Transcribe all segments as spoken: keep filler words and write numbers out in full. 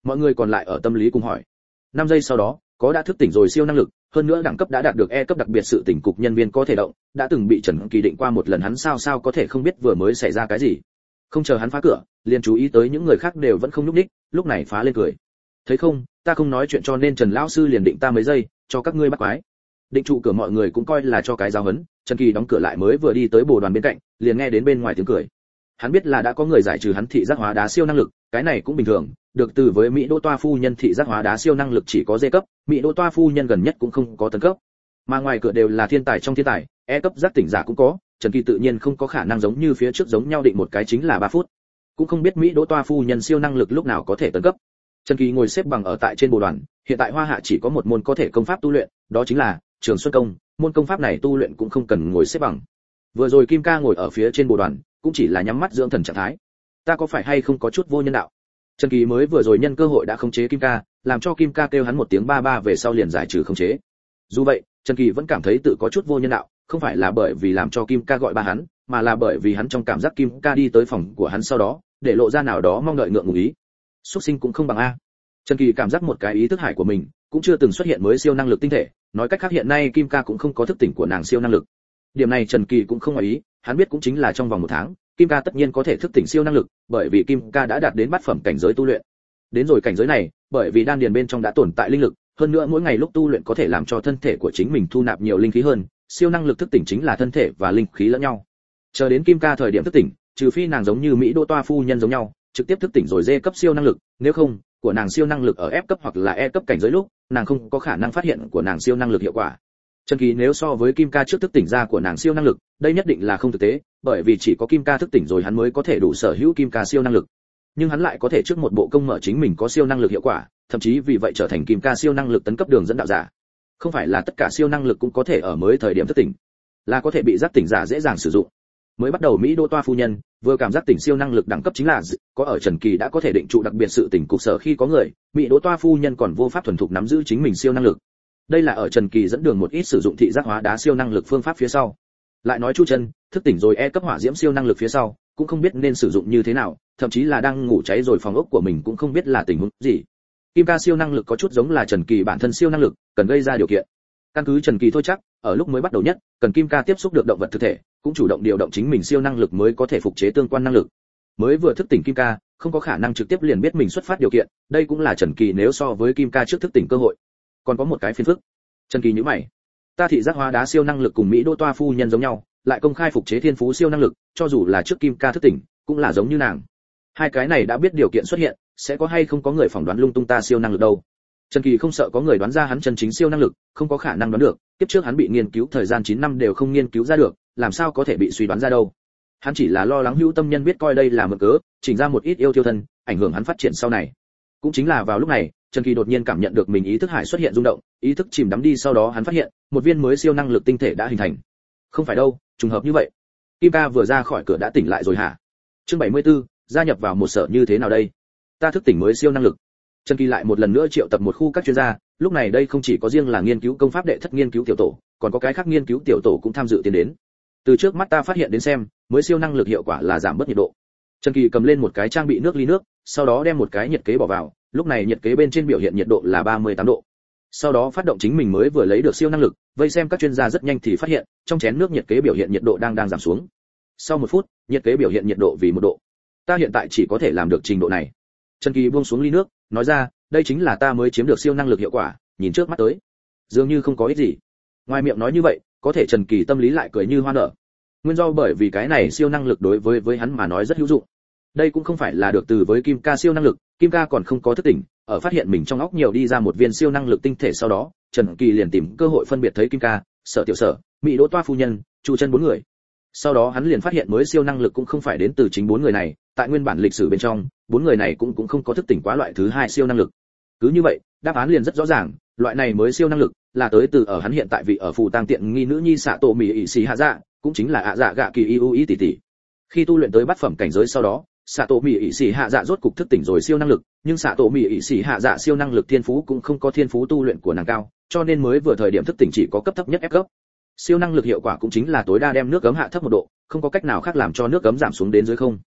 Mọi người còn lại ở tâm lý cùng hỏi. năm giây sau đó, có đã thức tỉnh rồi siêu năng lực, hơn nữa đẳng cấp đã đạt được E cấp đặc biệt sự tỉnh cục nhân viên có thể động, đã từng bị Trần Kỳ định qua một lần, hắn sao sao có thể không biết vừa mới xảy ra cái gì. Không chờ hắn phá cửa, liền chú ý tới những người khác đều vẫn không nhúc nhích, lúc này phá lên cười. Thấy không, ta không nói chuyện cho nên Trần lão sư liền định ta mấy giây, cho các ngươi bắt quái. Định trụ cửa mọi người cũng coi là cho cái giáo huấn, Trần Kỳ đóng cửa lại mới vừa đi tới bồ đoàn bên cạnh, liền nghe đến bên ngoài tiếng cười. Hắn biết là đã có người giải trừ hắn thị giác hóa đá siêu năng lực, cái này cũng bình thường, được từ với Mỹ Đỗ Toa phu nhân thị giác hóa đá siêu năng lực chỉ có D cấp, Mỹ Đỗ Toa phu nhân gần nhất cũng không có tấn cấp. Mà ngoài cửa đều là thiên tài trong thiên tài, E cấp giác tỉnh giả cũng có, Trần Kỳ tự nhiên không có khả năng giống như phía trước giống nhau định một cái chính là ba phút. Cũng không biết Mỹ Đỗ Toa phu nhân siêu năng lực lúc nào có thể tấn cấp. Trần Kỳ ngồi xếp bằng ở tại trên bồ đoàn, hiện tại Hoa Hạ chỉ có một môn có thể công pháp tu luyện, đó chính là Trường Xuân công, môn công pháp này tu luyện cũng không cần ngồi xếp bằng. Vừa rồi Kim Ca ngồi ở phía trên bồ đoàn, cũng chỉ là nhắm mắt dưỡng thần trạng thái. Ta có phải hay không có chút vô nhân đạo? Trần Kỳ mới vừa rồi nhân cơ hội đã khống chế Kim Ca, làm cho Kim Ca kêu hắn một tiếng ba ba về sau liền giải trừ khống chế. Dù vậy, Trần Kỳ vẫn cảm thấy tự có chút vô nhân đạo, không phải là bởi vì làm cho Kim Ca gọi ba hắn, mà là bởi vì hắn trong cảm giác Kim Ca đi tới phòng của hắn sau đó, để lộ ra nào đó mong đợi ngượng ngùng ý. Xuất sinh cũng không bằng a. Trần Kỳ cảm giác một cái ý thức hải của mình cũng chưa từng xuất hiện mới siêu năng lực tinh thể, nói cách khác hiện nay Kim Ca cũng không có thức tỉnh của nàng siêu năng lực. Điểm này Trần Kỳ cũng không ngoài ý, hắn biết cũng chính là trong vòng một tháng, Kim Ca tất nhiên có thể thức tỉnh siêu năng lực, bởi vì Kim Ca đã đạt đến bát phẩm cảnh giới tu luyện. Đến rồi cảnh giới này, bởi vì đan điền bên trong đã tồn tại linh lực, hơn nữa mỗi ngày lúc tu luyện có thể làm cho thân thể của chính mình thu nạp nhiều linh khí hơn, siêu năng lực thức tỉnh chính là thân thể và linh khí lẫn nhau. Chờ đến Kim Ca thời điểm thức tỉnh, trừ phi nàng giống như Mỹ Đỗ Toa phu nhân giống nhau, trực tiếp thức tỉnh rồi D cấp siêu năng lực, nếu không, của nàng siêu năng lực ở F cấp hoặc là E cấp cảnh giới lúc, nàng không có khả năng phát hiện của nàng siêu năng lực hiệu quả. Trần Kỳ nếu so với Kim Ca trước thức tỉnh ra của nàng siêu năng lực, đây nhất định là không thực tế, bởi vì chỉ có Kim Ca thức tỉnh rồi hắn mới có thể đủ sở hữu Kim Ca siêu năng lực. Nhưng hắn lại có thể trước một bộ công mở chính mình có siêu năng lực hiệu quả, thậm chí vì vậy trở thành Kim Ca siêu năng lực tấn cấp đường dẫn đạo giả. Không phải là tất cả siêu năng lực cũng có thể ở mới thời điểm thức tỉnh, là có thể bị giác tỉnh giả dễ dàng sử dụng. Mới bắt đầu Mỹ Đỗ Toa phu nhân vừa cảm giác tỉnh siêu năng lực đẳng cấp chính là có ở Trần Kỳ đã có thể định trụ đặc biệt sự tỉnh cục sở khi có người, Mỹ Đỗ Toa phu nhân còn vô pháp thuần thục nắm giữ chính mình siêu năng lực. Đây là ở Trần Kỳ dẫn đường một ít sử dụng thị giác hóa đá siêu năng lực phương pháp phía sau. Lại nói Chu Chân thức tỉnh rồi E cấp hỏa diễm siêu năng lực phía sau, cũng không biết nên sử dụng như thế nào, thậm chí là đang ngủ cháy rồi phòng ốc của mình cũng không biết là tình huống gì. Kim Ca siêu năng lực có chút giống là Trần Kỳ bản thân siêu năng lực, cần gây ra điều kiện. Căn cứ Trần Kỳ thôi chắc, ở lúc mới bắt đầu nhất, cần Kim Ca tiếp xúc được động vật thực thể, cũng chủ động điều động chính mình siêu năng lực mới có thể phục chế tương quan năng lực. Mới vừa thức tỉnh Kim Ca, không có khả năng trực tiếp liền biết mình xuất phát điều kiện, đây cũng là Trần Kỳ nếu so với Kim Ca trước thức tỉnh cơ hội. Còn có một cái phiền phức. Trần Kỳ nhíu mày. Ta thị giác hóa đá siêu năng lực cùng Mỹ Đỗ Toa phu nhân giống nhau, lại công khai phục chế thiên phú siêu năng lực, cho dù là trước Kim Ca thức tỉnh, cũng là giống như nàng. Hai cái này đã biết điều kiện xuất hiện, sẽ có hay không có người phỏng đoán lung tung ta siêu năng lực đâu. Trần Kỳ không sợ có người đoán ra hắn chân chính siêu năng lực, không có khả năng đoán được, tiếp trước hắn bị nghiên cứu thời gian chín năm đều không nghiên cứu ra được, làm sao có thể bị suy đoán ra đâu. Hắn chỉ là lo lắng hữu tâm nhân biết coi đây là mượn cớ, chỉnh ra một ít yêu tiêu thân, ảnh hưởng hắn phát triển sau này. Cũng chính là vào lúc này, Trần Kỳ đột nhiên cảm nhận được mình ý thức hải xuất hiện rung động, ý thức chìm đắm đi, sau đó hắn phát hiện, một viên mới siêu năng lực tinh thể đã hình thành. Không phải đâu, trùng hợp như vậy. Kim Ca vừa ra khỏi cửa đã tỉnh lại rồi hả? Chương bảy mươi tư, gia nhập vào một sở như thế nào đây? Ta thức tỉnh mới siêu năng lực. Trần Kỳ lại một lần nữa triệu tập một khu các chuyên gia, lúc này đây không chỉ có riêng là nghiên cứu công pháp đệ thất nghiên cứu tiểu tổ, còn có cái khác nghiên cứu tiểu tổ cũng tham dự tiến đến. Từ trước mắt ta phát hiện đến xem, mới siêu năng lực hiệu quả là giảm bớt nhiệt độ. Trần Kỳ cầm lên một cái trang bị nước ly nước, sau đó đem một cái nhiệt kế bỏ vào, lúc này nhiệt kế bên trên biểu hiện nhiệt độ là ba mươi tám độ. Sau đó phát động chính mình mới vừa lấy được siêu năng lực, vây xem các chuyên gia rất nhanh thì phát hiện, trong chén nước nhiệt kế biểu hiện nhiệt độ đang đang giảm xuống. Sau một phút, nhiệt kế biểu hiện nhiệt độ vì một độ. Ta hiện tại chỉ có thể làm được trình độ này. Trần Kỳ buông xuống ly nước, nói ra, đây chính là ta mới chiếm được siêu năng lực hiệu quả, nhìn trước mắt tới, dường như không có ích gì. Ngoài miệng nói như vậy, có thể Trần Kỳ tâm lý lại cười như hoa nở. Nguyên do bởi vì cái này siêu năng lực đối với với hắn mà nói rất hữu dụng. Đây cũng không phải là được từ với Kim Ca siêu năng lực, Kim Ca còn không có thức tỉnh, ở phát hiện mình trong óc nhiều đi ra một viên siêu năng lực tinh thể sau đó, Trần Kỳ liền tìm cơ hội phân biệt thấy Kim Ca, Sở Tiểu Sở, Mỹ Đỗ Toa phu nhân, Chu Chân bốn người. Sau đó hắn liền phát hiện mới siêu năng lực cũng không phải đến từ chính bốn người này, tại nguyên bản lịch sử bên trong, bốn người này cũng cũng không có thức tỉnh quá loại thứ hai siêu năng lực. Cứ như vậy, đáp án liền rất rõ ràng, loại này mới siêu năng lực là tới từ ở hắn hiện tại vị ở phù tang tiện nghi nữ nhi xạ tổ mỹ ỷ xì hạ dạ, cũng chính là ạ dạ gạ kỳ iu ý tỷ tỷ. Khi tu luyện tới bát phẩm cảnh giới sau đó, xạ tổ mỹ ỷ xì hạ dạ rốt cục thức tỉnh rồi siêu năng lực, nhưng xạ tổ mỹ ỷ xì hạ dạ siêu năng lực thiên phú cũng không có thiên phú tu luyện của nàng cao, cho nên mới vừa thời điểm thức tỉnh chỉ có cấp thấp nhất F cấp. Siêu năng lực hiệu quả cũng chính là tối đa đem nước cấm hạ thấp một độ, không có cách nào khác làm cho nước cấm giảm xuống đến dưới không.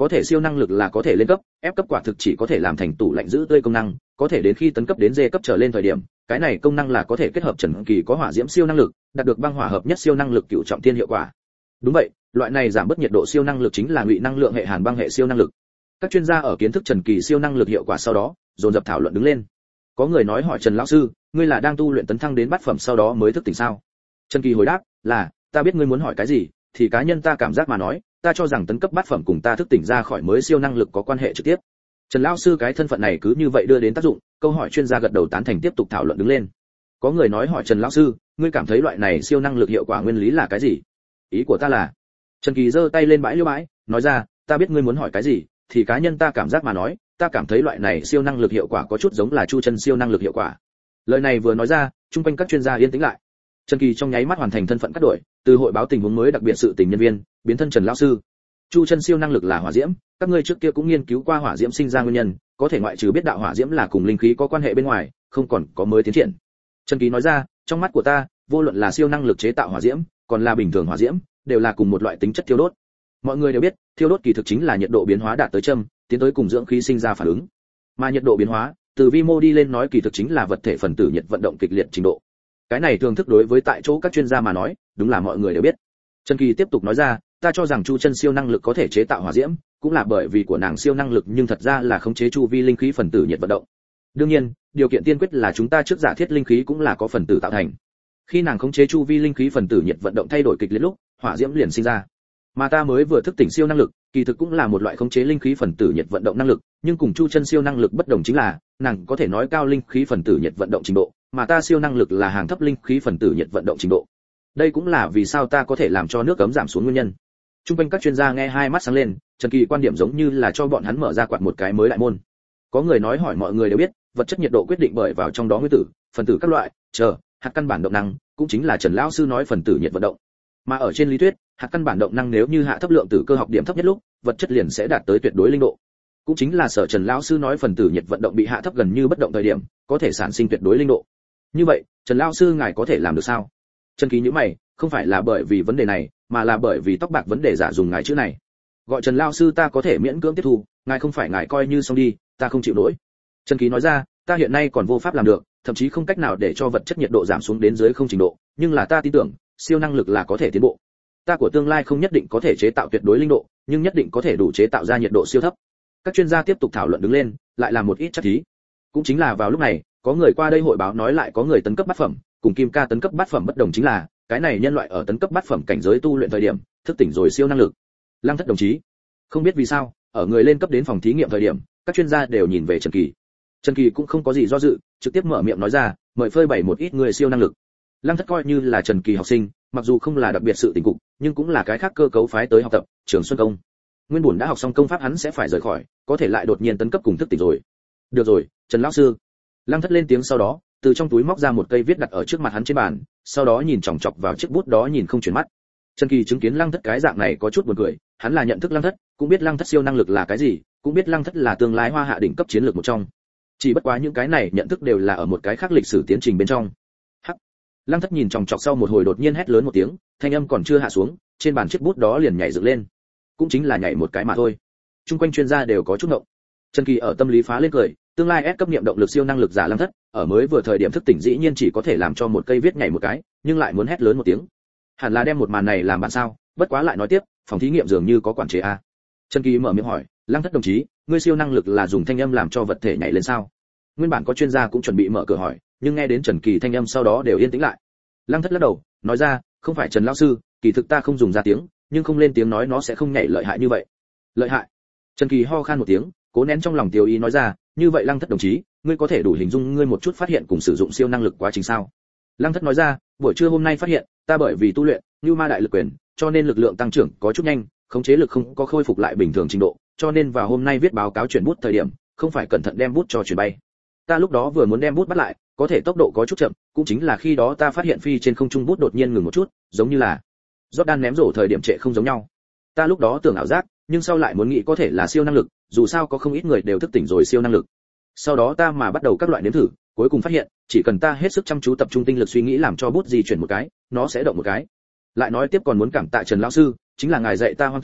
có thể siêu năng lực là có thể lên cấp, ép cấp quả thực chỉ có thể làm thành tủ lạnh giữ tươi công năng, có thể đến khi tấn cấp đến D cấp trở lên thời điểm, cái này công năng là có thể kết hợp trần kỳ có hỏa diễm siêu năng lực, đạt được băng hỏa hợp nhất siêu năng lực cửu trọng thiên hiệu quả. Đúng vậy, loại này giảm bớt nhiệt độ siêu năng lực chính là ngụy năng lượng hệ hàn băng hệ siêu năng lực. Các chuyên gia ở kiến thức trần kỳ siêu năng lực hiệu quả sau đó, dồn dập thảo luận đứng lên. Có người nói hỏi Trần lão sư, ngươi là đang tu luyện tấn thăng đến bát phẩm sau đó mới thức tỉnh sao? Trần Kỳ hồi đáp, là, ta biết ngươi muốn hỏi cái gì, thì cá nhân ta cảm giác mà nói, ta cho rằng tấn cấp bát phẩm cùng ta thức tỉnh ra khỏi mới siêu năng lực có quan hệ trực tiếp. Trần lão sư cái thân phận này cứ như vậy đưa đến tác dụng, câu hỏi chuyên gia gật đầu tán thành tiếp tục thảo luận đứng lên. Có người nói hỏi Trần lão sư, ngươi cảm thấy loại này siêu năng lực hiệu quả nguyên lý là cái gì? Ý của ta là, Trần Kỳ giơ tay lên bãi liêu bãi, nói ra, ta biết ngươi muốn hỏi cái gì, thì cá nhân ta cảm giác mà nói, ta cảm thấy loại này siêu năng lực hiệu quả có chút giống là Chu Chân siêu năng lực hiệu quả. Lời này vừa nói ra, chung quanh các chuyên gia yên tĩnh lại. Trần Kỳ trong nháy mắt hoàn thành thân phận cắt đổi, từ hội báo tình huống mới đặc biệt sự tình nhân viên, biến thân Trần lão sư. Chu Chân siêu năng lực là hỏa diễm, các ngươi trước kia cũng nghiên cứu qua hỏa diễm sinh ra nguyên nhân, có thể ngoại trừ biết đạo hỏa diễm là cùng linh khí có quan hệ bên ngoài, không còn có mới tiến triển. Trần Kỳ nói ra, trong mắt của ta, vô luận là siêu năng lực chế tạo hỏa diễm, còn là bình thường hỏa diễm, đều là cùng một loại tính chất thiêu đốt. Mọi người đều biết, thiêu đốt kỳ thực chính là nhiệt độ biến hóa đạt tới châm, tiến tới cùng dưỡng khí sinh ra phản ứng. Mà nhiệt độ biến hóa, từ vi mô đi lên nói kỳ thực chính là vật thể phần tử nhiệt vận động kịch liệt trình độ. Cái này thường thức đối với tại chỗ các chuyên gia mà nói, đúng là mọi người đều biết. Trần Kỳ tiếp tục nói ra, ta cho rằng Chu Chân siêu năng lực có thể chế tạo hỏa diễm, cũng là bởi vì của nàng siêu năng lực nhưng thật ra là khống chế chu vi linh khí phần tử nhiệt vận động. Đương nhiên, điều kiện tiên quyết là chúng ta trước giả thiết linh khí cũng là có phần tử tạo thành. Khi nàng khống chế chu vi linh khí phần tử nhiệt vận động thay đổi kịch liệt lúc, hỏa diễm liền sinh ra. Mà ta mới vừa thức tỉnh siêu năng lực, kỳ thực cũng là một loại khống chế linh khí phần tử nhiệt vận động năng lực, nhưng cùng Chu Chân siêu năng lực bất đồng chính là, nàng có thể nói cao linh khí phần tử nhiệt vận động trình độ, mà ta siêu năng lực là hàng thấp linh khí phần tử nhiệt vận động trình độ. Đây cũng là vì sao ta có thể làm cho nước cấm giảm xuống nguyên nhân. Trung quanh các chuyên gia nghe hai mắt sáng lên, Trần Kỳ quan điểm giống như là cho bọn hắn mở ra quạt một cái mới đại môn. Có người nói hỏi mọi người đều biết, vật chất nhiệt độ quyết định bởi vào trong đó nguyên tử, phần tử các loại, chờ, hạt căn bản động năng, cũng chính là Trần lão sư nói phần tử nhiệt vận động. Mà ở trên lý thuyết, hạt căn bản động năng nếu như hạ thấp lượng tử cơ học điểm thấp nhất lúc, vật chất liền sẽ đạt tới tuyệt đối linh độ. Cũng chính là sở Trần lão sư nói phần tử nhiệt vận động bị hạ thấp gần như bất động thời điểm, có thể sản sinh tuyệt đối linh độ. Như vậy, Trần lão sư ngài có thể làm được sao? Trần Kỳ nhíu mày, không phải là bởi vì vấn đề này, mà là bởi vì tóc bạc vấn đề giả dùng ngài chữ này. Gọi Trần lão sư ta có thể miễn cưỡng tiếp thu, ngài không phải ngài coi như xong đi, ta không chịu nổi. Trần Kỳ nói ra, ta hiện nay còn vô pháp làm được, thậm chí không cách nào để cho vật chất nhiệt độ giảm xuống đến dưới không trình độ, nhưng là ta tin tưởng, siêu năng lực là có thể tiến bộ. Ta của tương lai không nhất định có thể chế tạo tuyệt đối linh độ, nhưng nhất định có thể đủ chế tạo ra nhiệt độ siêu thấp. Các chuyên gia tiếp tục thảo luận đứng lên, lại làm một ít chất thí. Cũng chính là vào lúc này, có người qua đây hội báo nói lại có người tấn cấp bát phẩm, cùng Kim Ca tấn cấp bát phẩm bất đồng chính là, cái này nhân loại ở tấn cấp bát phẩm cảnh giới tu luyện thời điểm, thức tỉnh rồi siêu năng lực. Lăng Thất đồng chí, không biết vì sao, ở người lên cấp đến phòng thí nghiệm thời điểm, các chuyên gia đều nhìn về Trần Kỳ. Trần Kỳ cũng không có gì do dự, trực tiếp mở miệng nói ra, mời phơi bày một ít người siêu năng lực. Lăng Thất coi như là Trần Kỳ học sinh, mặc dù không là đặc biệt sự tình cục, nhưng cũng là cái khác cơ cấu phái tới học tập, Trường Xuân Công. Nguyên buồn đã học xong công pháp hắn sẽ phải rời khỏi, có thể lại đột nhiên tấn cấp cùng thức tỉnh rồi. Được rồi, Trần lão sư. Lăng Thất lên tiếng sau đó, từ trong túi móc ra một cây viết đặt ở trước mặt hắn trên bàn, sau đó nhìn chòng chọc vào chiếc bút đó nhìn không chuyển mắt. Trần Kỳ chứng kiến Lăng Thất cái dạng này có chút buồn cười, hắn là nhận thức Lăng Thất, cũng biết Lăng Thất siêu năng lực là cái gì, cũng biết Lăng Thất là tương lai Hoa Hạ đỉnh cấp chiến lược một trong. Chỉ bất quá những cái này nhận thức đều là ở một cái khác lịch sử tiến trình bên trong. Hắc. Lăng Thất nhìn chòng chọc sau một hồi đột nhiên hét lớn một tiếng, thanh âm còn chưa hạ xuống, trên bàn chiếc bút đó liền nhảy dựng lên. Cũng chính là nhảy một cái mà thôi. Trung quanh chuyên gia đều có chút ngộng. Trần Kỳ ở tâm lý phá lên cười, tương lai S cấp niệm động lực siêu năng lực giả Lăng Thất, ở mới vừa thời điểm thức tỉnh dĩ nhiên chỉ có thể làm cho một cây viết nhảy một cái, nhưng lại muốn hét lớn một tiếng. Hẳn là đem một màn này làm bạn sao? Bất quá lại nói tiếp, phòng thí nghiệm dường như có quản chế a. Trần Kỳ mở miệng hỏi, Lăng Thất đồng chí, ngươi siêu năng lực là dùng thanh âm làm cho vật thể nhảy lên sao? Nguyên bản có chuyên gia cũng chuẩn bị mở cửa hỏi, nhưng nghe đến Trần Kỳ thanh âm sau đó đều yên tĩnh lại. Lăng Thất lắc đầu, nói ra, không phải Trần lão sư, kỳ thực ta không dùng ra tiếng, nhưng không lên tiếng nói nó sẽ không nhảy lợi hại như vậy. Lợi hại? Trần Kỳ ho khan một tiếng, cố nén trong lòng tiêu ý nói ra, như vậy Lăng Thất đồng chí, ngươi có thể đủ hình dung ngươi một chút phát hiện cùng sử dụng siêu năng lực quá trình sao? Lăng Thất nói ra, buổi trưa hôm nay phát hiện, ta bởi vì tu luyện Nưu Ma đại lực quyền, cho nên lực lượng tăng trưởng có chút nhanh, khống chế lực không có khôi phục lại bình thường trình độ, cho nên vào hôm nay viết báo cáo chuyển bút thời điểm, không phải cẩn thận đem bút cho chuyển bay. Ta lúc đó vừa muốn đem bút bắt lại, có thể tốc độ có chút chậm, cũng chính là khi đó ta phát hiện phi trên không trung bút đột nhiên ngừng một chút, giống như là Jordan ném rổ thời điểm trệ không giống nhau. Ta lúc đó tưởng ảo giác, nhưng sau lại muốn nghĩ có thể là siêu năng lực, dù sao có không ít người đều thức tỉnh rồi siêu năng lực. Sau đó ta mà bắt đầu các loại nếm thử, cuối cùng phát hiện, chỉ cần ta hết sức chăm chú tập trung tinh lực suy nghĩ làm cho bút di chuyển một cái, nó sẽ động một cái. Lại nói tiếp còn muốn cảm tạ Trần lão sư, chính là ngài dạy ta hoang tưởng,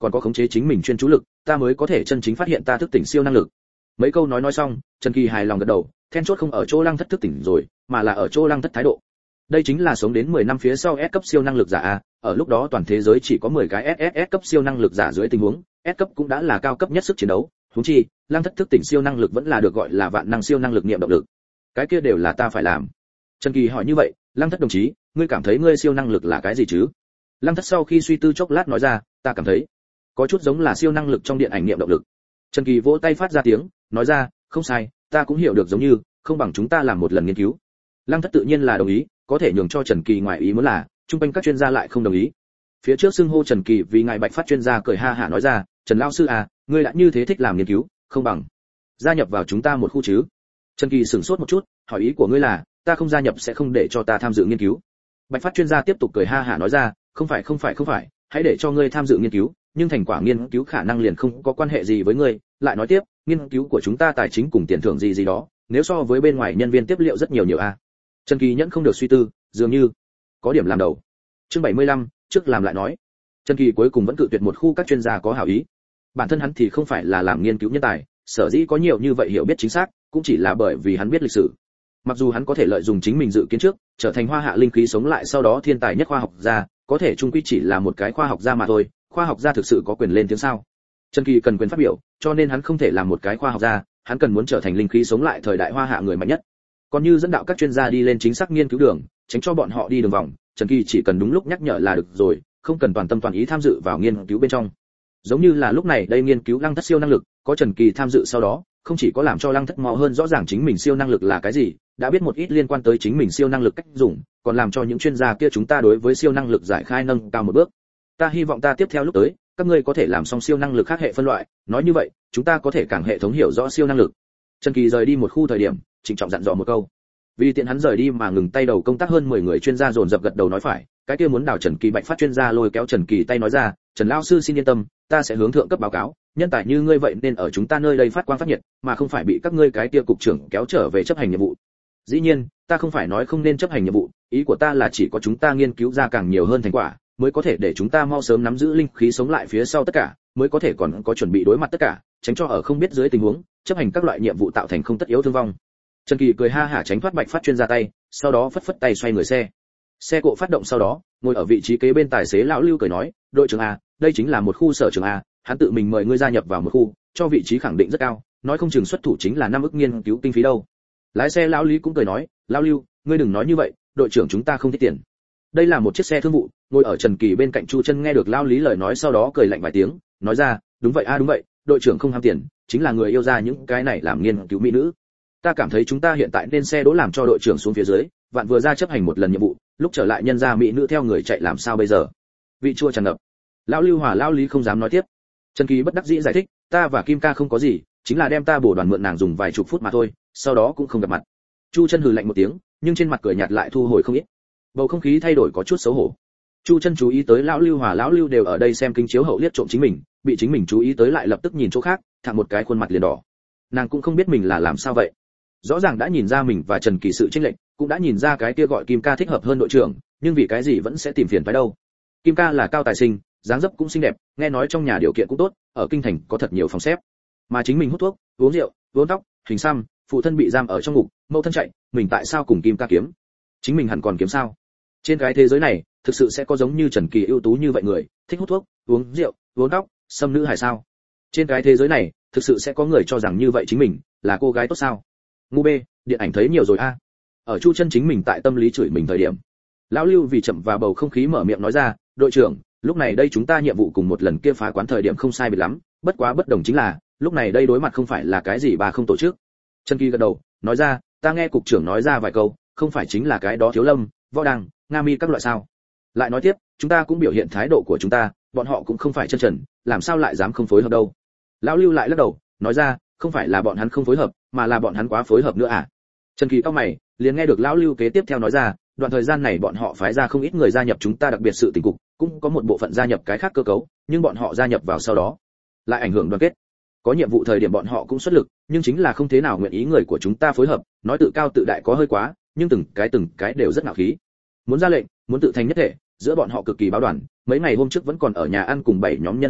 còn có khống chế chính mình chuyên chú lực, ta mới có thể chân chính phát hiện ta thức tỉnh siêu năng lực. Mấy câu nói nói xong, Trần Kỳ hài lòng gật đầu, then chốt không ở chỗ Lăng Thất thức tỉnh rồi, mà là ở chỗ Lăng Thất thái độ. Đây chính là sống đến mười năm phía sau S cấp siêu năng lực giả a, ở lúc đó toàn thế giới chỉ có mười cái ét ét ét cấp siêu năng lực giả dưới tình huống, S cấp cũng đã là cao cấp nhất sức chiến đấu, huống chi, Lăng Thất thức tỉnh siêu năng lực vẫn là được gọi là vạn năng siêu năng lực niệm động lực. Cái kia đều là ta phải làm. Trần Kỳ hỏi như vậy, Lăng Thất đồng chí, ngươi cảm thấy ngươi siêu năng lực là cái gì chứ? Lăng Thất sau khi suy tư chốc lát nói ra, ta cảm thấy có chút giống là siêu năng lực trong điện ảnh niệm động lực. Trần Kỳ vỗ tay phát ra tiếng, nói ra, không sai, ta cũng hiểu được giống như, không bằng chúng ta làm một lần nghiên cứu. Lăng Thất tự nhiên là đồng ý, có thể nhường cho Trần Kỳ ngoài ý muốn là, trung quanh các chuyên gia lại không đồng ý. Phía trước xưng hô Trần Kỳ vì ngài Bạch Phát chuyên gia cười ha hả nói ra, Trần lão sư à, ngươi đã như thế thích làm nghiên cứu, không bằng gia nhập vào chúng ta một khu chứ? Trần Kỳ sửng sốt một chút, hỏi ý của ngươi là, ta không gia nhập sẽ không để cho ta tham dự nghiên cứu? Bạch Phát chuyên gia tiếp tục cười ha hả nói ra, không phải không phải không phải, hãy để cho ngươi tham dự nghiên cứu, nhưng thành quả nghiên cứu khả năng liền không có quan hệ gì với ngươi. Lại nói tiếp, nghiên cứu của chúng ta tài chính cùng tiền thưởng gì gì đó, nếu so với bên ngoài nhân viên tiếp liệu rất nhiều nhiều a. À. Trần Kỳ nhẫn không được suy tư, dường như có điểm làm đầu. Chương bảy mươi lăm, trước làm lại nói. Trần Kỳ cuối cùng vẫn cự tuyệt một khu các chuyên gia có hảo ý. Bản thân hắn thì không phải là làm nghiên cứu nhân tài, sở dĩ có nhiều như vậy hiểu biết chính xác, cũng chỉ là bởi vì hắn biết lịch sử. Mặc dù hắn có thể lợi dụng chính mình dự kiến trước, trở thành hoa hạ linh khí sống lại sau đó thiên tài nhất khoa học gia, có thể chung quy chỉ là một cái khoa học gia mà thôi, khoa học gia thực sự có quyền lên tiếng sao? Trần Kỳ cần quyền phát biểu, cho nên hắn không thể làm một cái khoa học gia, hắn cần muốn trở thành linh khí sống lại thời đại hoa hạ người mạnh nhất. Còn như dẫn đạo các chuyên gia đi lên chính xác nghiên cứu đường, tránh cho bọn họ đi đường vòng, Trần Kỳ chỉ cần đúng lúc nhắc nhở là được rồi, không cần toàn tâm toàn ý tham dự vào nghiên cứu bên trong. Giống như là lúc này đây nghiên cứu Lăng Thất siêu năng lực, có Trần Kỳ tham dự sau đó, không chỉ có làm cho Lăng Thất mò hơn rõ ràng chính mình siêu năng lực là cái gì, đã biết một ít liên quan tới chính mình siêu năng lực cách dùng, còn làm cho những chuyên gia kia chúng ta đối với siêu năng lực giải khai nâng cao một bước. Ta hy vọng ta tiếp theo lúc tới, các ngươi có thể làm xong siêu năng lực khác hệ phân loại, nói như vậy, chúng ta có thể càng hệ thống hiểu rõ siêu năng lực. Trần Kỳ rời đi một khu thời điểm, trịnh trọng dặn dò một câu. Vì tiện hắn rời đi mà ngừng tay đầu công tác hơn mười người chuyên gia dồn dập gật đầu nói phải, cái kia muốn đào Trần Kỳ Bạch Phát chuyên gia lôi kéo Trần Kỳ tay nói ra, Trần lão sư xin yên tâm, ta sẽ hướng thượng cấp báo cáo, nhân tài như ngươi vậy nên ở chúng ta nơi đây phát quang phát nhiệt, mà không phải bị các ngươi cái kia cục trưởng kéo trở về chấp hành nhiệm vụ. Dĩ nhiên, ta không phải nói không nên chấp hành nhiệm vụ, ý của ta là chỉ có chúng ta nghiên cứu ra càng nhiều hơn thành quả, mới có thể để chúng ta mau sớm nắm giữ linh khí sống lại phía sau tất cả, mới có thể còn có chuẩn bị đối mặt tất cả, tránh cho ở không biết dưới tình huống, chấp hành các loại nhiệm vụ tạo thành không tất yếu thương vong. Trần Kỳ cười ha hả tránh thoát Bạch Phát chuyên gia tay, sau đó phất phất tay xoay người xe. Xe cộ phát động sau đó, ngồi ở vị trí kế bên tài xế lão Lưu cười nói, đội trưởng a, đây chính là một khu sở trường a, hắn tự mình mời ngươi gia nhập vào một khu, cho vị trí khẳng định rất cao, nói không chừng xuất thủ chính là năm ức nghiên cứu kinh phí đâu. Lái xe lão Lý cũng cười nói, lão Lưu, ngươi đừng nói như vậy, đội trưởng chúng ta không thích tiền. Đây là một chiếc xe thương vụ, ngồi ở Trần Kỳ bên cạnh Chu Chân nghe được lão Lý lời nói sau đó cười lạnh vài tiếng, nói ra, đúng vậy a đúng vậy, đội trưởng không ham tiền, chính là người yêu ra những cái này làm nghiên cứu mỹ nữ. Ta cảm thấy chúng ta hiện tại nên xe đỗ làm cho đội trưởng xuống phía dưới, vạn vừa ra chấp hành một lần nhiệm vụ, lúc trở lại nhân ra mỹ nữ theo người chạy làm sao bây giờ? Vị chua tràn ngập. Lão Lưu Hòa lão Lý không dám nói tiếp. Trần Kỳ bất đắc dĩ giải thích, ta và Kim Ca không có gì, chính là đem ta bổ đoàn mượn nàng dùng vài chục phút mà thôi, sau đó cũng không gặp mặt. Chu Chân hừ lạnh một tiếng, nhưng trên mặt cười nhạt lại thu hồi không ít. Bầu không khí thay đổi có chút xấu hổ. Chu Chân chú ý tới lão Lưu Hòa lão Lưu đều ở đây xem kinh chiếu hậu liếc trộm chính mình, bị chính mình chú ý tới lại lập tức nhìn chỗ khác, thẳng một cái khuôn mặt liền đỏ. Nàng cũng không biết mình là làm sao vậy. Rõ ràng đã nhìn ra mình và Trần Kỳ sự chênh lệch, cũng đã nhìn ra cái kia gọi Kim Ca thích hợp hơn đội trưởng, nhưng vì cái gì vẫn sẽ tìm phiền phải đâu? Kim Ca là cao tài sinh, dáng dấp cũng xinh đẹp, nghe nói trong nhà điều kiện cũng tốt, ở kinh thành có thật nhiều phòng xếp. Mà chính mình hút thuốc, uống rượu, vốn tóc, hình xăm, phụ thân bị giam ở trong ngục, mẫu thân chạy, mình tại sao cùng Kim Ca kiếm? Chính mình hẳn còn kiếm sao? Trên cái thế giới này, thực sự sẽ có giống như Trần Kỳ ưu tú như vậy người, thích hút thuốc, uống rượu, vốn tóc, xâm nữ hài sao? Trên cái thế giới này, thực sự sẽ có người cho rằng như vậy chính mình là cô gái tốt sao? Ngu bê, điện ảnh thấy nhiều rồi a. Ở Chu Chân chính mình tại tâm lý chửi mình thời điểm, lão Lưu vì chậm và bầu không khí mở miệng nói ra, đội trưởng, lúc này đây chúng ta nhiệm vụ cùng một lần kia phá quán thời điểm không sai biệt lắm, bất quá bất đồng chính là, lúc này đây đối mặt không phải là cái gì bà không tổ chức. Trần Kỳ gật đầu, nói ra, ta nghe cục trưởng nói ra vài câu, không phải chính là cái đó Thiếu Lâm, Võ Đăng, Nga Mi các loại sao? Lại nói tiếp, chúng ta cũng biểu hiện thái độ của chúng ta, bọn họ cũng không phải chân trần, làm sao lại dám không phối hợp đâu? Lão Lưu lại lắc đầu, nói ra, không phải là bọn hắn không phối hợp, mà là bọn hắn quá phối hợp nữa à? Trần Kỳ cau mày, liền nghe được lão Lưu kế tiếp theo nói ra, đoạn thời gian này bọn họ phái ra không ít người gia nhập chúng ta đặc biệt sự tình cục, cũng có một bộ phận gia nhập cái khác cơ cấu, nhưng bọn họ gia nhập vào sau đó, lại ảnh hưởng đoàn kết. Có nhiệm vụ thời điểm bọn họ cũng xuất lực, nhưng chính là không thế nào nguyện ý người của chúng ta phối hợp, nói tự cao tự đại có hơi quá, nhưng từng cái từng cái đều rất ngạo khí. Muốn ra lệnh, muốn tự thành nhất thể, giữa bọn họ cực kỳ báo đoàn, mấy ngày hôm trước vẫn còn ở nhà ăn cùng bảy nhóm nhân đánh nhau,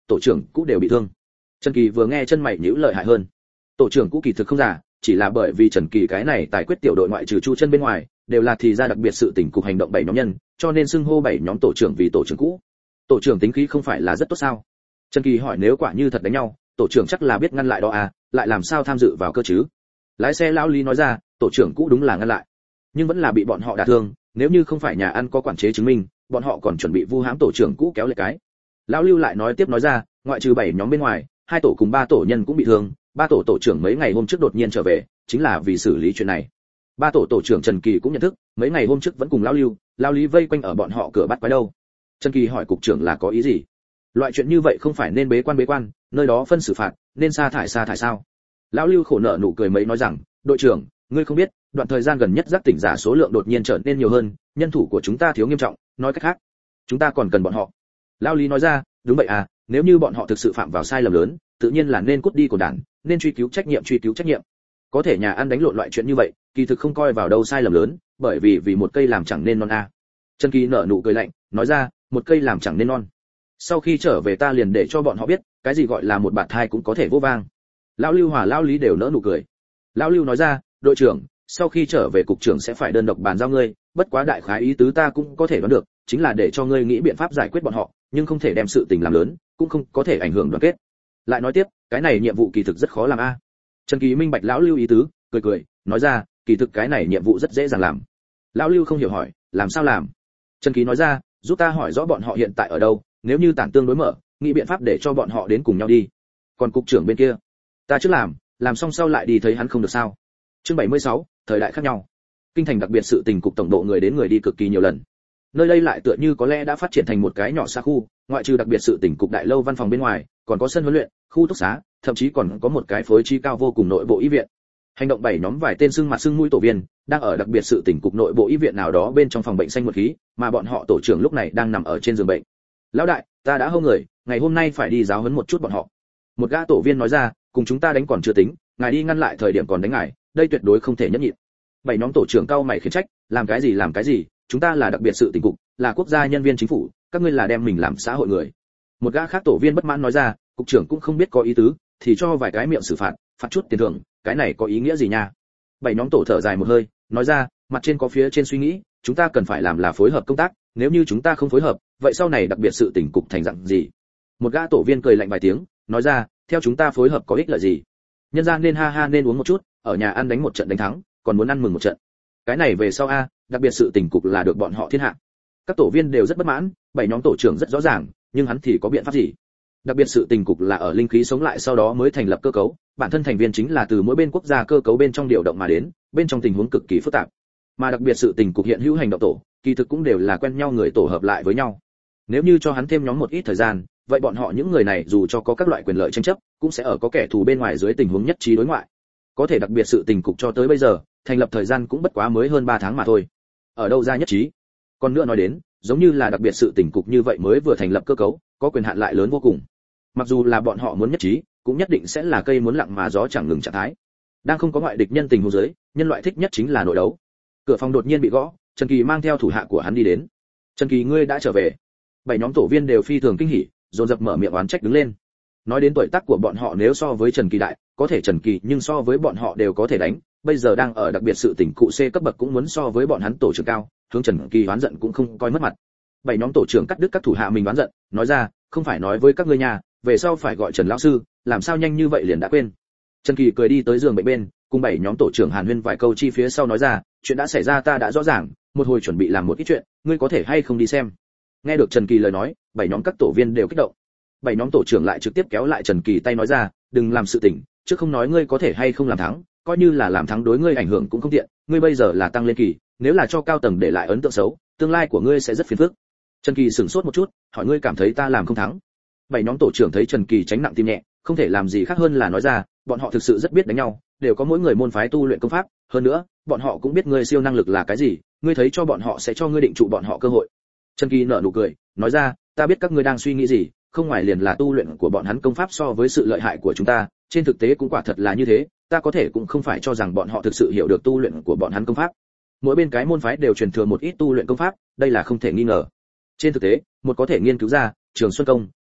tổ trưởng cũ đều bị thương. Trần Kỳ vừa nghe chân mày nhíu lợi hại hơn. Tổ trưởng cũ kỳ thực không giả, chỉ là bởi vì Trần Kỳ cái này tài quyết tiểu đội ngoại trừ Chu Chân bên ngoài, đều là thì ra đặc biệt sự tình cục hành động bảy nhóm nhân, cho nên xưng hô bảy nhóm tổ trưởng vì tổ trưởng cũ. Tổ trưởng tính khí không phải là rất tốt sao? Trần Kỳ hỏi nếu quả như thật đánh nhau, tổ trưởng chắc là biết ngăn lại đó à, lại làm sao tham dự vào cơ chứ? Lái xe lão Lý nói ra, tổ trưởng cũ đúng là ngăn lại, nhưng vẫn là bị bọn họ đả thương, nếu như không phải nhà ăn có quản chế chứng minh, bọn họ còn chuẩn bị vu hãm tổ trưởng cũ kéo lệ cái. Lão Lưu lại nói tiếp nói ra, ngoại trừ bảy nhóm bên ngoài, hai tổ cùng ba tổ nhân cũng bị thương, ba tổ tổ trưởng mấy ngày hôm trước đột nhiên trở về, chính là vì xử lý chuyện này. Ba tổ tổ trưởng Trần Kỳ cũng nhận thức, mấy ngày hôm trước vẫn cùng Lão Lưu, Lão Lý vây quanh ở bọn họ cửa bắt quái đâu. Trần Kỳ hỏi cục trưởng là có ý gì? Loại chuyện như vậy không phải nên bế quan bế quan, nơi đó phân xử phạt, nên sa thải sa thải sao? Lão Lưu khổ nợ nụ cười mấy nói rằng, đội trưởng, ngươi không biết, đoạn thời gian gần nhất giác tỉnh giả số lượng đột nhiên trở nên nhiều hơn, nhân thủ của chúng ta thiếu nghiêm trọng, nói cách khác, chúng ta còn cần bọn họ. Lão Lý nói ra, đúng vậy à, nếu như bọn họ thực sự phạm vào sai lầm lớn, tự nhiên là nên cút đi của đảng, nên truy cứu trách nhiệm truy cứu trách nhiệm. Có thể nhà ăn đánh lộn loại chuyện như vậy, kỳ thực không coi vào đâu sai lầm lớn, bởi vì vì một cây làm chẳng nên non a. À. Trần Kỳ nở nụ cười lạnh, nói ra, một cây làm chẳng nên non. Sau khi trở về ta liền để cho bọn họ biết, cái gì gọi là một bạt thai cũng có thể vô vang. Lão Lưu hòa Lão Lý đều nở nụ cười. Lão Lưu nói ra, đội trưởng, sau khi trở về cục trưởng sẽ phải đơn độc bàn giao ngươi, bất quá đại khái ý tứ ta cũng có thể đoán được, chính là để cho ngươi nghĩ biện pháp giải quyết bọn họ, nhưng không thể đem sự tình làm lớn, cũng không có thể ảnh hưởng đoàn kết. Lại nói tiếp, cái này nhiệm vụ kỳ thực rất khó làm a. À. Trần Kỳ minh bạch Lão Lưu ý tứ, cười cười, nói ra, kỳ thực cái này nhiệm vụ rất dễ dàng làm. Lão Lưu không hiểu hỏi, làm sao làm? Trần Kỳ nói ra, giúp ta hỏi rõ bọn họ hiện tại ở đâu, nếu như tản tương đối mở, nghĩ biện pháp để cho bọn họ đến cùng nhau đi. Còn cục trưởng bên kia, ta trước làm, làm xong sau lại đi thấy hắn không được sao? Chương bảy mươi sáu, thời đại khác nhau. Kinh thành đặc biệt sự tình cục tổng độ người đến người đi cực kỳ nhiều lần. Nơi đây lại tựa như có lẽ đã phát triển thành một cái nhỏ xa khu, ngoại trừ đặc biệt sự tình cục đại lâu văn phòng bên ngoài, còn có sân huấn luyện, khu túc xá, thậm chí còn có một cái phối trí cao vô cùng nội bộ y viện. Hành động bảy nhóm vài tên xưng mặt xưng mũi tổ viên, đang ở đặc biệt sự tình cục nội bộ y viện nào đó bên trong phòng bệnh xanh mượt khí, mà bọn họ tổ trưởng lúc này đang nằm ở trên giường bệnh. Lão đại, ta đã hô người, ngày hôm nay phải đi giáo huấn một chút bọn họ. Một gã tổ viên nói ra, cùng chúng ta đánh còn chưa tính, ngài đi ngăn lại thời điểm còn đánh ngài, đây tuyệt đối không thể nhẫn nhịn. Bảy nhóm tổ trưởng cao mày khiển trách, làm cái gì làm cái gì, chúng ta là đặc biệt sự tình cục, là quốc gia nhân viên chính phủ, các ngươi là đem mình làm xã hội người. Một gã khác tổ viên bất mãn nói ra, cục trưởng cũng không biết có ý tứ, thì cho vài cái miệng xử phạt, phạt chút tiền thưởng, cái này có ý nghĩa gì nha? Bảy nhóm tổ thở dài một hơi, nói ra, mặt trên có phía trên suy nghĩ, chúng ta cần phải làm là phối hợp công tác, nếu như chúng ta không phối hợp, vậy sau này đặc biệt sự tình cục thành dạng gì? Một gã tổ viên cười lạnh vài tiếng, nói ra, theo chúng ta phối hợp có ích lợi gì? Nhân gian nên ha ha nên uống một chút, ở nhà ăn đánh một trận đánh thắng, còn muốn ăn mừng một trận. Cái này về sau a, đặc biệt sự tình cục là được bọn họ thiên hạ. Các tổ viên đều rất bất mãn, bảy nhóm tổ trưởng rất rõ ràng, nhưng hắn thì có biện pháp gì? Đặc biệt sự tình cục là ở linh khí sống lại sau đó mới thành lập cơ cấu, bản thân thành viên chính là từ mỗi bên quốc gia cơ cấu bên trong điều động mà đến, bên trong tình huống cực kỳ phức tạp. Mà đặc biệt sự tình cục hiện hữu hành động tổ, kỳ thực cũng đều là quen nhau người tổ hợp lại với nhau. Nếu như cho hắn thêm nhóm một ít thời gian, vậy bọn họ những người này dù cho có các loại quyền lợi tranh chấp, cũng sẽ ở có kẻ thù bên ngoài dưới tình huống nhất trí đối ngoại. Có thể đặc biệt sự tình cục cho tới bây giờ, thành lập thời gian cũng bất quá mới hơn ba tháng mà thôi. Ở đâu ra nhất trí? Còn nữa nói đến, giống như là đặc biệt sự tình cục như vậy mới vừa thành lập cơ cấu, có quyền hạn lại lớn vô cùng. Mặc dù là bọn họ muốn nhất trí, cũng nhất định sẽ là cây muốn lặng mà gió chẳng ngừng trạng thái. Đang không có ngoại địch nhân tình huống dưới, nhân loại thích nhất chính là nội đấu. Cửa phòng đột nhiên bị gõ, Trần Kỳ mang theo thủ hạ của hắn đi đến. Trần Kỳ ngươi đã trở về. Bảy nhóm tổ viên đều phi thường kinh hỉ, dồn dập mở miệng oán trách đứng lên. Nói đến tuổi tác của bọn họ nếu so với Trần Kỳ đại, có thể Trần Kỳ nhưng so với bọn họ đều có thể đánh, bây giờ đang ở đặc biệt sự tỉnh cụ C cấp bậc cũng muốn so với bọn hắn tổ trưởng cao, hướng Trần Kỳ oán giận cũng không coi mất mặt. Bảy nhóm tổ trưởng cắt đứt các thủ hạ mình oán giận, nói ra, không phải nói với các ngươi nhà, về sau phải gọi Trần lão sư, làm sao nhanh như vậy liền đã quên. Trần Kỳ cười đi tới giường bệnh bên, cùng bảy nhóm tổ trưởng Hàn Huyên vài câu chi phía sau nói ra, chuyện đã xảy ra ta đã rõ ràng, một hồi chuẩn bị làm một ít chuyện, ngươi có thể hay không đi xem. Nghe được Trần Kỳ lời nói, bảy nhóm các tổ viên đều kích động. Bảy nhóm tổ trưởng lại trực tiếp kéo lại Trần Kỳ tay nói ra, đừng làm sự tình, chứ không nói ngươi có thể hay không làm thắng, coi như là làm thắng đối ngươi ảnh hưởng cũng không tiện, ngươi bây giờ là tăng lên kỳ, nếu là cho cao tầng để lại ấn tượng xấu, tương lai của ngươi sẽ rất phiền phức. Trần Kỳ sửng sốt một chút, hỏi ngươi cảm thấy ta làm không thắng? Bảy nhóm tổ trưởng thấy Trần Kỳ tránh nặng tim nhẹ, không thể làm gì khác hơn là nói ra, bọn họ thực sự rất biết đánh nhau, đều có mỗi người môn phái tu luyện công pháp, hơn nữa, bọn họ cũng biết ngươi siêu năng lực là cái gì, ngươi thấy cho bọn họ sẽ cho ngươi định trụ bọn họ cơ hội. Trần Kỳ nở nụ cười, nói ra, ta biết các ngươi đang suy nghĩ gì, không ngoài liền là tu luyện của bọn hắn công pháp so với sự lợi hại của chúng ta, trên thực tế cũng quả thật là như thế, ta có thể cũng không phải cho rằng bọn họ thực sự hiểu được tu luyện của bọn hắn công pháp. Mỗi bên cái môn phái đều truyền thừa một ít tu luyện công pháp, đây là không thể nghi ngờ. Trên thực tế, một có thể nghiên cứu ra, Trường Xuân công,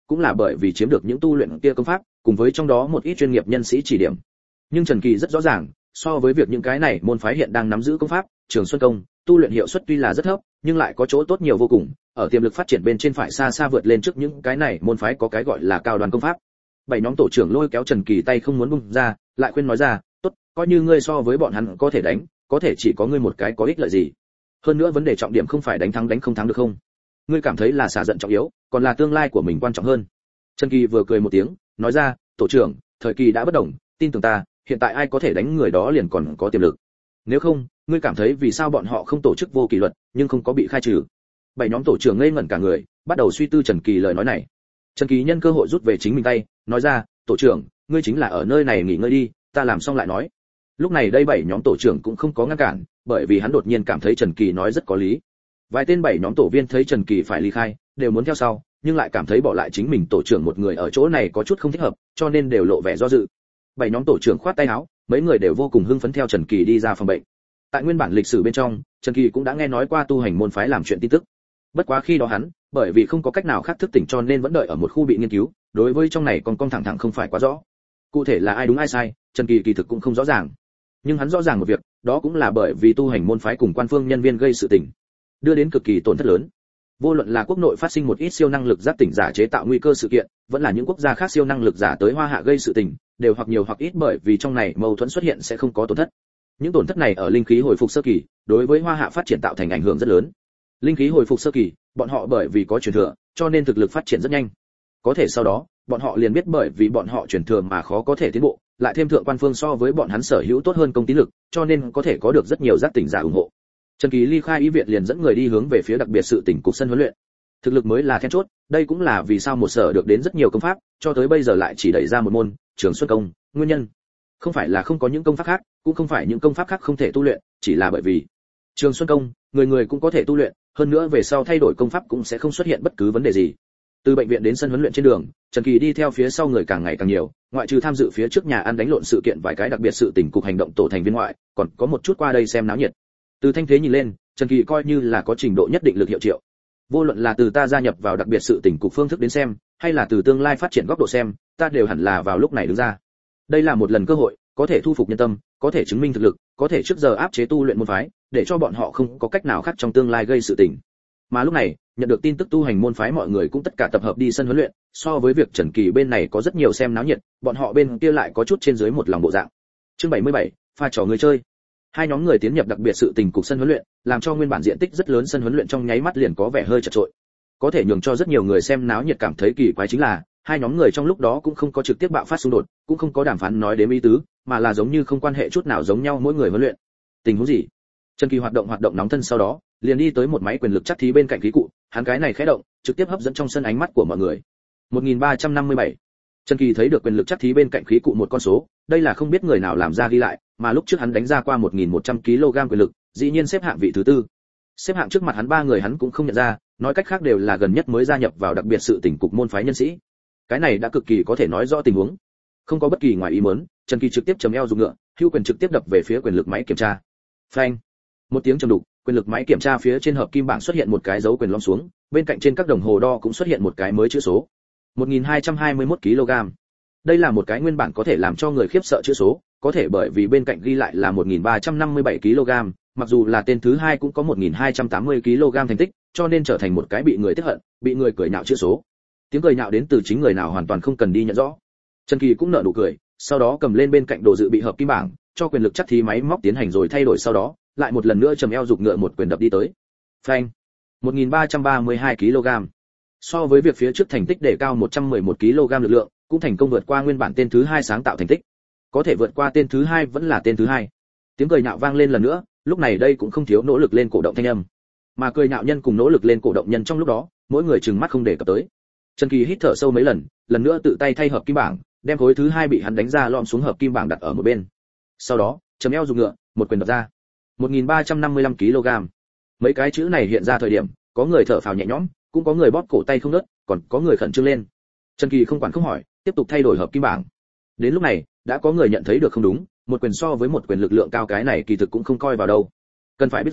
cũng là bởi vì chiếm được những tu luyện kia công pháp, cùng với trong đó một ít chuyên nghiệp nhân sĩ chỉ điểm. Nhưng Trần Kỳ rất rõ ràng, so với việc những cái này môn phái hiện đang nắm giữ công pháp, Trường Xuân công, tu luyện hiệu suất tuy là rất thấp, nhưng lại có chỗ tốt nhiều vô cùng, ở tiềm lực phát triển bên trên phải xa xa vượt lên trước những cái này môn phái có cái gọi là cao đoàn công pháp. Bảy nhóm tổ trưởng lôi kéo Trần Kỳ tay không muốn buông ra, lại khuyên nói ra, "Tốt, coi như ngươi so với bọn hắn có thể đánh, có thể chỉ có ngươi một cái có ích lợi gì? Hơn nữa vấn đề trọng điểm không phải đánh thắng đánh không thắng được không? Ngươi cảm thấy là xả giận trọng yếu, còn là tương lai của mình quan trọng hơn." Trần Kỳ vừa cười một tiếng, nói ra, "Tổ trưởng, thời kỳ đã bất đồng, tin tưởng ta, hiện tại ai có thể đánh người đó liền còn có tiềm lực. Nếu không, ngươi cảm thấy vì sao bọn họ không tổ chức vô kỷ luật, nhưng không có bị khai trừ?" Bảy nhóm tổ trưởng ngây ngẩn cả người, bắt đầu suy tư Trần Kỳ lời nói này. Trần Kỳ nhân cơ hội rút về chính mình tay, nói ra, "Tổ trưởng, ngươi chính là ở nơi này nghỉ ngơi đi, ta làm xong lại nói." Lúc này đây bảy nhóm tổ trưởng cũng không có ngăn cản, bởi vì hắn đột nhiên cảm thấy Trần Kỳ nói rất có lý. Vài tên bảy nhóm tổ viên thấy Trần Kỳ phải ly khai, đều muốn theo sau, nhưng lại cảm thấy bỏ lại chính mình tổ trưởng một người ở chỗ này có chút không thích hợp, cho nên đều lộ vẻ do dự. Bảy nhóm tổ trưởng khoát tay áo, mấy người đều vô cùng hưng phấn theo Trần Kỳ đi ra phòng bệnh. Tại nguyên bản lịch sử bên trong, Trần Kỳ cũng đã nghe nói qua tu hành môn phái làm chuyện tin tức. Bất quá khi đó hắn, bởi vì không có cách nào khác thức tỉnh cho nên vẫn đợi ở một khu bị nghiên cứu, đối với trong này còn con thẳng thẳng không phải quá rõ. Cụ thể là ai đúng ai sai, Trần Kỳ kỳ thực cũng không rõ ràng. Nhưng hắn rõ ràng một việc, đó cũng là bởi vì tu hành môn phái cùng quan phương nhân viên gây sự tình, đưa đến cực kỳ tổn thất lớn. Vô luận là quốc nội phát sinh một ít siêu năng lực giác tỉnh giả chế tạo nguy cơ sự kiện, vẫn là những quốc gia khác siêu năng lực giả tới Hoa Hạ gây sự tình, đều hoặc nhiều hoặc ít bởi vì trong này mâu thuẫn xuất hiện sẽ không có tổn thất. Những tổn thất này ở linh khí hồi phục sơ kỳ, đối với Hoa Hạ phát triển tạo thành ảnh hưởng rất lớn. Linh khí hồi phục sơ kỳ, bọn họ bởi vì có truyền thừa, cho nên thực lực phát triển rất nhanh. Có thể sau đó, bọn họ liền biết bởi vì bọn họ truyền thừa mà khó có thể tiến bộ, lại thêm thượng quan phương so với bọn hắn sở hữu tốt hơn công tín lực, cho nên có thể có được rất nhiều giác tỉnh giả ủng hộ. Trần Kỳ ly khai y viện liền dẫn người đi hướng về phía đặc biệt sự tỉnh cục sân huấn luyện. Thực lực mới là then chốt, đây cũng là vì sao một sở được đến rất nhiều công pháp, cho tới bây giờ lại chỉ đẩy ra một môn, Trường Xuân công, nguyên nhân. Không phải là không có những công pháp khác, cũng không phải những công pháp khác không thể tu luyện, chỉ là bởi vì Trường Xuân công, người người cũng có thể tu luyện, hơn nữa về sau thay đổi công pháp cũng sẽ không xuất hiện bất cứ vấn đề gì. Từ bệnh viện đến sân huấn luyện trên đường, Trần Kỳ đi theo phía sau người càng ngày càng nhiều, ngoại trừ tham dự phía trước nhà ăn đánh lộn sự kiện vài cái đặc biệt sự tình cục hành động tổ thành viên ngoại, còn có một chút qua đây xem náo nhiệt. Từ thanh thế nhìn lên, Trần Kỳ coi như là có trình độ nhất định lực hiệu triệu. Vô luận là từ ta gia nhập vào đặc biệt sự tình cục phương thức đến xem, hay là từ tương lai phát triển góc độ xem, ta đều hẳn là vào lúc này đứng ra. Đây là một lần cơ hội, có thể thu phục nhân tâm, có thể chứng minh thực lực, có thể trước giờ áp chế tu luyện môn phái, để cho bọn họ không có cách nào khác trong tương lai gây sự tình. Mà lúc này, nhận được tin tức tu hành môn phái mọi người cũng tất cả tập hợp đi sân huấn luyện, so với việc Trần Kỳ bên này có rất nhiều xem náo nhiệt, bọn họ bên kia lại có chút trên dưới một lòng bộ dạng. Chương bảy mươi bảy, pha trò người chơi. Hai nhóm người tiến nhập đặc biệt sự tình cục sân huấn luyện, làm cho nguyên bản diện tích rất lớn sân huấn luyện trong nháy mắt liền có vẻ hơi chật chội. Có thể nhường cho rất nhiều người xem náo nhiệt cảm thấy kỳ quái chính là, hai nhóm người trong lúc đó cũng không có trực tiếp bạo phát xung đột, cũng không có đàm phán nói đến ý tứ, mà là giống như không quan hệ chút nào giống nhau mỗi người huấn luyện. Tình huống gì? Trần Kỳ hoạt động hoạt động nóng thân sau đó, liền đi tới một máy quyền lực chắc thí bên cạnh khí cụ, hắn cái này khẽ động, trực tiếp hấp dẫn trong sân ánh mắt của mọi người. một nghìn ba trăm năm mươi bảy. Trần Kỳ thấy được quyền lực chắc thí bên cạnh khí cụ một con số, đây là không biết người nào làm ra ghi lại, mà lúc trước hắn đánh ra qua một nghìn một trăm ki lô gam quyền lực, dĩ nhiên xếp hạng vị thứ tư. Xếp hạng trước mặt hắn ba người hắn cũng không nhận ra, nói cách khác đều là gần nhất mới gia nhập vào đặc biệt sự tỉnh cục môn phái nhân sĩ. Cái này đã cực kỳ có thể nói rõ tình huống. Không có bất kỳ ngoài ý muốn, Trần Kỳ trực tiếp chầm eo dùng ngựa, hưu quyền trực tiếp đập về phía quyền lực máy kiểm tra. Phanh! Một tiếng trầm đục, quyền lực máy kiểm tra phía trên hợp kim bảng xuất hiện một cái dấu quyền lõm xuống, bên cạnh trên các đồng hồ đo cũng xuất hiện một cái mới chữ số. một nghìn hai trăm hai mươi mốt ki lô gam. Đây là một cái nguyên bản có thể làm cho người khiếp sợ chữ số, có thể bởi vì bên cạnh ghi lại là một nghìn ba trăm năm mươi bảy ki lô gam, mặc dù là tên thứ hai cũng có một nghìn hai trăm tám mươi ki lô gam thành tích, cho nên trở thành một cái bị người tiếc hận, bị người cười nhạo chữ số. Tiếng cười nhạo đến từ chính người nào hoàn toàn không cần đi nhận rõ. Trần Kỳ cũng nở nụ cười, sau đó cầm lên bên cạnh đồ dự bị hợp kim bảng, cho quyền lực chắc thí máy móc tiến hành rồi thay đổi sau đó, lại một lần nữa trầm eo giục ngựa một quyền đập đi tới. Phanh! một nghìn ba trăm ba mươi hai ki lô gam. So với việc phía trước thành tích đề cao một trăm mười một ki lô gam lực lượng, cũng thành công vượt qua nguyên bản tên thứ hai sáng tạo thành tích. Có thể vượt qua tên thứ hai vẫn là tên thứ hai. Tiếng cười nhạo vang lên lần nữa, lúc này đây cũng không thiếu nỗ lực lên cổ động thanh âm. Mà cười nhạo nhân cùng nỗ lực lên cổ động nhân trong lúc đó, mỗi người trừng mắt không để cập tới. Trần Kỳ hít thở sâu mấy lần, lần nữa tự tay thay hợp kim bảng, đem khối thứ hai bị hắn đánh ra lom xuống hợp kim bảng đặt ở một bên. Sau đó, chấm eo dùng ngựa, một quyền đập ra. một nghìn ba trăm năm mươi lăm ki lô gam. Mấy cái chữ này hiện ra thời điểm, có người thở phào nhẹ nhõm, cũng có người bóp cổ tay không ngớt, còn có người khẩn trương lên. Trần Kỳ không quản không hỏi, tiếp tục thay đổi hợp kim bảng. Đến lúc này, đã có người nhận thấy được không đúng, một quyền so với một quyền lực lượng cao cái này kỳ thực cũng không coi vào đâu. Cần phải biết rằng,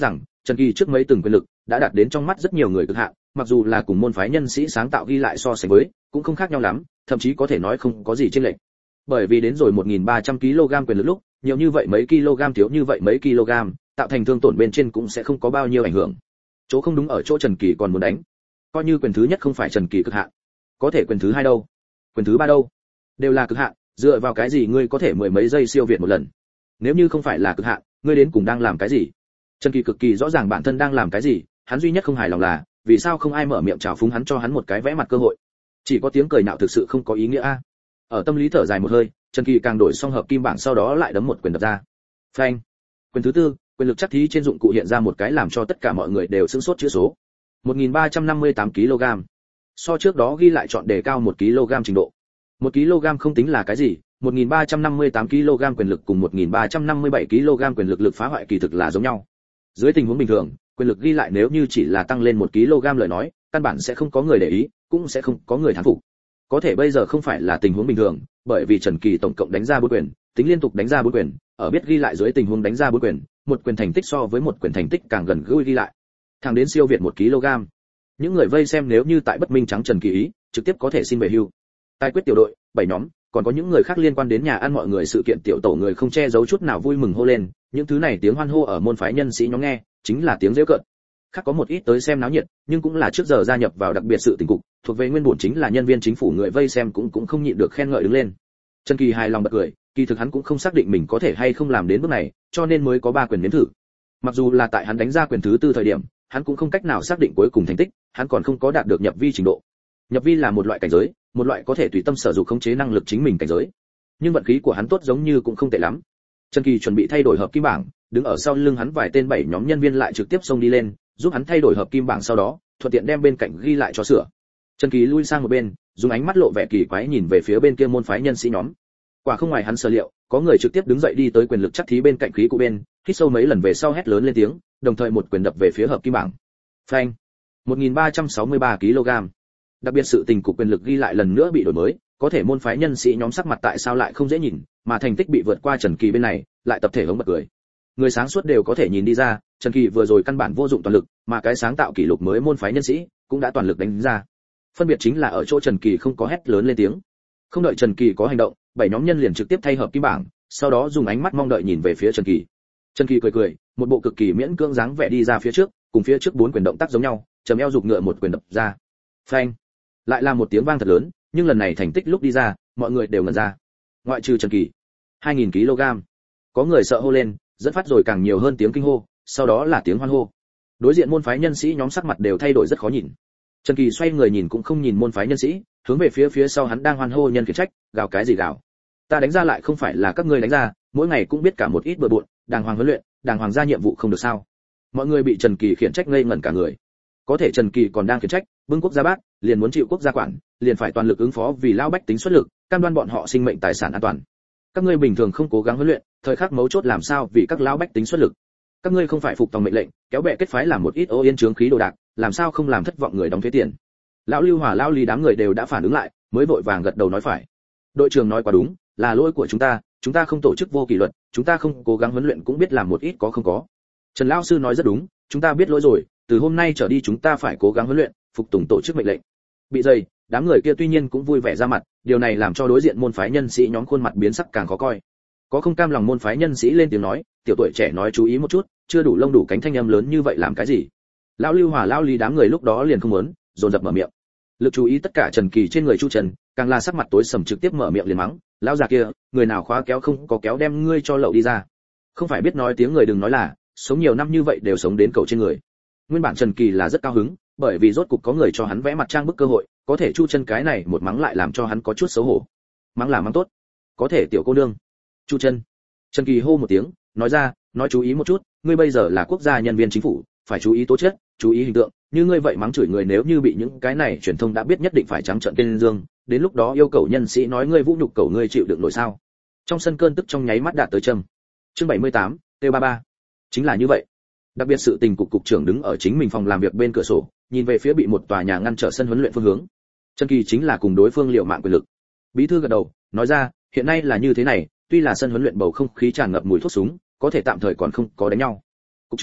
Trần Kỳ trước mấy từng quyền lực đã đạt đến trong mắt rất nhiều người cực hạn, mặc dù là cùng môn phái nhân sĩ sáng tạo ghi lại so sánh với, cũng không khác nhau lắm, thậm chí có thể nói không có gì chênh lệch. Bởi vì đến rồi một nghìn ba trăm ki lô gam quyền lực lúc, nhiều như vậy mấy kg thiếu như vậy mấy kg, tạo thành thương tổn bên trên cũng sẽ không có bao nhiêu ảnh hưởng. Chỗ không đúng ở chỗ Trần Kỳ còn muốn đánh. Coi như quyền thứ nhất không phải Trần Kỳ cực hạn, có thể quyền thứ hai đâu, quyền thứ ba đâu, đều là cực hạn, dựa vào cái gì ngươi có thể mười mấy giây siêu việt một lần? Nếu như không phải là cực hạn, ngươi đến cùng đang làm cái gì? Trần Kỳ cực kỳ rõ ràng bản thân đang làm cái gì, hắn duy nhất không hài lòng là, vì sao không ai mở miệng chào phúng hắn cho hắn một cái vẽ mặt cơ hội? Chỉ có tiếng cười nhạo thực sự không có ý nghĩa a. Ở tâm lý thở dài một hơi, Trần Kỳ càng đổi xong hợp kim bảng sau đó lại đấm một quyền đập ra. Phanh. Quyền thứ tư, quyền lực chắc thí trên dụng cụ hiện ra một cái làm cho tất cả mọi người đều sửng sốt chữ số. một nghìn ba trăm năm mươi tám ki lô gam. So trước đó ghi lại chọn đề cao một ki lô gam trình độ. một ki lô gam không tính là cái gì, một nghìn ba trăm năm mươi tám ki lô gam quyền lực cùng một nghìn ba trăm năm mươi bảy ki lô gam quyền lực lực phá hoại kỳ thực là giống nhau. Dưới tình huống bình thường, quyền lực ghi lại nếu như chỉ là tăng lên một ki lô gam lời nói, căn bản sẽ không có người để ý, cũng sẽ không có người thán phục. Có thể bây giờ không phải là tình huống bình thường, bởi vì Trần Kỳ tổng cộng đánh ra bốn quyền, tính liên tục đánh ra bốn quyền, ở biết ghi lại dưới tình huống đánh ra bốn quyền, một quyền thành tích so với một quyền thành tích càng gần gũi ghi lại. Thẳng đến siêu việt một ki lô gam. Những người vây xem nếu như tại bất minh trắng Trần Kỳ ý, trực tiếp có thể xin về hưu. Tài quyết tiểu đội, bảy nhóm, còn có những người khác liên quan đến nhà ăn mọi người sự kiện tiểu tổ người không che giấu chút nào vui mừng hô lên, những thứ này tiếng hoan hô ở môn phái nhân sĩ nhóm nghe, chính là tiếng giễu cợt. Khác có một ít tới xem náo nhiệt, nhưng cũng là trước giờ gia nhập vào đặc biệt sự tình cục, thuộc về nguyên bổn chính là nhân viên chính phủ người vây xem cũng cũng không nhịn được khen ngợi đứng lên. Trần Kỳ hài lòng bật cười, kỳ thực hắn cũng không xác định mình có thể hay không làm đến bước này, cho nên mới có ba quyền nếm thử. Mặc dù là tại hắn đánh ra quyền thứ tư thời điểm, hắn cũng không cách nào xác định cuối cùng thành tích, hắn còn không có đạt được nhập vi trình độ. Nhập vi là một loại cảnh giới, một loại có thể tùy tâm sở dụng khống chế năng lực chính mình cảnh giới. Nhưng vận khí của hắn tốt giống như cũng không tệ lắm. Trần Kỳ chuẩn bị thay đổi hợp kim bảng, đứng ở sau lưng hắn vài tên bảy nhóm nhân viên lại trực tiếp xông đi lên, giúp hắn thay đổi hợp kim bảng sau đó, thuận tiện đem bên cạnh ghi lại cho sửa. Trần Kỳ lui sang một bên, dùng ánh mắt lộ vẻ kỳ quái nhìn về phía bên kia môn phái nhân sĩ nhóm. Quả không ngoài hắn sở liệu, có người trực tiếp đứng dậy đi tới quyền lực chắc thí bên cạnh khí cụ bên, hít sâu mấy lần về sau hét lớn lên tiếng, đồng thời một quyền đập về phía hợp kim bảng. Phanh. một nghìn ba trăm sáu mươi ba ki lô gam. Đặc biệt sự tình cục quyền lực ghi lại lần nữa bị đổi mới, có thể môn phái nhân sĩ nhóm sắc mặt tại sao lại không dễ nhìn, mà thành tích bị vượt qua Trần Kỳ bên này, lại tập thể hống bật cười. Người sáng suốt đều có thể nhìn đi ra, Trần Kỳ vừa rồi căn bản vô dụng toàn lực, mà cái sáng tạo kỷ lục mới môn phái nhân sĩ cũng đã toàn lực đánh ra. Phân biệt chính là ở chỗ Trần Kỳ không có hét lớn lên tiếng. Không đợi Trần Kỳ có hành động, bảy nhóm nhân liền trực tiếp thay hợp kim bảng, sau đó dùng ánh mắt mong đợi nhìn về phía Trần Kỳ. Trần Kỳ cười cười, một bộ cực kỳ miễn cưỡng dáng vẻ đi ra phía trước, cùng phía trước bốn quyền động tác giống nhau, chầm eo dục ngựa một quyền đập ra. Phanh. Lại là một tiếng vang thật lớn, nhưng lần này thành tích lúc đi ra, mọi người đều ngẩn ra. Ngoại trừ Trần Kỳ, hai nghìn ki lô gam. Có người sợ hô lên, dẫn phát rồi càng nhiều hơn tiếng kinh hô, sau đó là tiếng hoan hô. Đối diện môn phái nhân sĩ nhóm sắc mặt đều thay đổi rất khó nhìn. Trần Kỳ xoay người nhìn cũng không nhìn môn phái nhân sĩ, hướng về phía phía sau hắn đang hoan hô nhân khiển trách, gào cái gì gào? Ta đánh ra lại không phải là các ngươi đánh ra, mỗi ngày cũng biết cả một ít bừa bộn, đàng hoàng huấn luyện, đàng hoàng ra nhiệm vụ không được sao? Mọi người bị Trần Kỳ khiển trách ngây ngẩn cả người. Có thể Trần Kỳ còn đang khiển trách, bưng quốc gia bác, liền muốn chịu quốc gia quản, liền phải toàn lực ứng phó vì lao bách tính xuất lực, cam đoan bọn họ sinh mệnh tài sản an toàn. Các ngươi bình thường không cố gắng huấn luyện, thời khắc mấu chốt làm sao vì các lao bách tính xuất lực? Các ngươi không phải phục tòng mệnh lệnh, kéo bè kết phái làm một ít ô yên chướng khí đồ đạc, làm sao không làm thất vọng người đóng thuế tiền? Lão Lưu Hòa lão Lý đám người đều đã phản ứng lại, mới vội vàng gật đầu nói phải. Đội trưởng nói quá đúng, là lỗi của chúng ta, chúng ta không tổ chức vô kỷ luật, chúng ta không cố gắng huấn luyện cũng biết làm một ít có không có. Trần lão sư nói rất đúng, chúng ta biết lỗi rồi, từ hôm nay trở đi chúng ta phải cố gắng huấn luyện, phục tùng tổ chức mệnh lệnh. Bị dày, đám người kia tuy nhiên cũng vui vẻ ra mặt, điều này làm cho đối diện môn phái nhân sĩ nhóm khuôn mặt biến sắc càng khó coi. Có không cam lòng môn phái nhân sĩ lên tiếng nói, tiểu tuổi trẻ nói chú ý một chút, chưa đủ lông đủ cánh thanh âm lớn như vậy làm cái gì? Lão Lưu Hòa lão Lý đám người lúc đó liền không muốn, dồn dập mở miệng. Lực chú ý tất cả Trần Kỳ trên người Chu Trần, càng là sắc mặt tối sầm trực tiếp mở miệng liền mắng, lão già kia, người nào khóa kéo không có kéo đem ngươi cho lậu đi ra. Không phải biết nói tiếng người đừng nói là, sống nhiều năm như vậy đều sống đến cầu trên người. Nguyên bản Trần Kỳ là rất cao hứng, bởi vì rốt cục có người cho hắn vẽ mặt trang bức cơ hội, có thể Chu Trần cái này một mắng lại làm cho hắn có chút xấu hổ. Mắng là mắng tốt, có thể tiểu cô nương. Chu Trần. Trần Kỳ hô một tiếng, nói ra, nói chú ý một chút, ngươi bây giờ là quốc gia nhân viên chính phủ, phải chú ý tố chất, chú ý hình tượng, như ngươi vậy mắng chửi người nếu như bị những cái này truyền thông đã biết nhất định phải trắng trợn tên dương, đến lúc đó yêu cầu nhân sĩ nói ngươi vũ nhục cầu ngươi chịu đựng nổi sao? Trong sân cơn tức trong nháy mắt đạt tới trầm. Chương bảy mươi tám, T ba mươi ba. Chính là như vậy. Đặc biệt sự tình cục cục trưởng đứng ở chính mình phòng làm việc bên cửa sổ, nhìn về phía bị một tòa nhà ngăn trở sân huấn luyện phương hướng. Trần Kỳ chính là cùng đối phương liều mạng quyền lực. Bí thư gật đầu, nói ra, hiện nay là như thế này, tuy là sân huấn luyện bầu không khí tràn ngập mùi thuốc súng, có thể tạm thời còn không có đánh nhau. Cục trưởng,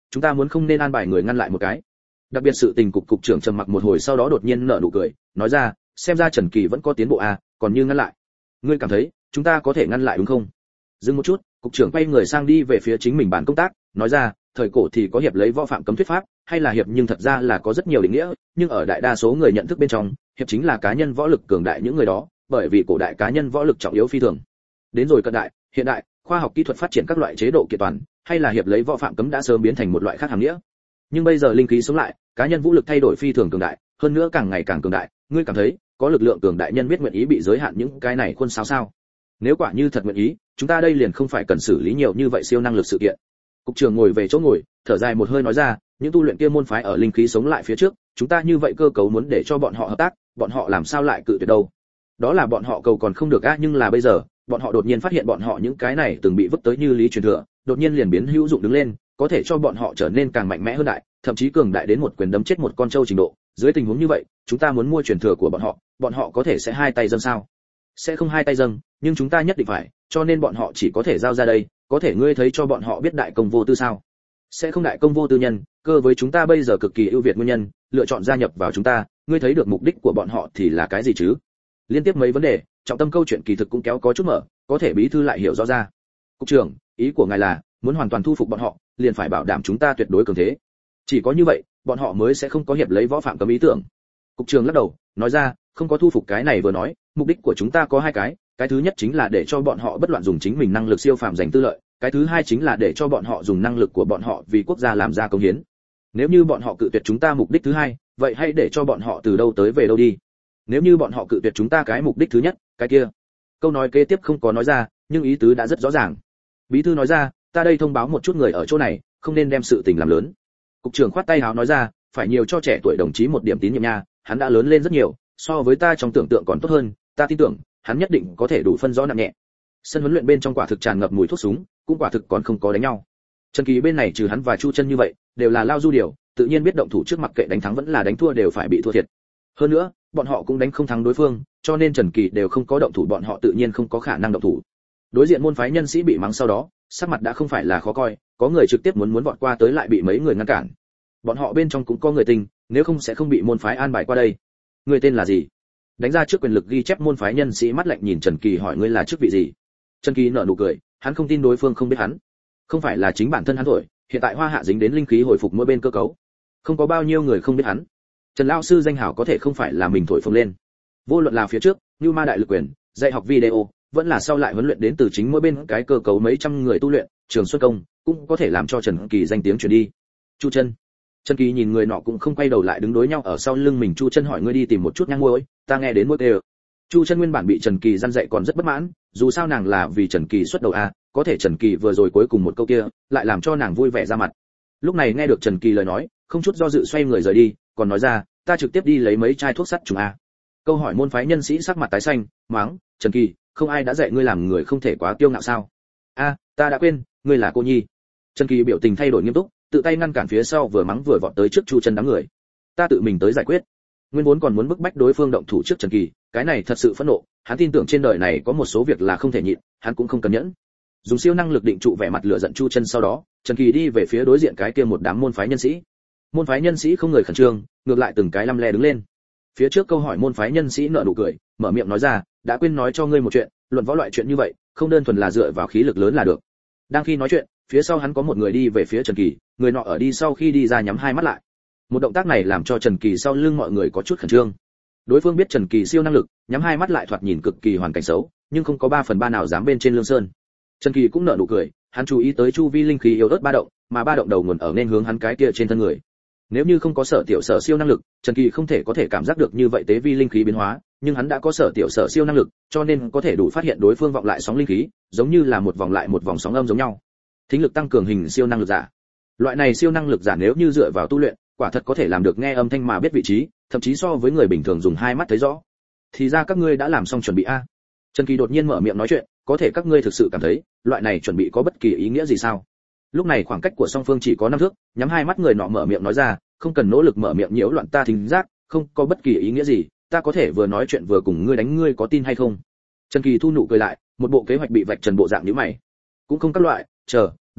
chúng ta muốn không nên an bài người ngăn lại một cái. Đặc biệt sự tình cục cục trưởng trầm mặc một hồi sau đó đột nhiên nở nụ cười, nói ra, xem ra Trần Kỳ vẫn có tiến bộ à, còn như ngăn lại. Ngươi cảm thấy, chúng ta có thể ngăn lại đúng không? Dừng một chút, cục trưởng quay người sang đi về phía chính mình bàn công tác, nói ra, thời cổ thì có hiệp lấy võ phạm cấm thuyết pháp, hay là hiệp nhưng thật ra là có rất nhiều định nghĩa, nhưng ở đại đa số người nhận thức bên trong, hiệp chính là cá nhân võ lực cường đại những người đó, bởi vì cổ đại cá nhân võ lực trọng yếu phi thường. Đến rồi cận đại, hiện đại, khoa học kỹ thuật phát triển các loại chế độ kiện toàn, hay là hiệp lấy võ phạm cấm đã sớm biến thành một loại khác hàm nghĩa. Nhưng bây giờ linh khí sống lại, cá nhân vũ lực thay đổi phi thường cường đại, hơn nữa càng ngày càng cường đại, ngươi cảm thấy, có lực lượng cường đại nhân biết nguyện ý bị giới hạn những cái này khuôn sáo sao? Nếu quả như thật nguyện ý, chúng ta đây liền không phải cần xử lý nhiều như vậy siêu năng lực sự kiện. Cục trưởng ngồi về chỗ ngồi, thở dài một hơi nói ra, những tu luyện kia môn phái ở linh khí sống lại phía trước, chúng ta như vậy cơ cấu muốn để cho bọn họ hợp tác, bọn họ làm sao lại cự tuyệt đâu? Đó là bọn họ cầu còn không được á, nhưng là bây giờ, bọn họ đột nhiên phát hiện bọn họ những cái này từng bị vứt tới như lý truyền thừa, đột nhiên liền biến hữu dụng đứng lên, có thể cho bọn họ trở nên càng mạnh mẽ hơn đại, thậm chí cường đại đến một quyền đấm chết một con trâu trình độ. Dưới tình huống như vậy, chúng ta muốn mua truyền thừa của bọn họ, bọn họ có thể sẽ hai tay dâng sao? Sẽ không hai tay dâng, nhưng chúng ta nhất định phải, cho nên bọn họ chỉ có thể giao ra đây, có thể ngươi thấy cho bọn họ biết đại công vô tư sao? Sẽ không đại công vô tư nhân, cơ với chúng ta bây giờ cực kỳ ưu việt nguyên nhân, lựa chọn gia nhập vào chúng ta, ngươi thấy được mục đích của bọn họ thì là cái gì chứ? Liên tiếp mấy vấn đề, trọng tâm câu chuyện kỳ thực cũng kéo có chút mở, có thể bí thư lại hiểu rõ ra. Cục trưởng, ý của ngài là, muốn hoàn toàn thu phục bọn họ, liền phải bảo đảm chúng ta tuyệt đối cường thế. Chỉ có như vậy, bọn họ mới sẽ không có hiệp lấy võ phạm cấm ý tưởng. Cục trưởng lắc đầu, nói ra, không có thu phục cái này vừa nói, mục đích của chúng ta có hai cái, cái thứ nhất chính là để cho bọn họ bất loạn dùng chính mình năng lực siêu phàm giành tư lợi, cái thứ hai chính là để cho bọn họ dùng năng lực của bọn họ vì quốc gia làm ra công hiến. Nếu như bọn họ cự tuyệt chúng ta mục đích thứ hai, vậy hãy để cho bọn họ từ đâu tới về đâu đi. Nếu như bọn họ cự tuyệt chúng ta cái mục đích thứ nhất, cái kia. Câu nói kế tiếp không có nói ra, nhưng ý tứ đã rất rõ ràng. Bí thư nói ra, ta đây thông báo một chút người ở chỗ này, không nên đem sự tình làm lớn. Cục trưởng khoát tay háo nói ra, phải nhiều cho trẻ tuổi đồng chí một điểm tín nhiệm nha, hắn đã lớn lên rất nhiều, so với ta trong tưởng tượng còn tốt hơn, ta tin tưởng, hắn nhất định có thể đủ phân rõ nặng nhẹ. Sân huấn luyện bên trong quả thực tràn ngập mùi thuốc súng, cũng quả thực còn không có đánh nhau. Trần Kỳ bên này trừ hắn và Chu Chân như vậy, đều là lao du điều, tự nhiên biết động thủ trước mặt kệ đánh thắng vẫn là đánh thua đều phải bị thua thiệt. Hơn nữa, bọn họ cũng đánh không thắng đối phương, cho nên Trần Kỳ đều không có động thủ, bọn họ tự nhiên không có khả năng động thủ. Đối diện môn phái nhân sĩ bị mắng sau đó, sắc mặt đã không phải là khó coi, có người trực tiếp muốn muốn vọt qua tới lại bị mấy người ngăn cản. Bọn họ bên trong cũng có người tinh, nếu không sẽ không bị môn phái an bài qua đây. Người tên là gì? Đánh ra trước quyền lực ghi chép môn phái nhân sĩ mắt lạnh nhìn Trần Kỳ hỏi ngươi là chức vị gì? Trần Kỳ nở nụ cười, hắn không tin đối phương không biết hắn. Không phải là chính bản thân hắn thổi, hiện tại Hoa Hạ dính đến linh khí hồi phục mỗi bên cơ cấu, không có bao nhiêu người không biết hắn. Trần lão sư danh hảo có thể không phải là mình thổi phồng lên. Vô luận là phía trước, như ma đại lực quyền, dạy học video, vẫn là sau lại huấn luyện đến từ chính mỗi bên cái cơ cấu mấy trăm người tu luyện, Trường Xuất Công, cũng có thể làm cho Trần Kỳ danh tiếng truyền đi. Chu Chân. Trần Kỳ nhìn người nọ cũng không quay đầu lại đứng đối nhau ở sau lưng mình. Chu Chân hỏi ngươi đi tìm một chút nhang muối, ta nghe đến muối đều. Chu Chân nguyên bản bị Trần Kỳ răn dạy còn rất bất mãn, dù sao nàng là vì Trần Kỳ xuất đầu a, có thể Trần Kỳ vừa rồi cuối cùng một câu kia, lại làm cho nàng vui vẻ ra mặt. Lúc này nghe được Trần Kỳ lời nói, không chút do dự xoay người rời đi, còn nói ra, ta trực tiếp đi lấy mấy chai thuốc sắt trùng a. Câu hỏi môn phái nhân sĩ sắc mặt tái xanh, mắng, Trần Kỳ, không ai đã dạy ngươi làm người không thể quá kiêu ngạo sao? A, ta đã quên, ngươi là cô nhi. Trần Kỳ biểu tình thay đổi nghiêm túc, tự tay ngăn cản phía sau vừa mắng vừa vọt tới trước Chu Chân đám người. Ta tự mình tới giải quyết. Nguyên vốn còn muốn bức bách đối phương động thủ trước Trần Kỳ, cái này thật sự phẫn nộ, hắn tin tưởng trên đời này có một số việc là không thể nhịn, hắn cũng không cần nhẫn. Dùng siêu năng lực định trụ vẻ mặt lửa giận Chu Chân sau đó, Trần Kỳ đi về phía đối diện cái kia một đám môn phái nhân sĩ. Môn phái nhân sĩ không người khẩn trương, ngược lại từng cái lăm le đứng lên. Phía trước câu hỏi môn phái nhân sĩ nở nụ cười, mở miệng nói ra, đã quên nói cho ngươi một chuyện, luận võ loại chuyện như vậy, không đơn thuần là dựa vào khí lực lớn là được. Đang khi nói chuyện, phía sau hắn có một người đi về phía Trần Kỳ, người nọ ở đi sau khi đi ra nhắm hai mắt lại. Một động tác này làm cho Trần Kỳ sau lưng mọi người có chút khẩn trương. Đối phương biết Trần Kỳ siêu năng lực, nhắm hai mắt lại thoạt nhìn cực kỳ hoàn cảnh xấu, nhưng không có ba phần ba nào dám bên trên lương sơn. Trần Kỳ cũng nở nụ cười, hắn chú ý tới chu vi linh khí yếu ớt ba động, mà ba động đầu nguồn ở nên hướng hắn cái kia trên thân người. Nếu như không có sở tiểu sở siêu năng lực, Trần Kỳ không thể có thể cảm giác được như vậy tế vi linh khí biến hóa, nhưng hắn đã có sở tiểu sở siêu năng lực, cho nên có thể đủ phát hiện đối phương vọng lại sóng linh khí, giống như là một vòng lại một vòng sóng âm giống nhau. Thính lực tăng cường hình siêu năng lực giả. Loại này siêu năng lực giả nếu như dựa vào tu luyện, quả thật có thể làm được nghe âm thanh mà biết vị trí, thậm chí so với người bình thường dùng hai mắt thấy rõ. Thì ra các ngươi đã làm xong chuẩn bị a. Trần Kỳ đột nhiên mở miệng nói chuyện, có thể các ngươi thực sự cảm thấy, loại này chuẩn bị có bất kỳ ý nghĩa gì sao? Lúc này khoảng cách của song phương chỉ có năm thước, nhắm hai mắt người nọ mở miệng nói ra, không cần nỗ lực mở miệng nhiễu loạn ta thính giác, không có bất kỳ ý nghĩa gì, ta có thể vừa nói chuyện vừa cùng ngươi đánh, ngươi có tin hay không? Trần Kỳ thu nụ cười lại, một bộ kế hoạch bị vạch trần bộ dạng nhíu mày. Cũng không các loại, chờ,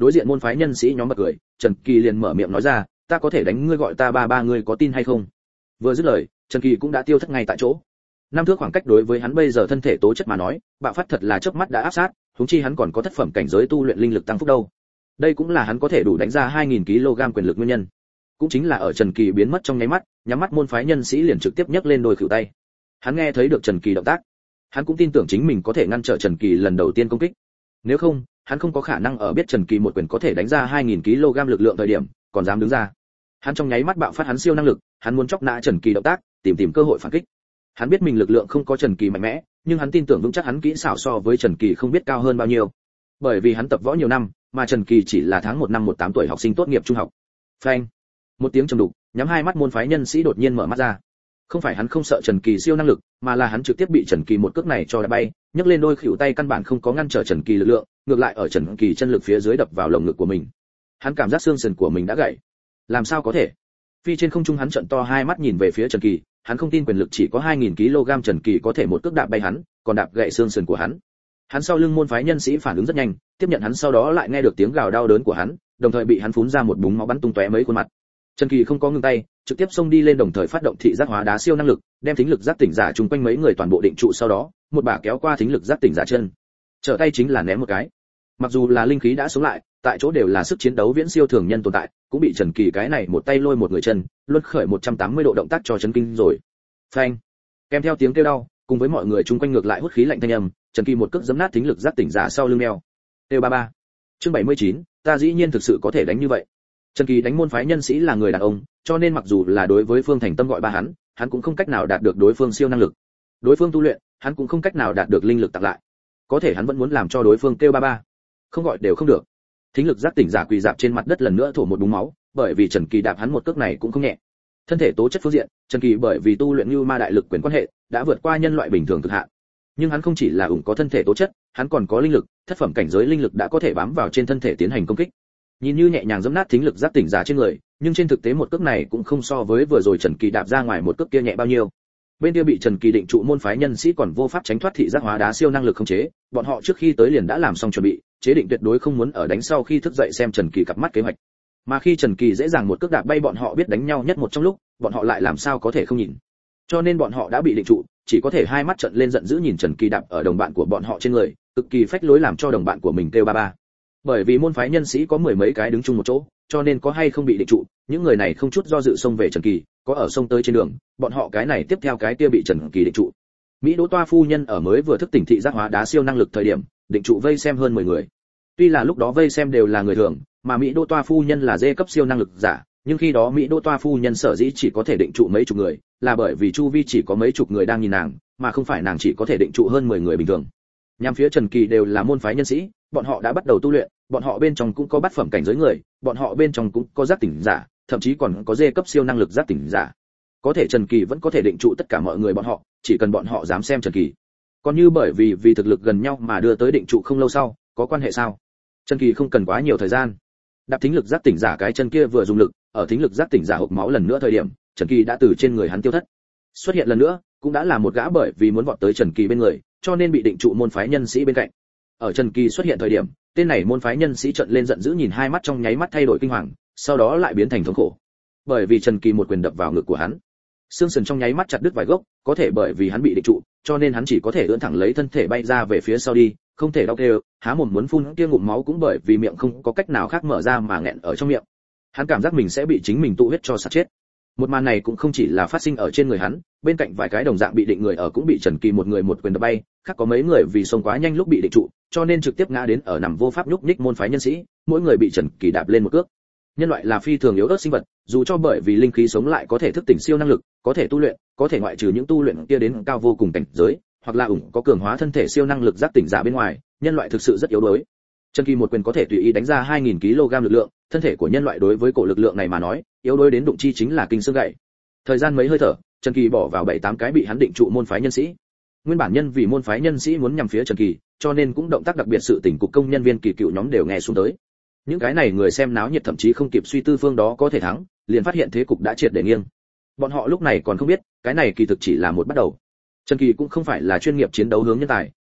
đối diện môn phái nhân sĩ nhóm bật cười, Trần Kỳ liền mở miệng nói ra, ta có thể đánh ngươi gọi ta ba ba, ngươi có tin hay không? Vừa dứt lời, Trần Kỳ cũng đã tiêu thất ngay tại chỗ. Năm thước khoảng cách đối với hắn bây giờ thân thể tố chất mà nói, bạo phát thật là chớp mắt đã áp sát, huống chi hắn còn có thất phẩm cảnh giới tu luyện linh lực tăng phúc đâu. Đây cũng là hắn có thể đủ đánh ra hai nghìn ki lô gam quyền lực nguyên nhân. Cũng chính là ở Trần Kỳ biến mất trong nháy mắt, nhắm mắt môn phái nhân sĩ liền trực tiếp nhấc lên đôi khuỷu tay. Hắn nghe thấy được Trần Kỳ động tác, hắn cũng tin tưởng chính mình có thể ngăn trở Trần Kỳ lần đầu tiên công kích. Nếu không, hắn không có khả năng ở biết Trần Kỳ một quyền có thể đánh ra hai nghìn ki lô gam lực lượng thời điểm, còn dám đứng ra. Hắn trong nháy mắt bạo phát hắn siêu năng lực, hắn muốn chọc nã Trần Kỳ động tác, tìm tìm cơ hội phản kích. Hắn biết mình lực lượng không có Trần Kỳ mạnh mẽ, nhưng hắn tin tưởng vững chắc hắn kỹ xảo so với Trần Kỳ không biết cao hơn bao nhiêu. Bởi vì hắn tập võ nhiều năm, mà Trần Kỳ chỉ là tháng một năm mười tám tuổi học sinh tốt nghiệp trung học. Phanh! Một tiếng trầm đục, nhắm hai mắt môn phái nhân sĩ đột nhiên mở mắt ra. Không phải hắn không sợ Trần Kỳ siêu năng lực, mà là hắn trực tiếp bị Trần Kỳ một cước này cho đá bay, nhấc lên đôi khuỷu tay căn bản không có ngăn trở Trần Kỳ lực lượng, ngược lại ở Trần Kỳ chân lực phía dưới đập vào lồng ngực của mình. Hắn cảm giác xương sườn của mình đã gãy. Làm sao có thể? Phi trên không trung hắn trợn to hai mắt nhìn về phía Trần Kỳ, hắn không tin quyền lực chỉ có hai nghìn ki lô gam Trần Kỳ có thể một cước đạp bay hắn, còn đạp gãy xương sườn của hắn. Hắn sau lưng môn phái nhân sĩ phản ứng rất nhanh, tiếp nhận hắn sau đó lại nghe được tiếng gào đau đớn của hắn, đồng thời bị hắn phun ra một búng máu bắn tung tóe mấy khuôn mặt. Trần Kỳ không có ngừng tay, trực tiếp xông đi lên đồng thời phát động thị giác hóa đá siêu năng lực, đem thính lực giác tỉnh giả chung quanh mấy người toàn bộ định trụ sau đó, một bà kéo qua thính lực giác tỉnh giả chân. Trở tay chính là ném một cái. Mặc dù là linh khí đã sống lại, tại chỗ đều là sức chiến đấu viễn siêu thường nhân tồn tại, cũng bị Trần Kỳ cái này một tay lôi một người chân, luân khởi một trăm tám mươi độ động tác cho chấn kinh rồi. Phanh! Kèm theo tiếng kêu đau, cùng với mọi người chung quanh ngược lại hút khí lạnh thanh âm, Trần Kỳ một cước giẫm nát thính lực giác tỉnh giả sau lưng đeo. Têu ba ba. Chương bảy mươi chín, ta dĩ nhiên thực sự có thể đánh như vậy. Trần Kỳ đánh môn phái nhân sĩ là người đàn ông, cho nên mặc dù là đối với Phương Thành Tâm gọi ba hắn, hắn cũng không cách nào đạt được đối phương siêu năng lực. Đối phương tu luyện, hắn cũng không cách nào đạt được linh lực tặng lại. Có thể hắn vẫn muốn làm cho đối phương kêu ba ba. Không gọi đều không được. Thính lực giác tỉnh giả quỳ rạp trên mặt đất lần nữa thổ một búng máu, bởi vì Trần Kỳ đạp hắn một cước này cũng không nhẹ. Thân thể tố chất phương diện, Trần Kỳ bởi vì tu luyện Như Ma đại lực quyền quan hệ, đã vượt qua nhân loại bình thường cực hạn. Nhưng hắn không chỉ là ủng có thân thể tố chất, hắn còn có linh lực, thất phẩm cảnh giới linh lực đã có thể bám vào trên thân thể tiến hành công kích. Nhìn như nhẹ nhàng giẫm nát thính lực giác tỉnh giả trên người, nhưng trên thực tế một cước này cũng không so với vừa rồi Trần Kỳ đạp ra ngoài một cước kia nhẹ bao nhiêu. Bên kia bị Trần Kỳ định trụ môn phái nhân sĩ còn vô pháp tránh thoát thị giác hóa đá siêu năng lực khống chế, bọn họ trước khi tới liền đã làm xong chuẩn bị, chế định tuyệt đối không muốn ở đánh sau khi thức dậy xem Trần Kỳ cặp mắt kế hoạch. Mà khi Trần Kỳ dễ dàng một cước đạp bay bọn họ biết đánh nhau nhất một trong lúc, bọn họ lại làm sao có thể không nhìn. Cho nên bọn họ đã bị định trụ, chỉ có thể hai mắt trợn lên giận dữ nhìn Trần Kỳ đạp ở đồng bạn của bọn họ trên người, cực kỳ phách lối làm cho đồng bạn của mình kêu ba ba. Bởi vì môn phái nhân sĩ có mười mấy cái đứng chung một chỗ, cho nên có hay không bị định trụ, những người này không chút do dự xông về Trần Kỳ, có ở xông tới trên đường, bọn họ cái này tiếp theo cái kia bị Trần Kỳ định trụ. Mỹ Đỗ Toa phu nhân ở mới vừa thức tỉnh thị giác hóa đá siêu năng lực thời điểm, định trụ vây xem hơn mười người. Tuy là lúc đó vây xem đều là người thường, mà Mỹ Đỗ Toa phu nhân là dê cấp siêu năng lực giả, nhưng khi đó Mỹ Đỗ Toa phu nhân sở dĩ chỉ có thể định trụ mấy chục người, là bởi vì chu vi chỉ có mấy chục người đang nhìn nàng, mà không phải nàng chỉ có thể định trụ hơn mười người bình thường. Nhằm phía Trần Kỳ đều là môn phái nhân sĩ, bọn họ đã bắt đầu tu luyện, bọn họ bên trong cũng có bát phẩm cảnh giới người, bọn họ bên trong cũng có giác tỉnh giả, thậm chí còn có dê cấp siêu năng lực giác tỉnh giả. Có thể Trần Kỳ vẫn có thể định trụ tất cả mọi người bọn họ, chỉ cần bọn họ dám xem Trần Kỳ. Còn như bởi vì vì thực lực gần nhau mà đưa tới định trụ không lâu sau, có quan hệ sao? Trần Kỳ không cần quá nhiều thời gian. Đạp thính lực giác tỉnh giả cái chân kia vừa dùng lực, ở thính lực giác tỉnh giả hộc máu lần nữa thời điểm, Trần Kỳ đã từ trên người hắn tiêu thất. Xuất hiện lần nữa, cũng đã là một gã bởi vì muốn vọt tới Trần Kỳ bên người, cho nên bị định trụ môn phái nhân sĩ bên cạnh. Ở Trần Kỳ xuất hiện thời điểm, tên này môn phái nhân sĩ trợn lên giận dữ nhìn hai mắt trong nháy mắt thay đổi kinh hoàng, sau đó lại biến thành thống khổ. Bởi vì Trần Kỳ một quyền đập vào ngực của hắn, xương sườn trong nháy mắt chặt đứt vài gốc, có thể bởi vì hắn bị định trụ, cho nên hắn chỉ có thể ưỡn thẳng lấy thân thể bay ra về phía sau đi, không thể đau kêu, há mồm muốn phun kia ngụm máu cũng bởi vì miệng không có cách nào khác mở ra mà nghẹn ở trong miệng. Hắn cảm giác mình sẽ bị chính mình tụ huyết cho sặc chết. Một màn này cũng không chỉ là phát sinh ở trên người hắn, bên cạnh vài cái đồng dạng bị định người ở cũng bị Trần Kỳ một người một quyền đập bay, khác có mấy người vì xông quá nhanh lúc bị định trụ, cho nên trực tiếp ngã đến ở nằm vô pháp nhúc nhích môn phái nhân sĩ, mỗi người bị Trần Kỳ đạp lên một cước. Nhân loại là phi thường yếu ớt sinh vật, dù cho bởi vì linh khí sống lại có thể thức tỉnh siêu năng lực, có thể tu luyện, có thể ngoại trừ những tu luyện kia đến cao vô cùng cảnh giới, hoặc là ủng có cường hóa thân thể siêu năng lực giác tỉnh giả bên ngoài, nhân loại thực sự rất yếu đuối. Trần Kỳ một quyền có thể tùy ý đánh ra hai nghìn ki lô gam lực lượng, thân thể của nhân loại đối với cổ lực lượng này mà nói, yếu đuối đến đụng chi chính là kinh xương gãy. Thời gian mấy hơi thở, Trần Kỳ bỏ vào bảy tám cái bị hắn định trụ môn phái nhân sĩ. Nguyên bản nhân vì môn phái nhân sĩ muốn nhằm phía Trần Kỳ, cho nên cũng động tác đặc biệt sự tỉnh cục công nhân viên kỳ cựu nhóm đều nghe xuống tới. Những cái này người xem náo nhiệt thậm chí không kịp suy tư phương đó có thể thắng, liền phát hiện thế cục đã triệt để nghiêng. Bọn họ lúc này còn không biết, cái này kỳ thực chỉ là một bắt đầu. Trần Kỳ cũng không phải là chuyên nghiệp chiến đấu hướng nhân tài,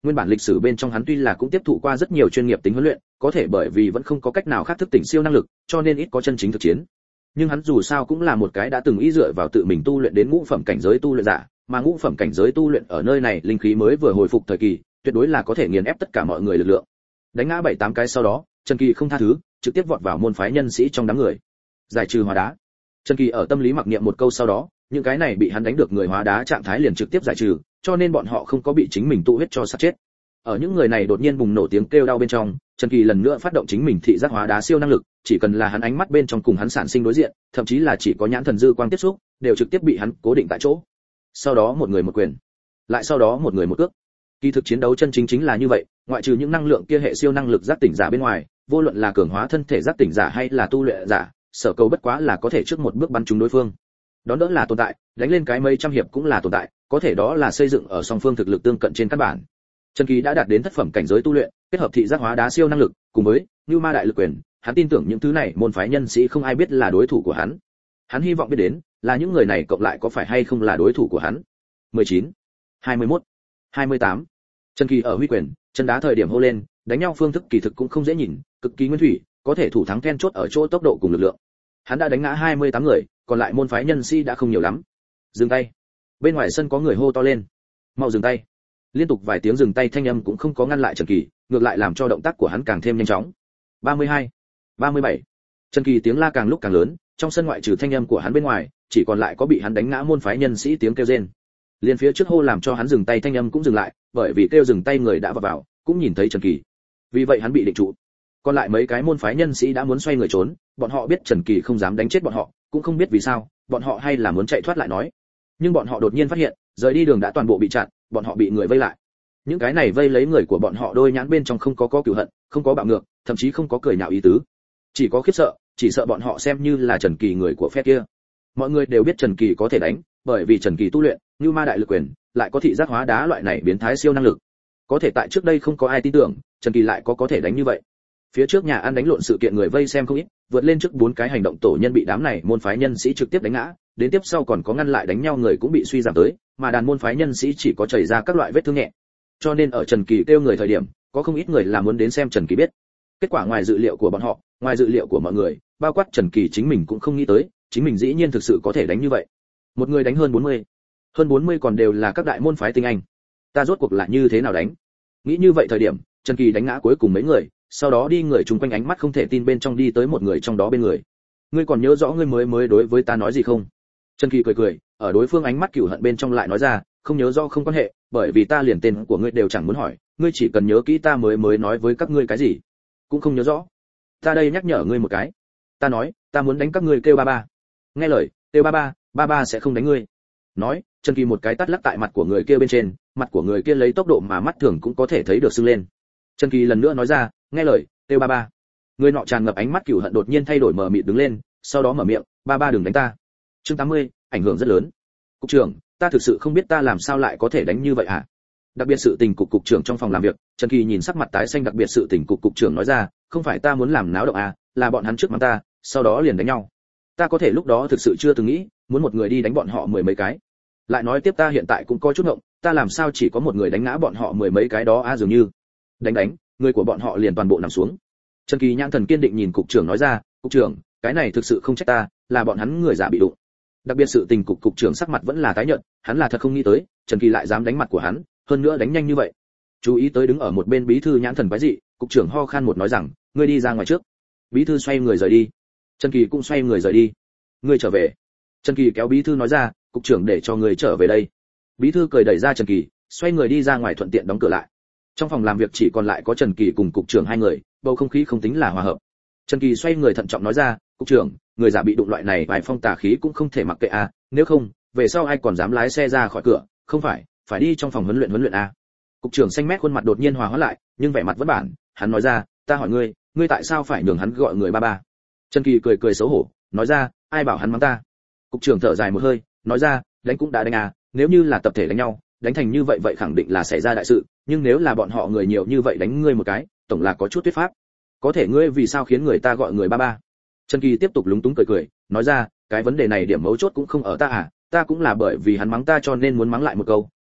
Nguyên bản lịch sử bên trong hắn tuy là cũng tiếp thụ qua rất nhiều chuyên nghiệp tính huấn luyện, có thể bởi vì vẫn không có cách nào khác thức tỉnh siêu năng lực, cho nên ít có chân chính thực chiến. Nhưng hắn dù sao cũng là một cái đã từng ý dựa vào tự mình tu luyện đến ngũ phẩm cảnh giới tu luyện giả, mà ngũ phẩm cảnh giới tu luyện ở nơi này linh khí mới vừa hồi phục thời kỳ, tuyệt đối là có thể nghiền ép tất cả mọi người lực lượng. Đánh ngã bảy tám cái sau đó, Trần Kỳ không tha thứ, trực tiếp vọt vào môn phái nhân sĩ trong đám người. Giải trừ hóa đá. Trần Kỳ ở tâm lý mặc niệm một câu sau đó, những cái này bị hắn đánh được người hóa đá trạng thái liền trực tiếp giải trừ, cho nên bọn họ không có bị chính mình tụ huyết cho sát chết. Ở những người này đột nhiên bùng nổ tiếng kêu đau bên trong, Trần Kỳ lần nữa phát động chính mình thị giác hóa đá siêu năng lực, chỉ cần là hắn ánh mắt bên trong cùng hắn sản sinh đối diện, thậm chí là chỉ có nhãn thần dư quang tiếp xúc, đều trực tiếp bị hắn cố định tại chỗ. Sau đó một người một quyền, lại sau đó một người một cước. Kỳ thực chiến đấu chân chính chính là như vậy, ngoại trừ những năng lượng kia hệ siêu năng lực giác tỉnh giả bên ngoài, vô luận là cường hóa thân thể giác tỉnh giả hay là tu luyện giả, sở cầu bất quá là có thể trước một bước bắn trúng đối phương. Đón đỡ là tồn tại, đánh lên cái mấy trăm hiệp cũng là tồn tại, có thể đó là xây dựng ở song phương thực lực tương cận trên căn bản. Trần Kỳ đã đạt đến thất phẩm cảnh giới tu luyện, kết hợp thị giác hóa đá siêu năng lực, cùng với Như Ma đại lực quyền, hắn tin tưởng những thứ này môn phái nhân sĩ không ai biết là đối thủ của hắn. Hắn hy vọng biết đến, là những người này cộng lại có phải hay không là đối thủ của hắn. mười chín, hai mươi mốt, hai mươi tám. Trần Kỳ ở huy quyền, chân đá thời điểm hô lên, đánh nhau phương thức kỳ thực cũng không dễ nhìn, cực kỳ nguyên thủy, có thể thủ thắng then chốt ở chỗ tốc độ cùng lực lượng. Hắn đã đánh ngã hai mươi tám người, còn lại môn phái nhân sĩ đã không nhiều lắm. Dừng tay. Bên ngoài sân có người hô to lên. Mau dừng tay. Liên tục vài tiếng dừng tay thanh âm cũng không có ngăn lại Trần Kỳ, ngược lại làm cho động tác của hắn càng thêm nhanh chóng. ba mươi hai, ba mươi bảy. Trần Kỳ tiếng la càng lúc càng lớn, trong sân ngoại trừ thanh âm của hắn bên ngoài, chỉ còn lại có bị hắn đánh ngã môn phái nhân sĩ tiếng kêu rên. Liên phía trước hô làm cho hắn dừng tay thanh âm cũng dừng lại, bởi vì kêu dừng tay người đã vào vào, cũng nhìn thấy Trần Kỳ. Vì vậy hắn bị định trụ. Còn lại mấy cái môn phái nhân sĩ đã muốn xoay người trốn, bọn họ biết Trần Kỳ không dám đánh chết bọn họ, cũng không biết vì sao, bọn họ hay là muốn chạy thoát lại nói. Nhưng bọn họ đột nhiên phát hiện, rời đi đường đã toàn bộ bị chặn, bọn họ bị người vây lại. Những cái này vây lấy người của bọn họ đôi nhãn bên trong không có có cừu hận, không có bạo ngược, thậm chí không có cười nhạo ý tứ, chỉ có khiếp sợ, chỉ sợ bọn họ xem như là Trần Kỳ người của phe kia. Mọi người đều biết Trần Kỳ có thể đánh, bởi vì Trần Kỳ tu luyện Như Ma đại lực quyền, lại có thị giác hóa đá loại này biến thái siêu năng lực. Có thể tại trước đây không có ai tin tưởng, Trần Kỳ lại có có thể đánh như vậy. Phía trước nhà ăn đánh lộn sự kiện người vây xem không ít, vượt lên trước bốn cái hành động tổ nhân bị đám này môn phái nhân sĩ trực tiếp đánh ngã, đến tiếp sau còn có ngăn lại đánh nhau người cũng bị suy giảm tới, mà đàn môn phái nhân sĩ chỉ có chảy ra các loại vết thương nhẹ. Cho nên ở Trần Kỳ kêu người thời điểm, có không ít người là muốn đến xem Trần Kỳ biết. Kết quả ngoài dự liệu của bọn họ, ngoài dự liệu của mọi người, bao quát Trần Kỳ chính mình cũng không nghĩ tới, chính mình dĩ nhiên thực sự có thể đánh như vậy. Một người đánh hơn bốn mươi, hơn bốn mươi còn đều là các đại môn phái tinh anh. Ta rốt cuộc là như thế nào đánh? Nghĩ như vậy thời điểm, Trần Kỳ đánh ngã cuối cùng mấy người, sau đó đi người chung quanh ánh mắt không thể tin bên trong đi tới một người trong đó bên người. Ngươi còn nhớ rõ ngươi mới mới đối với ta nói gì không? Trần Kỳ cười cười, ở đối phương ánh mắt cừu hận bên trong lại nói ra, không nhớ rõ không quan hệ, bởi vì ta liền tên của ngươi đều chẳng muốn hỏi, ngươi chỉ cần nhớ kỹ ta mới mới nói với các ngươi cái gì. Cũng không nhớ rõ. Ta đây nhắc nhở ngươi một cái. Ta nói, ta muốn đánh các ngươi kêu ba ba. Nghe lời, kêu ba ba, ba ba sẽ không đánh ngươi. Nói, Trần Kỳ một cái tát lắc tại mặt của người kia bên trên, mặt của người kia lấy tốc độ mà mắt thường cũng có thể thấy được sưng lên. Trần Kỳ lần nữa nói ra, nghe lời, kêu ba ba. Người nọ tràn ngập ánh mắt cừu hận đột nhiên thay đổi mờ mịt đứng lên, sau đó mở miệng, ba ba đừng đánh ta. Chương tám mươi, ảnh hưởng rất lớn. Cục trưởng, ta thực sự không biết ta làm sao lại có thể đánh như vậy hả? Đặc biệt sự tình cục cục trưởng trong phòng làm việc, Trần Kỳ nhìn sắc mặt tái xanh đặc biệt sự tình cục cục trưởng nói ra, không phải ta muốn làm náo động à, là bọn hắn trước mặt ta, sau đó liền đánh nhau. Ta có thể lúc đó thực sự chưa từng nghĩ, muốn một người đi đánh bọn họ mười mấy cái. Lại nói tiếp ta hiện tại cũng có chút ngộng, ta làm sao chỉ có một người đánh ngã bọn họ mười mấy cái đó a à, dường như. Đánh đánh, người của bọn họ liền toàn bộ nằm xuống. Trần Kỳ nhãn thần kiên định nhìn cục trưởng nói ra, cục trưởng, cái này thực sự không trách ta, là bọn hắn người giả bị đụng. Đặc biệt sự tình cục cục trưởng sắc mặt vẫn là tái nhợt, hắn là thật không nghĩ tới, Trần Kỳ lại dám đánh mặt của hắn, hơn nữa đánh nhanh như vậy. Chú ý tới đứng ở một bên bí thư nhãn thần quái dị, cục trưởng ho khan một nói rằng, ngươi đi ra ngoài trước. Bí thư xoay người rời đi. Trần Kỳ cũng xoay người rời đi. Ngươi trở về. Trần Kỳ kéo bí thư nói ra, cục trưởng để cho ngươi trở về đây. Bí thư cười đẩy ra Trần Kỳ, xoay người đi ra ngoài thuận tiện đóng cửa lại. Trong phòng làm việc chỉ còn lại có Trần Kỳ cùng cục trưởng hai người, bầu không khí không tính là hòa hợp. Trần Kỳ xoay người thận trọng nói ra, cục trưởng, người giả bị đụng loại này vài phong tà khí cũng không thể mặc kệ a, nếu không, về sau ai còn dám lái xe ra khỏi cửa, không phải, phải đi trong phòng huấn luyện huấn luyện a. Cục trưởng xanh mét khuôn mặt đột nhiên hòa hóa lại, nhưng vẻ mặt vẫn bản, hắn nói ra, ta hỏi ngươi, ngươi tại sao phải nhường hắn gọi người ba ba? Trần Kỳ cười cười xấu hổ, nói ra, ai bảo hắn mắng ta? Cục trưởng thở dài một hơi, nói ra, đánh cũng đã đánh à, nếu như là tập thể đánh nhau, đánh thành như vậy vậy khẳng định là xảy ra đại sự, nhưng nếu là bọn họ người nhiều như vậy đánh ngươi một cái, tổng là có chút thuyết pháp. Có thể ngươi vì sao khiến người ta gọi người ba ba? Trần Kỳ tiếp tục lúng túng cười cười, nói ra, cái vấn đề này điểm mấu chốt cũng không ở ta à, ta cũng là bởi vì hắn mắng ta cho nên muốn mắng lại một câu,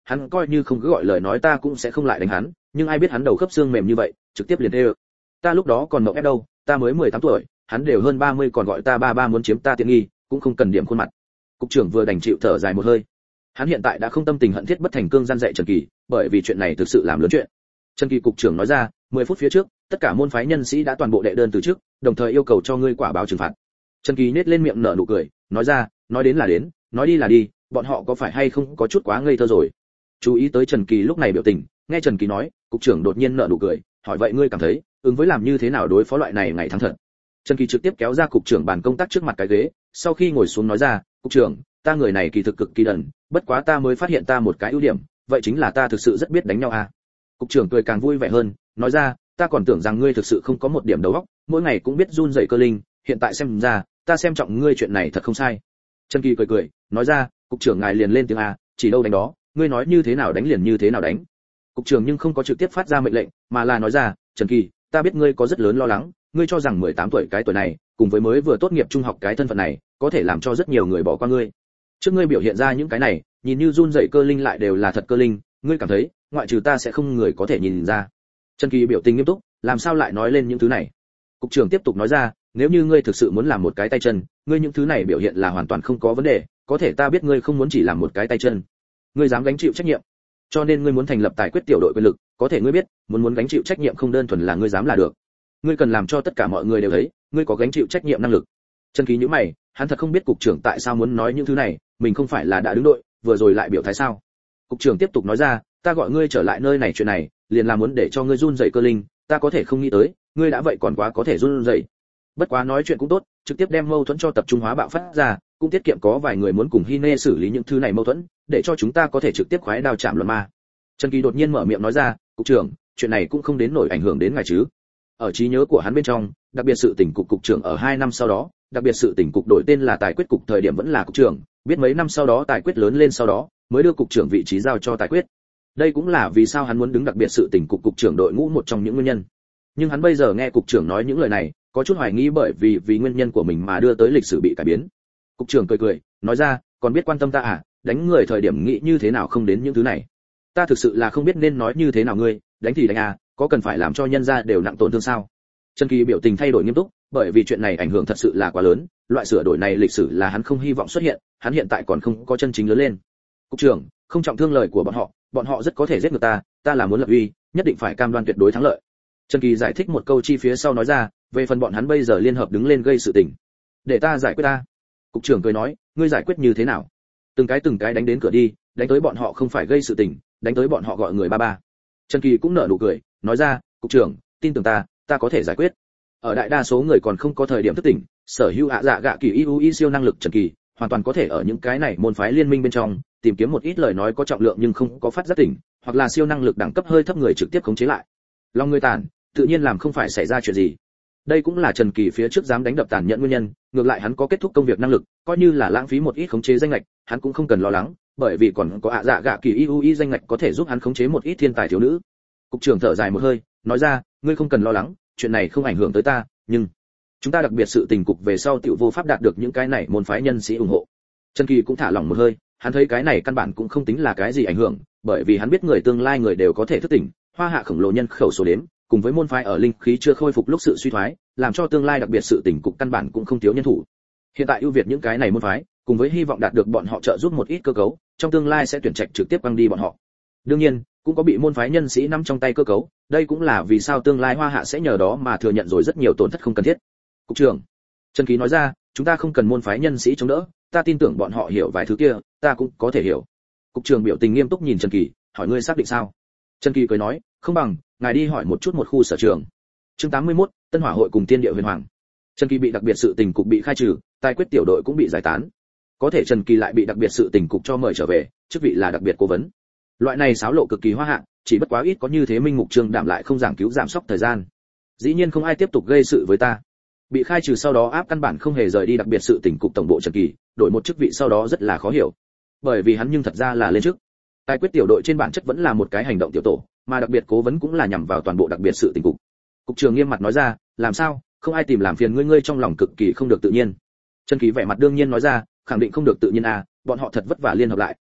hắn coi như không cứ gọi lời nói ta cũng sẽ không lại đánh hắn, nhưng ai biết hắn đầu khớp xương mềm như vậy, trực tiếp liền tê. Ta lúc đó còn mộng ép đâu, ta mới mười tám tuổi, hắn đều hơn ba mươi còn gọi ta ba ba muốn chiếm ta tiện nghi, cũng không cần điểm khuôn mặt. Cục trưởng vừa đành chịu thở dài một hơi. Hắn hiện tại đã không tâm tình hận thiết bất thành cương gian dạy Trần Kỳ, bởi vì chuyện này thực sự làm lớn chuyện. Trần Kỳ cục trưởng nói ra, mười phút phía trước, tất cả môn phái nhân sĩ đã toàn bộ đệ đơn từ trước, đồng thời yêu cầu cho ngươi quả báo trừng phạt. Trần Kỳ nhếch lên miệng nở nụ cười, nói ra, nói đến là đến, nói đi là đi, bọn họ có phải hay không có chút quá ngây thơ rồi. Chú ý tới Trần Kỳ lúc này biểu tình, nghe Trần Kỳ nói, cục trưởng đột nhiên nở nụ cười, hỏi vậy ngươi cảm thấy, ứng với làm như thế nào đối phó loại này ngày thắng thật. Trần Kỳ trực tiếp kéo ra cục trưởng bàn công tác trước mặt cái ghế, sau khi ngồi xuống nói ra, cục trưởng, ta người này kỳ thực cực kỳ đần, bất quá ta mới phát hiện ta một cái ưu điểm, vậy chính là ta thực sự rất biết đánh nhau à. Cục trưởng cười càng vui vẻ hơn, nói ra, ta còn tưởng rằng ngươi thực sự không có một điểm đầu óc, mỗi ngày cũng biết run rẩy cơ linh, hiện tại xem ra, ta xem trọng ngươi chuyện này thật không sai. Trần Kỳ cười cười, nói ra, cục trưởng ngài liền lên tiếng a, chỉ đâu đánh đó, ngươi nói như thế nào đánh liền như thế nào đánh. Cục trưởng nhưng không có trực tiếp phát ra mệnh lệnh, mà là nói ra, Trần Kỳ, ta biết ngươi có rất lớn lo lắng, ngươi cho rằng mười tám tuổi cái tuổi này, cùng với mới vừa tốt nghiệp trung học cái thân phận này, có thể làm cho rất nhiều người bỏ qua ngươi. Trước ngươi biểu hiện ra những cái này, nhìn như run rẩy cơ linh lại đều là thật cơ linh, ngươi cảm thấy, ngoại trừ ta sẽ không người có thể nhìn ra. Trần Kỳ biểu tình nghiêm túc, làm sao lại nói lên những thứ này? Cục trưởng tiếp tục nói ra, nếu như ngươi thực sự muốn làm một cái tay chân, ngươi những thứ này biểu hiện là hoàn toàn không có vấn đề, có thể ta biết ngươi không muốn chỉ làm một cái tay chân, ngươi dám gánh chịu trách nhiệm, cho nên ngươi muốn thành lập tài quyết tiểu đội quyền lực, có thể ngươi biết, muốn muốn gánh chịu trách nhiệm không đơn thuần là ngươi dám là được, ngươi cần làm cho tất cả mọi người đều thấy, ngươi có gánh chịu trách nhiệm năng lực. Trần Kỳ nhíu mày, hắn thật không biết cục trưởng tại sao muốn nói những thứ này, mình không phải là đã đứng đội, vừa rồi lại biểu thái sao? Cục trưởng tiếp tục nói ra, ta gọi ngươi trở lại nơi này chuyện này, liền là muốn để cho ngươi run rẩy cơ linh, ta có thể không nghĩ tới, ngươi đã vậy còn quá có thể run rẩy. Bất quá nói chuyện cũng tốt, trực tiếp đem mâu thuẫn cho tập trung hóa bạo phát ra, cũng tiết kiệm có vài người muốn cùng Hine xử lý những thứ này mâu thuẫn, để cho chúng ta có thể trực tiếp khoái đao chạm luận ma. Trần Kỳ đột nhiên mở miệng nói ra, cục trưởng, chuyện này cũng không đến nổi ảnh hưởng đến ngài chứ? Ở trí nhớ của hắn bên trong, đặc biệt sự tỉnh cục cục trưởng ở hai năm sau đó, đặc biệt sự tỉnh cục đổi tên là tài quyết cục thời điểm vẫn là cục trưởng, biết mấy năm sau đó tài quyết lớn lên sau đó, mới đưa cục trưởng vị trí giao cho tài quyết. Đây cũng là vì sao hắn muốn đứng đặc biệt sự tỉnh cục cục trưởng đội ngũ một trong những nguyên nhân. Nhưng hắn bây giờ nghe cục trưởng nói những lời này, có chút hoài nghi bởi vì vì nguyên nhân của mình mà đưa tới lịch sử bị cải biến. Cục trưởng cười cười, nói ra, còn biết quan tâm ta à, đánh người thời điểm nghĩ như thế nào không đến những thứ này. Ta thực sự là không biết nên nói như thế nào ngươi, đánh thì đánh à, có cần phải làm cho nhân gia đều nặng tổn thương sao? Trần Kỳ biểu tình thay đổi nghiêm túc, bởi vì chuyện này ảnh hưởng thật sự là quá lớn, loại sửa đổi này lịch sử là hắn không hy vọng xuất hiện, hắn hiện tại còn không có chân chính lớn lên. Cục trưởng, không trọng thương lời của bọn họ, bọn họ rất có thể giết người ta, ta là muốn lập uy, nhất định phải cam đoan tuyệt đối thắng lợi. Trần Kỳ giải thích một câu chi phía sau nói ra, về phần bọn hắn bây giờ liên hợp đứng lên gây sự tình, để ta giải quyết ta. Cục trưởng cười nói, ngươi giải quyết như thế nào? Từng cái từng cái đánh đến cửa đi, đánh tới bọn họ không phải gây sự tình, đánh tới bọn họ gọi người ba ba. Trần Kỳ cũng nở nụ cười, nói ra, cục trưởng, tin tưởng ta, ta có thể giải quyết. Ở đại đa số người còn không có thời điểm thức tỉnh, sở hữu ạ dạ gạ kỳ iu i siêu năng lực Trần Kỳ, hoàn toàn có thể ở những cái này môn phái liên minh bên trong, tìm kiếm một ít lời nói có trọng lượng nhưng không có phát giác tỉnh, hoặc là siêu năng lực đẳng cấp hơi thấp người trực tiếp khống chế lại. Lòng người tàn, tự nhiên làm không phải xảy ra chuyện gì. Đây cũng là Trần Kỳ phía trước dám đánh đập tàn nhẫn nguyên nhân, ngược lại hắn có kết thúc công việc năng lực, coi như là lãng phí một ít khống chế danh ngạch, hắn cũng không cần lo lắng, bởi vì còn có ạ dạ gạ kỳ iu i danh ngạch có thể giúp hắn khống chế một ít thiên tài thiếu nữ. Cục trưởng thở dài một hơi, nói ra, ngươi không cần lo lắng, chuyện này không ảnh hưởng tới ta, nhưng chúng ta đặc biệt sự tình cục về sau tiểu vô pháp đạt được những cái này môn phái nhân sĩ ủng hộ. Trần Kỳ cũng thả lỏng một hơi, hắn thấy cái này căn bản cũng không tính là cái gì ảnh hưởng, bởi vì hắn biết người tương lai người đều có thể thức tỉnh, hoa hạ khổng lồ nhân khẩu số đếm, cùng với môn phái ở linh khí chưa khôi phục lúc sự suy thoái, làm cho tương lai đặc biệt sự tỉnh cục căn bản cũng không thiếu nhân thủ. Hiện tại ưu việt những cái này môn phái, cùng với hy vọng đạt được bọn họ trợ giúp một ít cơ cấu, trong tương lai sẽ tuyển trạch trực tiếp băng đi bọn họ. Đương nhiên, cũng có bị môn phái nhân sĩ nắm trong tay cơ cấu, đây cũng là vì sao tương lai hoa hạ sẽ nhờ đó mà thừa nhận rồi rất nhiều tổn thất không cần thiết. Cục trưởng, Trần Ký nói ra, chúng ta không cần môn phái nhân sĩ chống đỡ, ta tin tưởng bọn họ hiểu vài thứ kia, ta cũng có thể hiểu. Cục trưởng biểu tình nghiêm túc nhìn Trần Kỳ, hỏi ngươi xác định sao? Trần Kỳ cười nói, không bằng ngài đi hỏi một chút một khu sở trường. Chương tám mươi mốt, Tân Hỏa hội cùng Tiên Địa Huyền Hoàng. Trần Kỳ bị đặc biệt sự tình cục bị khai trừ, tài quyết tiểu đội cũng bị giải tán. Có thể Trần Kỳ lại bị đặc biệt sự tình cục cho mời trở về, chức vị là đặc biệt cố vấn. Loại này xáo lộ cực kỳ hoa hạ, chỉ bất quá ít có như thế Minh Mục Trương đảm lại không giảng cứu giảm sốc thời gian. Dĩ nhiên không ai tiếp tục gây sự với ta. Bị khai trừ sau đó áp căn bản không hề rời đi đặc biệt sự tình cục tổng bộ Trần Kỳ, đổi một chức vị sau đó rất là khó hiểu. Bởi vì hắn nhưng thật ra là lên chức. Tài quyết tiểu đội trên bản chất vẫn là một cái hành động tiểu tổ, mà đặc biệt cố vấn cũng là nhằm vào toàn bộ đặc biệt sự tình cục. Cục trưởng nghiêm mặt nói ra, làm sao, không ai tìm làm phiền ngươi ngươi trong lòng cực kỳ không được tự nhiên. Trần Kỳ vẻ mặt đương nhiên nói ra, khẳng định không được tự nhiên à, bọn họ thật vất vả liên hợp lại,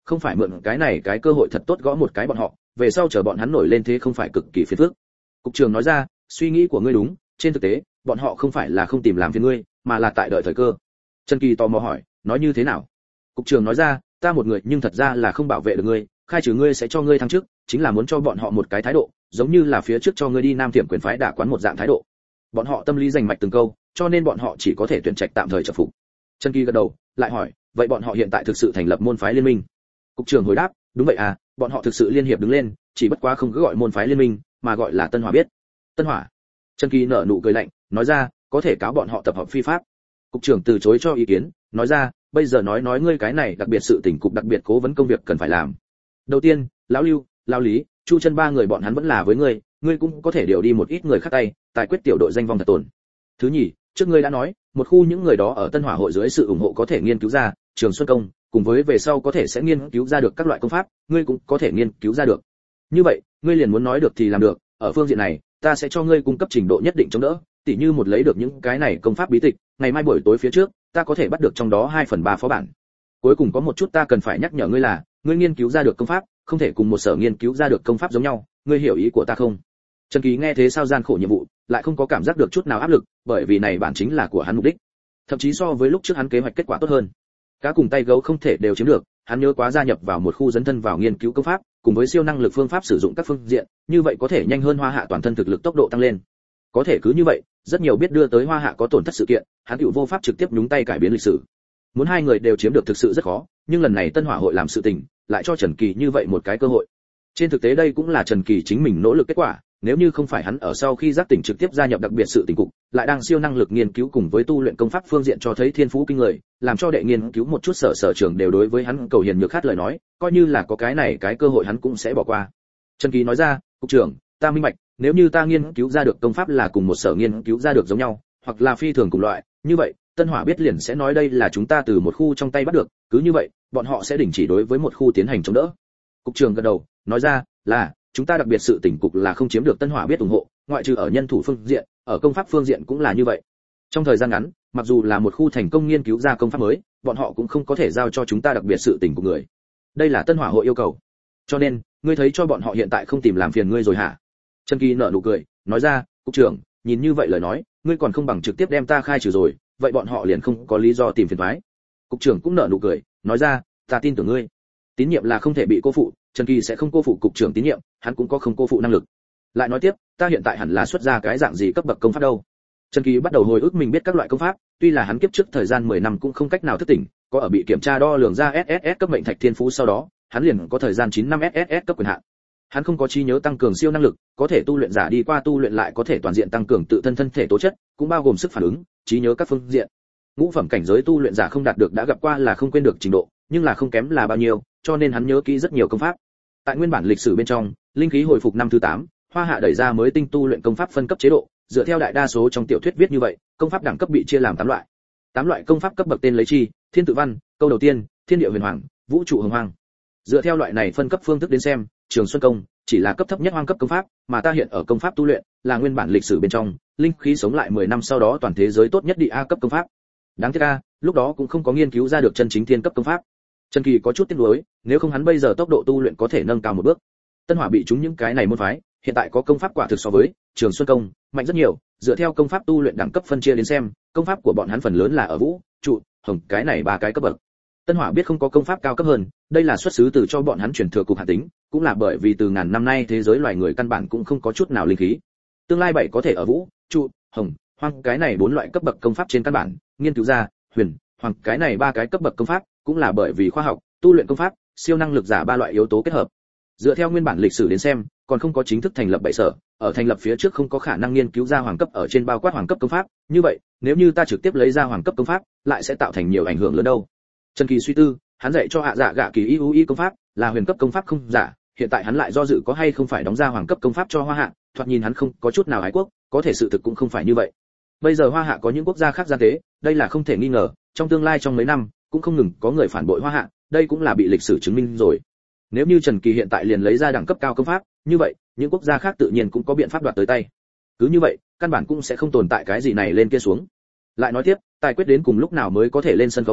không phải mượn cái này cái cơ hội thật tốt gõ một cái bọn họ, về sau chờ bọn hắn nổi lên thế không phải cực kỳ phiền phức. Cục trưởng nói ra, suy nghĩ của ngươi đúng, trên thực tế, bọn họ không phải là không tìm làm phiền ngươi, mà là tại đợi thời cơ. Trần Kỳ tò mò hỏi, nói như thế nào? Cục trưởng nói ra, ta một người nhưng thật ra là không bảo vệ được ngươi, khai trừ ngươi sẽ cho ngươi thăng chức, chính là muốn cho bọn họ một cái thái độ, giống như là phía trước cho ngươi đi Nam Thiểm quyền phái đả quán một dạng thái độ. Bọn họ tâm lý rành mạch từng câu, cho nên bọn họ chỉ có thể tuyển trạch tạm thời trợ phục. Trần Kỳ gật đầu, lại hỏi, vậy bọn họ hiện tại thực sự thành lập môn phái liên minh? Cục trưởng hồi đáp, đúng vậy à, bọn họ thực sự liên hiệp đứng lên, chỉ bất quá không cứ gọi môn phái liên minh, mà gọi là Tân Hỏa biết. Tân Hỏa? Trần Kỳ nở nụ cười lạnh, nói ra, có thể cáo bọn họ tập hợp phi pháp. Cục trưởng từ chối cho ý kiến, nói ra, bây giờ nói nói ngươi cái này đặc biệt sự tình cục đặc biệt cố vấn công việc cần phải làm. Đầu tiên, lão Lưu, lão Lý, Chu Chân ba người bọn hắn vẫn là với ngươi, ngươi cũng có thể điều đi một ít người khác tay, tài quyết tiểu đội danh vọng thật tồn. Thứ nhì, trước ngươi đã nói, một khu những người đó ở Tân Hỏa hội dưới sự ủng hộ có thể nghiên cứu ra Trường Xuân công, cùng với về sau có thể sẽ nghiên cứu ra được các loại công pháp, ngươi cũng có thể nghiên cứu ra được. Như vậy, ngươi liền muốn nói được thì làm được, ở phương diện này, ta sẽ cho ngươi cung cấp trình độ nhất định chống đỡ, tỉ như một lấy được những cái này công pháp bí tịch, ngày mai buổi tối phía trước, ta có thể bắt được trong đó hai phần ba phó bản. Cuối cùng có một chút ta cần phải nhắc nhở ngươi là, ngươi nghiên cứu ra được công pháp, không thể cùng một sở nghiên cứu ra được công pháp giống nhau, ngươi hiểu ý của ta không? Trần Kỳ nghe thế sao gian khổ nhiệm vụ, lại không có cảm giác được chút nào áp lực, bởi vì này bản chính là của hắn mục đích. Thậm chí so với lúc trước hắn kế hoạch kết quả tốt hơn. Cá cùng tay gấu không thể đều chiếm được, hắn nhớ quá gia nhập vào một khu dấn thân vào nghiên cứu công pháp, cùng với siêu năng lực phương pháp sử dụng các phương diện, như vậy có thể nhanh hơn Hoa Hạ toàn thân thực lực tốc độ tăng lên. Có thể cứ như vậy, rất nhiều biết đưa tới Hoa Hạ có tổn thất sự kiện, hắn hữu vô pháp trực tiếp nhúng tay cải biến lịch sử. Muốn hai người đều chiếm được thực sự rất khó, nhưng lần này Tân Hỏa hội làm sự tình, lại cho Trần Kỳ như vậy một cái cơ hội. Trên thực tế đây cũng là Trần Kỳ chính mình nỗ lực kết quả, nếu như không phải hắn ở sau khi giác tỉnh trực tiếp gia nhập đặc biệt sự tình cục, lại đang siêu năng lực nghiên cứu cùng với tu luyện công pháp phương diện cho thấy thiên phú kinh người, làm cho đệ nghiên cứu một chút sở sở trường đều đối với hắn cầu hiền nhược khát lời nói, coi như là có cái này cái cơ hội hắn cũng sẽ bỏ qua. Trần Kỳ nói ra, cục trưởng, ta minh bạch, nếu như ta nghiên cứu ra được công pháp là cùng một sở nghiên cứu ra được giống nhau, hoặc là phi thường cùng loại, như vậy, Tân Hỏa biết liền sẽ nói đây là chúng ta từ một khu trong tay bắt được, cứ như vậy, bọn họ sẽ đình chỉ đối với một khu tiến hành chống đỡ. Cục trưởng gật đầu, nói ra, là chúng ta đặc biệt sự tỉnh cục là không chiếm được Tân Hỏa biết ủng hộ, ngoại trừ ở nhân thủ phương diện, ở công pháp phương diện cũng là như vậy. Trong thời gian ngắn, mặc dù là một khu thành công nghiên cứu ra công pháp mới, bọn họ cũng không có thể giao cho chúng ta đặc biệt sự tỉnh cục người. Đây là Tân Hỏa hội yêu cầu. Cho nên, ngươi thấy cho bọn họ hiện tại không tìm làm phiền ngươi rồi hả? Trần Kỳ nở nụ cười, nói ra, cục trưởng, nhìn như vậy lời nói, ngươi còn không bằng trực tiếp đem ta khai trừ rồi, vậy bọn họ liền không có lý do tìm phiền toái. Cục trưởng cũng nở nụ cười, nói ra, ta tin tưởng ngươi. Tín nhiệm là không thể bị cô phụ, Trần Kỳ sẽ không cô phụ cục trưởng tín nhiệm, hắn cũng có không cô phụ năng lực. Lại nói tiếp, ta hiện tại hẳn là xuất ra cái dạng gì cấp bậc công pháp đâu? Trần Kỳ bắt đầu hồi ức mình biết các loại công pháp, tuy là hắn kiếp trước thời gian mười năm cũng không cách nào thức tỉnh, có ở bị kiểm tra đo lường ra ét ét ét cấp mệnh thạch thiên phú sau đó, hắn liền có thời gian chín năm ét ét ét cấp quyền hạn. Hắn không có trí nhớ tăng cường siêu năng lực, có thể tu luyện giả đi qua tu luyện lại có thể toàn diện tăng cường tự thân thân thể tố chất, cũng bao gồm sức phản ứng, trí nhớ các phương diện. Ngũ phẩm cảnh giới tu luyện giả không đạt được đã gặp qua là không quên được trình độ, nhưng là không kém là bao nhiêu, cho nên hắn nhớ kỹ rất nhiều công pháp. Tại nguyên bản lịch sử bên trong, linh khí hồi phục năm thứ tám, Hoa Hạ đẩy ra mới tinh tu luyện công pháp phân cấp chế độ, dựa theo đại đa số trong tiểu thuyết viết như vậy, công pháp đẳng cấp bị chia làm tám loại. tám loại công pháp cấp bậc tên lấy chi, Thiên Tự Văn, câu đầu tiên, Thiên Địa Huyền Hoàng, Vũ Trụ Hồng Hoang. Dựa theo loại này phân cấp phương thức đến xem, Trường Xuân công chỉ là cấp thấp nhất hoang cấp công pháp, mà ta hiện ở công pháp tu luyện là nguyên bản lịch sử bên trong, linh khí sống lại mười năm sau đó toàn thế giới tốt nhất địa A cấp công pháp. Đáng tiếc a, lúc đó cũng không có nghiên cứu ra được chân chính thiên cấp công pháp. Trần Kỳ có chút tiếc nuối, nếu không hắn bây giờ tốc độ tu luyện có thể nâng cao một bước. Tân Hỏa bị chúng những cái này môn phái, hiện tại có công pháp quả thực so với Trường Xuân công mạnh rất nhiều, dựa theo công pháp tu luyện đẳng cấp phân chia đến xem, công pháp của bọn hắn phần lớn là ở Vũ, Trụ, Hồng cái này ba cái cấp bậc. Tân Hỏa biết không có công pháp cao cấp hơn, đây là xuất xứ từ cho bọn hắn truyền thừa cục hạn tính, cũng là bởi vì từ ngàn năm nay thế giới loài người căn bản cũng không có chút nào linh khí. Tương lai bảy có thể ở Vũ, Trụ, Hồng, Hoang cái này bốn loại cấp bậc công pháp trên căn bản, nghiên cứu ra Huyền, Hoàng cái này ba cái cấp bậc công pháp, cũng là bởi vì khoa học, tu luyện công pháp, siêu năng lực giả ba loại yếu tố kết hợp. Dựa theo nguyên bản lịch sử đến xem, còn không có chính thức thành lập bảy sở, ở thành lập phía trước không có khả năng nghiên cứu ra hoàng cấp ở trên bao quát hoàng cấp công pháp, như vậy, nếu như ta trực tiếp lấy ra hoàng cấp công pháp, lại sẽ tạo thành nhiều ảnh hưởng lớn đâu. Trần Kỳ suy tư, hắn dạy cho hạ dạ gạ kỳ i u i công pháp, là huyền cấp công pháp không giả, hiện tại hắn lại do dự có hay không phải đóng ra hoàng cấp công pháp cho Hoa Hạ, thoạt nhìn hắn không có chút nào ái quốc, có thể sự thực cũng không phải như vậy. Bây giờ Hoa Hạ có những quốc gia khác gian tế, đây là không thể nghi ngờ, trong tương lai trong mấy năm, cũng không ngừng có người phản bội Hoa Hạ, đây cũng là bị lịch sử chứng minh rồi. Nếu như Trần Kỳ hiện tại liền lấy ra đẳng cấp cao công pháp, như vậy, những quốc gia khác tự nhiên cũng có biện pháp đoạt tới tay. Cứ như vậy, căn bản cũng sẽ không tồn tại cái gì này lên kia xuống. Lại nói tiếp, tài quyết đến cùng lúc nào mới có thể lên sân khấu a,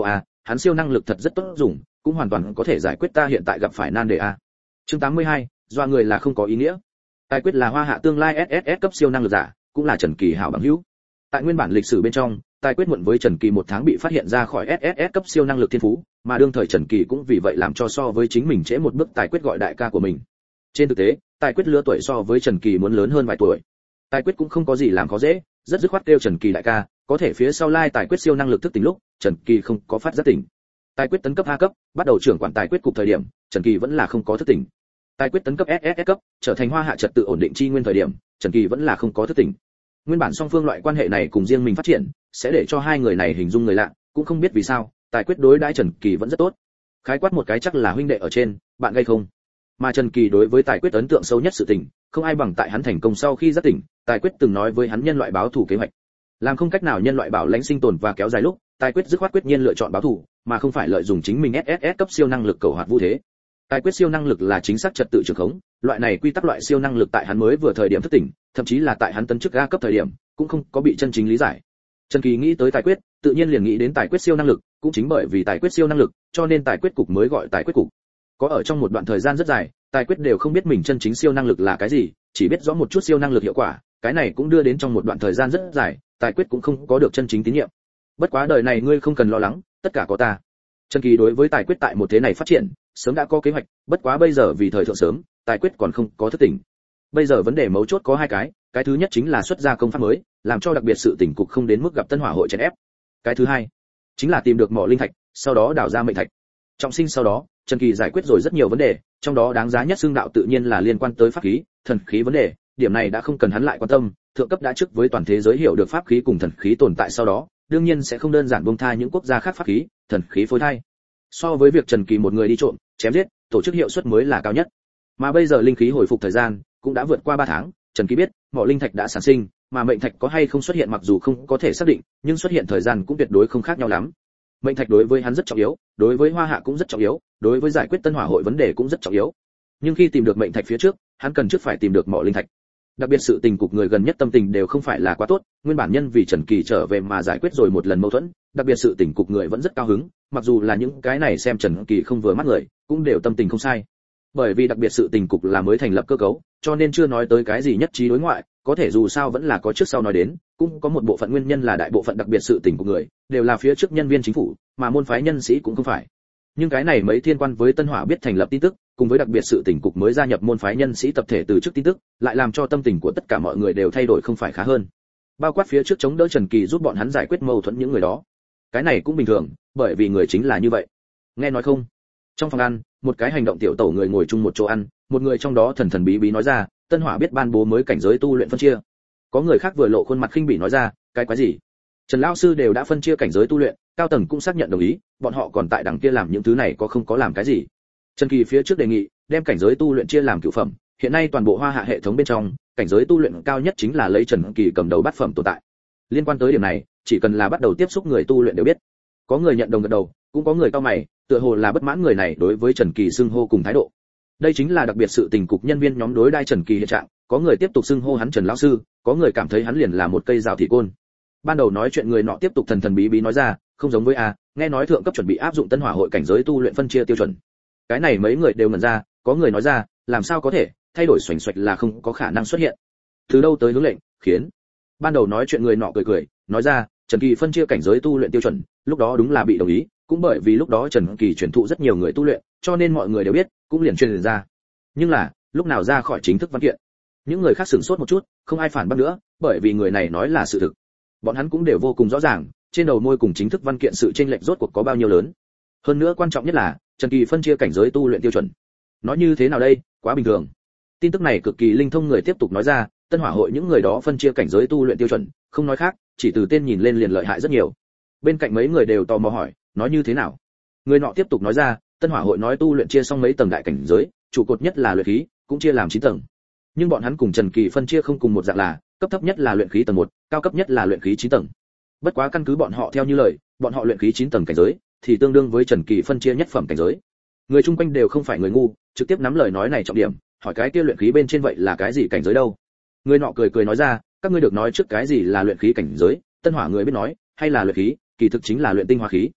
hắn siêu năng lực thật rất tốt dùng, cũng hoàn toàn có thể giải quyết ta hiện tại gặp phải nan đề a. Chương tám mươi hai, doa người là không có ý nghĩa. Tài Quyết là Hoa Hạ tương lai ét ét ét cấp siêu năng lực giả, cũng là Trần Kỳ hảo bằng hữu. Tại nguyên bản lịch sử bên trong, Tài Quyết muộn với Trần Kỳ một tháng bị phát hiện ra khỏi ét ét ét cấp siêu năng lực thiên phú, mà đương thời Trần Kỳ cũng vì vậy làm cho so với chính mình trễ một bước Tài Quyết gọi đại ca của mình. Trên thực tế, Tài Quyết lứa tuổi so với Trần Kỳ muốn lớn hơn vài tuổi. Tài Quyết cũng không có gì làm khó dễ, rất dứt khoát kêu Trần Kỳ đại ca, có thể phía sau lai Tài Quyết siêu năng lực thức tỉnh lúc, Trần Kỳ không có phát giác tỉnh. Tài Quyết tấn cấp A cấp, bắt đầu trưởng quản Tài Quyết cục thời điểm, Trần Kỳ vẫn là không có thức tỉnh. Tài Quyết tấn cấp ét ét ét cấp, trở thành Hoa Hạ trật tự ổn định chi nguyên thời điểm, Trần Kỳ vẫn là không có thức tỉnh. Nguyên bản song phương loại quan hệ này cùng riêng mình phát triển, sẽ để cho hai người này hình dung người lạ, cũng không biết vì sao, Tài Quyết đối đãi Trần Kỳ vẫn rất tốt. Khái quát một cái chắc là huynh đệ ở trên, bạn gây không. Mà Trần Kỳ đối với Tài Quyết ấn tượng sâu nhất sự tình, không ai bằng tại hắn thành công sau khi giác tỉnh, Tài Quyết từng nói với hắn nhân loại báo thù kế hoạch. Làm không cách nào nhân loại bảo lãnh sinh tồn và kéo dài lúc, Tài Quyết dứt khoát quyết nhiên lựa chọn báo thù, mà không phải lợi dụng chính mình ét ét ét cấp siêu năng lực cầu hoạt vu thế. Tài Quyết siêu năng lực là chính xác trật tự trường khống, loại này quy tắc loại siêu năng lực tại hắn mới vừa thời điểm thức tỉnh, thậm chí là tại hắn tấn chức A cấp thời điểm, cũng không có bị chân chính lý giải. Trần Kỳ nghĩ tới Tài Quyết, tự nhiên liền nghĩ đến Tài Quyết siêu năng lực, cũng chính bởi vì Tài Quyết siêu năng lực, cho nên Tài Quyết cục mới gọi Tài Quyết cục. Có ở trong một đoạn thời gian rất dài, Tài Quyết đều không biết mình chân chính siêu năng lực là cái gì, chỉ biết rõ một chút siêu năng lực hiệu quả, cái này cũng đưa đến trong một đoạn thời gian rất dài, Tài Quyết cũng không có được chân chính tín nhiệm. Bất quá đời này ngươi không cần lo lắng, tất cả có ta. Trần Kỳ đối với Tài Quyết tại một thế này phát triển, sớm đã có kế hoạch, bất quá bây giờ vì thời thượng sớm, Tài Quyết còn không có thức tỉnh. Bây giờ vấn đề mấu chốt có hai cái, cái thứ nhất chính là xuất ra công pháp mới, làm cho đặc biệt sự tỉnh cục không đến mức gặp Tân Hỏa hội chèn ép. Cái thứ hai, chính là tìm được mỏ linh thạch, sau đó đào ra mệnh thạch. Trọng sinh sau đó, Trần Kỳ giải quyết rồi rất nhiều vấn đề, trong đó đáng giá nhất xương đạo tự nhiên là liên quan tới pháp khí, thần khí vấn đề, điểm này đã không cần hắn lại quan tâm, thượng cấp đã trước với toàn thế giới hiểu được pháp khí cùng thần khí tồn tại sau đó, đương nhiên sẽ không đơn giản buông tha những quốc gia khác pháp khí, thần khí phối thai. So với việc Trần Kỳ một người đi trộm, chém giết, tổ chức hiệu suất mới là cao nhất. Mà bây giờ linh khí hồi phục thời gian cũng đã vượt qua ba tháng, Trần Kỳ biết, mỏ linh thạch đã sản sinh, mà mệnh thạch có hay không xuất hiện mặc dù không có thể xác định, nhưng xuất hiện thời gian cũng tuyệt đối không khác nhau lắm. Mệnh thạch đối với hắn rất trọng yếu, đối với Hoa Hạ cũng rất trọng yếu, đối với giải quyết Tân Hỏa hội vấn đề cũng rất trọng yếu. Nhưng khi tìm được mệnh thạch phía trước, hắn cần trước phải tìm được mỏ linh thạch. Đặc biệt sự tình cục người gần nhất tâm tình đều không phải là quá tốt, nguyên bản nhân vì Trần Kỳ trở về mà giải quyết rồi một lần mâu thuẫn, đặc biệt sự tình cục người vẫn rất cao hứng, mặc dù là những cái này xem Trần Kỳ không vừa mắt người, cũng đều tâm tình không sai. Bởi vì đặc biệt sự tình cục là mới thành lập cơ cấu, cho nên chưa nói tới cái gì nhất trí đối ngoại, có thể dù sao vẫn là có trước sau nói đến, cũng có một bộ phận nguyên nhân là đại bộ phận đặc biệt sự tình của người, đều là phía trước nhân viên chính phủ, mà môn phái nhân sĩ cũng không phải. Nhưng cái này mấy thiên quan với Tân Hỏa biết thành lập tin tức, cùng với đặc biệt sự tình cục mới gia nhập môn phái nhân sĩ tập thể từ trước tin tức, lại làm cho tâm tình của tất cả mọi người đều thay đổi không phải khá hơn. Bao quát phía trước chống đỡ Trần Kỳ giúp bọn hắn giải quyết mâu thuẫn những người đó. Cái này cũng bình thường, bởi vì người chính là như vậy. Nghe nói không? Trong phòng ăn, một cái hành động tiểu tẩu người ngồi chung một chỗ ăn, một người trong đó thần thần bí bí nói ra, Tân Hỏa biết ban bố mới cảnh giới tu luyện phân chia. Có người khác vừa lộ khuôn mặt khinh bỉ nói ra, cái quái gì? Trần lão sư đều đã phân chia cảnh giới tu luyện, cao tầng cũng xác nhận đồng ý, bọn họ còn tại đằng kia làm những thứ này có không có làm cái gì? Trần Kỳ phía trước đề nghị, đem cảnh giới tu luyện chia làm cửu phẩm, hiện nay toàn bộ Hoa Hạ hệ thống bên trong, cảnh giới tu luyện cao nhất chính là lấy Trần Kỳ cầm đầu bát phẩm tồn tại. Liên quan tới điểm này, chỉ cần là bắt đầu tiếp xúc người tu luyện đều biết. Có người nhận đồng gật đầu, cũng có người cau mày, tựa hồ là bất mãn người này đối với Trần Kỳ xưng hô cùng thái độ. Đây chính là đặc biệt sự tình cục nhân viên nhóm đối đai Trần Kỳ hiện trạng, có người tiếp tục xưng hô hắn Trần lão sư, có người cảm thấy hắn liền là một cây rào thị côn. Ban đầu nói chuyện người nọ tiếp tục thần thần bí bí nói ra, không giống với a, nghe nói thượng cấp chuẩn bị áp dụng Tân Hỏa hội cảnh giới tu luyện phân chia tiêu chuẩn. Cái này mấy người đều ngẩn ra, có người nói ra, làm sao có thể, thay đổi xoành xoạch là không có khả năng xuất hiện. Từ đâu tới hướng lệnh, khiến. Ban đầu nói chuyện người nọ cười cười, nói ra, Trần Kỳ phân chia cảnh giới tu luyện tiêu chuẩn, lúc đó đúng là bị đồng ý, cũng bởi vì lúc đó Trần Kỳ truyền thụ rất nhiều người tu luyện, cho nên mọi người đều biết, cũng liền truyền ra. Nhưng là, lúc nào ra khỏi chính thức văn kiện, những người khác sửng sốt một chút, không ai phản bác nữa, bởi vì người này nói là sự thực. Bọn hắn cũng đều vô cùng rõ ràng, trên đầu môi cùng chính thức văn kiện sự chênh lệch rốt cuộc có bao nhiêu lớn. Hơn nữa quan trọng nhất là, Trần Kỳ phân chia cảnh giới tu luyện tiêu chuẩn. Nói như thế nào đây, quá bình thường. Tin tức này cực kỳ linh thông người tiếp tục nói ra, Tân Hỏa hội những người đó phân chia cảnh giới tu luyện tiêu chuẩn, không nói khác, chỉ từ tên nhìn lên liền lợi hại rất nhiều. Bên cạnh mấy người đều tò mò hỏi, nói như thế nào? Người nọ tiếp tục nói ra, Tân Hỏa hội nói tu luyện chia xong mấy tầng đại cảnh giới, trụ cột nhất là luyện khí, cũng chia làm chín tầng. Nhưng bọn hắn cùng Trần Kỳ phân chia không cùng một dạng là, cấp thấp nhất là luyện khí tầng một, cao cấp nhất là luyện khí chín tầng. Bất quá căn cứ bọn họ theo như lời, bọn họ luyện khí chín tầng cảnh giới thì tương đương với Trần Kỳ phân chia nhất phẩm cảnh giới. Người chung quanh đều không phải người ngu, trực tiếp nắm lời nói này trọng điểm, hỏi cái kia luyện khí bên trên vậy là cái gì cảnh giới đâu? Người nọ cười cười nói ra, các ngươi được nói trước cái gì là luyện khí cảnh giới, Tân Hỏa người biết nói, hay là luyện khí, kỳ thực chính là luyện tinh hóa khí.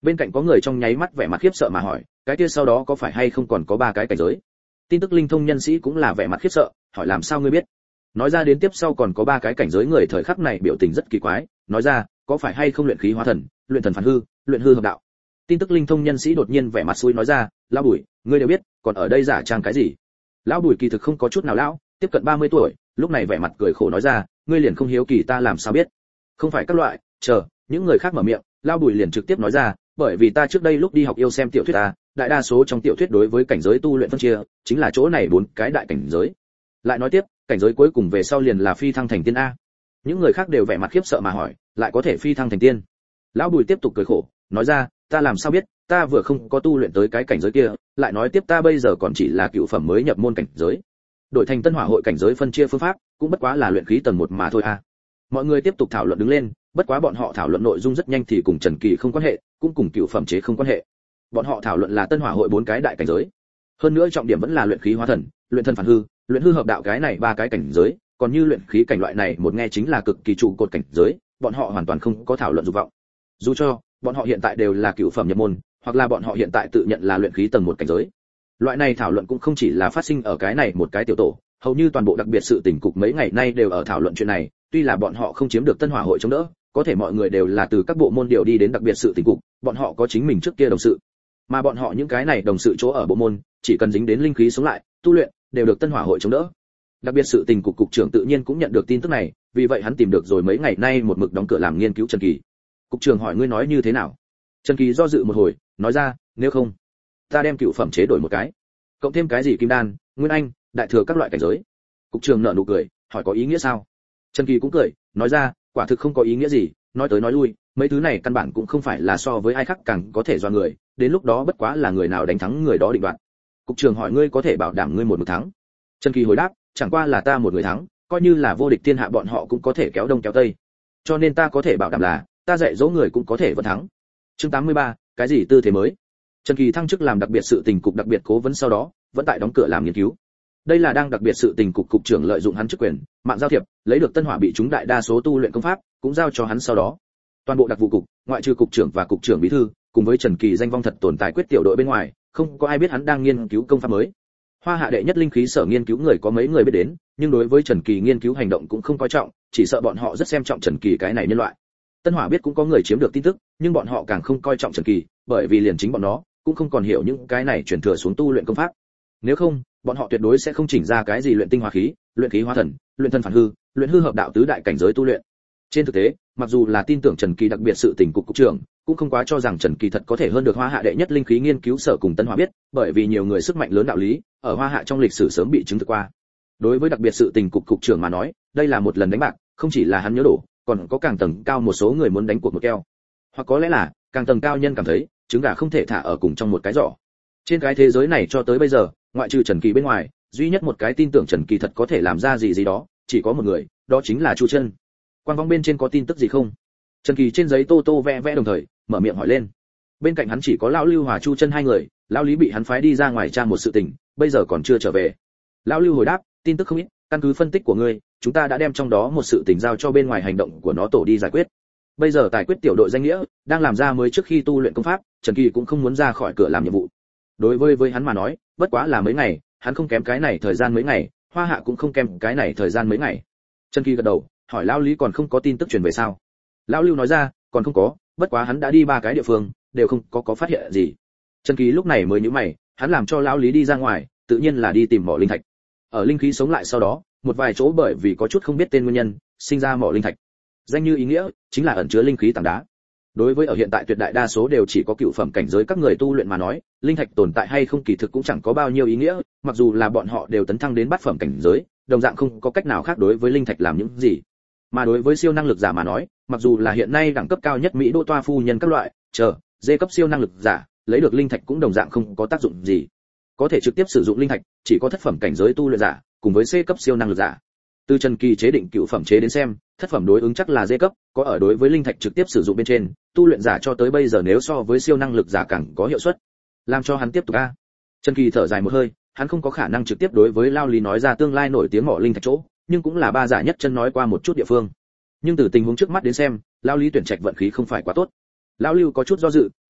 Bên cạnh có người trong nháy mắt vẻ mặt khiếp sợ mà hỏi, cái kia sau đó có phải hay không còn có ba cái cảnh giới? Tin tức linh thông nhân sĩ cũng là vẻ mặt khiếp sợ, hỏi làm sao ngươi biết? Nói ra đến tiếp sau còn có ba cái cảnh giới, người thời khắc này biểu tình rất kỳ quái, nói ra, có phải hay không luyện khí hóa thần, luyện thần phản hư, luyện hư hợp đạo? Tin tức linh thông nhân sĩ đột nhiên vẻ mặt xui nói ra, lão Bùi, ngươi đều biết, còn ở đây giả trang cái gì? Lão Bùi kỳ thực không có chút nào lão, tiếp cận ba mươi tuổi, lúc này vẻ mặt cười khổ nói ra, ngươi liền không hiếu kỳ ta làm sao biết? Không phải các loại, chờ, những người khác mở miệng, lão Bùi liền trực tiếp nói ra, bởi vì ta trước đây lúc đi học yêu xem tiểu thuyết ta, đại đa số trong tiểu thuyết đối với cảnh giới tu luyện phân chia, chính là chỗ này bốn cái đại cảnh giới. Lại nói tiếp, cảnh giới cuối cùng về sau liền là phi thăng thành tiên a. Những người khác đều vẻ mặt khiếp sợ mà hỏi, lại có thể phi thăng thành tiên? Lão Bùi tiếp tục cười khổ, nói ra, ta làm sao biết, ta vừa không có tu luyện tới cái cảnh giới kia, lại nói tiếp ta bây giờ còn chỉ là cựu phẩm mới nhập môn cảnh giới. Đổi thành Tân Hỏa hội cảnh giới phân chia phương pháp, cũng bất quá là luyện khí tầng một mà thôi a. Mọi người tiếp tục thảo luận đứng lên, bất quá bọn họ thảo luận nội dung rất nhanh thì cùng Trần Kỳ không quan hệ, cũng cùng cựu phẩm chế không quan hệ. Bọn họ thảo luận là Tân Hỏa hội bốn cái đại cảnh giới. Hơn nữa trọng điểm vẫn là luyện khí hóa thần, luyện thần phản hư, luyện hư hợp đạo cái này ba cái cảnh giới, còn như luyện khí cảnh loại này một nghe chính là cực kỳ trụ cột cảnh giới, bọn họ hoàn toàn không có thảo luận dục vọng. Dù cho bọn họ hiện tại đều là cựu phẩm nhập môn, hoặc là bọn họ hiện tại tự nhận là luyện khí tầng một cảnh giới. Loại này thảo luận cũng không chỉ là phát sinh ở cái này một cái tiểu tổ, hầu như toàn bộ đặc biệt sự tình cục mấy ngày nay đều ở thảo luận chuyện này, tuy là bọn họ không chiếm được Tân Hỏa hội chống đỡ, có thể mọi người đều là từ các bộ môn điều đi đến đặc biệt sự tình cục, bọn họ có chính mình trước kia đồng sự. Mà bọn họ những cái này đồng sự chỗ ở bộ môn, chỉ cần dính đến linh khí sống lại, tu luyện, đều được Tân Hỏa hội chống đỡ. Đặc biệt sự tình cục cục trưởng tự nhiên cũng nhận được tin tức này, vì vậy hắn tìm được rồi mấy ngày nay một mực đóng cửa làm nghiên cứu Trần Kỳ. Cục trưởng hỏi ngươi nói như thế nào? Trần Kỳ do dự một hồi, nói ra, nếu không, ta đem cựu phẩm chế đổi một cái, cộng thêm cái gì kim đan, nguyên anh, đại thừa các loại cảnh giới. Cục trưởng nở nụ cười, hỏi có ý nghĩa sao? Trần Kỳ cũng cười, nói ra, quả thực không có ý nghĩa gì, nói tới nói lui, mấy thứ này căn bản cũng không phải là so với ai khác càng có thể do người, đến lúc đó bất quá là người nào đánh thắng người đó định đoạt. Cục trưởng hỏi ngươi có thể bảo đảm ngươi một mực thắng? Trần Kỳ hồi đáp, chẳng qua là ta một người thắng, coi như là vô địch thiên hạ bọn họ cũng có thể kéo đông kéo tây. Cho nên ta có thể bảo đảm là, ta dạy dỗ người cũng có thể vẫn thắng. Chương tám mươi ba, cái gì tư thế mới? Trần Kỳ thăng chức làm đặc biệt sự tình cục đặc biệt cố vấn sau đó, vẫn tại đóng cửa làm nghiên cứu. Đây là đang đặc biệt sự tình cục cục trưởng lợi dụng hắn chức quyền, mạng giao thiệp, lấy được Tân Hỏa bị chúng đại đa số tu luyện công pháp, cũng giao cho hắn sau đó. Toàn bộ đặc vụ cục, ngoại trừ cục trưởng và cục trưởng bí thư, cùng với Trần Kỳ danh vong thật tồn tại quyết tiểu đội bên ngoài, không có ai biết hắn đang nghiên cứu công pháp mới. Hoa Hạ đệ nhất linh khí sở nghiên cứu người có mấy người biết đến, nhưng đối với Trần Kỳ nghiên cứu hành động cũng không coi trọng, chỉ sợ bọn họ rất xem trọng Trần Kỳ cái này nhân loại. Tân Hỏa biết cũng có người chiếm được tin tức, nhưng bọn họ càng không coi trọng Trần Kỳ, bởi vì liền chính bọn nó cũng không còn hiểu những cái này truyền thừa xuống tu luyện công pháp. Nếu không, bọn họ tuyệt đối sẽ không chỉnh ra cái gì luyện tinh hóa khí, luyện khí hóa thần, luyện thần phản hư, luyện hư hợp đạo tứ đại cảnh giới tu luyện. Trên thực tế, mặc dù là tin tưởng Trần Kỳ đặc biệt sự tình cục cục trưởng, cũng không quá cho rằng Trần Kỳ thật có thể hơn được Hoa Hạ đệ nhất linh khí nghiên cứu sở cùng Tân Hỏa biết, bởi vì nhiều người sức mạnh lớn đạo lý, ở Hoa Hạ trong lịch sử sớm bị chứng thực qua. Đối với đặc biệt sự tình cục cục trưởng mà nói, đây là một lần đánh bạc, không chỉ là hắn nhớ đổ, còn có càng tầng cao một số người muốn đánh cuộc một keo. Hoặc có lẽ là, càng tầng cao nhân cảm thấy, trứng gà không thể thả ở cùng trong một cái giỏ. Trên cái thế giới này cho tới bây giờ, ngoại trừ Trần Kỳ bên ngoài, duy nhất một cái tin tưởng Trần Kỳ thật có thể làm ra gì gì đó, chỉ có một người, đó chính là Chu Chân. Quan vong bên trên có tin tức gì không? Trần Kỳ trên giấy tô tô vẽ vẽ đồng thời, mở miệng hỏi lên. Bên cạnh hắn chỉ có lão Lưu Hòa Chu Chân hai người, lão Lý bị hắn phái đi ra ngoài tra một sự tình, bây giờ còn chưa trở về. Lão Lưu hồi đáp, tin tức không ít, căn cứ phân tích của ngươi, chúng ta đã đem trong đó một sự tình giao cho bên ngoài hành động của nó tổ đi giải quyết. Bây giờ tài quyết tiểu đội danh nghĩa đang làm ra mới trước khi tu luyện công pháp, Trần Kỳ cũng không muốn ra khỏi cửa làm nhiệm vụ. Đối với với hắn mà nói, bất quá là mấy ngày, hắn không kém cái này thời gian mấy ngày, Hoa Hạ cũng không kém cái này thời gian mấy ngày. Trần Kỳ gật đầu, hỏi lão Lý còn không có tin tức truyền về sao? Lão Lưu nói ra, còn không có, bất quá hắn đã đi ba cái địa phương, đều không có có phát hiện gì. Trần Kỳ lúc này mới nhíu mày, hắn làm cho lão Lý đi ra ngoài, tự nhiên là đi tìm mỏ linh thạch. Ở linh khí sống lại sau đó, một vài chỗ bởi vì có chút không biết tên nguyên nhân, sinh ra mỏ linh thạch. Danh như ý nghĩa, chính là ẩn chứa linh khí tảng đá. Đối với ở hiện tại tuyệt đại đa số đều chỉ có cựu phẩm cảnh giới các người tu luyện mà nói, linh thạch tồn tại hay không kỳ thực cũng chẳng có bao nhiêu ý nghĩa, mặc dù là bọn họ đều tấn thăng đến bát phẩm cảnh giới, đồng dạng không có cách nào khác đối với linh thạch làm những gì. Mà đối với siêu năng lực giả mà nói, mặc dù là hiện nay đẳng cấp cao nhất Mỹ đô toa phu nhân các loại, chờ, dê cấp siêu năng lực giả, lấy được linh thạch cũng đồng dạng không có tác dụng gì. Có thể trực tiếp sử dụng linh thạch, chỉ có thất phẩm cảnh giới tu luyện giả, cùng với C cấp siêu năng lực giả. Từ Trần Kỳ chế định cựu phẩm chế đến xem, thất phẩm đối ứng chắc là D cấp, có ở đối với linh thạch trực tiếp sử dụng bên trên, tu luyện giả cho tới bây giờ nếu so với siêu năng lực giả càng có hiệu suất. Làm cho hắn tiếp tục a. Trần Kỳ thở dài một hơi, hắn không có khả năng trực tiếp đối với Lao Lý nói ra tương lai nổi tiếng mỏ linh thạch chỗ, nhưng cũng là ba giả nhất chân nói qua một chút địa phương. Nhưng từ tình huống trước mắt đến xem, Lao Lý tuyển trạch vận khí không phải quá tốt. Lão Lưu có chút do dự,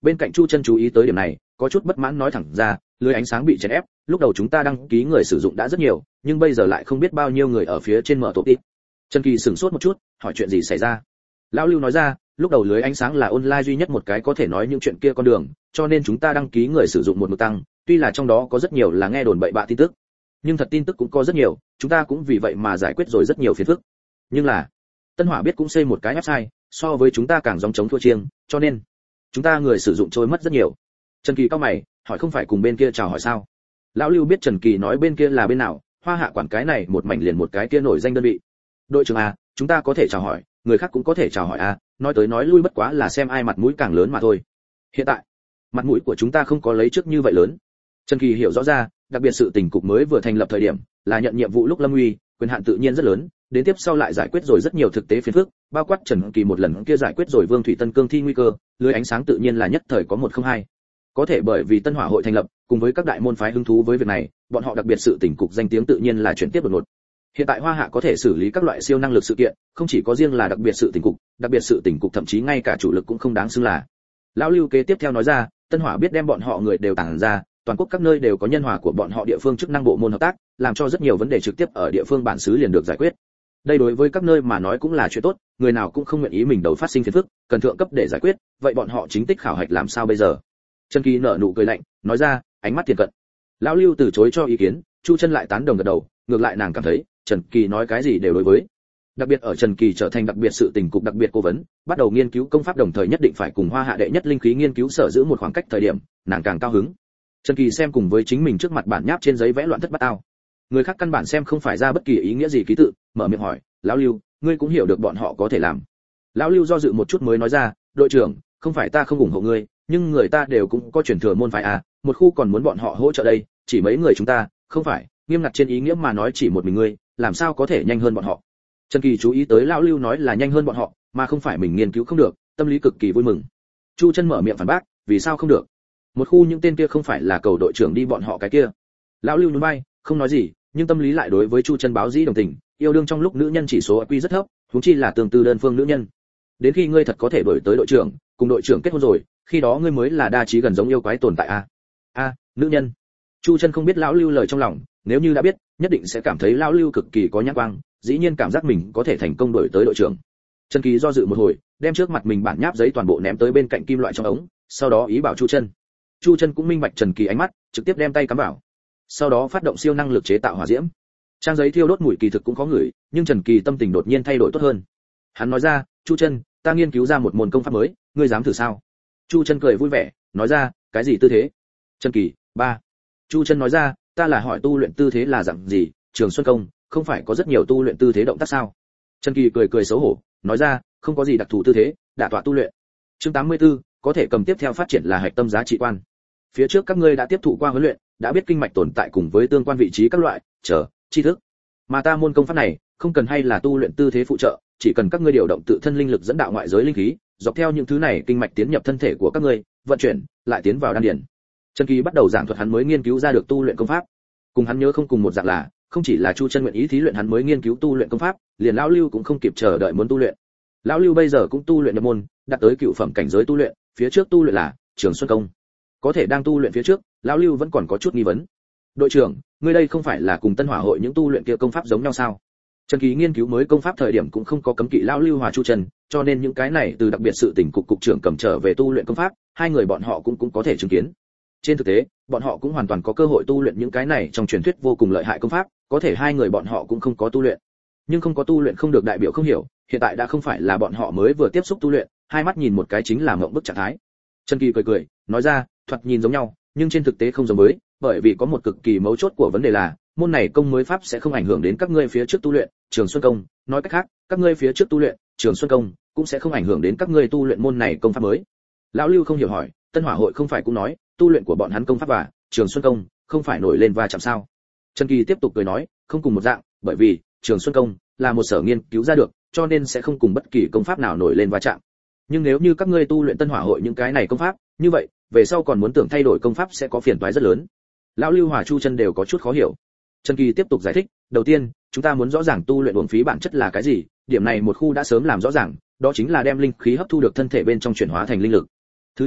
Bên cạnh Chu Chân chú ý tới điểm này, có chút bất mãn nói thẳng ra, lưới ánh sáng bị chèn ép, lúc đầu chúng ta đăng ký người sử dụng đã rất nhiều, nhưng bây giờ lại không biết bao nhiêu người ở phía trên mở tổ tít. Trần Kỳ sửng sốt một chút, hỏi chuyện gì xảy ra. Lão Lưu nói ra, lúc đầu lưới ánh sáng là online duy nhất một cái có thể nói những chuyện kia con đường, cho nên chúng ta đăng ký người sử dụng một mực tăng, tuy là trong đó có rất nhiều là nghe đồn bậy bạ tin tức, nhưng thật tin tức cũng có rất nhiều, chúng ta cũng vì vậy mà giải quyết rồi rất nhiều phiền phức. Nhưng là, Tân Hỏa biết cũng xây một cái website, so với chúng ta càng giống chống thua chiêng, cho nên chúng ta người sử dụng trôi mất rất nhiều. Trần Kỳ cau mày, hỏi không phải cùng bên kia chào hỏi sao? Lão Lưu biết Trần Kỳ nói bên kia là bên nào, Hoa Hạ quản cái này một mảnh liền một cái kia nổi danh đơn vị. Đội trưởng à, chúng ta có thể chào hỏi, người khác cũng có thể chào hỏi à, nói tới nói lui bất quá là xem ai mặt mũi càng lớn mà thôi. Hiện tại, mặt mũi của chúng ta không có lấy trước như vậy lớn. Trần Kỳ hiểu rõ ra, đặc biệt sự tình cục mới vừa thành lập thời điểm, là nhận nhiệm vụ lúc lâm nguy, quyền hạn tự nhiên rất lớn, đến tiếp sau lại giải quyết rồi rất nhiều thực tế phiền phức, bao quát Trần Kỳ một lần kia giải quyết rồi Vương Thủy Tân cương thi nguy cơ, lưới ánh sáng tự nhiên là nhất thời có một không hai. Có thể bởi vì Tân Hỏa hội thành lập, cùng với các đại môn phái hứng thú với việc này, bọn họ đặc biệt sự tình cục danh tiếng tự nhiên là chuyển tiếp đột ngột. Hiện tại Hoa Hạ có thể xử lý các loại siêu năng lực sự kiện, không chỉ có riêng là đặc biệt sự tình cục, đặc biệt sự tình cục thậm chí ngay cả chủ lực cũng không đáng xưng là. Lão Lưu kế tiếp theo nói ra, Tân Hỏa biết đem bọn họ người đều tản ra, toàn quốc các nơi đều có nhân hòa của bọn họ địa phương chức năng bộ môn hợp tác, làm cho rất nhiều vấn đề trực tiếp ở địa phương bản xứ liền được giải quyết. Đây đối với các nơi mà nói cũng là chuyện tốt, người nào cũng không nguyện ý mình đầu phát sinh phiền phức, cần thượng cấp để giải quyết, vậy bọn họ chính tích khảo hạch làm sao bây giờ? Trần Kỳ nở nụ cười lạnh, nói ra, ánh mắt tiền cận. Lão Lưu từ chối cho ý kiến, Chu Chân lại tán đồng gật đầu, ngược lại nàng cảm thấy, Trần Kỳ nói cái gì đều đối với. Đặc biệt ở Trần Kỳ trở thành đặc biệt sự tình cục đặc biệt cố vấn, bắt đầu nghiên cứu công pháp đồng thời nhất định phải cùng Hoa Hạ đệ nhất linh khí nghiên cứu sở giữ một khoảng cách thời điểm, nàng càng cao hứng. Trần Kỳ xem cùng với chính mình trước mặt bản nháp trên giấy vẽ loạn thất bát ao. Người khác căn bản xem không phải ra bất kỳ ý nghĩa gì ký tự, mở miệng hỏi, "Lão Lưu, ngươi cũng hiểu được bọn họ có thể làm?" Lão Lưu do dự một chút mới nói ra, "Đội trưởng, không phải ta không ủng hộ ngươi, nhưng người ta đều cũng có truyền thừa môn phái à, một khu còn muốn bọn họ hỗ trợ đây, chỉ mấy người chúng ta, không phải, nghiêm ngặt trên ý nghĩa mà nói chỉ một mình ngươi, làm sao có thể nhanh hơn bọn họ?" Trần Kỳ chú ý tới Lão Lưu nói là nhanh hơn bọn họ, mà không phải mình nghiên cứu không được, tâm lý cực kỳ vui mừng. Chu Chân mở miệng phản bác, "Vì sao không được? Một khu những tên kia không phải là cầu đội trưởng đi bọn họ cái kia." Lão Lưu nhún vai, không nói gì, nhưng tâm lý lại đối với Chu Chân báo dĩ đồng tình, yêu đương trong lúc nữ nhân chỉ số i kiu rất thấp, huống chi là tương tư đơn phương nữ nhân. Đến khi ngươi thật có thể đổi tới đội trưởng, cùng đội trưởng kết hôn rồi, khi đó ngươi mới là đa trí gần giống yêu quái tồn tại a. A, nữ nhân. Chu Chân không biết Lão Lưu lời trong lòng, nếu như đã biết, nhất định sẽ cảm thấy Lão Lưu cực kỳ có nhãn quang, dĩ nhiên cảm giác mình có thể thành công đổi tới đội trưởng. Trần Kỳ do dự một hồi, đem trước mặt mình bản nháp giấy toàn bộ ném tới bên cạnh kim loại trong ống, sau đó ý bảo Chu Chân. Chu Chân cũng minh bạch Trần Kỳ ánh mắt, trực tiếp đem tay cắm vào. Sau đó phát động siêu năng lực chế tạo hỏa diễm. Trang giấy thiêu đốt mùi kỳ thực cũng có ngửi, nhưng Trần Kỳ tâm tình đột nhiên thay đổi tốt hơn. Hắn nói ra, "Chu Chân, ta nghiên cứu ra một môn công pháp mới, ngươi dám thử sao?" Chu Chân cười vui vẻ, nói ra, "Cái gì tư thế?" Trần Kỳ, ba. Chu Chân nói ra, "Ta là hỏi tu luyện tư thế là dạng gì, Trường Xuân công, không phải có rất nhiều tu luyện tư thế động tác sao?" Trần Kỳ cười cười xấu hổ, nói ra, "Không có gì đặc thù tư thế, đả tọa tu luyện." Chương tám mươi tư, có thể cầm tiếp theo phát triển là hạch tâm giá trị quan. Phía trước các ngươi đã tiếp thụ qua huấn luyện, đã biết kinh mạch tồn tại cùng với tương quan vị trí các loại, chờ, tri thức. Mà ta môn công pháp này, không cần hay là tu luyện tư thế phụ trợ, chỉ cần các ngươi điều động tự thân linh lực dẫn đạo ngoại giới linh khí, dọc theo những thứ này kinh mạch tiến nhập thân thể của các ngươi, vận chuyển, lại tiến vào đan điền. Trần Kỳ bắt đầu giảng thuật hắn mới nghiên cứu ra được tu luyện công pháp. Cùng hắn nhớ không cùng một dạng là, không chỉ là Chu Chân nguyện ý thí luyện hắn mới nghiên cứu tu luyện công pháp, liền Lão Lưu cũng không kịp chờ đợi muốn tu luyện. Lão Lưu bây giờ cũng tu luyện nhập môn, đạt tới cựu phẩm cảnh giới tu luyện, phía trước tu luyện là Trường Xuân công. Có thể đang tu luyện phía trước, Lão Lưu vẫn còn có chút nghi vấn. "Đội trưởng, ngươi đây không phải là cùng Tân Hỏa hội những tu luyện kia công pháp giống nhau sao?" Trần Kỳ nghiên cứu mới công pháp thời điểm cũng không có cấm kỵ Lão Lưu hòa Chu Chân, cho nên những cái này từ đặc biệt sự tình cục cục trưởng cầm trở về tu luyện công pháp, hai người bọn họ cũng cũng có thể chứng kiến. Trên thực tế, bọn họ cũng hoàn toàn có cơ hội tu luyện những cái này trong truyền thuyết vô cùng lợi hại công pháp, có thể hai người bọn họ cũng không có tu luyện. Nhưng không có tu luyện không được đại biểu không hiểu, hiện tại đã không phải là bọn họ mới vừa tiếp xúc tu luyện, hai mắt nhìn một cái chính là ngậm bức trạng thái. Trần Kỳ cười cười, nói ra, thoạt nhìn giống nhau, nhưng trên thực tế không giống với, bởi vì có một cực kỳ mấu chốt của vấn đề là, môn này công mới pháp sẽ không ảnh hưởng đến các ngươi phía trước tu luyện, Trường Xuân công, nói cách khác, các ngươi phía trước tu luyện, Trường Xuân công, cũng sẽ không ảnh hưởng đến các ngươi tu luyện môn này công pháp mới. Lão Lưu không hiểu hỏi, Tân Hỏa hội không phải cũng nói, tu luyện của bọn hắn công pháp và Trường Xuân công, không phải nổi lên va chạm sao? Trần Kỳ tiếp tục cười nói, không cùng một dạng, bởi vì Trường Xuân công là một sở nghiên cứu ra được, cho nên sẽ không cùng bất kỳ công pháp nào nổi lên va chạm. Nhưng nếu như các ngươi tu luyện Tân Hỏa hội những cái này công pháp, như vậy, về sau còn muốn tưởng thay đổi công pháp sẽ có phiền toái rất lớn. Lão Lưu hòa Chu Chân đều có chút khó hiểu. Trần Kỳ tiếp tục giải thích, đầu tiên, chúng ta muốn rõ ràng tu luyện uổng phí bản chất là cái gì, điểm này một khu đã sớm làm rõ ràng, đó chính là đem linh khí hấp thu được thân thể bên trong chuyển hóa thành linh lực. Thứ nhì,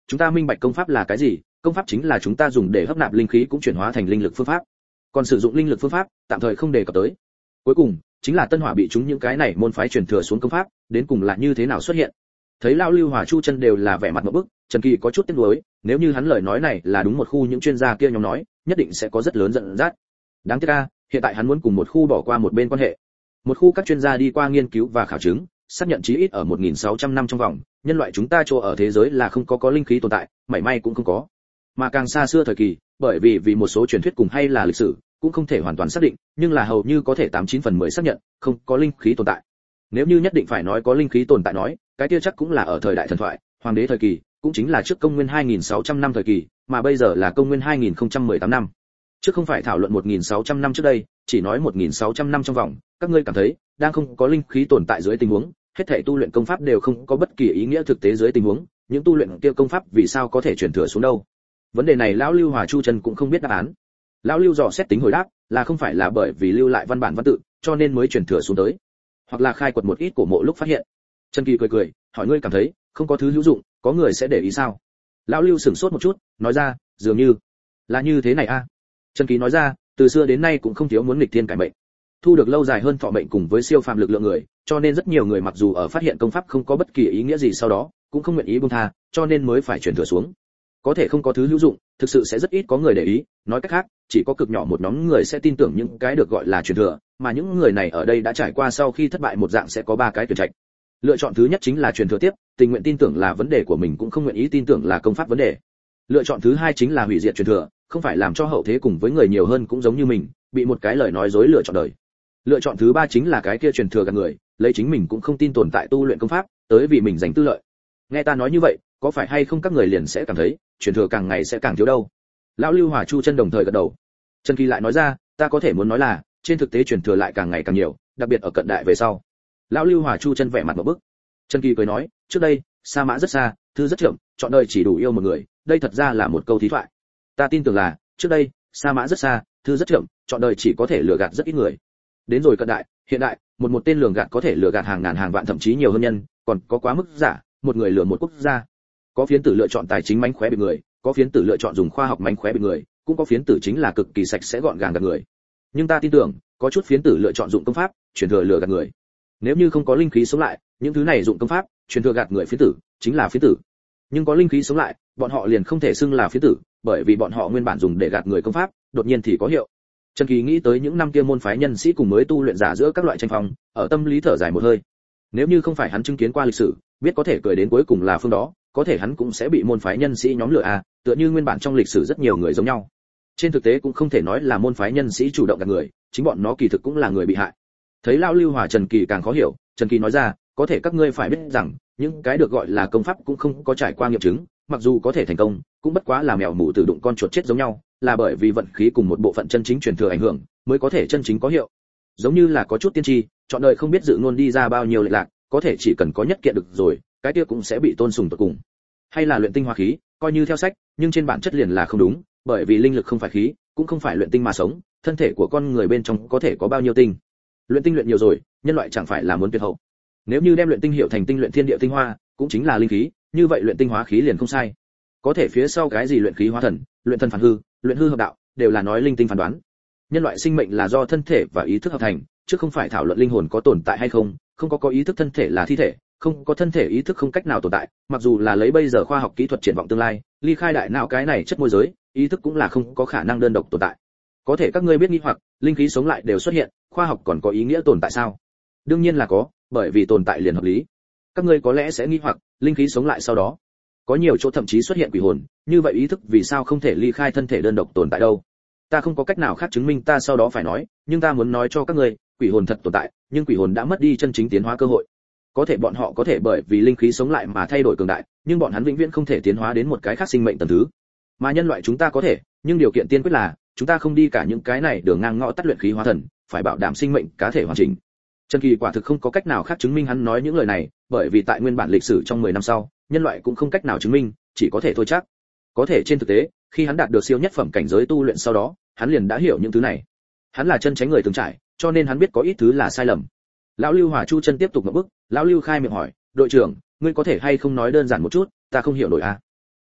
Chúng ta minh bạch công pháp là cái gì, công pháp chính là chúng ta dùng để hấp nạp linh khí cũng chuyển hóa thành linh lực phương pháp. Còn sử dụng linh lực phương pháp, tạm thời không đề cập tới. Cuối cùng, chính là Tân Hỏa bị chúng những cái này môn phái truyền thừa xuống công pháp, đến cùng là như thế nào xuất hiện. Thấy lão Lưu Hòa Chu Chân đều là vẻ mặt ngộp bức, Trần Kỳ có chút tiếc nuối, nếu như hắn lời nói này là đúng một khu những chuyên gia kia nhóm nói, nhất định sẽ có rất lớn giận dắt. Đáng tiếc a, hiện tại hắn muốn cùng một khu bỏ qua một bên quan hệ. Một khu các chuyên gia đi qua nghiên cứu và khảo chứng, xác nhận chí ít ở một nghìn sáu trăm năm trong vòng, nhân loại chúng ta chỗ ở thế giới là không có có linh khí tồn tại, mảy may cũng không có. Mà càng xa xưa thời kỳ, bởi vì vì một số truyền thuyết cùng hay là lịch sử, cũng không thể hoàn toàn xác định, nhưng là hầu như có thể tám chín phần mười xác nhận, không có linh khí tồn tại. Nếu như nhất định phải nói có linh khí tồn tại nói, cái kia chắc cũng là ở thời đại thần thoại, hoàng đế thời kỳ, cũng chính là trước công nguyên hai nghìn sáu trăm năm thời kỳ, mà bây giờ là công nguyên hai nghìn không trăm mười tám năm. Trước không phải thảo luận một nghìn sáu trăm năm trước đây, chỉ nói một nghìn sáu trăm năm trong vòng, các ngươi cảm thấy, đang không có linh khí tồn tại dưới tình huống, hết thảy tu luyện công pháp đều không có bất kỳ ý nghĩa thực tế dưới tình huống, những tu luyện kia công pháp vì sao có thể truyền thừa xuống đâu? Vấn đề này lão Lưu Hòa Chu Chân cũng không biết đáp án. Lão Lưu dò xét tính hồi đáp, là không phải là bởi vì lưu lại văn bản văn tự, cho nên mới truyền thừa xuống tới, hoặc là khai quật một ít cổ mộ lúc phát hiện. Trần Kỳ cười cười, hỏi ngươi cảm thấy, không có thứ hữu dụng, có người sẽ để ý sao? Lão Lưu sửng sốt một chút, nói ra, dường như là như thế này a. À. Trần Kỳ nói ra, từ xưa đến nay cũng không thiếu muốn nghịch thiên cải mệnh, thu được lâu dài hơn thọ mệnh cùng với siêu phàm lực lượng người, cho nên rất nhiều người mặc dù ở phát hiện công pháp không có bất kỳ ý nghĩa gì sau đó, cũng không nguyện ý buông tha, cho nên mới phải truyền thừa xuống. Có thể không có thứ hữu dụng, thực sự sẽ rất ít có người để ý, nói cách khác, chỉ có cực nhỏ một nhóm người sẽ tin tưởng những cái được gọi là truyền thừa, mà những người này ở đây đã trải qua sau khi thất bại một dạng sẽ có ba cái tuyển trạch. Lựa chọn thứ nhất chính là truyền thừa tiếp, tình nguyện tin tưởng là vấn đề của mình cũng không nguyện ý tin tưởng là công pháp vấn đề. Lựa chọn thứ hai chính là hủy diệt truyền thừa, không phải làm cho hậu thế cùng với người nhiều hơn cũng giống như mình, bị một cái lời nói dối lựa chọn đời. Lựa chọn thứ ba chính là cái kia truyền thừa gạt người, lấy chính mình cũng không tin tồn tại tu luyện công pháp, tới vì mình giành tư lợi. Nghe ta nói như vậy, có phải hay không các người liền sẽ cảm thấy, truyền thừa càng ngày sẽ càng thiếu đâu? Lão Lưu Hòa Chu Chân đồng thời gật đầu. Trần Kỳ lại nói ra, ta có thể muốn nói là, trên thực tế truyền thừa lại càng ngày càng nhiều, đặc biệt ở cận đại về sau. Lão Lưu Hòa Chu Chân vẻ mặt một bức. Trần Kỳ cười nói, trước đây, sa mã rất xa, thư rất chậm, chọn đời chỉ đủ yêu một người, đây thật ra là một câu thí thoại. Ta tin tưởng là, trước đây, sa mã rất xa, thư rất chậm, chọn đời chỉ có thể lừa gạt rất ít người. Đến rồi cận đại, hiện đại, một một tên lường gạt có thể lừa gạt hàng ngàn hàng vạn thậm chí nhiều hơn nhân, còn có quá mức giả, một người lừa một quốc gia. Có phiến tử lựa chọn tài chính mánh khóe bị người, có phiến tử lựa chọn dùng khoa học mánh khóe bị người, cũng có phiến tử chính là cực kỳ sạch sẽ gọn gàng gạt người. Nhưng ta tin tưởng, có chút phiến tử lựa chọn dụng công pháp, truyền thừa lừa gạt người. Nếu như không có linh khí sống lại, những thứ này dụng công pháp, truyền thừa gạt người phiến tử, chính là phiến tử. Nhưng có linh khí sống lại, bọn họ liền không thể xưng là phiến tử, bởi vì bọn họ nguyên bản dùng để gạt người công pháp, đột nhiên thì có hiệu. Trần Kỳ nghĩ tới những năm kia môn phái nhân sĩ cùng mới tu luyện giả giữa các loại tranh phong, ở tâm lý thở dài một hơi. Nếu như không phải hắn chứng kiến qua lịch sử, biết có thể cười đến cuối cùng là phương đó, có thể hắn cũng sẽ bị môn phái nhân sĩ nhóm lừa à, tựa như nguyên bản trong lịch sử rất nhiều người giống nhau. Trên thực tế cũng không thể nói là môn phái nhân sĩ chủ động gạt người, chính bọn nó kỳ thực cũng là người bị hại. Thấy lão Lưu Hòa Trần Kỳ càng khó hiểu, Trần Kỳ nói ra, có thể các ngươi phải biết rằng, những cái được gọi là công pháp cũng không có trải qua nghiệm chứng, mặc dù có thể thành công, cũng bất quá là mèo mù tự đụng con chuột chết giống nhau, là bởi vì vận khí cùng một bộ phận chân chính truyền thừa ảnh hưởng, mới có thể chân chính có hiệu. Giống như là có chút tiên tri, chọn đời không biết dự ngôn đi ra bao nhiêu lệch lạc, có thể chỉ cần có nhất kiện được rồi, cái kia cũng sẽ bị tôn sùng tột cùng. Hay là luyện tinh hóa khí, coi như theo sách, nhưng trên bản chất liền là không đúng, bởi vì linh lực không phải khí, cũng không phải luyện tinh mà sống, thân thể của con người bên trong có thể có bao nhiêu tinh. Luyện tinh luyện nhiều rồi, nhân loại chẳng phải là muốn tuyệt hậu. Nếu như đem luyện tinh hiệu thành tinh luyện thiên địa tinh hoa, cũng chính là linh khí, như vậy luyện tinh hóa khí liền không sai. Có thể phía sau cái gì luyện khí hóa thần, luyện thần phản hư, luyện hư hợp đạo, đều là nói linh tinh phán đoán. Nhân loại sinh mệnh là do thân thể và ý thức hợp thành, chứ không phải thảo luận linh hồn có tồn tại hay không, không có có ý thức thân thể là thi thể, không có thân thể ý thức không cách nào tồn tại, mặc dù là lấy bây giờ khoa học kỹ thuật triển vọng tương lai, ly khai đại não cái này chất môi giới, ý thức cũng là không có khả năng đơn độc tồn tại. Có thể các ngươi biết nghi hoặc, linh khí sống lại đều xuất hiện, khoa học còn có ý nghĩa tồn tại sao? Đương nhiên là có, bởi vì tồn tại liền hợp lý. Các ngươi có lẽ sẽ nghi hoặc, linh khí sống lại sau đó, có nhiều chỗ thậm chí xuất hiện quỷ hồn, như vậy ý thức vì sao không thể ly khai thân thể đơn độc tồn tại đâu? Ta không có cách nào khác chứng minh ta sau đó phải nói, nhưng ta muốn nói cho các ngươi, quỷ hồn thật tồn tại, nhưng quỷ hồn đã mất đi chân chính tiến hóa cơ hội. Có thể bọn họ có thể bởi vì linh khí sống lại mà thay đổi cường đại, nhưng bọn hắn vĩnh viễn không thể tiến hóa đến một cái khác sinh mệnh tầng thứ. Mà nhân loại chúng ta có thể, nhưng điều kiện tiên quyết là chúng ta không đi cả những cái này đường ngang ngõ tắt luyện khí hóa thần, phải bảo đảm sinh mệnh cá thể hoàn chỉnh. Trần Kỳ quả thực không có cách nào khác chứng minh hắn nói những lời này, bởi vì tại nguyên bản lịch sử trong mười năm sau, nhân loại cũng không cách nào chứng minh, chỉ có thể thôi chắc. Có thể trên thực tế, khi hắn đạt được siêu nhất phẩm cảnh giới tu luyện sau đó, hắn liền đã hiểu những thứ này. Hắn là chân tránh người từng trải, cho nên hắn biết có ít thứ là sai lầm. Lão Lưu Hòa Chu Chân tiếp tục ngậm bức, lão Lưu khai miệng hỏi, "Đội trưởng, ngươi có thể hay không nói đơn giản một chút, ta không hiểu nổi a." À?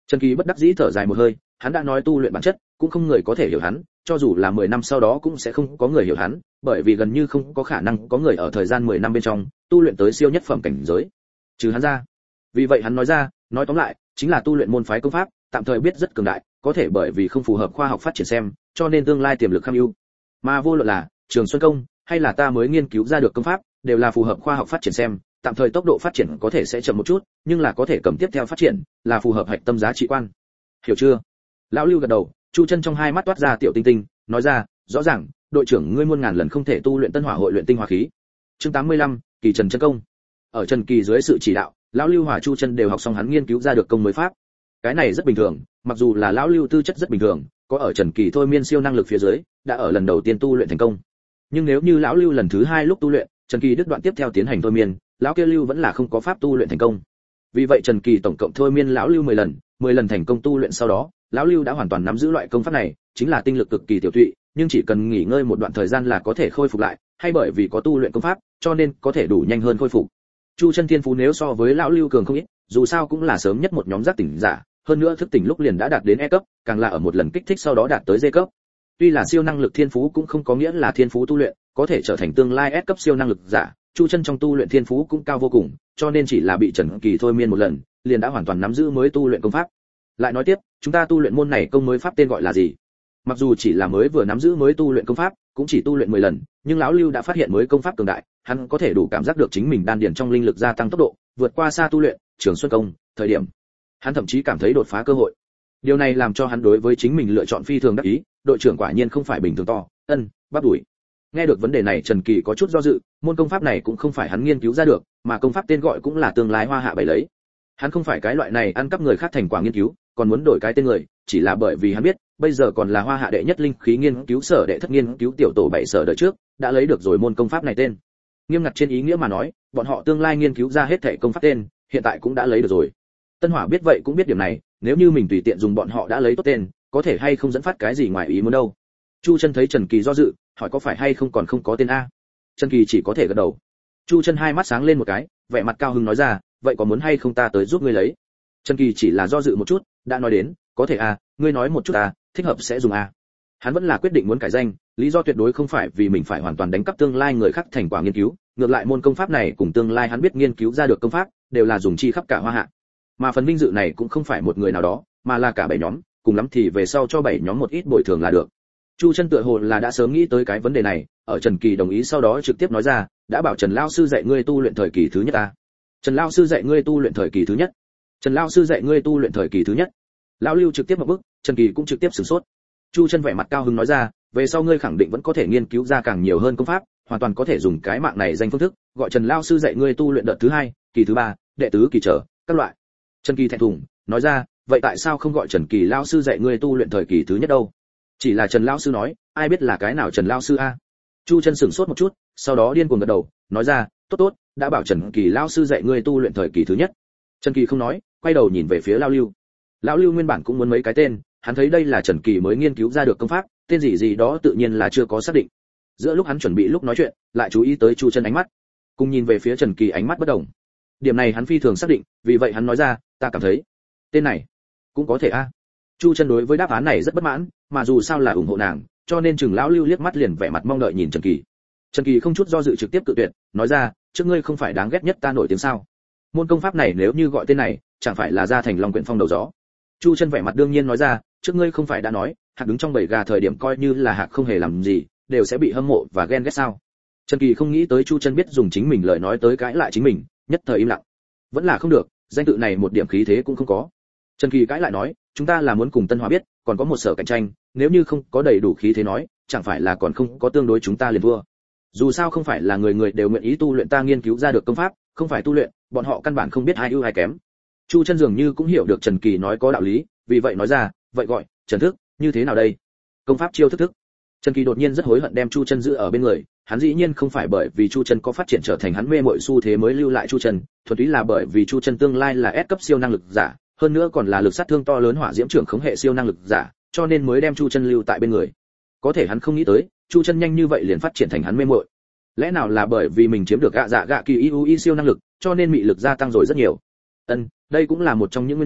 Trần Kỳ bất đắc dĩ thở dài một hơi, hắn đã nói tu luyện bản chất, cũng không người có thể hiểu hắn, cho dù là mười năm sau đó cũng sẽ không có người hiểu hắn, bởi vì gần như không có khả năng có người ở thời gian mười năm bên trong tu luyện tới siêu nhất phẩm cảnh giới, trừ hắn ra. Vì vậy hắn nói ra, nói tóm lại, chính là tu luyện môn phái công pháp, tạm thời biết rất cường đại, có thể bởi vì không phù hợp khoa học phát triển xem, cho nên tương lai tiềm lực kham ưu. Mà vô luận là Trường Xuân công, hay là ta mới nghiên cứu ra được công pháp, đều là phù hợp khoa học phát triển xem, tạm thời tốc độ phát triển có thể sẽ chậm một chút, nhưng là có thể cầm tiếp theo phát triển, là phù hợp hạch tâm giá trị quan. Hiểu chưa? Lão Lưu gật đầu, Chu Chân trong hai mắt toát ra tiểu tinh tinh, nói ra, rõ ràng, đội trưởng ngươi muôn ngàn lần không thể tu luyện Tân Hỏa hội luyện tinh hỏa khí. Chương tám mươi lăm, Kỳ Trần chân công. Ở Trần Kỳ dưới sự chỉ đạo, lão Lưu Hỏa Chu Chân đều học xong hắn nghiên cứu ra được công mới pháp. Cái này rất bình thường, mặc dù là lão Lưu tư chất rất bình thường, có ở Trần Kỳ thôi miên siêu năng lực phía dưới, đã ở lần đầu tiên tu luyện thành công. Nhưng nếu như lão Lưu lần thứ hai lúc tu luyện, Trần Kỳ đứt đoạn tiếp theo tiến hành thôi miên, lão kia Lưu vẫn là không có pháp tu luyện thành công. Vì vậy Trần Kỳ tổng cộng thôi miên lão Lưu mười lần, mười lần thành công tu luyện sau đó, lão Lưu đã hoàn toàn nắm giữ loại công pháp này, chính là tinh lực cực kỳ tiểu tụy, nhưng chỉ cần nghỉ ngơi một đoạn thời gian là có thể khôi phục lại, hay bởi vì có tu luyện công pháp, cho nên có thể đủ nhanh hơn khôi phục. Chu Chân thiên phú nếu so với lão Lưu cường không ít, dù sao cũng là sớm nhất một nhóm giác tỉnh giả, hơn nữa thức tỉnh lúc liền đã đạt đến E cấp, càng là ở một lần kích thích sau đó đạt tới D cấp. Tuy là siêu năng lực thiên phú cũng không có nghĩa là thiên phú tu luyện có thể trở thành tương lai S cấp siêu năng lực giả, Chu Chân trong tu luyện thiên phú cũng cao vô cùng, cho nên chỉ là bị Trần Kỳ thôi miên một lần, liền đã hoàn toàn nắm giữ mới tu luyện công pháp. Lại nói tiếp, chúng ta tu luyện môn này công mới pháp tên gọi là gì? Mặc dù chỉ là mới vừa nắm giữ mới tu luyện công pháp, cũng chỉ tu luyện mười lần, nhưng lão Lưu đã phát hiện mới công pháp cường đại, hắn có thể đủ cảm giác được chính mình đan điền trong linh lực gia tăng tốc độ, vượt qua xa tu luyện Trường Xuân công, thời điểm hắn thậm chí cảm thấy đột phá cơ hội. Điều này làm cho hắn đối với chính mình lựa chọn phi thường đắc ý, đội trưởng quả nhiên không phải bình thường to, ân, bắp đuổi. Nghe được vấn đề này Trần Kỳ có chút do dự, môn công pháp này cũng không phải hắn nghiên cứu ra được, mà công pháp tên gọi cũng là tương lai Hoa Hạ bày lấy. Hắn không phải cái loại này ăn cắp người khác thành quả nghiên cứu, còn muốn đổi cái tên người, chỉ là bởi vì hắn biết, bây giờ còn là Hoa Hạ đệ nhất linh khí nghiên cứu sở đệ thất nghiên cứu tiểu tổ bảy sở đợi trước, đã lấy được rồi môn công pháp này tên. Nghiêm ngặt trên ý nghĩa mà nói, bọn họ tương lai nghiên cứu ra hết thảy công pháp tên, hiện tại cũng đã lấy được rồi. Tân Hỏa biết vậy cũng biết điểm này, nếu như mình tùy tiện dùng bọn họ đã lấy tốt tên, có thể hay không dẫn phát cái gì ngoài ý muốn đâu. Chu Chân thấy Trần Kỳ do dự, hỏi có phải hay không còn không có tên a? Trần Kỳ chỉ có thể gật đầu. Chu Chân hai mắt sáng lên một cái, vẻ mặt cao hứng nói ra, vậy có muốn hay không ta tới giúp ngươi lấy? Trần Kỳ chỉ là do dự một chút, đã nói đến, có thể a, ngươi nói một chút a, thích hợp sẽ dùng a. Hắn vẫn là quyết định muốn cải danh, lý do tuyệt đối không phải vì mình phải hoàn toàn đánh cắp tương lai người khác thành quả nghiên cứu, ngược lại môn công pháp này cùng tương lai hắn biết nghiên cứu ra được công pháp, đều là dùng chi khắp cả Hoa Hạ. Mà phần vinh dự này cũng không phải một người nào đó, mà là cả bảy nhóm, cùng lắm thì về sau cho bảy nhóm một ít bồi thường là được. Chu Chân tựa hồ là đã sớm nghĩ tới cái vấn đề này, ở Trần Kỳ đồng ý sau đó trực tiếp nói ra, đã bảo Trần lão sư dạy ngươi tu luyện thời kỳ thứ nhất ta. Trần lão sư dạy ngươi tu luyện thời kỳ thứ nhất. Trần lão sư dạy ngươi tu luyện thời kỳ thứ nhất. Lão Lưu trực tiếp một bước, Trần Kỳ cũng trực tiếp sửng sốt. Chu Chân vẻ mặt cao hứng nói ra, về sau ngươi khẳng định vẫn có thể nghiên cứu ra càng nhiều hơn công pháp, hoàn toàn có thể dùng cái mạng này danh phương thức, gọi Trần lão sư dạy ngươi tu luyện đợt thứ hai, kỳ thứ ba, đệ tứ kỳ trở, các loại. Trần Kỳ thẹn thùng, nói ra, vậy tại sao không gọi Trần Kỳ lão sư dạy ngươi tu luyện thời kỳ thứ nhất đâu? Chỉ là Trần lão sư nói, ai biết là cái nào Trần lão sư a? Chu Chân sửng sốt một chút, sau đó điên cuồng gật đầu, nói ra, tốt tốt, đã bảo Trần Kỳ lão sư dạy ngươi tu luyện thời kỳ thứ nhất. Trần Kỳ không nói, quay đầu nhìn về phía Lão Lưu. Lão Lưu nguyên bản cũng muốn mấy cái tên, hắn thấy đây là Trần Kỳ mới nghiên cứu ra được công pháp, tên gì gì đó tự nhiên là chưa có xác định. Giữa lúc hắn chuẩn bị lúc nói chuyện, lại chú ý tới Chu Chân ánh mắt, cùng nhìn về phía Trần Kỳ ánh mắt bất đồng. Điểm này hắn phi thường xác định, vì vậy hắn nói ra, ta cảm thấy, tên này cũng có thể a. Chu Chân đối với đáp án này rất bất mãn, mà dù sao là ủng hộ nàng, cho nên Trừng Lão Lưu liếc mắt liền vẻ mặt mong đợi nhìn Trần Kỳ. Trần Kỳ không chút do dự trực tiếp cự tuyệt, nói ra, trước ngươi không phải đáng ghét nhất ta nổi tiếng sao? Môn công pháp này nếu như gọi tên này, chẳng phải là ra thành Long Quyển Phong đầu gió. Chu Chân vẻ mặt đương nhiên nói ra, trước ngươi không phải đã nói, hạc đứng trong bầy gà thời điểm coi như là hạc không hề làm gì, đều sẽ bị hâm mộ và ghen ghét sao? Trần Kỳ không nghĩ tới Chu Chân biết dùng chính mình lời nói tới cãi lại chính mình, nhất thời im lặng. Vẫn là không được, danh tự này một điểm khí thế cũng không có. Trần Kỳ cãi lại nói, chúng ta là muốn cùng Tân Hòa biết, còn có một sở cạnh tranh, nếu như không có đầy đủ khí thế nói, chẳng phải là còn không có tương đối chúng ta liền thua. Dù sao không phải là người người đều nguyện ý tu luyện ta nghiên cứu ra được công pháp, không phải tu luyện, bọn họ căn bản không biết ai ưu ai kém. Chu Chân dường như cũng hiểu được Trần Kỳ nói có đạo lý, vì vậy nói ra, vậy gọi Trần Thức, như thế nào đây? Công pháp chiêu thức thức. Trần Kỳ đột nhiên rất hối hận đem Chu Chân giữ ở bên người, hắn dĩ nhiên không phải bởi vì Chu Chân có phát triển trở thành hắn mê muội xu thế mới lưu lại Chu Chân, thuần túy là bởi vì Chu Chân tương lai là S cấp siêu năng lực giả, hơn nữa còn là lực sát thương to lớn hỏa diễm trưởng khống hệ siêu năng lực giả, cho nên mới đem Chu Chân lưu tại bên người. Có thể hắn không nghĩ tới, Chu Chân nhanh như vậy liền phát triển thành hắn mê muội. Lẽ nào là bởi vì mình chiếm được gạ dạ gạ kỳ i u i siêu năng lực, cho nên mị lực gia tăng rồi rất nhiều. Ân, đây cũng là một trong những nguyên nhân,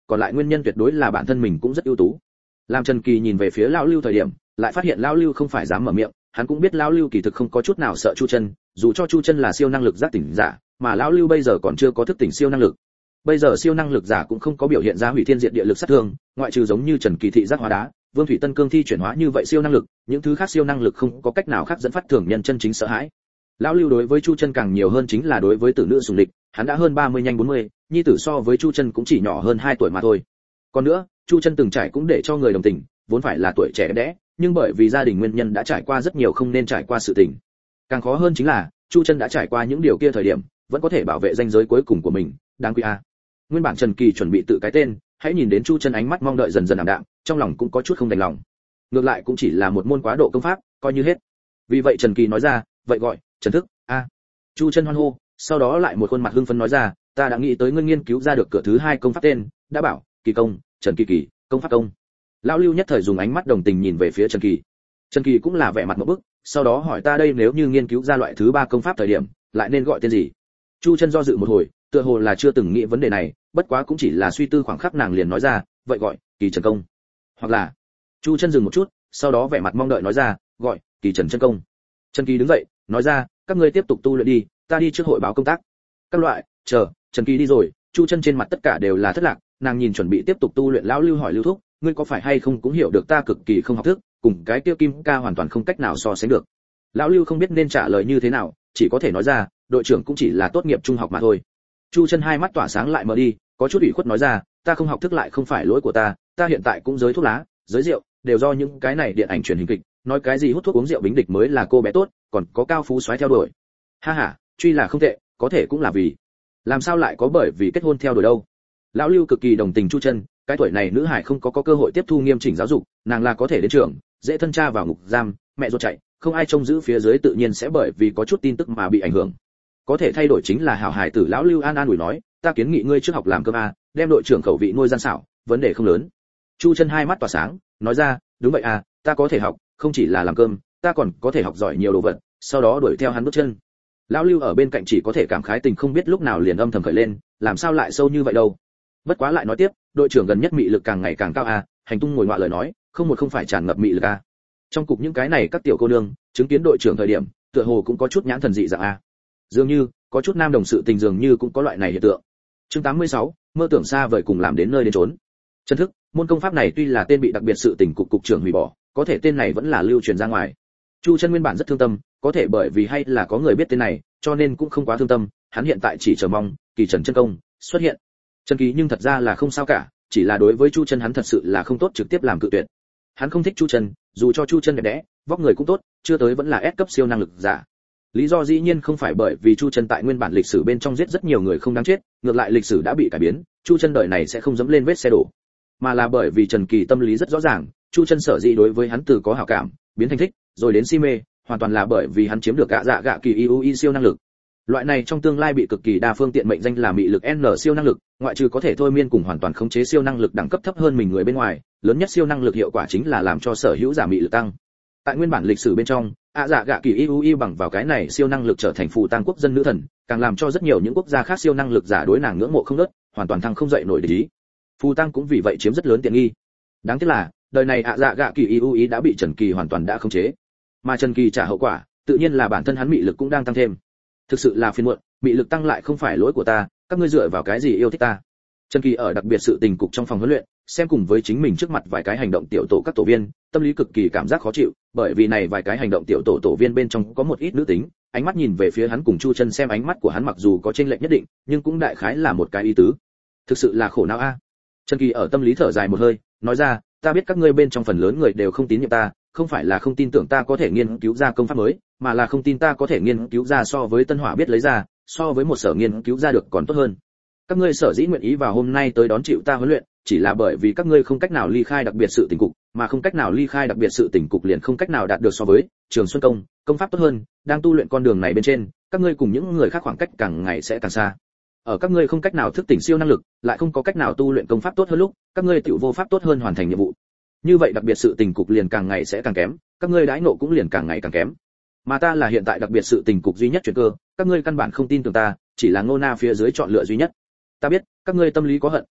còn lại nguyên nhân tuyệt đối là bản thân mình cũng rất ưu tú. Làm Trần Kỳ nhìn về phía lão Lưu thời điểm, lại phát hiện lão Lưu không phải dám mở miệng, hắn cũng biết lão Lưu kỳ thực không có chút nào sợ Chu Chân, dù cho Chu Chân là siêu năng lực giác tỉnh giả, mà lão Lưu bây giờ còn chưa có thức tỉnh siêu năng lực. Bây giờ siêu năng lực giả cũng không có biểu hiện ra hủy thiên diệt địa lực sát thương, ngoại trừ giống như Trần Kỳ thị giác hóa đá, Vương Thủy Tân cương thi chuyển hóa như vậy siêu năng lực, những thứ khác siêu năng lực không có cách nào khác dẫn phát thường nhân chân chính sợ hãi. Lão Lưu đối với Chu Chân càng nhiều hơn chính là đối với tử nữ sủng lịch, hắn đã hơn ba mươi nhanh bốn mươi, nhi tử so với Chu Chân cũng chỉ nhỏ hơn hai tuổi mà thôi. Còn nữa, Chu Chân từng trải cũng để cho người đồng tình, vốn phải là tuổi trẻ đẽ, nhưng bởi vì gia đình nguyên nhân đã trải qua rất nhiều không nên trải qua sự tình. Càng khó hơn chính là, Chu Chân đã trải qua những điều kia thời điểm, vẫn có thể bảo vệ ranh giới cuối cùng của mình, đáng quý a. Nguyên bản Trần Kỳ chuẩn bị tự cái tên, hãy nhìn đến Chu Chân ánh mắt mong đợi dần dần ảm đạm, trong lòng cũng có chút không đành lòng. Ngược lại cũng chỉ là một môn quá độ công pháp, coi như hết. Vì vậy Trần Kỳ nói ra, vậy gọi Trần Thức a. À. Chu Chân hoan hô, sau đó lại một khuôn mặt hưng phấn nói ra, ta đã nghĩ tới ngươi nghiên cứu ra được cửa thứ hai công pháp tên, đã bảo, Kỳ công, Trần Kỳ Kỳ, công pháp công. Lão Lưu nhất thời dùng ánh mắt đồng tình nhìn về phía Trần Kỳ. Trần Kỳ cũng là vẻ mặt ngộp bức, sau đó hỏi ta đây nếu như nghiên cứu ra loại thứ ba công pháp thời điểm, lại nên gọi tên gì? Chu Chân do dự một hồi, tựa hồ là chưa từng nghĩ vấn đề này, bất quá cũng chỉ là suy tư khoảng khắc nàng liền nói ra, vậy gọi Kỳ Trần công. Hoặc là, Chu Chân dừng một chút, sau đó vẻ mặt mong đợi nói ra, gọi Kỳ Trần chân công. Trần Kỳ đứng dậy, nói ra, các ngươi tiếp tục tu luyện đi, ta đi trước hội báo công tác. Các loại, chờ, Trần Kỳ đi rồi, Chu Chân trên mặt tất cả đều là thất lạc, nàng nhìn chuẩn bị tiếp tục tu luyện lão Lưu hỏi Lưu thúc, ngươi có phải hay không cũng hiểu được ta cực kỳ không học thức, cùng cái tiêu Kim ca hoàn toàn không cách nào so sánh được. Lão Lưu không biết nên trả lời như thế nào, chỉ có thể nói ra, đội trưởng cũng chỉ là tốt nghiệp trung học mà thôi. Chu Chân hai mắt tỏa sáng lại mở đi, có chút ủy khuất nói ra, ta không học thức lại không phải lỗi của ta, ta hiện tại cũng giới thuốc lá, giới rượu, đều do những cái này điện ảnh truyền hình kịch, nói cái gì hút thuốc uống rượu bính địch mới là cô bé tốt, còn có cao phú soái theo đuổi. Ha ha, truy là không tệ, có thể cũng là vì, làm sao lại có bởi vì kết hôn theo đuổi đâu. Lão Lưu cực kỳ đồng tình Chu Chân, cái tuổi này nữ hải không có có cơ hội tiếp thu nghiêm chỉnh giáo dục, nàng là có thể đến trường, dễ thân cha vào ngục giam, mẹ ruột chạy, không ai trông giữ phía dưới tự nhiên sẽ bởi vì có chút tin tức mà bị ảnh hưởng. Có thể thay đổi chính là hảo hải tử. Lão Lưu an an ủi nói, ta kiến nghị ngươi trước học làm cơm a, đem đội trưởng khẩu vị nuôi gian xảo, vấn đề không lớn. Chu Chân hai mắt tỏa sáng, nói ra, đúng vậy à, ta có thể học, không chỉ là làm cơm, ta còn có thể học giỏi nhiều đồ vật, sau đó đuổi theo hắn bước chân. Lão Lưu ở bên cạnh chỉ có thể cảm khái tình không biết lúc nào liền âm thầm khởi lên, làm sao lại sâu như vậy đâu. Bất quá lại nói tiếp, đội trưởng gần nhất mị lực càng ngày càng cao à, hành tung ngồi ngoạ lời nói, không một không phải tràn ngập mị lực à. Trong cục những cái này các tiểu cô nương, chứng kiến đội trưởng thời điểm, tựa hồ cũng có chút nhãn thần dị dạng à. Dường như, có chút nam đồng sự tình dường như cũng có loại này hiện tượng. Chương tám mươi sáu, mơ tưởng xa vời cùng làm đến nơi đến trốn. Chân thức, môn công pháp này tuy là tên bị đặc biệt sự tình cục cục trưởng hủy bỏ, có thể tên này vẫn là lưu truyền ra ngoài. Chu Chân nguyên bản rất thương tâm, có thể bởi vì hay là có người biết tên này, cho nên cũng không quá thương tâm, hắn hiện tại chỉ chờ mong Kỳ Trần chân công xuất hiện. Trần Kỳ nhưng thật ra là không sao cả, chỉ là đối với Chu Chân hắn thật sự là không tốt trực tiếp làm cự tuyệt. Hắn không thích Chu Chân, dù cho Chu Chân đẹp đẽ, vóc người cũng tốt, chưa tới vẫn là S cấp siêu năng lực giả. Lý do dĩ nhiên không phải bởi vì Chu Chân tại nguyên bản lịch sử bên trong giết rất nhiều người không đáng chết, ngược lại lịch sử đã bị cải biến, Chu Chân đời này sẽ không dẫm lên vết xe đổ. Mà là bởi vì Trần Kỳ tâm lý rất rõ ràng, Chu Chân sở dĩ đối với hắn từ có hảo cảm, biến thành thích, rồi đến si mê, hoàn toàn là bởi vì hắn chiếm được gạ dạ gạ kỳ i u i siêu năng lực. Loại này trong tương lai bị cực kỳ đa phương tiện mệnh danh là mị lực N siêu năng lực, ngoại trừ có thể thôi miên cùng hoàn toàn khống chế siêu năng lực đẳng cấp thấp hơn mình người bên ngoài, lớn nhất siêu năng lực hiệu quả chính là làm cho sở hữu giả mị lực tăng. Tại nguyên bản lịch sử bên trong, ạ dạ gạ kỳ i u i bằng vào cái này siêu năng lực trở thành phù tang quốc dân nữ thần, càng làm cho rất nhiều những quốc gia khác siêu năng lực giả đối nàng ngưỡng mộ không ngớt, hoàn toàn thăng không dậy nổi để ý. Phù tang cũng vì vậy chiếm rất lớn tiện nghi. Đáng tiếc là, đời này ạ dạ gạ kỳ i u i đã bị Trần Kỳ hoàn toàn đã khống chế. Mà Trần Kỳ trả hậu quả, tự nhiên là bản thân hắn mị lực cũng đang tăng thêm. Thực sự là phiền muộn, mị lực tăng lại không phải lỗi của ta, các ngươi dựa vào cái gì yêu thích ta? Trần Kỳ ở đặc biệt sự tình cục trong phòng huấn luyện, xem cùng với chính mình trước mặt vài cái hành động tiểu tổ các tổ viên, tâm lý cực kỳ cảm giác khó chịu, bởi vì này vài cái hành động tiểu tổ tổ viên bên trong có một ít nữ tính, ánh mắt nhìn về phía hắn cùng Chu Chân xem ánh mắt của hắn mặc dù có chênh lệch nhất định, nhưng cũng đại khái là một cái ý tứ. Thực sự là khổ não a. À. Trần Kỳ ở tâm lý thở dài một hơi, nói ra, ta biết các ngươi bên trong phần lớn người đều không tín nhiệm ta, không phải là không tin tưởng ta có thể nghiên cứu ra công pháp mới, mà là không tin ta có thể nghiên cứu ra so với Tân Hỏa biết lấy ra, so với một sở nghiên cứu ra được còn tốt hơn. Các ngươi sở dĩ nguyện ý vào hôm nay tới đón chịu ta huấn luyện, chỉ là bởi vì các ngươi không cách nào ly khai đặc biệt sự tình cục, mà không cách nào ly khai đặc biệt sự tình cục liền không cách nào đạt được so với Trường Xuân công, công pháp tốt hơn, đang tu luyện con đường này bên trên, các ngươi cùng những người khác khoảng cách càng ngày sẽ càng xa. Ở các ngươi không cách nào thức tỉnh siêu năng lực, lại không có cách nào tu luyện công pháp tốt hơn lúc, các ngươi tiểu vô pháp tốt hơn hoàn thành nhiệm vụ. Như vậy đặc biệt sự tình cục liền càng ngày sẽ càng kém, các ngươi đãi ngộ cũng liền càng ngày càng kém. Mà ta là hiện tại đặc biệt sự tình cục duy nhất chuyển cơ, các ngươi căn bản không tin tưởng ta, chỉ là Ngô Na phía dưới chọn lựa duy nhất. Ta biết, các ngươi tâm lý có hận,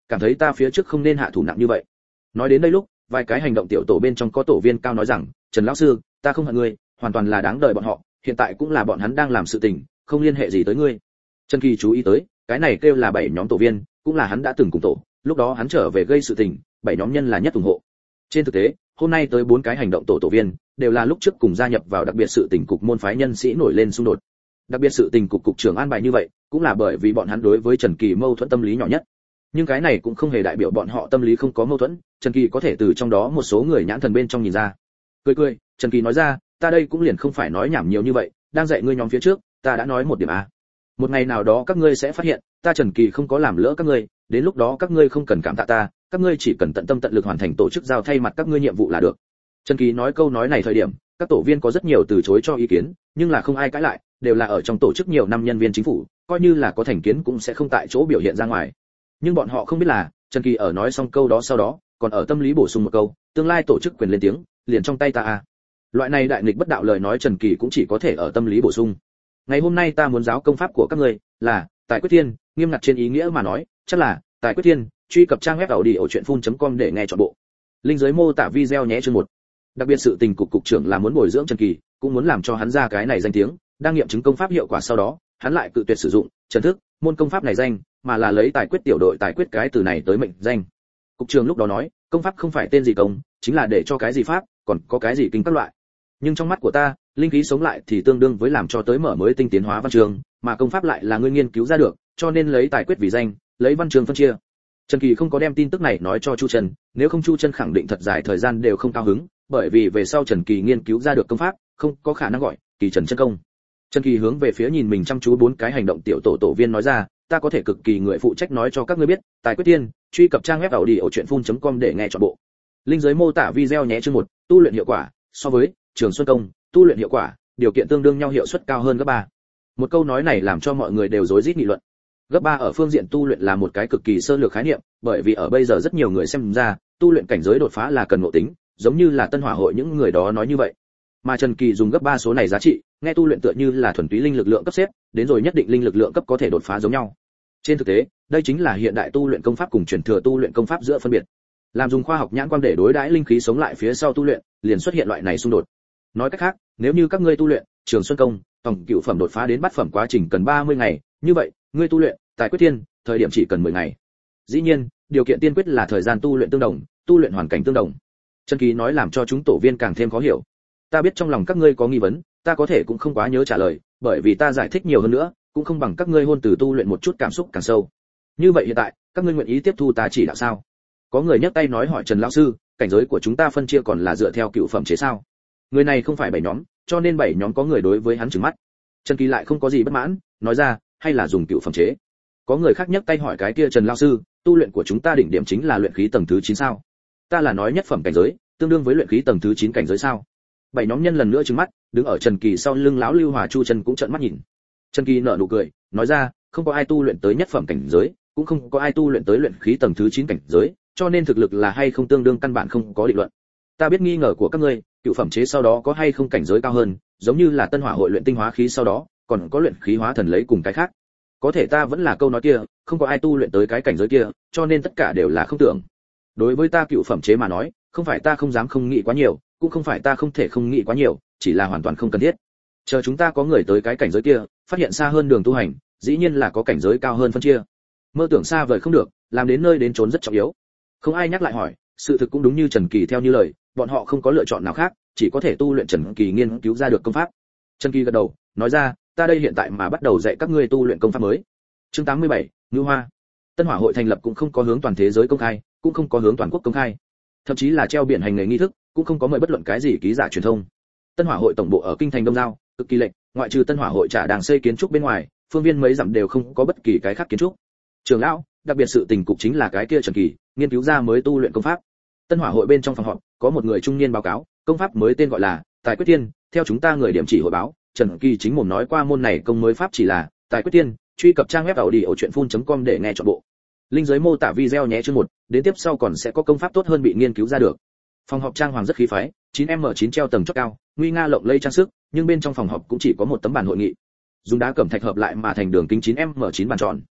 cảm thấy ta phía trước không nên hạ thủ nặng như vậy. Nói đến đây lúc, vài cái hành động tiểu tổ bên trong có tổ viên cao nói rằng, Trần lão sư, ta không hận ngươi, hoàn toàn là đáng đời bọn họ, hiện tại cũng là bọn hắn đang làm sự tình, không liên hệ gì tới ngươi. Trần Kỳ chú ý tới, cái này kêu là bảy nhóm tổ viên, cũng là hắn đã từng cùng tổ, lúc đó hắn trở về gây sự tình, bảy nhóm nhân là nhất ủng hộ. Trên thực tế, hôm nay tới bốn cái hành động tổ tổ viên, đều là lúc trước cùng gia nhập vào đặc biệt sự tình cục môn phái nhân sĩ nổi lên xung đột. Đặc biệt sự tình cục cục trưởng an bài như vậy, cũng là bởi vì bọn hắn đối với Trần Kỳ mâu thuẫn tâm lý nhỏ nhất. Nhưng cái này cũng không hề đại biểu bọn họ tâm lý không có mâu thuẫn, Trần Kỳ có thể từ trong đó một số người nhãn thần bên trong nhìn ra. Cười cười, Trần Kỳ nói ra, ta đây cũng liền không phải nói nhảm nhiều như vậy, đang dạy ngươi nhóm phía trước, ta đã nói một điểm a. Một ngày nào đó các ngươi sẽ phát hiện, ta Trần Kỳ không có làm lỡ các ngươi, đến lúc đó các ngươi không cần cảm tạ ta, các ngươi chỉ cần tận tâm tận lực hoàn thành tổ chức giao thay mặt các ngươi nhiệm vụ là được. Trần Kỳ nói câu nói này thời điểm, các tổ viên có rất nhiều từ chối cho ý kiến, nhưng là không ai cãi lại, đều là ở trong tổ chức nhiều năm nhân viên chính phủ, coi như là có thành kiến cũng sẽ không tại chỗ biểu hiện ra ngoài. Nhưng bọn họ không biết là, Trần Kỳ ở nói xong câu đó sau đó, còn ở tâm lý bổ sung một câu, tương lai tổ chức quyền lên tiếng, liền trong tay ta a. Loại này đại nghịch bất đạo lời nói Trần Kỳ cũng chỉ có thể ở tâm lý bổ sung. Ngày hôm nay ta muốn giáo công pháp của các ngươi là Tài Quyết Thiên, nghiêm ngặt trên ý nghĩa mà nói, chắc là Tài Quyết Thiên, truy cập trang web audiochuyenphun.com để nghe trọn bộ. Linh dưới mô tả video nhé chương một. Đặc biệt sự tình cục cục trưởng là muốn bồi dưỡng Trần Kỳ, cũng muốn làm cho hắn ra cái này danh tiếng, đang nghiệm chứng công pháp hiệu quả sau đó, hắn lại cự tuyệt sử dụng Trần thức, môn công pháp này danh, mà là lấy Tài Quyết tiểu đội Tài Quyết cái từ này tới mệnh danh. Cục trưởng lúc đó nói, công pháp không phải tên gì công, chính là để cho cái gì pháp, còn có cái gì kinh các loại. Nhưng trong mắt của ta, linh khí sống lại thì tương đương với làm cho tới mở mới tinh tiến hóa văn chương, mà công pháp lại là ngươi nghiên cứu ra được, cho nên lấy Tài Quyết vì danh, lấy văn chương phân chia. Trần Kỳ không có đem tin tức này nói cho Chu Trần, nếu không Chu Trần khẳng định thật dài thời gian đều không cao hứng, bởi vì về sau Trần Kỳ nghiên cứu ra được công pháp, không có khả năng gọi Kỳ Trần chân công. Trần Kỳ hướng về phía nhìn mình chăm chú bốn cái hành động tiểu tổ tổ viên nói ra, ta có thể cực kỳ người phụ trách nói cho các ngươi biết, Tài Quyết Thiên, truy cập trang web audiochuyenphun.com để nghe trọn bộ. Linh dưới mô tả video nhé chương một, tu luyện hiệu quả, so với Trường Xuân công, tu luyện hiệu quả, điều kiện tương đương nhau hiệu suất cao hơn gấp ba. Một câu nói này làm cho mọi người đều rối rít nghị luận. Gấp ba ở phương diện tu luyện là một cái cực kỳ sơ lược khái niệm, bởi vì ở bây giờ rất nhiều người xem ra, tu luyện cảnh giới đột phá là cần ngộ tính, giống như là Tân Hỏa hội những người đó nói như vậy. Mà Trần Kỳ dùng gấp ba số này giá trị, nghe tu luyện tựa như là thuần túy linh lực lượng cấp xếp, đến rồi nhất định linh lực lượng cấp có thể đột phá giống nhau. Trên thực tế, đây chính là hiện đại tu luyện công pháp cùng truyền thừa tu luyện công pháp giữa phân biệt. Làm dùng khoa học nhãn quan để đối đãi linh khí sống lại phía sau tu luyện, liền xuất hiện loại này xung đột. Nói cách khác, nếu như các ngươi tu luyện Trường Xuân công, tổng cửu phẩm đột phá đến bát phẩm quá trình cần ba mươi ngày, như vậy, ngươi tu luyện Tài Quyết Thiên, thời điểm chỉ cần mười ngày. Dĩ nhiên, điều kiện tiên quyết là thời gian tu luyện tương đồng, tu luyện hoàn cảnh tương đồng. Trần Kỳ nói làm cho chúng tổ viên càng thêm khó hiểu. Ta biết trong lòng các ngươi có nghi vấn, ta có thể cũng không quá nhớ trả lời, bởi vì ta giải thích nhiều hơn nữa, cũng không bằng các ngươi hôn từ tu luyện một chút cảm xúc càng sâu. Như vậy hiện tại, các ngươi nguyện ý tiếp thu ta chỉ đạo sao? Có người nhấc tay nói hỏi Trần lão sư, cảnh giới của chúng ta phân chia còn là dựa theo cựu phẩm chế sao? Người này không phải bảy nhóm, cho nên bảy nhóm có người đối với hắn trừng mắt. Trần Kỳ lại không có gì bất mãn, nói ra, hay là dùng cựu phẩm chế. Có người khác nhấc tay hỏi cái kia Trần lão sư, tu luyện của chúng ta đỉnh điểm chính là luyện khí tầng thứ chín sao? Ta là nói nhất phẩm cảnh giới, tương đương với luyện khí tầng thứ chín cảnh giới sao? Bảy nhóm nhân lần nữa trừng mắt, đứng ở Trần Kỳ sau lưng lão Lưu Hòa Chu Trần cũng trợn mắt nhìn. Trần Kỳ nở nụ cười, nói ra, không có ai tu luyện tới nhất phẩm cảnh giới, cũng không có ai tu luyện tới luyện khí tầng thứ chín cảnh giới, cho nên thực lực là hay không tương đương căn bản không có định luận. Ta biết nghi ngờ của các ngươi, cựu phẩm chế sau đó có hay không cảnh giới cao hơn, giống như là Tân Hỏa hội luyện tinh hóa khí sau đó, còn có luyện khí hóa thần lấy cùng cái khác. Có thể ta vẫn là câu nói kia, không có ai tu luyện tới cái cảnh giới kia, cho nên tất cả đều là không tưởng. Đối với ta cựu phẩm chế mà nói, không phải ta không dám không nghĩ quá nhiều, cũng không phải ta không thể không nghĩ quá nhiều, chỉ là hoàn toàn không cần thiết. Chờ chúng ta có người tới cái cảnh giới kia, phát hiện xa hơn đường tu hành, dĩ nhiên là có cảnh giới cao hơn phân chia. Mơ tưởng xa vời không được, làm đến nơi đến chốn rất trọng yếu. Không ai nhắc lại hỏi, sự thực cũng đúng như Trần Kỳ theo như lời, bọn họ không có lựa chọn nào khác, chỉ có thể tu luyện Trần Kỳ nghiên cứu ra được công pháp. Trần Kỳ gật đầu, nói ra, ta đây hiện tại mà bắt đầu dạy các ngươi tu luyện công pháp mới. Chương tám mươi bảy, Ngưu Hoa. Tân Hỏa hội thành lập cũng không có hướng toàn thế giới công khai, cũng không có hướng toàn quốc công khai, thậm chí là treo biển hành nghề nghi thức, cũng không có mời bất luận cái gì ký giả truyền thông. Tân Hỏa hội tổng bộ ở kinh thành Đông Giao, cực kỳ lệch, ngoại trừ Tân Hỏa hội trả đàng xây kiến trúc bên ngoài, phương viên mấy dặm đều không có bất kỳ cái khác kiến trúc. Trưởng lão, đặc biệt sự tình cục chính là cái kia Trần Kỳ, nghiên cứu ra mới tu luyện công pháp. Tân Hỏa hội bên trong phòng họp, có một người trung niên báo cáo, công pháp mới tên gọi là Tài Quyết Thiên, theo chúng ta người điểm chỉ hội báo, Trần Kỳ chính mồm nói qua môn này công mới pháp chỉ là Tài Quyết Thiên, truy cập trang web audiochuyenphun.com để nghe trọn bộ. Linh dưới mô tả video nhé chương một, đến tiếp sau còn sẽ có công pháp tốt hơn bị nghiên cứu ra được. Phòng họp trang hoàng rất khí phái, chín em chín treo tầng chót cao, nguy nga lộng lẫy trang sức, nhưng bên trong phòng họp cũng chỉ có một tấm bàn hội nghị. Dùng đá cẩm thạch hợp lại mà thành đường kính chín em chín bàn tròn.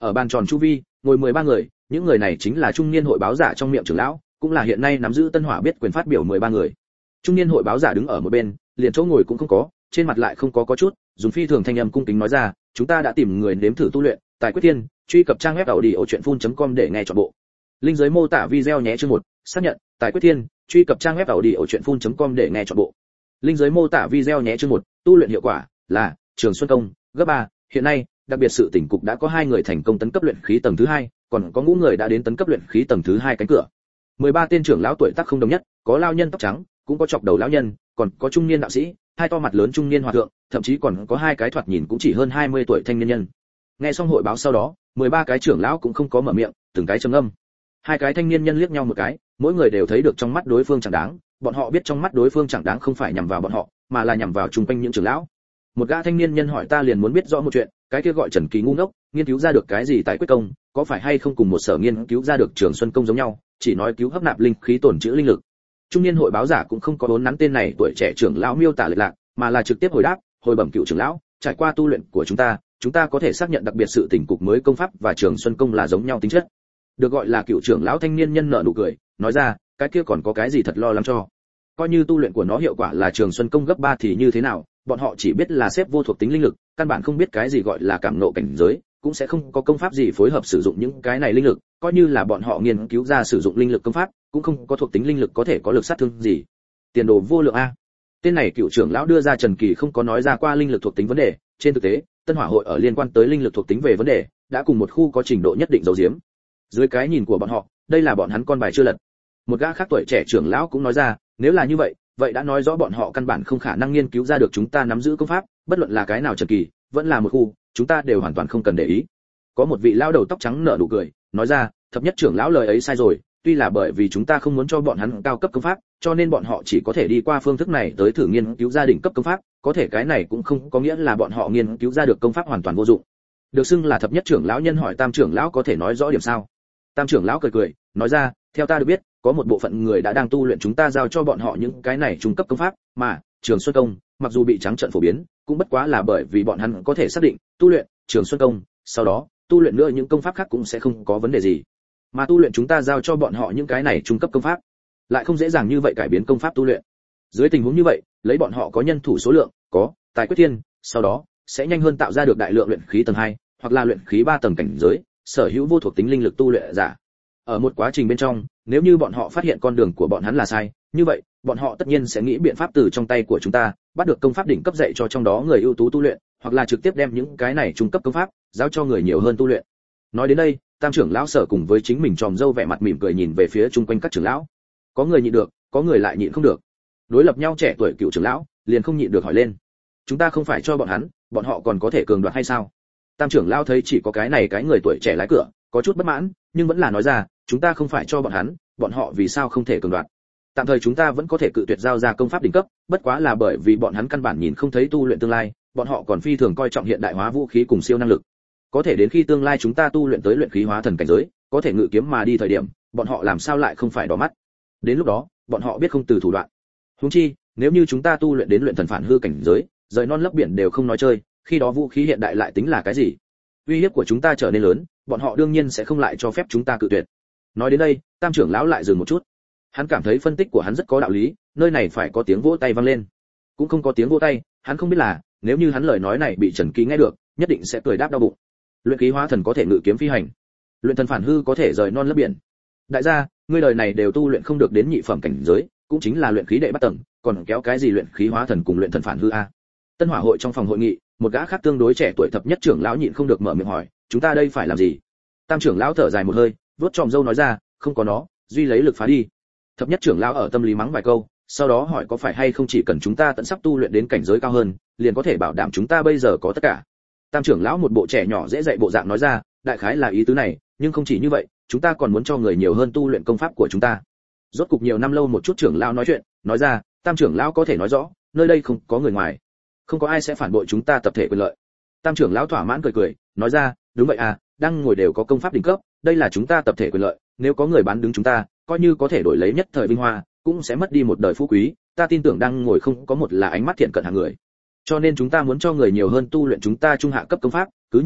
Ở bàn tròn chu vi ngồi mười ba người, những người này chính là trung niên hội báo giả trong miệng trưởng lão, cũng là hiện nay nắm giữ Tân Hỏa biết quyền phát biểu mười ba người. Trung niên hội báo giả đứng ở một bên, liền chỗ ngồi cũng không có, trên mặt lại không có có chút, dùng phi thường thanh âm cung kính nói ra, chúng ta đã tìm người nếm thử tu luyện, tài quyết thiên, truy cập trang web audiochuyenphun.com để nghe trọn bộ. Linh dưới mô tả video nhé. Chương một, xác nhận, tài quyết thiên, truy cập trang web audiochuyenphun.com để nghe trọn bộ. Linh dưới mô tả video nhé. Chương một, tu luyện hiệu quả là Trường Xuân công, gấp ba. Hiện nay, đặc biệt sự tỉnh cục đã có hai người thành công tấn cấp luyện khí tầng thứ hai, còn có ngũ người đã đến tấn cấp luyện khí tầng thứ hai cánh cửa. mười ba tên trưởng lão tuổi tác không đồng nhất, có lao nhân tóc trắng, cũng có chọc đầu lão nhân, còn có trung niên đạo sĩ, hai to mặt lớn trung niên hòa thượng, thậm chí còn có hai cái thoạt nhìn cũng chỉ hơn hai mươi tuổi thanh niên nhân. Nghe xong hội báo sau đó, mười ba cái trưởng lão cũng không có mở miệng, từng cái trầm ngâm. Hai cái thanh niên nhân liếc nhau một cái, mỗi người đều thấy được trong mắt đối phương chẳng đáng, bọn họ biết trong mắt đối phương chẳng đáng không phải nhằm vào bọn họ, mà là nhằm vào chung quanh những trưởng lão. Một gã thanh niên nhân hỏi, ta liền muốn biết rõ một chuyện, cái kia gọi Trần Kỳ ngu ngốc, nghiên cứu ra được cái gì tại quyết công, có phải hay không cùng một sở nghiên cứu ra được Trường Xuân công giống nhau, chỉ nói cứu hấp nạp linh khí tổn trữ linh lực. Trung niên hội báo giả cũng không có vốn nắn tên này tuổi trẻ trưởng lão miêu tả lệch lạc, mà là trực tiếp hồi đáp, hồi bẩm cựu trưởng lão, trải qua tu luyện của chúng ta, chúng ta có thể xác nhận đặc biệt sự tỉnh cục mới công pháp và Trường Xuân công là giống nhau tính chất. Được gọi là cựu trưởng lão thanh niên nhân nở nụ cười, nói ra, cái kia còn có cái gì thật lo lắng cho? Coi như tu luyện của nó hiệu quả là Trường Xuân công gấp ba thì như thế nào, bọn họ chỉ biết là xếp vô thuộc tính linh lực, căn bản không biết cái gì gọi là cảm ngộ cảnh giới, cũng sẽ không có công pháp gì phối hợp sử dụng những cái này linh lực, coi như là bọn họ nghiên cứu ra sử dụng linh lực công pháp, cũng không có thuộc tính linh lực có thể có lực sát thương gì. Tiền đồ vô lượng a. Tên này cựu trưởng lão đưa ra Trần Kỳ không có nói ra qua linh lực thuộc tính vấn đề, trên thực tế, Tân Hỏa hội ở liên quan tới linh lực thuộc tính về vấn đề, đã cùng một khu có trình độ nhất định giấu giếm. Dưới cái nhìn của bọn họ, đây là bọn hắn con bài chưa lật. Một gã khác tuổi trẻ trưởng lão cũng nói ra, nếu là như vậy, vậy đã nói rõ bọn họ căn bản không khả năng nghiên cứu ra được chúng ta nắm giữ công pháp, bất luận là cái nào Trần Kỳ, vẫn là một khu, chúng ta đều hoàn toàn không cần để ý. Có một vị lão đầu tóc trắng nở nụ cười, nói ra, thập nhất trưởng lão lời ấy sai rồi, tuy là bởi vì chúng ta không muốn cho bọn hắn cao cấp công pháp, cho nên bọn họ chỉ có thể đi qua phương thức này tới thử nghiên cứu gia đình cấp công pháp, có thể cái này cũng không có nghĩa là bọn họ nghiên cứu ra được công pháp hoàn toàn vô dụng. Được xưng là thập nhất trưởng lão nhân hỏi Tam trưởng lão có thể nói rõ điểm sao? Tam trưởng lão cười cười, nói ra, theo ta được biết, có một bộ phận người đã đang tu luyện chúng ta giao cho bọn họ những cái này trung cấp công pháp, mà Trường Xuân công, mặc dù bị trắng trợn phổ biến, cũng bất quá là bởi vì bọn hắn có thể xác định tu luyện Trường Xuân công, sau đó tu luyện nữa những công pháp khác cũng sẽ không có vấn đề gì. Mà tu luyện chúng ta giao cho bọn họ những cái này trung cấp công pháp, lại không dễ dàng như vậy cải biến công pháp tu luyện. Dưới tình huống như vậy, lấy bọn họ có nhân thủ số lượng, có tài quyết thiên, sau đó sẽ nhanh hơn tạo ra được đại lượng luyện khí tầng hai, hoặc là luyện khí ba tầng cảnh giới, sở hữu vô thuộc tính linh lực tu luyện giả. Ở một quá trình bên trong, nếu như bọn họ phát hiện con đường của bọn hắn là sai, như vậy, bọn họ tất nhiên sẽ nghĩ biện pháp từ trong tay của chúng ta, bắt được công pháp đỉnh cấp dạy cho trong đó người ưu tú tu luyện, hoặc là trực tiếp đem những cái này trung cấp công pháp giao cho người nhiều hơn tu luyện. Nói đến đây, Tam trưởng lão sở cùng với chính mình tròm dâu vẻ mặt mỉm cười nhìn về phía chung quanh các trưởng lão. Có người nhịn được, có người lại nhịn không được. Đối lập nhau trẻ tuổi cựu trưởng lão, liền không nhịn được hỏi lên. Chúng ta không phải cho bọn hắn, bọn họ còn có thể cường đoạt hay sao? Tam trưởng lão thấy chỉ có cái này cái người tuổi trẻ lái cửa, có chút bất mãn, nhưng vẫn là nói ra, chúng ta không phải cho bọn hắn, bọn họ vì sao không thể cường đoạt? Tạm thời chúng ta vẫn có thể cự tuyệt giao ra công pháp đỉnh cấp, bất quá là bởi vì bọn hắn căn bản nhìn không thấy tu luyện tương lai, bọn họ còn phi thường coi trọng hiện đại hóa vũ khí cùng siêu năng lực. Có thể đến khi tương lai chúng ta tu luyện tới luyện khí hóa thần cảnh giới, có thể ngự kiếm mà đi thời điểm, bọn họ làm sao lại không phải đỏ mắt? Đến lúc đó, bọn họ biết không từ thủ đoạn. Huống chi, nếu như chúng ta tu luyện đến luyện thần phản hư cảnh giới, rời non lấp biển đều không nói chơi, khi đó vũ khí hiện đại lại tính là cái gì? Uy hiếp của chúng ta trở nên lớn, bọn họ đương nhiên sẽ không lại cho phép chúng ta cự tuyệt. Nói đến đây, Tam trưởng lão lại dừng một chút. Hắn cảm thấy phân tích của hắn rất có đạo lý, nơi này phải có tiếng vỗ tay vang lên. Cũng không có tiếng vỗ tay, hắn không biết là, nếu như hắn lời nói này bị Trần Kỳ nghe được, nhất định sẽ cười đáp đau bụng. Luyện khí hóa thần có thể ngự kiếm phi hành, luyện thần phản hư có thể rời non lấp biển. Đại gia, ngươi đời này đều tu luyện không được đến nhị phẩm cảnh giới, cũng chính là luyện khí đệ bắt tầng, còn kéo cái gì luyện khí hóa thần cùng luyện thần phản hư a? Tân Hỏa hội trong phòng hội nghị, một gã khác tương đối trẻ tuổi thập nhất trưởng lão nhịn không được mở miệng hỏi, chúng ta đây phải làm gì? Tam trưởng lão thở dài một hơi, vuốt tròm râu nói ra, không có nó, duy lấy lực phá đi. Thập nhất trưởng lão ở tâm lý mắng vài câu, sau đó hỏi có phải hay không chỉ cần chúng ta tận sắp tu luyện đến cảnh giới cao hơn, liền có thể bảo đảm chúng ta bây giờ có tất cả. Tam trưởng lão một bộ trẻ nhỏ dễ dạy bộ dạng nói ra, đại khái là ý tứ này, nhưng không chỉ như vậy, chúng ta còn muốn cho người nhiều hơn tu luyện công pháp của chúng ta. Rốt cục nhiều năm lâu một chút trưởng lão nói chuyện, nói ra, Tam trưởng lão có thể nói rõ, nơi đây không có người ngoài, không có ai sẽ phản bội chúng ta tập thể quyền lợi. Tam trưởng lão thỏa mãn cười cười, nói ra, đúng vậy à, đang ngồi đều có công pháp đỉnh cấp, đây là chúng ta tập thể quyền lợi, nếu có người bán đứng chúng ta, coi như có thể đổi lấy nhất thời vinh hoa, cũng sẽ mất đi một đời phú quý, ta tin tưởng đang ngồi không có một là ánh mắt thiện cận hạng người. Cho nên chúng ta muốn cho người nhiều hơn tu luyện chúng ta trung hạ cấp công pháp, cứ như vậy,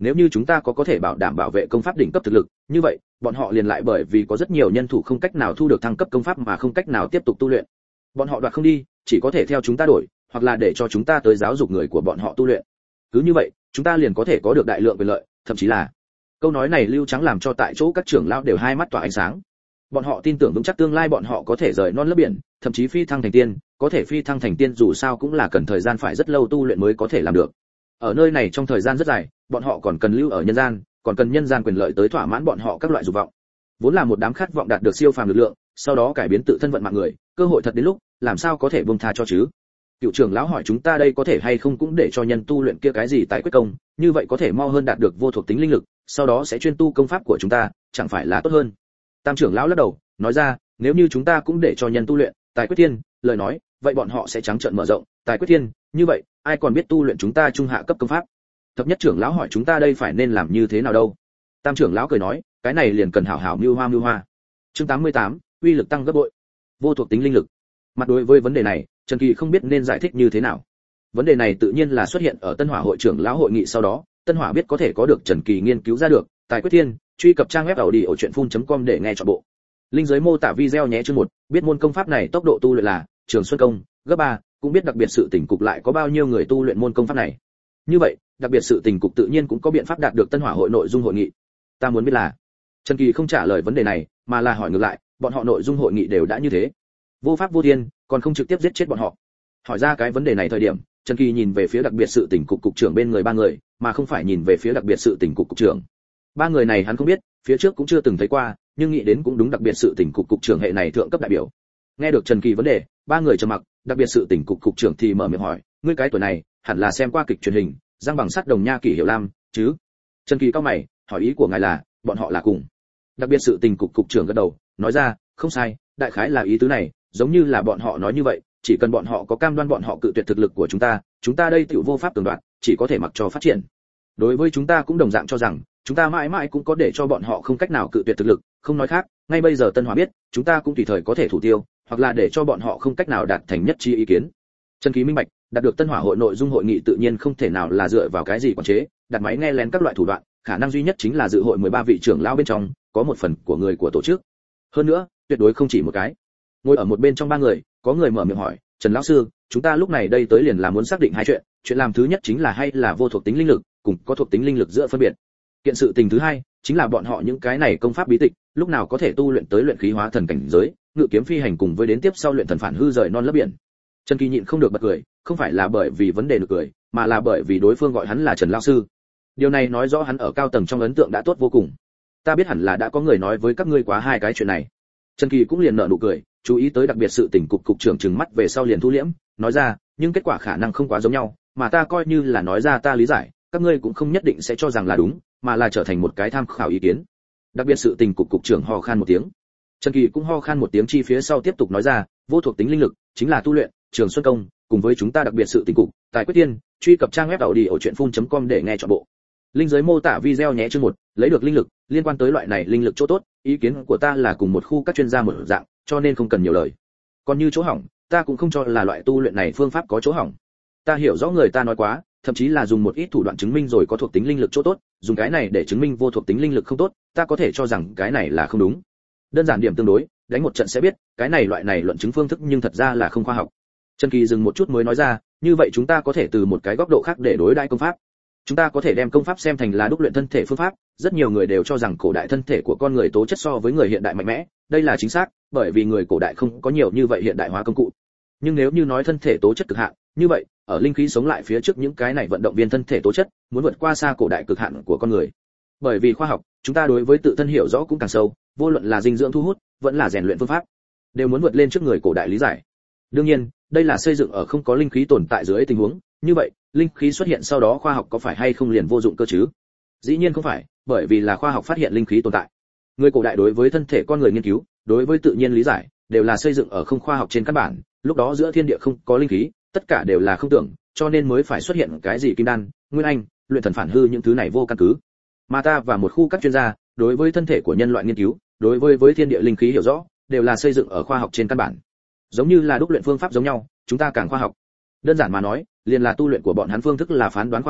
nếu như chúng ta có có thể bảo đảm bảo vệ công pháp đỉnh cấp thực lực, như vậy bọn họ liền lại bởi vì có rất nhiều nhân thủ không cách nào thu được thăng cấp công pháp mà không cách nào tiếp tục tu luyện. Bọn họ đoạt không đi, chỉ có thể theo chúng ta đổi, hoặc là để cho chúng ta tới giáo dục người của bọn họ tu luyện. Cứ như vậy, chúng ta liền có thể có được đại lượng quyền lợi, thậm chí là câu nói này Lưu Trắng làm cho tại chỗ các trưởng lão đều hai mắt tỏa ánh sáng. Bọn họ tin tưởng vững chắc tương lai bọn họ có thể rời non lấp biển, thậm chí phi thăng thành tiên, có thể phi thăng thành tiên dù sao cũng là cần thời gian phải rất lâu tu luyện mới có thể làm được. Ở nơi này trong thời gian rất dài, bọn họ còn cần lưu ở nhân gian, còn cần nhân gian quyền lợi tới thỏa mãn bọn họ các loại dục vọng. Vốn là một đám khát vọng đạt được siêu phàm lực lượng, sau đó cải biến tự thân vận mạng người, cơ hội thật đến lúc, làm sao có thể buông tha cho chứ? Cựu trưởng lão hỏi chúng ta đây có thể hay không cũng để cho nhân tu luyện kia cái gì tái quyết công, như vậy có thể mau hơn đạt được vô thuộc tính linh lực, sau đó sẽ chuyên tu công pháp của chúng ta, chẳng phải là tốt hơn? Tam trưởng lão lắc đầu, nói ra, nếu như chúng ta cũng để cho nhân tu luyện tài quyết thiên, lời nói, vậy bọn họ sẽ trắng trợn mở rộng tài quyết thiên, như vậy, ai còn biết tu luyện chúng ta trung hạ cấp công pháp? Thập nhất trưởng lão hỏi chúng ta đây phải nên làm như thế nào đâu? Tam trưởng lão cười nói, cái này liền cần hảo hảo mưu hoa mưu hoa. Chương tám mươi tám, uy lực tăng gấp bội. Vô thuộc tính linh lực. Mặt đối với vấn đề này, Trần Kỳ không biết nên giải thích như thế nào. Vấn đề này tự nhiên là xuất hiện ở Tân Hỏa hội trưởng lão hội nghị sau đó, Tân Hỏa biết có thể có được Trần Kỳ nghiên cứu ra được, tài quyết thiên, truy cập trang web audiochuyenphun.com để nghe trọn bộ. Linh dưới mô tả video nhé. Chương một, biết môn công pháp này tốc độ tu luyện là Trường Xuân công, gấp ba, cũng biết đặc biệt sự tỉnh cục lại có bao nhiêu người tu luyện môn công pháp này. Như vậy, đặc biệt sự tình cục tự nhiên cũng có biện pháp đạt được Tân Hỏa hội nội dung hội nghị. Ta muốn biết là, Trần Kỳ không trả lời vấn đề này, mà là hỏi ngược lại, bọn họ nội dung hội nghị đều đã như thế, vô pháp vô thiên, còn không trực tiếp giết chết bọn họ. Hỏi ra cái vấn đề này thời điểm, Trần Kỳ nhìn về phía đặc biệt sự tình cục cục trưởng bên người ba người, mà không phải nhìn về phía đặc biệt sự tình cục cục trưởng. Ba người này hắn không biết, phía trước cũng chưa từng thấy qua, nhưng nghĩ đến cũng đúng, đặc biệt sự tình cục cục trưởng hệ này thượng cấp đại biểu. Nghe được Trần Kỳ vấn đề, ba người trầm mặc, đặc biệt sự tình cục cục trưởng thì mở miệng hỏi, ngươi cái tuổi này, hẳn là xem qua kịch truyền hình, răng bằng sắt đồng nha kỷ hiểu lam, chứ? Trần Kỳ cao mày, hỏi ý của ngài là, bọn họ là cùng? Đặc biệt sự tình cục cục trưởng gật đầu, nói ra, không sai, đại khái là ý tứ này, giống như là bọn họ nói như vậy, chỉ cần bọn họ có cam đoan bọn họ cự tuyệt thực lực của chúng ta, chúng ta đây tiểu vô pháp tường đoạn, chỉ có thể mặc cho phát triển. Đối với chúng ta cũng đồng dạng cho rằng, chúng ta mãi mãi cũng có để cho bọn họ không cách nào cự tuyệt thực lực, không nói khác, ngay bây giờ Tân Hỏa biết, chúng ta cũng tùy thời có thể thủ tiêu, hoặc là để cho bọn họ không cách nào đạt thành nhất trí ý kiến. Trần Kỳ minh bạch, đạt được Tân Hỏa hội nội dung hội nghị tự nhiên không thể nào là dựa vào cái gì quản chế, đặt máy nghe lén các loại thủ đoạn, khả năng duy nhất chính là dự hội mười ba vị trưởng lão bên trong, có một phần của người của tổ chức. Hơn nữa, tuyệt đối không chỉ một cái. Ngồi ở một bên trong ba người, có người mở miệng hỏi, Trần lão sư, chúng ta lúc này đây tới liền là muốn xác định hai chuyện, chuyện làm thứ nhất chính là hay là vô thuộc tính linh lực, cùng có thuộc tính linh lực giữa phân biệt. Kiện sự tình thứ hai, chính là bọn họ những cái này công pháp bí tịch, lúc nào có thể tu luyện tới luyện khí hóa thần cảnh giới, ngự kiếm phi hành cùng với đến tiếp sau luyện thần phản hư rời non lấp biển. Trần Kỳ nhịn không được bật cười, không phải là bởi vì vấn đề được cười, mà là bởi vì đối phương gọi hắn là Trần lão sư. Điều này nói rõ hắn ở cao tầng trong ấn tượng đã tốt vô cùng. Ta biết hẳn là đã có người nói với các ngươi quá hai cái chuyện này. Trần Kỳ cũng liền nở nụ cười, chú ý tới đặc biệt sự tình cục cục trưởng trừng mắt về sau liền thu liễm, nói ra, nhưng kết quả khả năng không quá giống nhau, mà ta coi như là nói ra ta lý giải, các ngươi cũng không nhất định sẽ cho rằng là đúng, mà là trở thành một cái tham khảo ý kiến. Đặc biệt sự tình cục cục trưởng ho khan một tiếng. Trần Kỳ cũng ho khan một tiếng chi phía sau tiếp tục nói ra, vô thuộc tính linh lực chính là tu luyện Trường Xuân công, cùng với chúng ta đặc biệt sự tình cục, tài quyết tiên, truy cập trang web audiochuyenphun.com để nghe trọn bộ. Linh dưới mô tả video nhé. Chương một, lấy được linh lực, liên quan tới loại này linh lực chỗ tốt, ý kiến của ta là cùng một khu các chuyên gia một dạng, cho nên không cần nhiều lời. Còn như chỗ hỏng, ta cũng không cho là loại tu luyện này phương pháp có chỗ hỏng. Ta hiểu rõ người ta nói quá, thậm chí là dùng một ít thủ đoạn chứng minh rồi có thuộc tính linh lực chỗ tốt, dùng cái này để chứng minh vô thuộc tính linh lực không tốt, ta có thể cho rằng cái này là không đúng. Đơn giản điểm tương đối, đánh một trận sẽ biết, cái này loại này luận chứng phương thức nhưng thật ra là không khoa học. Trần Kỳ dừng một chút mới nói ra, như vậy chúng ta có thể từ một cái góc độ khác để đối đãi công pháp. Chúng ta có thể đem công pháp xem thành là đúc luyện thân thể phương pháp, rất nhiều người đều cho rằng cổ đại thân thể của con người tố chất so với người hiện đại mạnh mẽ, đây là chính xác, bởi vì người cổ đại không có nhiều như vậy hiện đại hóa công cụ. Nhưng nếu như nói thân thể tố chất cực hạn, như vậy, ở linh khí sống lại phía trước những cái này vận động viên thân thể tố chất, muốn vượt qua xa cổ đại cực hạn của con người. Bởi vì khoa học, chúng ta đối với tự thân hiểu rõ cũng càng sâu, vô luận là dinh dưỡng thu hút, vẫn là rèn luyện phương pháp, đều muốn vượt lên trước người cổ đại lý giải. Đương nhiên, đây là xây dựng ở không có linh khí tồn tại dưới tình huống, như vậy, linh khí xuất hiện sau đó khoa học có phải hay không liền vô dụng cơ chứ? Dĩ nhiên không phải, bởi vì là khoa học phát hiện linh khí tồn tại. Người cổ đại đối với thân thể con người nghiên cứu, đối với tự nhiên lý giải, đều là xây dựng ở không khoa học trên căn bản, lúc đó giữa thiên địa không có linh khí, tất cả đều là không tưởng, cho nên mới phải xuất hiện cái gì kim đan, nguyên anh, luyện thần phản hư những thứ này vô căn cứ. Mà ta và một khu các chuyên gia, đối với thân thể của nhân loại nghiên cứu, đối với với thiên địa linh khí hiểu rõ, đều là xây dựng ở khoa học trên căn bản. Giống như là đúc luyện phương pháp giống nhau, chúng ta càng khoa học. Đơn giản mà nói, liền là tu luyện của bọn hắn phương thức là phán đoán khoa huyễn,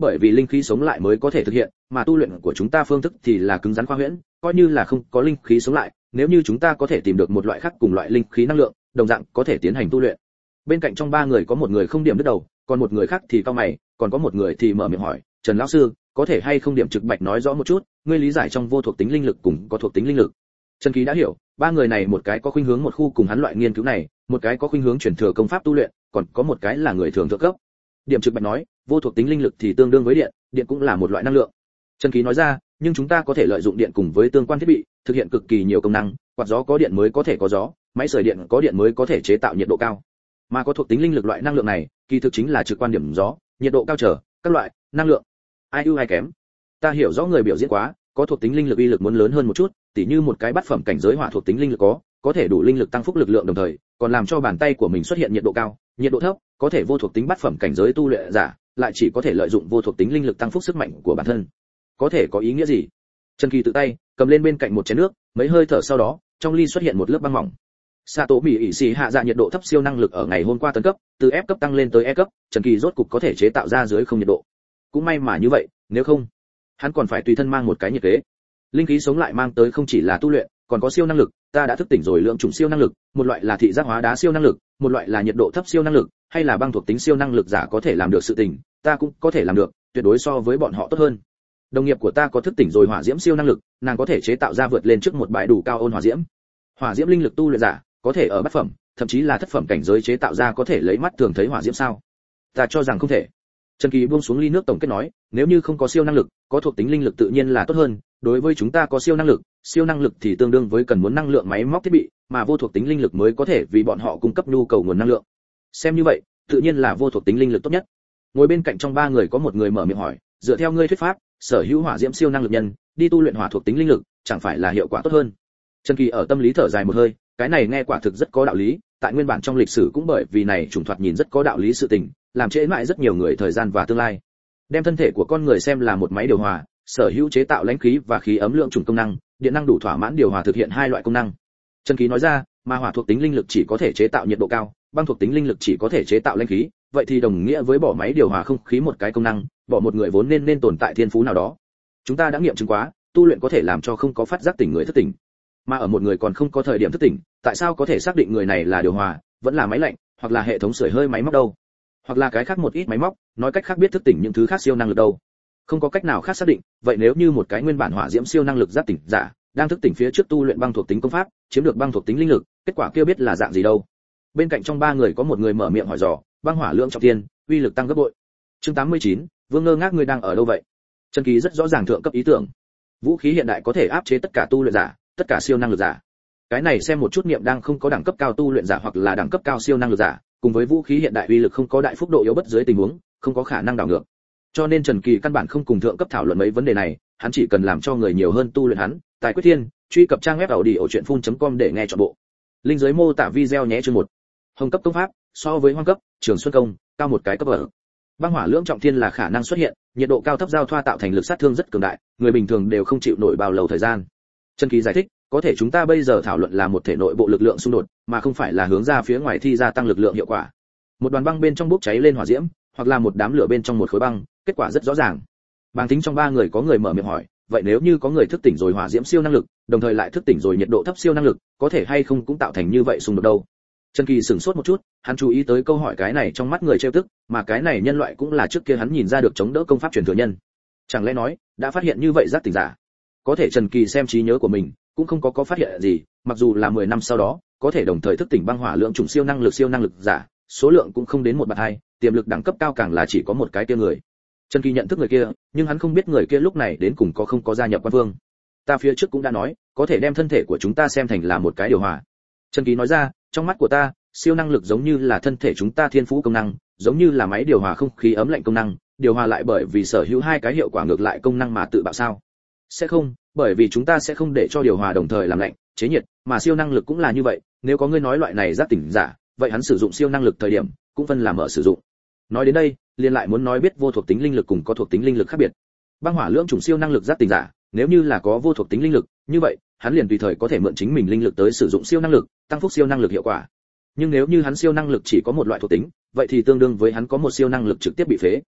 bởi vì linh khí sống lại mới có thể thực hiện, mà tu luyện của chúng ta phương thức thì là cứng rắn khoa huyễn, coi như là không có linh khí sống lại, nếu như chúng ta có thể tìm được một loại khác cùng loại linh khí năng lượng, đồng dạng có thể tiến hành tu luyện. Bên cạnh trong ba người có một người không điểm đứt đầu, còn một người khác thì cau mày, còn có một người thì mở miệng hỏi, Trần lão sư, có thể hay không điểm trực bạch nói rõ một chút, ngươi lý giải trong vô thuộc tính linh lực cùng có thuộc tính linh lực. Trần Kỳ đã hiểu, ba người này một cái có khuynh hướng một khu cùng hắn loại nghiên cứu này, một cái có khuynh hướng truyền thừa công pháp tu luyện, còn có một cái là người thường thượng cấp. Điểm trực bạch nói, vô thuộc tính linh lực thì tương đương với điện, điện cũng là một loại năng lượng. Trần Kỳ nói ra, nhưng chúng ta có thể lợi dụng điện cùng với tương quan thiết bị, thực hiện cực kỳ nhiều công năng, quạt gió có điện mới có thể có gió, máy sưởi điện có điện mới có thể chế tạo nhiệt độ cao. Mà có thuộc tính linh lực loại năng lượng này, kỳ thực chính là trực quan điểm gió, nhiệt độ cao trở, các loại năng lượng. Ai ưu ai kém? Ta hiểu rõ người biểu diễn quá, có thuộc tính linh lực uy lực muốn lớn hơn một chút, tỉ như một cái bát phẩm cảnh giới hỏa thuộc tính linh lực có, có thể đủ linh lực tăng phúc lực lượng đồng thời, còn làm cho bàn tay của mình xuất hiện nhiệt độ cao, nhiệt độ thấp, có thể vô thuộc tính bát phẩm cảnh giới tu luyện giả, lại chỉ có thể lợi dụng vô thuộc tính linh lực tăng phúc sức mạnh của bản thân. Có thể có ý nghĩa gì? Trần Kỳ tự tay cầm lên bên cạnh một chén nước, mấy hơi thở sau đó, trong ly xuất hiện một lớp băng mỏng. Sato Bỉ ỉ xì hạ dạ nhiệt độ thấp siêu năng lực ở ngày hôm qua tấn cấp, từ F cấp tăng lên tới E cấp, Trần Kỳ rốt cục có thể chế tạo ra dưới không nhiệt độ. Cũng may mà như vậy, nếu không, hắn còn phải tùy thân mang một cái nhiệt kế. Linh khí sống lại mang tới không chỉ là tu luyện, còn có siêu năng lực, ta đã thức tỉnh rồi lượng chủng siêu năng lực, một loại là thị giác hóa đá siêu năng lực, một loại là nhiệt độ thấp siêu năng lực, hay là băng thuộc tính siêu năng lực giả có thể làm được sự tình, ta cũng có thể làm được, tuyệt đối so với bọn họ tốt hơn. Đồng nghiệp của ta có thức tỉnh rồi hỏa diễm siêu năng lực, nàng có thể chế tạo ra vượt lên trước một bãi đủ cao ôn hỏa diễm. Hỏa diễm linh lực tu luyện giả, có thể ở bát phẩm, thậm chí là thất phẩm cảnh giới chế tạo ra có thể lấy mắt thường thấy hỏa diễm sao? Ta cho rằng không thể. Trần Kỳ buông xuống ly nước tổng kết nói, nếu như không có siêu năng lực, có thuộc tính linh lực tự nhiên là tốt hơn, đối với chúng ta có siêu năng lực, siêu năng lực thì tương đương với cần muốn năng lượng máy móc thiết bị, mà vô thuộc tính linh lực mới có thể vì bọn họ cung cấp nhu cầu nguồn năng lượng. Xem như vậy, tự nhiên là vô thuộc tính linh lực tốt nhất. Ngồi bên cạnh trong ba người có một người mở miệng hỏi, dựa theo ngươi thuyết pháp, sở hữu hỏa diễm siêu năng lực nhân, đi tu luyện hỏa thuộc tính linh lực, chẳng phải là hiệu quả tốt hơn? Trần Kỳ ở tâm lý thở dài một hơi, cái này nghe quả thực rất có đạo lý, tại nguyên bản trong lịch sử cũng bởi vì này chủng thoạt nhìn rất có đạo lý sự tình, làm trễ mãi rất nhiều người thời gian và tương lai. Đem thân thể của con người xem là một máy điều hòa, sở hữu chế tạo lãnh khí và khí ấm lượng chủng công năng, điện năng đủ thỏa mãn điều hòa thực hiện hai loại công năng. Trần Kỳ nói ra, mà hỏa thuộc tính linh lực chỉ có thể chế tạo nhiệt độ cao, băng thuộc tính linh lực chỉ có thể chế tạo lãnh khí, vậy thì đồng nghĩa với bỏ máy điều hòa không khí một cái công năng, bỏ một người vốn nên nên tồn tại thiên phú nào đó. Chúng ta đã nghiệm chứng quá, tu luyện có thể làm cho không có phát giác tỉnh người thức tỉnh, mà ở một người còn không có thời điểm thức tỉnh, tại sao có thể xác định người này là điều hòa, vẫn là máy lạnh, hoặc là hệ thống sưởi hơi máy móc đâu, hoặc là cái khác một ít máy móc, nói cách khác biết thức tỉnh những thứ khác siêu năng lực đâu? Không có cách nào khác xác định, vậy nếu như một cái nguyên bản hỏa diễm siêu năng lực giác tỉnh giả, đang thức tỉnh phía trước tu luyện băng thuộc tính công pháp, chiếm được băng thuộc tính linh lực, kết quả kia biết là dạng gì đâu? Bên cạnh trong ba người có một người mở miệng hỏi dò, băng hỏa lượng trọng thiên, uy lực tăng gấp bội. Chương tám mươi chín, Vương ngơ ngác, ngươi đang ở đâu vậy? Trần Kỳ rất rõ ràng thượng cấp ý tưởng. Vũ khí hiện đại có thể áp chế tất cả tu luyện giả, tất cả siêu năng lực giả. Cái này xem một chút niệm đang không có đẳng cấp cao tu luyện giả hoặc là đẳng cấp cao siêu năng lực giả, cùng với vũ khí hiện đại uy lực không có đại phúc độ yếu bất dưới tình huống, không có khả năng đảo ngược. Cho nên Trần Kỳ căn bản không cùng thượng cấp thảo luận mấy vấn đề này, hắn chỉ cần làm cho người nhiều hơn tu luyện hắn. Tài Quyết Thiên, truy cập trang web audiochuyenphun.com để nghe trọn bộ. Linh dưới mô tả video nhé. Chương một. Hồng cấp công pháp, so với hoang cấp, Trường Xuân công, cao một cái cấp ở. Băng hỏa lưỡng trọng thiên là khả năng xuất hiện, nhiệt độ cao thấp giao thoa tạo thành lực sát thương rất cường đại, người bình thường đều không chịu nổi bao lâu thời gian. Trần Kỳ giải thích, có thể chúng ta bây giờ thảo luận là một thể nội bộ lực lượng xung đột, mà không phải là hướng ra phía ngoài thi gia tăng lực lượng hiệu quả. Một đoàn băng bên trong bốc cháy lên hỏa diễm, hoặc là một đám lửa bên trong một khối băng, kết quả rất rõ ràng. Bàng tính trong ba người có người mở miệng hỏi, vậy nếu như có người thức tỉnh rồi hỏa diễm siêu năng lực, đồng thời lại thức tỉnh rồi nhiệt độ thấp siêu năng lực, có thể hay không cũng tạo thành như vậy xung đột đâu? Trần Kỳ sửng sốt một chút, hắn chú ý tới câu hỏi cái này trong mắt người trêu tức, mà cái này nhân loại cũng là trước kia hắn nhìn ra được chống đỡ công pháp truyền thừa nhân. Chẳng lẽ nói, đã phát hiện như vậy giác tỉnh giả? Có thể Trần Kỳ xem trí nhớ của mình, cũng không có có phát hiện gì, mặc dù là mười năm sau đó, có thể đồng thời thức tỉnh băng hỏa lượng chủng siêu năng lực siêu năng lực giả, số lượng cũng không đến một bậc hai, tiềm lực đẳng cấp cao càng là chỉ có một cái kia người. Trần Kỳ nhận thức người kia, nhưng hắn không biết người kia lúc này đến cùng có không có gia nhập quan vương. Ta phía trước cũng đã nói, có thể đem thân thể của chúng ta xem thành là một cái điều hòa. Trần Kỳ nói ra, trong mắt của ta, siêu năng lực giống như là thân thể chúng ta thiên phú công năng, giống như là máy điều hòa không khí ấm lạnh công năng, điều hòa lại bởi vì sở hữu hai cái hiệu quả ngược lại công năng mà tự bạo sao? Sẽ không, bởi vì chúng ta sẽ không để cho điều hòa đồng thời làm lạnh, chế nhiệt, mà siêu năng lực cũng là như vậy, nếu có ngươi nói loại này giác tỉnh giả, vậy hắn sử dụng siêu năng lực thời điểm, cũng phân làm mở sử dụng. Nói đến đây, liền lại muốn nói biết vô thuộc tính linh lực cùng có thuộc tính linh lực khác biệt. Băng hỏa lưỡng chủng siêu năng lực giác tỉnh giả, nếu như là có vô thuộc tính linh lực, như vậy, hắn liền tùy thời có thể mượn chính mình linh lực tới sử dụng siêu năng lực, tăng phúc siêu năng lực hiệu quả. Nhưng nếu như hắn siêu năng lực chỉ có một loại thuộc tính, vậy thì tương đương với hắn có một siêu năng lực trực tiếp bị phế.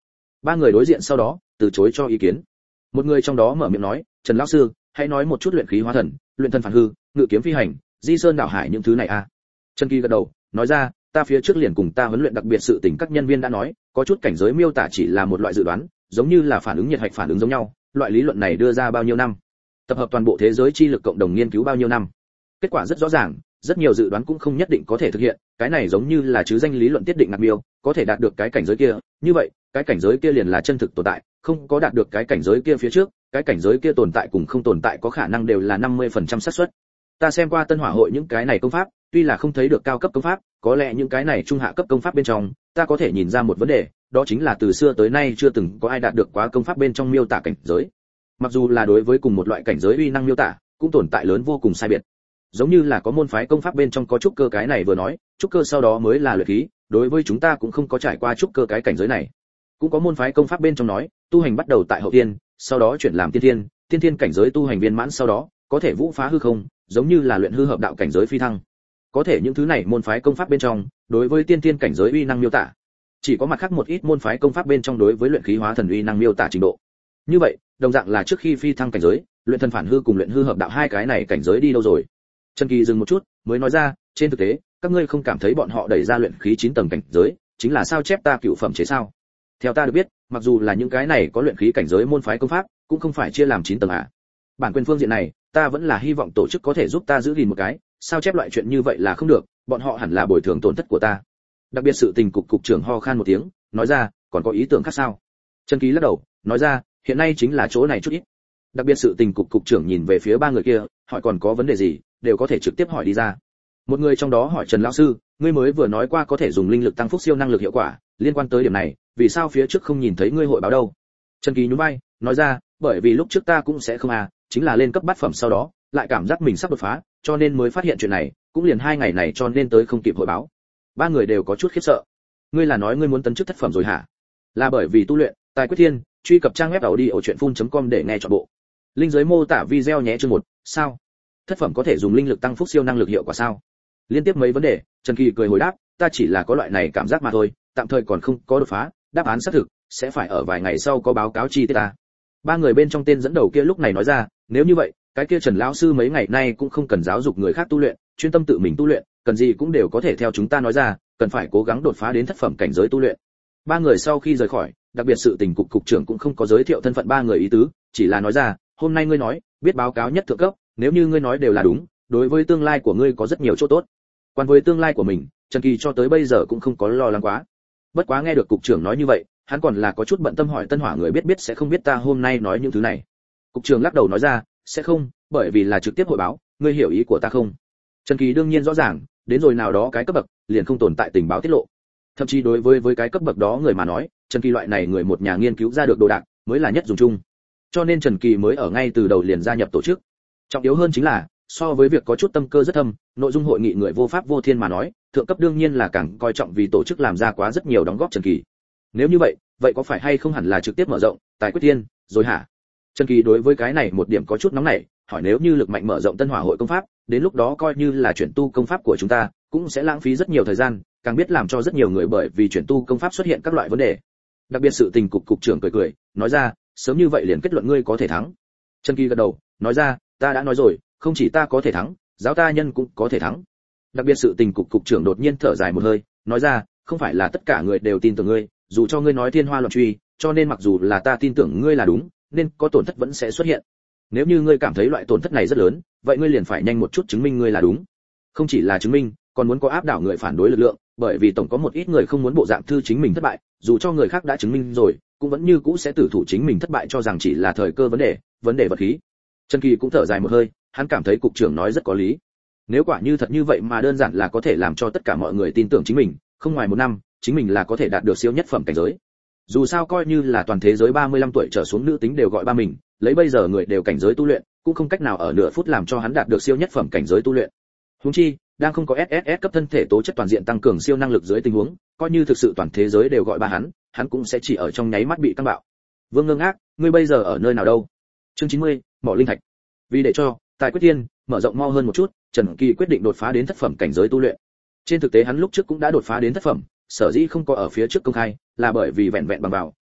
Ba người đối diện sau đó từ chối cho ý kiến. Một người trong đó mở miệng nói, Trần lão sư, hãy nói một chút luyện khí hóa thần, luyện thần phản hư, ngự kiếm phi hành, di sơn đảo hải những thứ này a. Trần Kỳ gật đầu, nói ra, ta phía trước liền cùng ta huấn luyện đặc biệt sự tình các nhân viên đã nói, có chút cảnh giới miêu tả chỉ là một loại dự đoán, giống như là phản ứng nhiệt hạch phản ứng giống nhau, loại lý luận này đưa ra bao nhiêu năm? Tập hợp toàn bộ thế giới chi lực cộng đồng nghiên cứu bao nhiêu năm? Kết quả rất rõ ràng, rất nhiều dự đoán cũng không nhất định có thể thực hiện, cái này giống như là chứ danh lý luận tiết định nạc miêu, có thể đạt được cái cảnh giới kia, như vậy, cái cảnh giới kia liền là chân thực tồn tại, không có đạt được cái cảnh giới kia phía trước, cái cảnh giới kia tồn tại cùng không tồn tại có khả năng đều là năm mươi phần trăm xác suất. Ta xem qua Tân Hỏa hội những cái này công pháp, tuy là không thấy được cao cấp công pháp, có lẽ những cái này trung hạ cấp công pháp bên trong, ta có thể nhìn ra một vấn đề, đó chính là từ xưa tới nay chưa từng có ai đạt được quá công pháp bên trong miêu tả cảnh giới. Mặc dù là đối với cùng một loại cảnh giới uy năng miêu tả, cũng tồn tại lớn vô cùng sai biệt. Giống như là có môn phái công pháp bên trong có trúc cơ cái này vừa nói, trúc cơ sau đó mới là luyện khí, đối với chúng ta cũng không có trải qua trúc cơ cái cảnh giới này. Cũng có môn phái công pháp bên trong nói, tu hành bắt đầu tại hậu tiên, sau đó chuyển làm tiên thiên, tiên thiên cảnh giới tu hành viên mãn sau đó, có thể vũ phá hư không, giống như là luyện hư hợp đạo cảnh giới phi thăng. Có thể những thứ này môn phái công pháp bên trong, đối với tiên thiên cảnh giới uy năng miêu tả, chỉ có mặt khác một ít môn phái công pháp bên trong đối với luyện khí hóa thần uy năng miêu tả trình độ. Như vậy, đồng dạng là trước khi phi thăng cảnh giới, luyện thần phản hư cùng luyện hư hợp đạo hai cái này cảnh giới đi đâu rồi? Trần Kỳ dừng một chút, mới nói ra, trên thực tế, các ngươi không cảm thấy bọn họ đẩy ra luyện khí chín tầng cảnh giới, chính là sao chép ta cựu phẩm chế sao? Theo ta được biết, mặc dù là những cái này có luyện khí cảnh giới môn phái công pháp, cũng không phải chia làm chín tầng à. Bản quyền phương diện này, ta vẫn là hy vọng tổ chức có thể giúp ta giữ gìn một cái, sao chép loại chuyện như vậy là không được, bọn họ hẳn là bồi thường tổn thất của ta. Đặc biệt sự tình cục cục trưởng ho khan một tiếng, nói ra, còn có ý tưởng khác sao? Trần Ký lắc đầu, nói ra, hiện nay chính là chỗ này chút ít. Đặc biệt sự tình cục cục trưởng nhìn về phía ba người kia, hỏi còn có vấn đề gì, đều có thể trực tiếp hỏi đi ra. Một người trong đó hỏi Trần lão sư, ngươi mới vừa nói qua có thể dùng linh lực tăng phúc siêu năng lực hiệu quả, liên quan tới điểm này, vì sao phía trước không nhìn thấy ngươi hội báo đâu? Trần Kỳ nhún vai, nói ra, bởi vì lúc trước ta cũng sẽ không à, chính là lên cấp bát phẩm sau đó, lại cảm giác mình sắp đột phá, cho nên mới phát hiện chuyện này, cũng liền hai ngày này cho nên tới không kịp hội báo. Ba người đều có chút khiếp sợ. Ngươi là nói ngươi muốn tấn chức thất phẩm rồi hả? Là bởi vì tu luyện, tài quyết thiên, truy cập trang web audiochuyenphun.com để nghe trọn bộ. Linh dưới mô tả video nhé chương một, sao? Thất phẩm có thể dùng linh lực tăng phúc siêu năng lực hiệu quả sao? Liên tiếp mấy vấn đề, Trần Kỳ cười hồi đáp, ta chỉ là có loại này cảm giác mà thôi, tạm thời còn không có đột phá, đáp án xác thực sẽ phải ở vài ngày sau có báo cáo chi tiết ta. Ba người bên trong tên dẫn đầu kia lúc này nói ra, nếu như vậy, cái kia Trần lão sư mấy ngày nay cũng không cần giáo dục người khác tu luyện, chuyên tâm tự mình tu luyện, cần gì cũng đều có thể theo chúng ta nói ra, cần phải cố gắng đột phá đến thất phẩm cảnh giới tu luyện. Ba người sau khi rời khỏi, đặc biệt sự tình cục cục trưởng cũng không có giới thiệu thân phận ba người ý tứ, chỉ là nói ra, hôm nay ngươi nói, biết báo cáo nhất thượng cấp, nếu như ngươi nói đều là đúng, đối với tương lai của ngươi có rất nhiều chỗ tốt. Quan với tương lai của mình, Trần Kỳ cho tới bây giờ cũng không có lo lắng quá. Bất quá nghe được cục trưởng nói như vậy, hắn còn là có chút bận tâm hỏi Tân Hỏa người biết biết sẽ không biết ta hôm nay nói những thứ này. Cục trưởng lắc đầu nói ra, sẽ không, bởi vì là trực tiếp hội báo, ngươi hiểu ý của ta không? Trần Kỳ đương nhiên rõ ràng, đến rồi nào đó cái cấp bậc, liền không tồn tại tình báo tiết lộ. Thậm chí đối với với cái cấp bậc đó người mà nói, Trần Kỳ loại này người một nhà nghiên cứu ra được đồ đạc, mới là nhất dùng chung. Cho nên Trần Kỳ mới ở ngay từ đầu liền gia nhập tổ chức. Trọng yếu hơn chính là, so với việc có chút tâm cơ rất thâm, nội dung hội nghị người vô pháp vô thiên mà nói, thượng cấp đương nhiên là càng coi trọng vì tổ chức làm ra quá rất nhiều đóng góp Trần Kỳ. Nếu như vậy, vậy có phải hay không hẳn là trực tiếp mở rộng, tài quyết thiên, rồi hả? Trần Kỳ đối với cái này một điểm có chút nóng nảy, hỏi nếu như lực mạnh mở rộng Tân Hỏa hội công pháp, đến lúc đó coi như là chuyển tu công pháp của chúng ta, cũng sẽ lãng phí rất nhiều thời gian, càng biết làm cho rất nhiều người bởi vì chuyển tu công pháp xuất hiện các loại vấn đề. Đặc biệt sự tình cục cục trưởng cười cười, nói ra, sớm như vậy liền kết luận ngươi có thể thắng. Trần Kỳ gật đầu, nói ra, ta đã nói rồi, không chỉ ta có thể thắng, giáo ta nhân cũng có thể thắng. Đặc biệt sự tình cục cục trưởng đột nhiên thở dài một hơi, nói ra, không phải là tất cả người đều tin tưởng ngươi, dù cho ngươi nói thiên hoa loạn truy, cho nên mặc dù là ta tin tưởng ngươi là đúng, nên có tổn thất vẫn sẽ xuất hiện. Nếu như ngươi cảm thấy loại tổn thất này rất lớn, vậy ngươi liền phải nhanh một chút chứng minh ngươi là đúng. Không chỉ là chứng minh, còn muốn có áp đảo người phản đối lực lượng, bởi vì tổng có một ít người không muốn bộ dạng thư chính mình thất bại, dù cho người khác đã chứng minh rồi, cũng vẫn như cũ sẽ tử thủ chính mình thất bại cho rằng chỉ là thời cơ vấn đề, vấn đề vật khí. Trần Kỳ cũng thở dài một hơi, hắn cảm thấy cục trưởng nói rất có lý. Nếu quả như thật như vậy mà đơn giản là có thể làm cho tất cả mọi người tin tưởng chính mình, không ngoài một năm, chính mình là có thể đạt được siêu nhất phẩm cảnh giới. Dù sao coi như là toàn thế giới ba mươi lăm tuổi trở xuống nữ tính đều gọi ba mình, lấy bây giờ người đều cảnh giới tu luyện, cũng không cách nào ở nửa phút làm cho hắn đạt được siêu nhất phẩm cảnh giới tu luyện. Huống chi, đang không có ét ét ét cấp thân thể tố chất toàn diện tăng cường siêu năng lực dưới tình huống, coi như thực sự toàn thế giới đều gọi ba hắn, hắn cũng sẽ chỉ ở trong nháy mắt bị căng bạo. Vương ngơ ngác, ngươi bây giờ ở nơi nào đâu? Chương chín mươi, mỏ linh thạch. Vì để cho tài quyết thiên mở rộng mau hơn một chút, Trần Kỳ quyết định đột phá đến thất phẩm cảnh giới tu luyện. Trên thực tế hắn lúc trước cũng đã đột phá đến thất phẩm, sở dĩ không có ở phía trước công khai, là bởi vì vẹn vẹn bằng vào,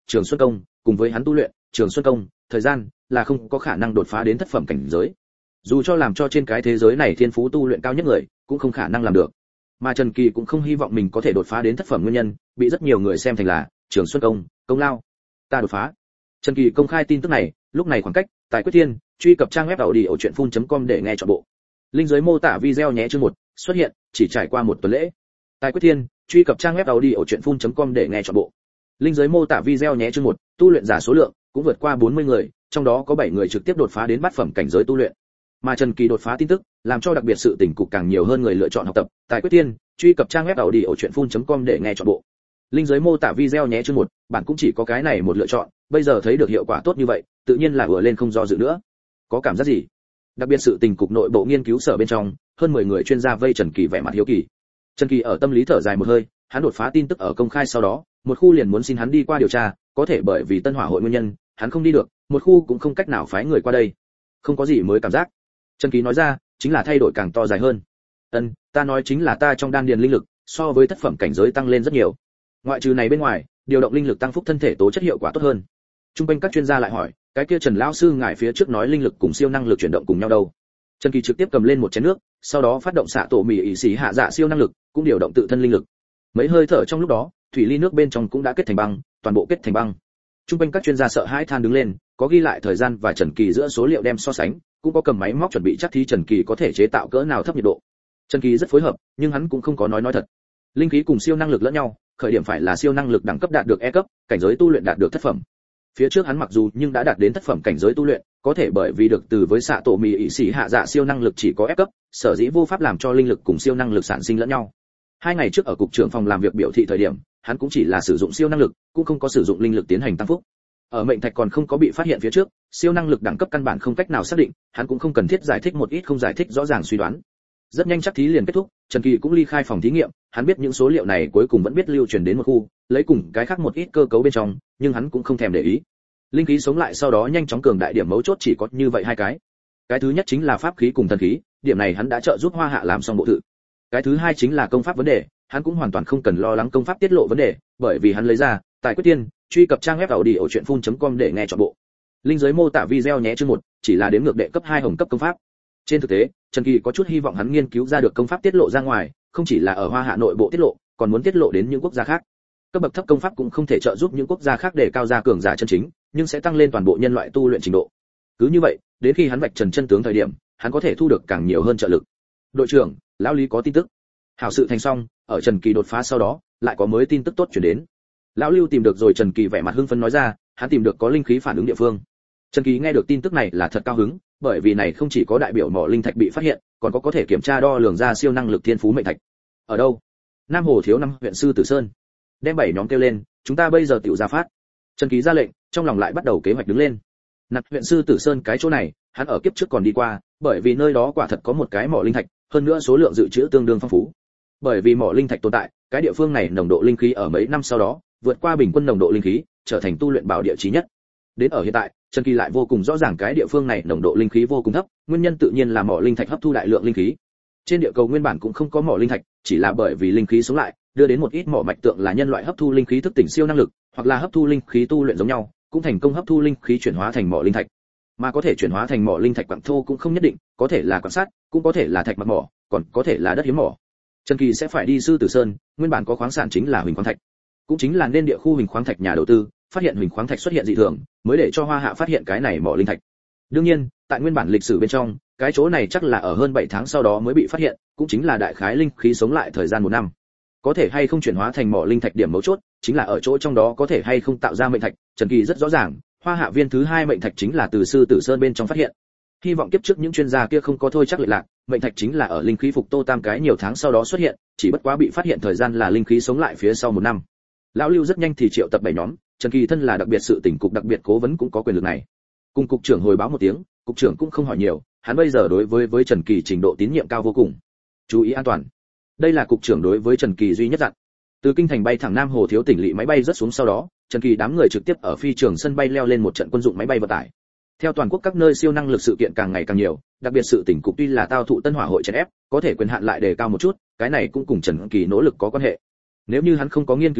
Trường Xuân công, cùng với hắn tu luyện Trường Xuân công, thời gian là không có khả năng đột phá đến thất phẩm cảnh giới. Dù cho làm cho trên cái thế giới này thiên phú tu luyện cao nhất người, cũng không khả năng làm được. Mà Trần Kỳ cũng không hy vọng mình có thể đột phá đến thất phẩm nguyên nhân, bị rất nhiều người xem thành là Trường Xuân công, công lao. Ta đột phá. Trần Kỳ công khai tin tức này, lúc này khoảng cách, Tài Quyết Thiên, truy cập trang web audio.phun.com để nghe trọn bộ. Link dưới mô tả video nhé. Chương một xuất hiện, chỉ trải qua một tuần lễ. Tài Quyết Thiên, truy cập trang web audio.phun.com để nghe trọn bộ. Link dưới mô tả video nhé. Chương một tu luyện giả số lượng cũng vượt qua bốn mươi người, trong đó có bảy người trực tiếp đột phá đến bát phẩm cảnh giới tu luyện. Mà Trần Kỳ đột phá tin tức, làm cho đặc biệt sự tỉnh cục càng nhiều hơn người lựa chọn học tập. Tài Quyết Thiên, truy cập trang web audio.phun.com để nghe trọn bộ. Link dưới mô tả video nhé. Chương một bạn cũng chỉ có cái này một lựa chọn, bây giờ thấy được hiệu quả tốt như vậy, tự nhiên là ùa lên không do dự nữa. Có cảm giác gì? Đặc biệt sự tình cục nội bộ nghiên cứu sở bên trong, hơn mười người chuyên gia vây Trần Kỳ vẻ mặt hiếu kỳ. Trần Kỳ ở tâm lý thở dài một hơi, hắn đột phá tin tức ở công khai sau đó, một khu liền muốn xin hắn đi qua điều tra, có thể bởi vì Tân Hỏa hội nguyên nhân, hắn không đi được, một khu cũng không cách nào phái người qua đây. Không có gì mới cảm giác. Trần Kỳ nói ra, chính là thay đổi càng to dài hơn. Ân, ta nói chính là ta trong đan điền linh lực, so với thất phẩm cảnh giới tăng lên rất nhiều. Ngoại trừ này bên ngoài, điều động linh lực tăng phúc thân thể tố chất hiệu quả tốt hơn. Trung quanh các chuyên gia lại hỏi, cái kia Trần lão sư ngài phía trước nói linh lực cùng siêu năng lực chuyển động cùng nhau đâu? Trần Kỳ trực tiếp cầm lên một chén nước, sau đó phát động xạ tổ mì ỷ xì hạ dạ siêu năng lực, cũng điều động tự thân linh lực. Mấy hơi thở trong lúc đó, thủy ly nước bên trong cũng đã kết thành băng, toàn bộ kết thành băng. Trung quanh các chuyên gia sợ hãi than đứng lên, có ghi lại thời gian và Trần Kỳ giữa số liệu đem so sánh, cũng có cầm máy móc chuẩn bị chắc thí Trần Kỳ có thể chế tạo cỡ nào thấp nhiệt độ. Trần Kỳ rất phối hợp, nhưng hắn cũng không có nói nói thật. Linh khí cùng siêu năng lực lẫn nhau, khởi điểm phải là siêu năng lực đẳng cấp đạt được E cấp, cảnh giới tu luyện đạt được thất phẩm. Phía trước hắn mặc dù nhưng đã đạt đến thất phẩm cảnh giới tu luyện, có thể bởi vì được từ với xạ tổ mì ỷ xì hạ dạ siêu năng lực chỉ có F cấp, sở dĩ vô pháp làm cho linh lực cùng siêu năng lực sản sinh lẫn nhau. Hai ngày trước ở cục trưởng phòng làm việc biểu thị thời điểm, hắn cũng chỉ là sử dụng siêu năng lực, cũng không có sử dụng linh lực tiến hành tăng phúc. Ở mệnh thạch còn không có bị phát hiện phía trước, siêu năng lực đẳng cấp căn bản không cách nào xác định, hắn cũng không cần thiết giải thích một ít không giải thích rõ ràng suy đoán. Rất nhanh chắc thí liền kết thúc, Trần Kỳ cũng ly khai phòng thí nghiệm, hắn biết những số liệu này cuối cùng vẫn biết lưu truyền đến một khu, lấy cùng cái khác một ít cơ cấu bên trong, nhưng hắn cũng không thèm để ý. Linh khí sống lại sau đó nhanh chóng cường đại điểm mấu chốt chỉ có như vậy hai cái. Cái thứ nhất chính là pháp khí cùng thần khí, điểm này hắn đã trợ giúp Hoa Hạ làm xong bộ tự. Cái thứ hai chính là công pháp vấn đề, hắn cũng hoàn toàn không cần lo lắng công pháp tiết lộ vấn đề, bởi vì hắn lấy ra Tài Quyết Thiên, truy cập trang web audio.phun.com để nghe trọn bộ. Link dưới mô tả video nhé. Chương một chỉ là đếm ngược đệ cấp hai hồng cấp công pháp. Trên thực tế, Trần Kỳ có chút hy vọng hắn nghiên cứu ra được công pháp tiết lộ ra ngoài, không chỉ là ở Hoa Hạ nội bộ tiết lộ, còn muốn tiết lộ đến những quốc gia khác. Cấp bậc thấp công pháp cũng không thể trợ giúp những quốc gia khác để cao ra cường giả chân chính, nhưng sẽ tăng lên toàn bộ nhân loại tu luyện trình độ. Cứ như vậy, đến khi hắn vạch trần chân tướng thời điểm, hắn có thể thu được càng nhiều hơn trợ lực. Đội trưởng, lão Lý có tin tức. Hảo sự thành xong, ở Trần Kỳ đột phá sau đó, lại có mới tin tức tốt truyền đến. Lão Lưu tìm được rồi. Trần Kỳ vẻ mặt hưng phấn nói ra, hắn tìm được có linh khí phản ứng địa phương. Trần Kỳ nghe được tin tức này là thật cao hứng, bởi vì này không chỉ có đại biểu mỏ linh thạch bị phát hiện, còn có có thể kiểm tra đo lường ra siêu năng lực thiên phú mệnh thạch. Ở đâu? Nam Hồ thiếu năm huyện Sư Tử Sơn. Đem bảy nhóm kêu lên, chúng ta bây giờ tiểu ra phát. Trần Kỳ ra lệnh, trong lòng lại bắt đầu kế hoạch đứng lên. Nặc huyện Sư Tử Sơn cái chỗ này, hắn ở kiếp trước còn đi qua, bởi vì nơi đó quả thật có một cái mỏ linh thạch, hơn nữa số lượng dự trữ tương đương phong phú. Bởi vì mỏ linh thạch tồn tại, cái địa phương này nồng độ linh khí ở mấy năm sau đó vượt qua bình quân nồng độ linh khí, trở thành tu luyện bảo địa chí nhất. Đến ở hiện tại, Trần Kỳ lại vô cùng rõ ràng cái địa phương này nồng độ linh khí vô cùng thấp, nguyên nhân tự nhiên là mỏ linh thạch hấp thu đại lượng linh khí. Trên địa cầu nguyên bản cũng không có mỏ linh thạch, chỉ là bởi vì linh khí sống lại, đưa đến một ít mỏ mạch tượng là nhân loại hấp thu linh khí thức tỉnh siêu năng lực, hoặc là hấp thu linh khí tu luyện giống nhau, cũng thành công hấp thu linh khí chuyển hóa thành mỏ linh thạch. Mà có thể chuyển hóa thành mỏ linh thạch quặng thô cũng không nhất định, có thể là quặng sắt, cũng có thể là thạch mặt mỏ, còn có thể là đất hiếm mỏ. Trần Kỳ sẽ phải đi Sư Tử Sơn, nguyên bản có khoáng sản chính là huỳnh khoáng thạch, cũng chính là nên địa khu huỳnh khoáng thạch nhà đầu tư phát hiện huỳnh khoáng thạch xuất hiện dị thường, mới để cho Hoa Hạ phát hiện cái này mỏ linh thạch. Đương nhiên, tại nguyên bản lịch sử bên trong, cái chỗ này chắc là ở hơn bảy tháng sau đó mới bị phát hiện, cũng chính là đại khái linh khí sống lại thời gian một năm. Có thể hay không chuyển hóa thành mỏ linh thạch điểm mấu chốt, chính là ở chỗ trong đó có thể hay không tạo ra mệnh thạch, Trần Kỳ rất rõ ràng, Hoa Hạ viên thứ hai mệnh thạch chính là từ Sư Tử Sơn bên trong phát hiện. Hy vọng kiếp trước những chuyên gia kia không có thôi chắc lệch lạc, mệnh thạch chính là ở linh khí phục Tô Tam cái nhiều tháng sau đó xuất hiện, chỉ bất quá bị phát hiện thời gian là linh khí sống lại phía sau một năm. Lão Lưu rất nhanh thì triệu tập bảy nhóm, Trần Kỳ thân là đặc biệt sự tỉnh cục đặc biệt cố vấn cũng có quyền lực này. Cùng cục trưởng hồi báo một tiếng, cục trưởng cũng không hỏi nhiều, hắn bây giờ đối với với Trần Kỳ trình độ tín nhiệm cao vô cùng. Chú ý an toàn. Đây là cục trưởng đối với Trần Kỳ duy nhất dặn. Từ kinh thành bay thẳng Nam Hồ thiếu tỉnh lỵ máy bay rớt xuống sau đó, Trần Kỳ đám người trực tiếp ở phi trường sân bay leo lên một trận quân dụng máy bay vận tải. Theo toàn quốc các nơi siêu năng lực sự kiện càng ngày càng nhiều, đặc biệt sự tỉnh cục tuy là tao thụ Tân Hỏa hội chèn ép, có thể quyền hạn lại đề cao một chút, cái này cũng cùng Trần Kỳ nỗ lực có quan hệ. Nếu như hắn không có nghiên cứu ra,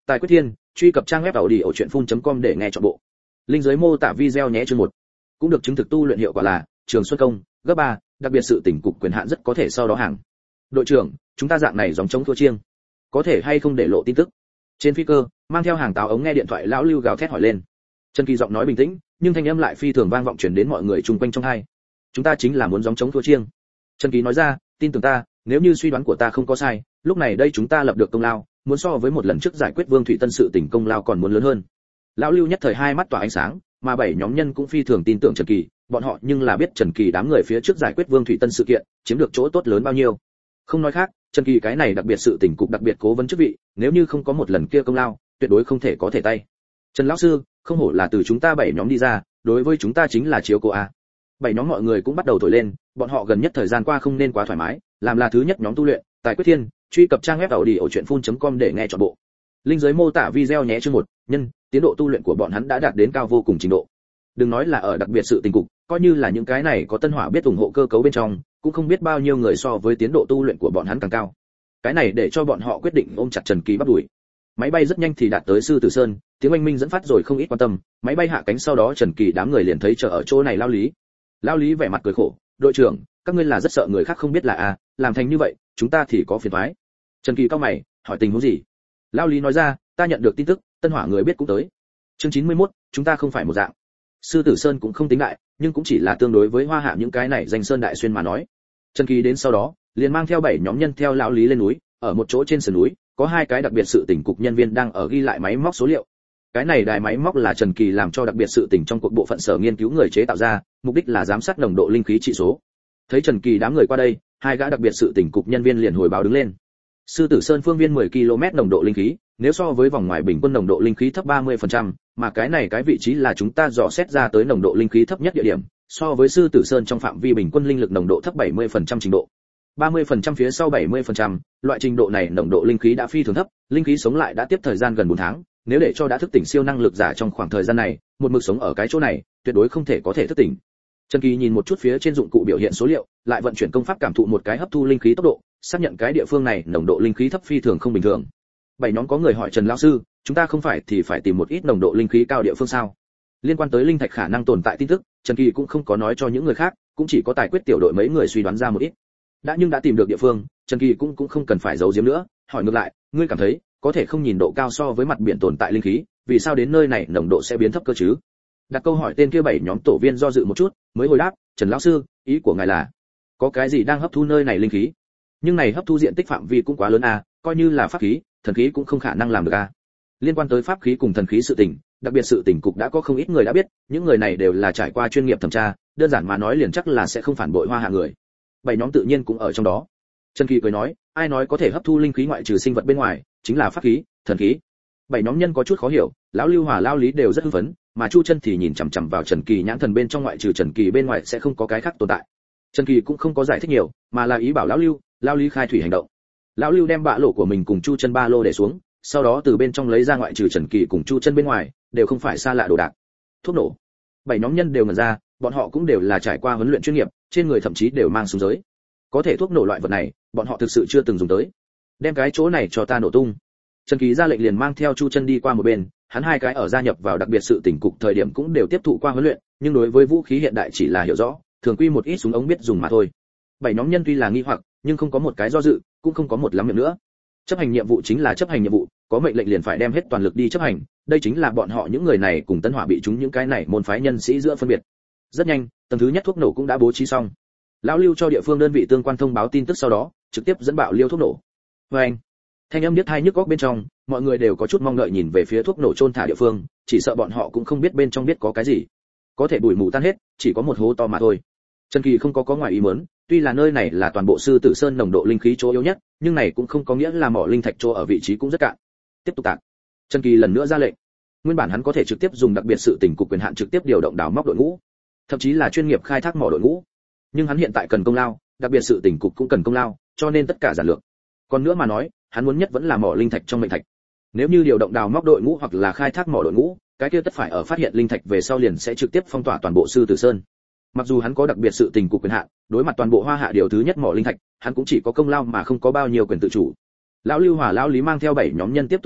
Tài Quyết Thiên, truy cập trang web tàu đi ở truyện phun chấm com để nghe trọn bộ. Linh dưới mô tả video nhé. Chương một. Cũng được chứng thực tu luyện hiệu quả là Trường Xuân công, gấp ba, đặc biệt sự tỉnh cục quyền hạn rất có thể sau đó hàng. Đội trưởng, chúng ta dạng này dòng chống thua chiêng, có thể hay không để lộ tin tức? Trên phi cơ, mang theo hàng táo ống nghe điện thoại lão Lưu gào thét hỏi lên. Trần Kỳ giọng nói bình tĩnh, nhưng thanh âm lại phi thường vang vọng truyền đến mọi người chung quanh trong tai. Chúng ta chính là muốn dòng chống thua chiêng. Trần Kỳ nói ra, tin tưởng ta, nếu như suy đoán của ta không có sai, lúc này đây chúng ta lập được công lao, muốn so với một lần trước giải quyết Vương Thụy Tân sự tình công lao còn muốn lớn hơn. Lão Lưu nhất thời hai mắt tỏa ánh sáng, mà bảy nhóm nhân cũng phi thường tin tưởng Trần Kỳ, bọn họ nhưng là biết Trần Kỳ đám người phía trước giải quyết Vương Thụy Tân sự kiện, chiếm được chỗ tốt lớn bao nhiêu. Không nói khác, Trần Kỳ cái này đặc biệt sự tình cục đặc biệt cố vấn chức vị, nếu như không có một lần kia công lao, tuyệt đối không thể có thể tay. Trần lão sư, không hổ là từ chúng ta bảy nhóm đi ra, đối với chúng ta chính là chiếu cố a. Bảy nhóm mọi người cũng bắt đầu thổi lên, bọn họ gần nhất thời gian qua không nên quá thoải mái, làm là thứ nhất nhóm tu luyện, Tài Quyết Thiên, truy cập trang web tàu đi ở truyện phun chấm com để nghe trọn bộ. Linh dưới mô tả video nhé. Chương một. Nhân, tiến độ tu luyện của bọn hắn đã đạt đến cao vô cùng trình độ. Đừng nói là ở đặc biệt sự tình cục, coi như là những cái này có Tân Hỏa biết ủng hộ cơ cấu bên trong, cũng không biết bao nhiêu người so với tiến độ tu luyện của bọn hắn càng cao. Cái này để cho bọn họ quyết định ôm chặt Trần Kỳ bắt đuổi. Máy bay rất nhanh thì đạt tới Sư Tử Sơn, tiếng oanh minh dẫn phát rồi không ít quan tâm, máy bay hạ cánh sau đó Trần Kỳ đám người liền thấy chờ ở chỗ này Lao Lý. Lao Lý vẻ mặt cười khổ, đội trưởng, các ngươi là rất sợ người khác không biết là a, à, làm thành như vậy, chúng ta thì có phiền toái. Trần Kỳ cao mày, hỏi tình huống gì? Lao Lý nói ra, ta nhận được tin tức, Tân Hỏa người biết cũng tới. Chương chín mươi mốt, chúng ta không phải một dạng. Sư Tử Sơn cũng không tính đại, nhưng cũng chỉ là tương đối với Hoa Hạ những cái này danh sơn đại xuyên mà nói. Trần Kỳ đến sau đó, liền mang theo bảy nhóm nhân theo lão Lý lên núi, ở một chỗ trên sườn núi, có hai cái đặc biệt sự tỉnh cục nhân viên đang ở ghi lại máy móc số liệu. Cái này đài máy móc là Trần Kỳ làm cho đặc biệt sự tỉnh trong cuộc bộ phận sở nghiên cứu người chế tạo ra, mục đích là giám sát nồng độ linh khí trị số. Thấy Trần Kỳ đám người qua đây, hai gã đặc biệt sự tỉnh cục nhân viên liền hồi báo đứng lên. Sư Tử Sơn phương viên mười ki lô mét nồng độ linh khí, nếu so với vòng ngoài bình quân nồng độ linh khí thấp ba mươi phần trăm, mà cái này cái vị trí là chúng ta dò xét ra tới nồng độ linh khí thấp nhất địa điểm, so với Sư Tử Sơn trong phạm vi bình quân linh lực nồng độ thấp bảy mươi phần trăm trình độ. ba mươi phần trăm phía sau bảy mươi phần trăm, loại trình độ này nồng độ linh khí đã phi thường thấp, linh khí sống lại đã tiếp thời gian gần bốn tháng, nếu để cho đã thức tỉnh siêu năng lực giả trong khoảng thời gian này, một mực sống ở cái chỗ này, tuyệt đối không thể có thể thức tỉnh. Trần Kỳ nhìn một chút phía trên dụng cụ biểu hiện số liệu, lại vận chuyển công pháp cảm thụ một cái hấp thu linh khí tốc độ, xác nhận cái địa phương này nồng độ linh khí thấp phi thường không bình thường. Bảy nhóm có người hỏi Trần lão sư, chúng ta không phải thì phải tìm một ít nồng độ linh khí cao địa phương sao? Liên quan tới linh thạch khả năng tồn tại tin tức, Trần Kỳ cũng không có nói cho những người khác, cũng chỉ có Tài Quyết tiểu đội mấy người suy đoán ra một ít. Đã nhưng đã tìm được địa phương, Trần Kỳ cũng cũng không cần phải giấu giếm nữa, hỏi ngược lại, ngươi cảm thấy có thể không nhìn độ cao so với mặt biển tồn tại linh khí, vì sao đến nơi này nồng độ sẽ biến thấp cơ chứ? Đặt câu hỏi tên kia bảy nhóm tổ viên do dự một chút, mới hồi đáp, Trần lão sư, ý của ngài là có cái gì đang hấp thu nơi này linh khí? Nhưng này hấp thu diện tích phạm vi cũng quá lớn à, coi như là pháp khí, thần khí cũng không khả năng làm được à. Liên quan tới pháp khí cùng thần khí sự tình, đặc biệt sự tình cục đã có không ít người đã biết, những người này đều là trải qua chuyên nghiệp thẩm tra, đơn giản mà nói liền chắc là sẽ không phản bội Hoa Hạ người. Bảy nhóm tự nhiên cũng ở trong đó. Trần Kỳ cười nói, ai nói có thể hấp thu linh khí ngoại trừ sinh vật bên ngoài, chính là pháp khí, thần khí. Bảy nhóm nhân có chút khó hiểu, lão Lưu Hòa Lao Lý đều rất hưng phấn, mà Chu Chân thì nhìn chằm chằm vào Trần Kỳ nhãn thần bên trong ngoại trừ Trần Kỳ bên ngoài sẽ không có cái khác tồn tại. Trần Kỳ cũng không có giải thích nhiều, mà là ý bảo lão Lưu, Lao Lý khai thủy hành động. Lão Lưu đem bạ lỗ của mình cùng Chu Chân ba lô để xuống, sau đó từ bên trong lấy ra ngoại trừ Trần Kỳ cùng Chu Chân bên ngoài, đều không phải xa lạ đồ đạc. Thuốc nổ. Bảy nhóm nhân đều ngẩn ra, bọn họ cũng đều là trải qua huấn luyện chuyên nghiệp, trên người thậm chí đều mang súng giới. Có thể thuốc nổ loại vật này, bọn họ thực sự chưa từng dùng tới. Đem cái chỗ này cho ta nổ tung. Trần Kỳ ra lệnh liền mang theo Chu Chân đi qua một bên, hắn hai cái ở gia nhập vào đặc biệt sự tỉnh cục thời điểm cũng đều tiếp thụ qua huấn luyện, nhưng đối với vũ khí hiện đại chỉ là hiểu rõ, thường quy một ít súng ống biết dùng mà thôi. Bảy nhóm nhân tuy là nghi hoặc, nhưng không có một cái do dự, cũng không có một lắm miệng nữa. Chấp hành nhiệm vụ chính là chấp hành nhiệm vụ, có mệnh lệnh liền phải đem hết toàn lực đi chấp hành, đây chính là bọn họ những người này cùng Tân Hỏa bị chúng những cái này môn phái nhân sĩ giữa phân biệt. Rất nhanh, tầng thứ nhất thuốc nổ cũng đã bố trí xong. Lão Lưu cho địa phương đơn vị tương quan thông báo tin tức sau đó, trực tiếp dẫn bạo liêu thuốc nổ. Oeng! Thanh âm điếc tai nhức óc bên trong, mọi người đều có chút mong đợi nhìn về phía thuốc nổ chôn thả địa phương, chỉ sợ bọn họ cũng không biết bên trong biết có cái gì. Có thể bụi mù tan hết, chỉ có một hố to mà thôi. Trần Kỳ không có có ngoài ý muốn, tuy là nơi này là toàn bộ Sư Tử Sơn nồng độ linh khí chỗ yếu nhất, nhưng này cũng không có nghĩa là mỏ linh thạch chỗ ở vị trí cũng rất cạn. Tiếp tục tạc. Trần Kỳ lần nữa ra lệnh. Nguyên bản hắn có thể trực tiếp dùng đặc biệt sự tỉnh cục quyền hạn trực tiếp điều động đào móc đội ngũ, thậm chí là chuyên nghiệp khai thác mỏ đội ngũ. Nhưng hắn hiện tại cần công lao, đặc biệt sự tỉnh cục cũng cần công lao, cho nên tất cả giản lược. Còn nữa mà nói, hắn muốn nhất vẫn là mỏ linh thạch trong mệnh thạch. Nếu như điều động đào móc đội ngũ hoặc là khai thác mỏ đội ngũ, cái kia tất phải ở phát hiện linh thạch về sau liền sẽ trực tiếp phong tỏa toàn bộ Sư Tử Sơn. Mặc dù hắn có đặc biệt sự tình cục quyền hạn, đối mặt toàn bộ Hoa Hạ điều thứ nhất mỏ linh thạch, hắn cũng chỉ có công lao mà không có bao nhiêu quyền tự chủ. Lão Lưu Hòa Lão Lý mang theo bảy nhóm nhân tiếp tục tạc,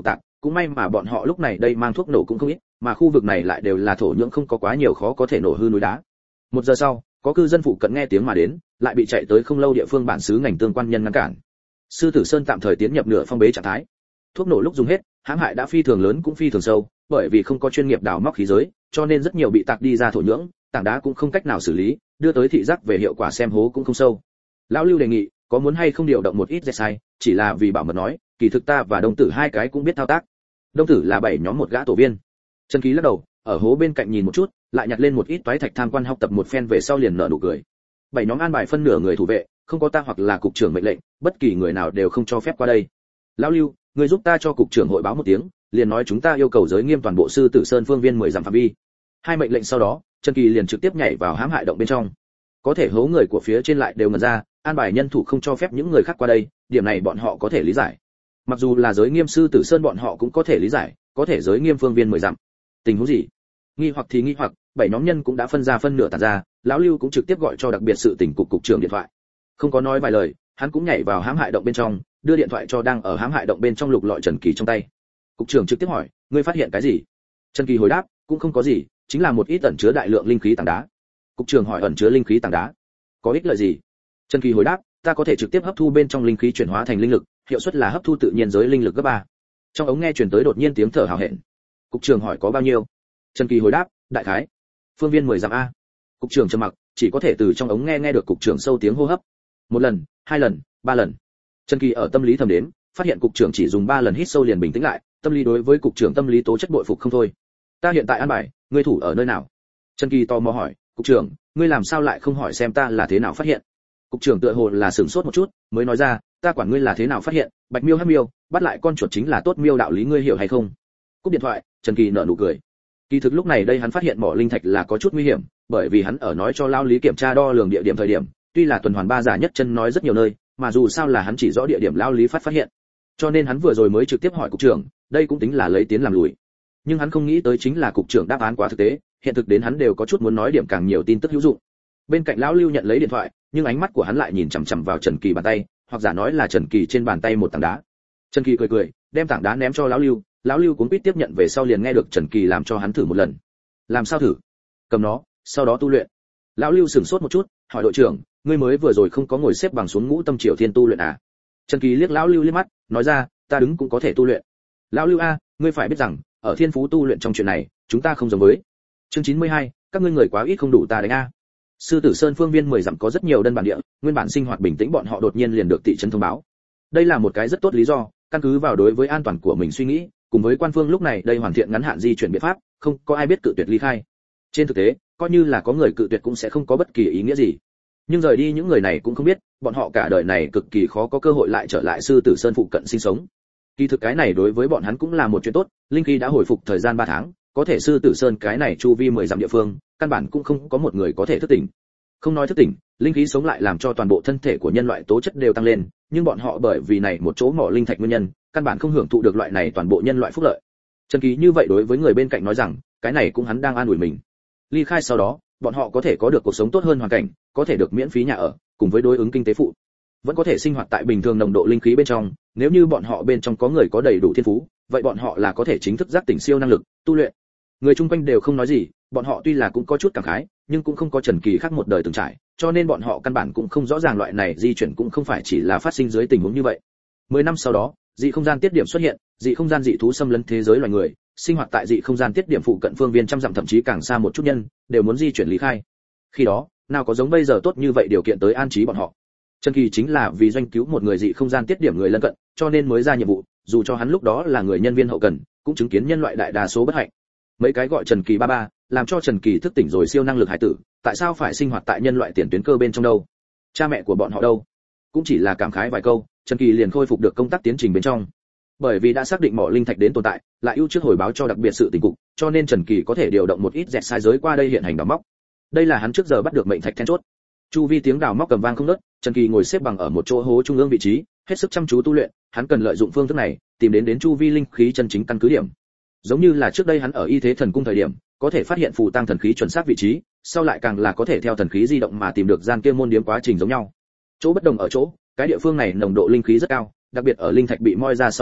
cũng may mà bọn họ lúc này đây mang thuốc nổ cũng không ít, mà khu vực này lại đều là thổ nhưỡng không có quá nhiều khó có thể nổ hư núi đá. Một giờ sau, có cư dân phụ cận nghe tiếng mà đến, lại bị chạy tới không lâu địa phương bản xứ ngành tương quan nhân ngăn cản. Sư Tử Sơn tạm thời tiến nhập nửa phong bế trạng thái. Thuốc nổ lúc dùng hết, hãm hại đã phi thường lớn cũng phi thường sâu, bởi vì không có chuyên nghiệp đào móc khí giới, cho nên rất nhiều bị tạc đi ra thổ nhưỡng, tảng đá cũng không cách nào xử lý, đưa tới thị giác về hiệu quả xem hố cũng không sâu. Lão Lưu đề nghị, có muốn hay không điều động một ít dẹt sai, chỉ là vì bảo mật nói, kỳ thực ta và Đông Tử hai cái cũng biết thao tác. Đông Tử là bảy nhóm một gã tổ viên. Trần Kỳ lắc đầu, ở hố bên cạnh nhìn một chút, lại nhặt lên một ít toái thạch tham quan học tập một phen về sau liền nở nụ cười. Bảy nhóm an bài phân nửa người thủ vệ, không có ta hoặc là cục trưởng mệnh lệnh, bất kỳ người nào đều không cho phép qua đây. Lão Lưu, người giúp ta cho cục trưởng hội báo một tiếng, liền nói chúng ta yêu cầu giới nghiêm toàn bộ Sư Tử Sơn phương viên mười dặm phạm vi. Hai mệnh lệnh sau đó, Trần Kỳ liền trực tiếp nhảy vào hãm hại động bên trong. Có thể hố người của phía trên lại đều ngẩn ra, an bài nhân thủ không cho phép những người khác qua đây, điểm này bọn họ có thể lý giải. Mặc dù là giới nghiêm Sư Tử Sơn bọn họ cũng có thể lý giải, có thể giới nghiêm phương viên mười dặm. Tình huống gì? Nghi hoặc thì nghi hoặc, bảy nhóm nhân cũng đã phân ra phân nửa tản ra, lão Lưu cũng trực tiếp gọi cho đặc biệt sự tình cục cục trưởng điện thoại. Không có nói vài lời, hắn cũng nhảy vào hãm hại động bên trong, đưa điện thoại cho đang ở hãm hại động bên trong lục lọi Trần Kỳ trong tay. Cục trưởng trực tiếp hỏi, ngươi phát hiện cái gì? Trần Kỳ hồi đáp, cũng không có gì, chính là một ít ẩn chứa đại lượng linh khí tảng đá. Cục trưởng hỏi, ẩn chứa linh khí tảng đá có ích lợi gì? Trần Kỳ hồi đáp, ta có thể trực tiếp hấp thu bên trong linh khí chuyển hóa thành linh lực, hiệu suất là hấp thu tự nhiên giới linh lực gấp ba. Trong ống nghe truyền tới đột nhiên tiếng thở hào hẹn. Cục trưởng hỏi, có bao nhiêu? Trần Kỳ hồi đáp, đại khái phương viên mười dặm a. Cục trưởng trầm mặc, chỉ có thể từ trong ống nghe nghe được cục trưởng sâu tiếng hô hấp. Một lần, hai lần, ba lần. Trần Kỳ ở tâm lý thầm đếm, phát hiện cục trưởng chỉ dùng ba lần hít sâu liền bình tĩnh lại, tâm lý đối với cục trưởng tâm lý tố chất bội phục không thôi. Ta hiện tại an bài, ngươi thủ ở nơi nào? Trần Kỳ tò mò hỏi, cục trưởng, ngươi làm sao lại không hỏi xem ta là thế nào phát hiện? Cục trưởng tựa hồ là sửng sốt một chút, mới nói ra, ta quản ngươi là thế nào phát hiện, bạch miêu hắc miêu, bắt lại con chuột chính là tốt miêu, đạo lý ngươi hiểu hay không? Cúp điện thoại, Trần Kỳ nở nụ cười. Kỳ thực lúc này đây hắn phát hiện mỏ linh thạch là có chút nguy hiểm, bởi vì hắn ở nói cho Lao Lý kiểm tra đo lường địa điểm thời điểm, tuy là tuần hoàn ba giả nhất chân nói rất nhiều nơi, mà dù sao là hắn chỉ rõ địa điểm Lao Lý phát phát hiện. Cho nên hắn vừa rồi mới trực tiếp hỏi cục trưởng, đây cũng tính là lấy tiến làm lùi. Nhưng hắn không nghĩ tới chính là cục trưởng đáp án quá thực tế, hiện thực đến hắn đều có chút muốn nói điểm càng nhiều tin tức hữu dụng. Bên cạnh lão Lưu nhận lấy điện thoại, nhưng ánh mắt của hắn lại nhìn chằm chằm vào Trần Kỳ bàn tay, hoặc giả nói là Trần Kỳ trên bàn tay một tảng đá. Trần Kỳ cười cười, đem tảng đá ném cho lão Lưu, lão Lưu cũng biết tiếp nhận về sau liền nghe được Trần Kỳ làm cho hắn thử một lần. Làm sao thử? Cầm nó, sau đó tu luyện. Lão Lưu sửng sốt một chút, hỏi đội trưởng, ngươi mới vừa rồi không có ngồi xếp bằng xuống ngũ tâm triều thiên tu luyện à? Trần Kỳ liếc lão Lưu liếc mắt, nói ra, ta đứng cũng có thể tu luyện. Lão Lưu a, ngươi phải biết rằng, ở thiên phú tu luyện trong chuyện này, chúng ta không giống với. Chương chín mươi hai, các ngươi người quá ít không đủ ta đánh a. Sư Tử Sơn phương viên mười dặm có rất nhiều đơn bản địa, nguyên bản sinh hoạt bình tĩnh bọn họ đột nhiên liền được thị trấn thông báo. Đây là một cái rất tốt lý do, căn cứ vào đối với an toàn của mình suy nghĩ, cùng với quan phương lúc này đây hoàn thiện ngắn hạn di chuyển biện pháp, không có ai biết cự tuyệt ly khai. Trên thực tế, coi như là có người cự tuyệt cũng sẽ không có bất kỳ ý nghĩa gì. Nhưng rời đi những người này cũng không biết, bọn họ cả đời này cực kỳ khó có cơ hội lại trở lại Sư Tử Sơn phụ cận sinh sống. Kỳ thực cái này đối với bọn hắn cũng là một chuyện tốt, linh khí đã hồi phục thời gian ba tháng, có thể Sư Tử Sơn cái này chu vi mười dặm địa phương, căn bản cũng không có một người có thể thức tỉnh. Không nói thức tỉnh, linh khí sống lại làm cho toàn bộ thân thể của nhân loại tố chất đều tăng lên, nhưng bọn họ bởi vì này một chỗ mỏ linh thạch nguyên nhân, căn bản không hưởng thụ được loại này toàn bộ nhân loại phúc lợi. Trần Kỳ như vậy đối với người bên cạnh nói rằng, cái này cũng hắn đang an ủi mình. Ly khai sau đó, bọn họ có thể có được cuộc sống tốt hơn hoàn cảnh, có thể được miễn phí nhà ở, cùng với đối ứng kinh tế phụ, vẫn có thể sinh hoạt tại bình thường nồng độ linh khí bên trong. Nếu như bọn họ bên trong có người có đầy đủ thiên phú, vậy bọn họ là có thể chính thức giác tỉnh siêu năng lực, tu luyện. Người chung quanh đều không nói gì, bọn họ tuy là cũng có chút cảm khái, nhưng cũng không có Trần Kỳ khác một đời từng trải, cho nên bọn họ căn bản cũng không rõ ràng loại này di chuyển cũng không phải chỉ là phát sinh dưới tình huống như vậy. Mười năm sau đó, dị không gian tiết điểm xuất hiện, dị không gian dị thú xâm lấn thế giới loài người, sinh hoạt tại dị không gian tiết điểm phụ cận phương viên trăm dặm thậm chí càng xa một chút nhân, đều muốn di chuyển lý khai. Khi đó, nào có giống bây giờ tốt như vậy điều kiện tới an trí bọn họ. Trần Kỳ chính là vì doanh cứu một người dị không gian tiết điểm người lân cận, cho nên mới ra nhiệm vụ, dù cho hắn lúc đó là người nhân viên hậu cần, cũng chứng kiến nhân loại đại đa số bất hạnh. Mấy cái gọi Trần Kỳ ba ba, làm cho Trần Kỳ thức tỉnh rồi siêu năng lực hải tử, tại sao phải sinh hoạt tại nhân loại tiền tuyến cơ bên trong đâu? Cha mẹ của bọn họ đâu? Cũng chỉ là cảm khái vài câu, Trần Kỳ liền khôi phục được công tác tiến trình bên trong. Bởi vì đã xác định mỏ linh thạch đến tồn tại, lại ưu trước hồi báo cho đặc biệt sự tình cục, cho nên Trần Kỳ có thể điều động một ít dẹt sai giới qua đây hiện hành đào móc. Đây là hắn trước giờ bắt được mệnh thạch then chốt. Chu vi tiếng đào móc cầm vang không ngớt, Trần Kỳ ngồi xếp bằng ở một chỗ hố trung ương vị trí, hết sức chăm chú tu luyện, hắn cần lợi dụng phương thức này, tìm đến đến chu vi linh khí chân chính căn cứ điểm. Giống như là trước đây hắn ở Y Thế Thần Cung thời điểm, có thể phát hiện phù tăng thần khí chuẩn xác vị trí, sau lại càng là có thể theo thần khí di động mà tìm được gian kia môn điếm quá trình giống nhau. Chỗ bất đồng ở chỗ, cái địa phương này nồng độ linh khí rất cao, đặc biệt ở linh thạch bị moi ra sau đó,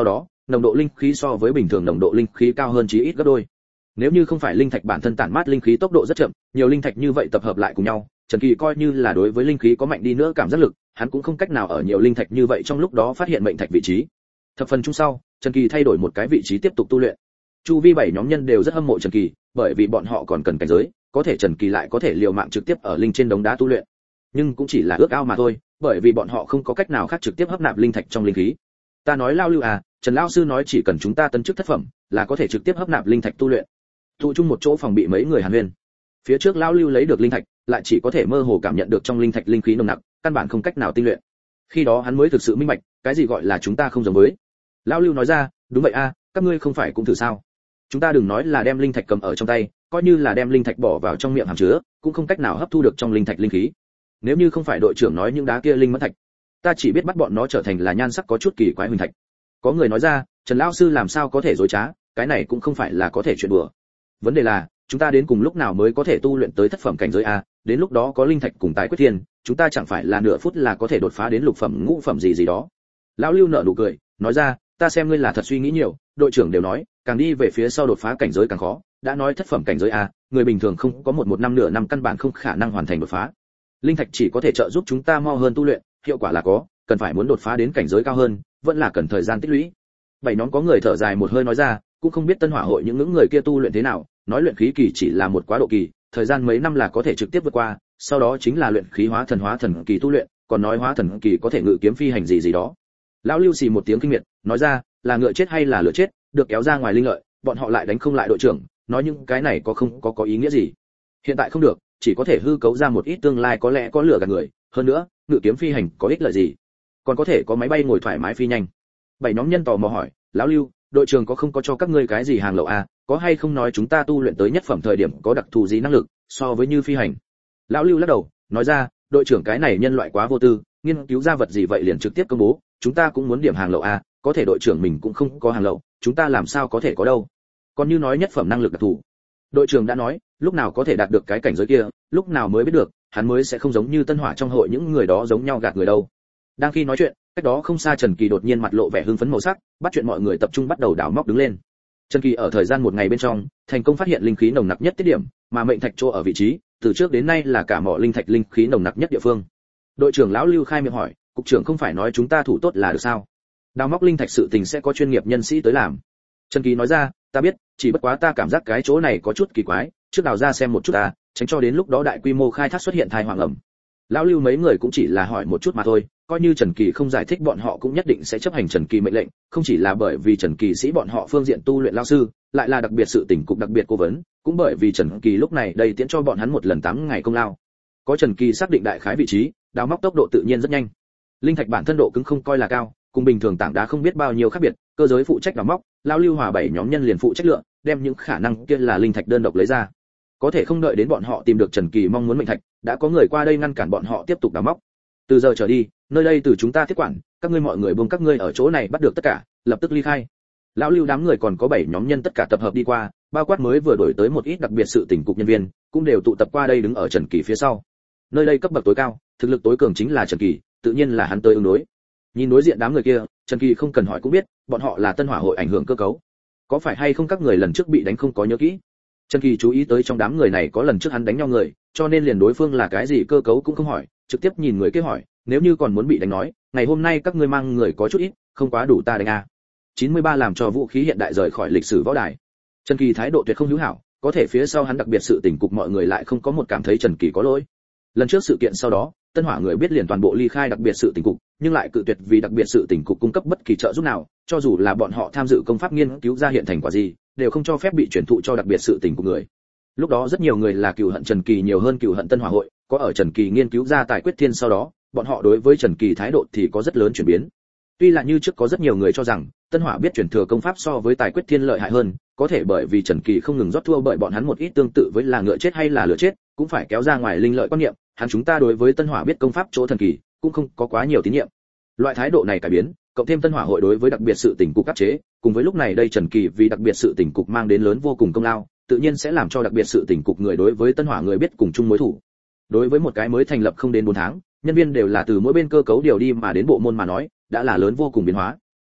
nồng độ linh khí so với bình thường nồng độ linh khí cao hơn chí ít gấp đôi. Nếu như không phải linh thạch bản thân tản mát linh khí tốc độ rất chậm, nhiều linh thạch như vậy tập hợp lại cùng nhau, Trần Kỳ coi như là đối với linh khí có mạnh đi nữa cảm giác lực, hắn cũng không cách nào ở nhiều linh thạch như vậy trong lúc đó phát hiện mệnh thạch vị trí. Thập phần chung sau, Trần Kỳ thay đổi một cái vị trí tiếp tục tu luyện. Chu vi bảy nhóm nhân đều rất hâm mộ Trần Kỳ, bởi vì bọn họ còn cần cảnh giới, có thể Trần Kỳ lại có thể liều mạng trực tiếp ở linh trên đống đá tu luyện. Nhưng cũng chỉ là ước ao mà thôi, bởi vì bọn họ không có cách nào khác trực tiếp hấp nạp linh thạch trong linh khí. Ta nói Lao Lưu à, Trần lão sư nói chỉ cần chúng ta tấn chức thất phẩm, là có thể trực tiếp hấp nạp linh thạch tu luyện. Tụ chung một chỗ phòng bị mấy người hàn huyên. Phía trước Lão Lưu lấy được linh thạch, lại chỉ có thể mơ hồ cảm nhận được trong linh thạch linh khí nồng nặc, căn bản không cách nào tinh luyện. Khi đó hắn mới thực sự minh bạch, cái gì gọi là chúng ta không giống với. Lão Lưu nói ra, đúng vậy a, các ngươi không phải cũng thử sao? Chúng ta đừng nói là đem linh thạch cầm ở trong tay, coi như là đem linh thạch bỏ vào trong miệng hàm chứa, cũng không cách nào hấp thu được trong linh thạch linh khí. Nếu như không phải đội trưởng nói những đá kia linh mẫn thạch, ta chỉ biết bắt bọn nó trở thành là nhan sắc có chút kỳ quái huỳnh thạch. Có người nói ra, Trần lão sư làm sao có thể dối trá, cái này cũng không phải là có thể chuyện đùa. Vấn đề là, chúng ta đến cùng lúc nào mới có thể tu luyện tới thất phẩm cảnh giới a, đến lúc đó có linh thạch cùng tài quyết thiên, chúng ta chẳng phải là nửa phút là có thể đột phá đến lục phẩm ngũ phẩm gì gì đó. Lão Lưu nở nụ cười, nói ra, ta xem ngươi là thật suy nghĩ nhiều, đội trưởng đều nói, càng đi về phía sau đột phá cảnh giới càng khó, đã nói thất phẩm cảnh giới a, người bình thường không có một một năm nửa năm căn bản không khả năng hoàn thành đột phá. Linh thạch chỉ có thể trợ giúp chúng ta mau hơn tu luyện, hiệu quả là có, cần phải muốn đột phá đến cảnh giới cao hơn, vẫn là cần thời gian tích lũy. Bảy nhóm có người thở dài một hơi nói ra, cũng không biết Tân Hỏa hội những những người kia tu luyện thế nào, nói luyện khí kỳ chỉ là một quá độ kỳ, thời gian mấy năm là có thể trực tiếp vượt qua, sau đó chính là luyện khí hóa thần hóa thần kỳ tu luyện, còn nói hóa thần kỳ có thể ngự kiếm phi hành gì gì đó. Lão Lưu xì một tiếng kinh miệt, nói ra, là ngựa chết hay là lửa chết, được kéo ra ngoài linh lợi, bọn họ lại đánh không lại đội trưởng, nói những cái này có không có có ý nghĩa gì? Hiện tại không được, chỉ có thể hư cấu ra một ít tương lai có lẽ có lửa gạt người, hơn nữa, ngự kiếm phi hành có ích lợi gì? Còn có thể có máy bay ngồi thoải mái phi nhanh. Bảy nhóm nhân tò mò hỏi, lão Lưu, đội trưởng có không có cho các ngươi cái gì hàng lậu à, có hay không nói chúng ta tu luyện tới nhất phẩm thời điểm có đặc thù gì năng lực so với như phi hành? Lão Lưu lắc đầu, nói ra, đội trưởng cái này nhân loại quá vô tư, nghiên cứu ra vật gì vậy liền trực tiếp công bố, chúng ta cũng muốn điểm hàng lậu à, có thể đội trưởng mình cũng không có hàng lậu, chúng ta làm sao có thể có đâu? Còn như nói nhất phẩm năng lực đặc thù, đội trưởng đã nói, lúc nào có thể đạt được cái cảnh giới kia, lúc nào mới biết được, hắn mới sẽ không giống như Tân Hỏa trong hội những người đó giống nhau gạt người đâu. Đang khi nói chuyện, cách đó không xa Trần Kỳ đột nhiên mặt lộ vẻ hưng phấn màu sắc, bắt chuyện mọi người tập trung bắt đầu đào móc đứng lên. Trần Kỳ ở thời gian một ngày bên trong, thành công phát hiện linh khí nồng nặc nhất tiết điểm, mà mệnh thạch chỗ ở vị trí, từ trước đến nay là cả mỏ linh thạch linh khí nồng nặc nhất địa phương. Đội trưởng lão Lưu khai miệng hỏi, cục trưởng không phải nói chúng ta thủ tốt là được sao? Đào móc linh thạch sự tình sẽ có chuyên nghiệp nhân sĩ tới làm. Trần Kỳ nói ra, ta biết, chỉ bất quá ta cảm giác cái chỗ này có chút kỳ quái, trước đào ra xem một chút ta, tránh cho đến lúc đó đại quy mô khai thác xuất hiện tai họa ngầm. Lão Lưu mấy người cũng chỉ là hỏi một chút mà thôi, coi như Trần Kỳ không giải thích bọn họ cũng nhất định sẽ chấp hành Trần Kỳ mệnh lệnh, không chỉ là bởi vì Trần Kỳ sĩ bọn họ phương diện tu luyện lão sư, lại là đặc biệt sự tình cục đặc biệt cố vấn, cũng bởi vì Trần Kỳ lúc này đây tiễn cho bọn hắn một lần tám ngày công lao. Có Trần Kỳ xác định đại khái vị trí, đào móc tốc độ tự nhiên rất nhanh. Linh thạch bản thân độ cứng không coi là cao, cùng bình thường tảng đá không biết bao nhiêu khác biệt, cơ giới phụ trách đào móc, lão Lưu hòa bảy nhóm nhân liền phụ trách lựa, đem những khả năng kia là linh thạch đơn độc lấy ra. Có thể không đợi đến bọn họ tìm được Trần Kỳ mong muốn mệnh thạch, đã có người qua đây ngăn cản bọn họ tiếp tục đào móc. Từ giờ trở đi, nơi đây từ chúng ta tiếp quản, các ngươi mọi người buông các ngươi ở chỗ này bắt được tất cả, lập tức ly khai. Lão Lưu đám người còn có bảy nhóm nhân tất cả tập hợp đi qua, bao quát mới vừa đổi tới một ít đặc biệt sự tình cục nhân viên, cũng đều tụ tập qua đây đứng ở Trần Kỳ phía sau. Nơi đây cấp bậc tối cao, thực lực tối cường chính là Trần Kỳ, tự nhiên là hắn tới ứng đối. Nhìn đối diện đám người kia, Trần Kỳ không cần hỏi cũng biết, bọn họ là Tân Hỏa hội ảnh hưởng cơ cấu. Có phải hay không các người lần trước bị đánh không có nhớ kỹ? Trần Kỳ chú ý tới trong đám người này có lần trước hắn đánh nhau người, cho nên liền đối phương là cái gì cơ cấu cũng không hỏi, trực tiếp nhìn người kia hỏi, nếu như còn muốn bị đánh nói, ngày hôm nay các ngươi mang người có chút ít, không quá đủ ta đánh a. chín mươi ba làm cho vũ khí hiện đại rời khỏi lịch sử võ đài. Trần Kỳ thái độ tuyệt không hữu hảo, có thể phía sau hắn đặc biệt sự tình cục mọi người lại không có một cảm thấy Trần Kỳ có lỗi. Lần trước sự kiện sau đó, Tân Hỏa người biết liền toàn bộ ly khai đặc biệt sự tình cục, nhưng lại cự tuyệt vì đặc biệt sự tình cục cung cấp bất kỳ trợ giúp nào, cho dù là bọn họ tham dự công pháp nghiên cứu ra hiện thành quả gì, đều không cho phép bị chuyển thụ cho đặc biệt sự tình của người. Lúc đó rất nhiều người là cừu hận Trần Kỳ nhiều hơn cừu hận Tân Hỏa hội, có ở Trần Kỳ nghiên cứu ra tài quyết thiên sau đó, bọn họ đối với Trần Kỳ thái độ thì có rất lớn chuyển biến. Tuy là như trước có rất nhiều người cho rằng Tân Hỏa biết truyền thừa công pháp so với tài quyết thiên lợi hại hơn, có thể bởi vì Trần Kỳ không ngừng rót thua bởi bọn hắn một ít tương tự với là ngựa chết hay là lửa chết, cũng phải kéo ra ngoài linh lợi quan niệm, hắn chúng ta đối với Tân Hỏa biết công pháp chỗ thần kỳ, cũng không có quá nhiều tín nhiệm. Loại thái độ này cải biến, cộng thêm Tân Hỏa hội đối với đặc biệt sự tình cục áp chế, cùng với lúc này đây Trần Kỳ vì đặc biệt sự tình cục mang đến lớn vô cùng công lao, tự nhiên sẽ làm cho đặc biệt sự tình cục người đối với Tân Hỏa người biết cùng chung mối thủ. Đối với một cái mới thành lập không đến bốn tháng, nhân viên đều là từ mỗi bên cơ cấu điều đi mà đến bộ môn mà nói, đã là lớn vô cùng biến hóa.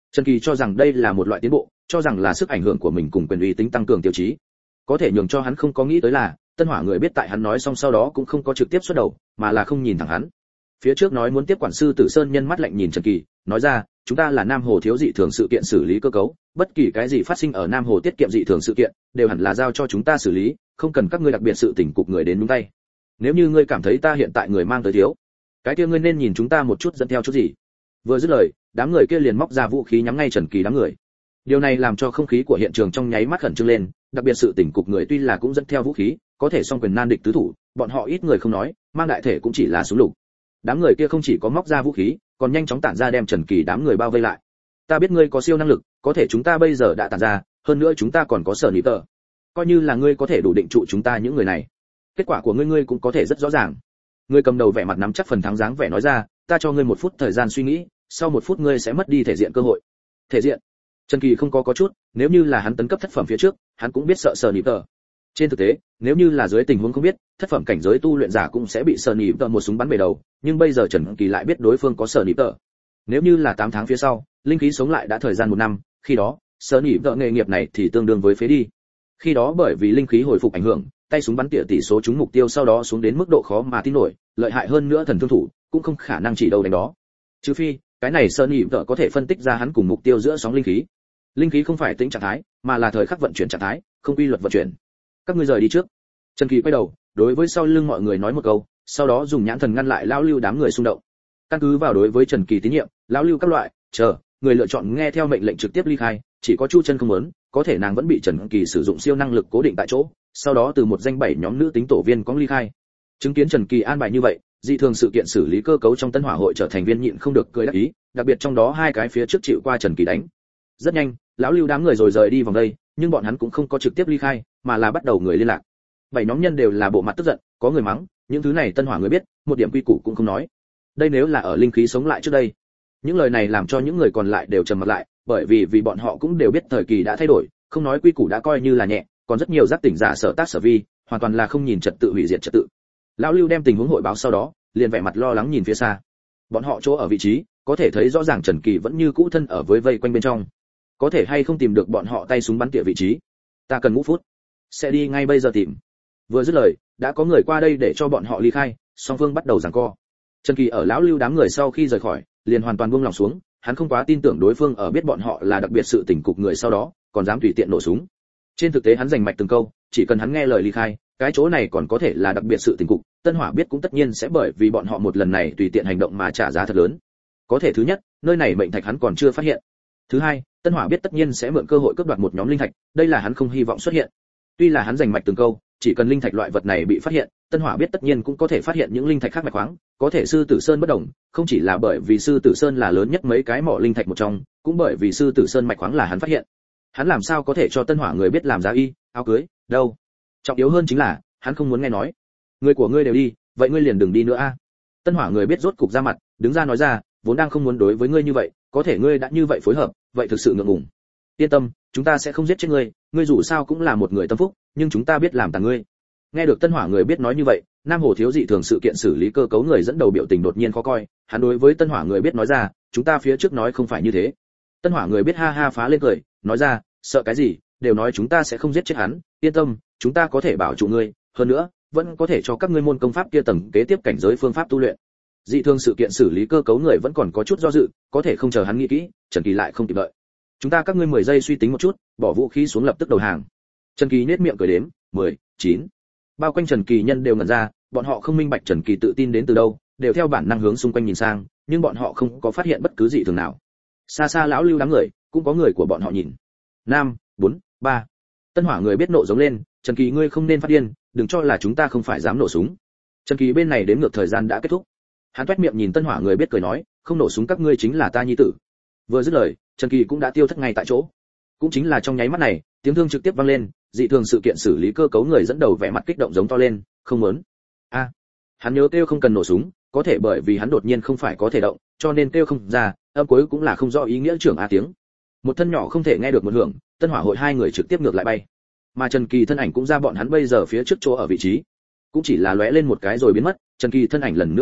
Trần Kỳ cho rằng đây là một loại tiến bộ, cho rằng là sức ảnh hưởng của mình cùng quyền uy tính tăng cường tiêu chí. Có thể nhường cho hắn không có nghĩ tới là, Tân Hỏa người biết tại hắn nói xong sau đó cũng không có trực tiếp xuất đầu, mà là không nhìn thẳng hắn. Phía trước nói muốn tiếp quản sư Tử Sơn nhân mắt lạnh nhìn Trần Kỳ, nói ra, chúng ta là Nam Hồ thiếu dị thường sự kiện xử lý cơ cấu, bất kỳ cái gì phát sinh ở Nam Hồ tiết kiệm dị thường sự kiện, đều hẳn là giao cho chúng ta xử lý, không cần các ngươi đặc biệt sự tỉnh cục người đến nhúng tay. Nếu như ngươi cảm thấy ta hiện tại người mang tới thiếu, cái kia ngươi nên nhìn chúng ta một chút dẫn theo chút gì. Vừa dứt lời, đám người kia liền móc ra vũ khí nhắm ngay Trần Kỳ đám người. Điều này làm cho không khí của hiện trường trong nháy mắt khẩn trương lên, đặc biệt sự tỉnh cục người tuy là cũng dẫn theo vũ khí, có thể song quyền nan địch tứ thủ, bọn họ ít người không nói, mang đại thể cũng chỉ là súng lục. Đám người kia không chỉ có móc ra vũ khí, còn nhanh chóng tản ra đem Trần Kỳ đám người bao vây lại. Ta biết ngươi có siêu năng lực, có thể chúng ta bây giờ đã tản ra, hơn nữa chúng ta còn có sở nỉ tờ. Coi như là ngươi có thể đủ định trụ chúng ta những người này. Kết quả của ngươi ngươi cũng có thể rất rõ ràng. Ngươi cầm đầu vẻ mặt nắm chắc phần thắng dáng vẻ nói ra, ta cho ngươi một phút thời gian suy nghĩ, sau một phút ngươi sẽ mất đi thể diện cơ hội. Thể diện? Trần Kỳ không có có chút, nếu như là hắn tấn cấp thất phẩm phía trước, hắn cũng biết sợ sở nỉ tờ. Trên thực tế, nếu như là dưới tình huống không biết, thất phẩm cảnh giới tu luyện giả cũng sẽ bị sở nỉ tờ một súng bắn bể đầu, nhưng bây giờ Trần Kỳ lại biết đối phương có sở nỉ tờ. Nếu như là tám tháng phía sau, linh khí sống lại đã thời gian một năm, khi đó, sở nỉ tờ nghề nghiệp này thì tương đương với phế đi. Khi đó bởi vì linh khí hồi phục ảnh hưởng, tay súng bắn tỉa tỷ số trúng mục tiêu sau đó xuống đến mức độ khó mà tin nổi, lợi hại hơn nữa thần thương thủ cũng không khả năng chỉ đâu đánh đó. Trừ phi, cái này sở nỉ tờ có thể phân tích ra hắn cùng mục tiêu giữa sóng linh khí. Linh khí không phải tính trạng thái, mà là thời khắc vận chuyển trạng thái, không quy luật vận chuyển. Các ngươi rời đi trước. Trần Kỳ quay đầu, đối với sau lưng mọi người nói một câu, sau đó dùng nhãn thần ngăn lại lão Lưu đám người xung động. Căn cứ vào đối với Trần Kỳ tín nhiệm, lão Lưu các loại, chờ, người lựa chọn nghe theo mệnh lệnh trực tiếp ly khai, chỉ có Chu Chân không muốn, có thể nàng vẫn bị Trần Kỳ sử dụng siêu năng lực cố định tại chỗ, sau đó từ một danh bảy nhóm nữ tính tổ viên có ly khai. Chứng kiến Trần Kỳ an bài như vậy, dị thường sự kiện xử lý cơ cấu trong Tân Hỏa hội trở thành viên nhịn không được cười đắc ý, đặc biệt trong đó hai cái phía trước chịu qua Trần Kỳ đánh. Rất nhanh, lão Lưu đám người rồi rời đi vòng đây, nhưng bọn hắn cũng không có trực tiếp ly khai, mà là bắt đầu người liên lạc. Bảy nhóm nhân đều là bộ mặt tức giận, có người mắng, những thứ này Tân Hỏa người biết, một điểm quy củ cũng không nói. Đây nếu là ở linh khí sống lại trước đây. Những lời này làm cho những người còn lại đều trầm mặt lại, bởi vì vì bọn họ cũng đều biết thời kỳ đã thay đổi, không nói quy củ đã coi như là nhẹ, còn rất nhiều giác tỉnh giả sở tác sở vi, hoàn toàn là không nhìn trật tự hủy diệt trật tự. Lão Lưu đem tình huống hội báo sau đó, liền vẻ mặt lo lắng nhìn phía xa. Bọn họ chỗ ở vị trí, có thể thấy rõ ràng Trần Kỳ vẫn như cũ thân ở với vây quanh bên trong. Có thể hay không tìm được bọn họ tay súng bắn tỉa vị trí? Ta cần ngũ phút, sẽ đi ngay bây giờ tìm. Vừa dứt lời, đã có người qua đây để cho bọn họ ly khai, song phương bắt đầu giằng co. Trần Kỳ ở lão Lưu đám người sau khi rời khỏi, liền hoàn toàn buông lòng xuống, hắn không quá tin tưởng đối phương ở biết bọn họ là đặc biệt sự tỉnh cục người sau đó, còn dám tùy tiện nổ súng. Trên thực tế hắn giành mạch từng câu, chỉ cần hắn nghe lời ly khai, cái chỗ này còn có thể là đặc biệt sự tỉnh cục, Tân Hỏa biết cũng tất nhiên sẽ bởi vì bọn họ một lần này tùy tiện hành động mà trả giá thật lớn. Có thể thứ nhất, nơi này mệnh thạch hắn còn chưa phát hiện. Thứ hai, Tân Hỏa biết tất nhiên sẽ mượn cơ hội cướp đoạt một nhóm linh thạch, đây là hắn không hy vọng xuất hiện. Tuy là hắn giành mạch từng câu, chỉ cần linh thạch loại vật này bị phát hiện, Tân Hỏa biết tất nhiên cũng có thể phát hiện những linh thạch khác mạch khoáng, có thể sư Tử Sơn bất động, không chỉ là bởi vì sư Tử Sơn là lớn nhất mấy cái mỏ linh thạch một trong, cũng bởi vì sư Tử Sơn mạch khoáng là hắn phát hiện. Hắn làm sao có thể cho Tân Hỏa người biết làm giá y, áo cưới, đâu? Trọng yếu hơn chính là, hắn không muốn nghe nói. Người của ngươi đều đi, vậy ngươi liền đừng đi nữa a. Tân Hỏa người biết rốt cục ra mặt, đứng ra nói ra, vốn đang không muốn đối với ngươi như vậy, có thể ngươi đã như vậy phối hợp, vậy thực sự ngượng ngùng. Yên tâm, chúng ta sẽ không giết chết ngươi, ngươi dù sao cũng là một người tâm phúc, nhưng chúng ta biết làm tàn ngươi. Nghe được Tân Hỏa người biết nói như vậy, Nam Hồ thiếu dị thường sự kiện xử lý cơ cấu người dẫn đầu biểu tình đột nhiên khó coi, hắn đối với Tân Hỏa người biết nói ra, chúng ta phía trước nói không phải như thế. Tân Hỏa người biết ha ha phá lên cười, nói ra, sợ cái gì, đều nói chúng ta sẽ không giết chết hắn, yên tâm, chúng ta có thể bảo trụ ngươi, hơn nữa, vẫn có thể cho các ngươi môn công pháp kia tầng kế tiếp cảnh giới phương pháp tu luyện. Dị thường sự kiện xử lý cơ cấu người vẫn còn có chút do dự, có thể không chờ hắn nghĩ kỹ, Trần Kỳ lại không kịp đợi. Chúng ta các ngươi mười giây suy tính một chút, bỏ vũ khí xuống lập tức đầu hàng. Trần Kỳ nhếch miệng cười đếm, mười, chín. Bao quanh Trần Kỳ nhân đều ngẩn ra, bọn họ không minh bạch Trần Kỳ tự tin đến từ đâu, đều theo bản năng hướng xung quanh nhìn sang, nhưng bọn họ không có phát hiện bất cứ dị thường nào. Xa xa lão Lưu đám người, cũng có người của bọn họ nhìn. Năm, bốn, ba. Tân Hỏa người biết nộ giống lên, Trần Kỳ ngươi không nên phát điên, đừng cho là chúng ta không phải dám nổ súng. Trần Kỳ bên này đến ngược thời gian đã kết thúc. Hắn toét miệng nhìn Tân Hỏa người biết cười nói, không nổ súng các ngươi chính là ta nhi tử. Vừa dứt lời, Trần Kỳ cũng đã tiêu thất ngay tại chỗ. Cũng chính là trong nháy mắt này, tiếng thương trực tiếp vang lên, dị thường sự kiện xử lý cơ cấu người dẫn đầu vẻ mặt kích động giống to lên, không muốn. A, à, hắn nhớ kêu không cần nổ súng, có thể bởi vì hắn đột nhiên không phải có thể động, cho nên kêu không ra, âm cuối cũng là không rõ ý nghĩa trưởng a tiếng. Một thân nhỏ không thể nghe được một hưởng, Tân Hỏa hội hai người trực tiếp ngược lại bay. Mà Trần Kỳ thân ảnh cũng ra bọn hắn bây giờ phía trước chỗ ở vị trí. Cũng chỉ là lóe lên một cái rồi biến mất, Trần Kỳ thân ảnh lần nữa biến mất,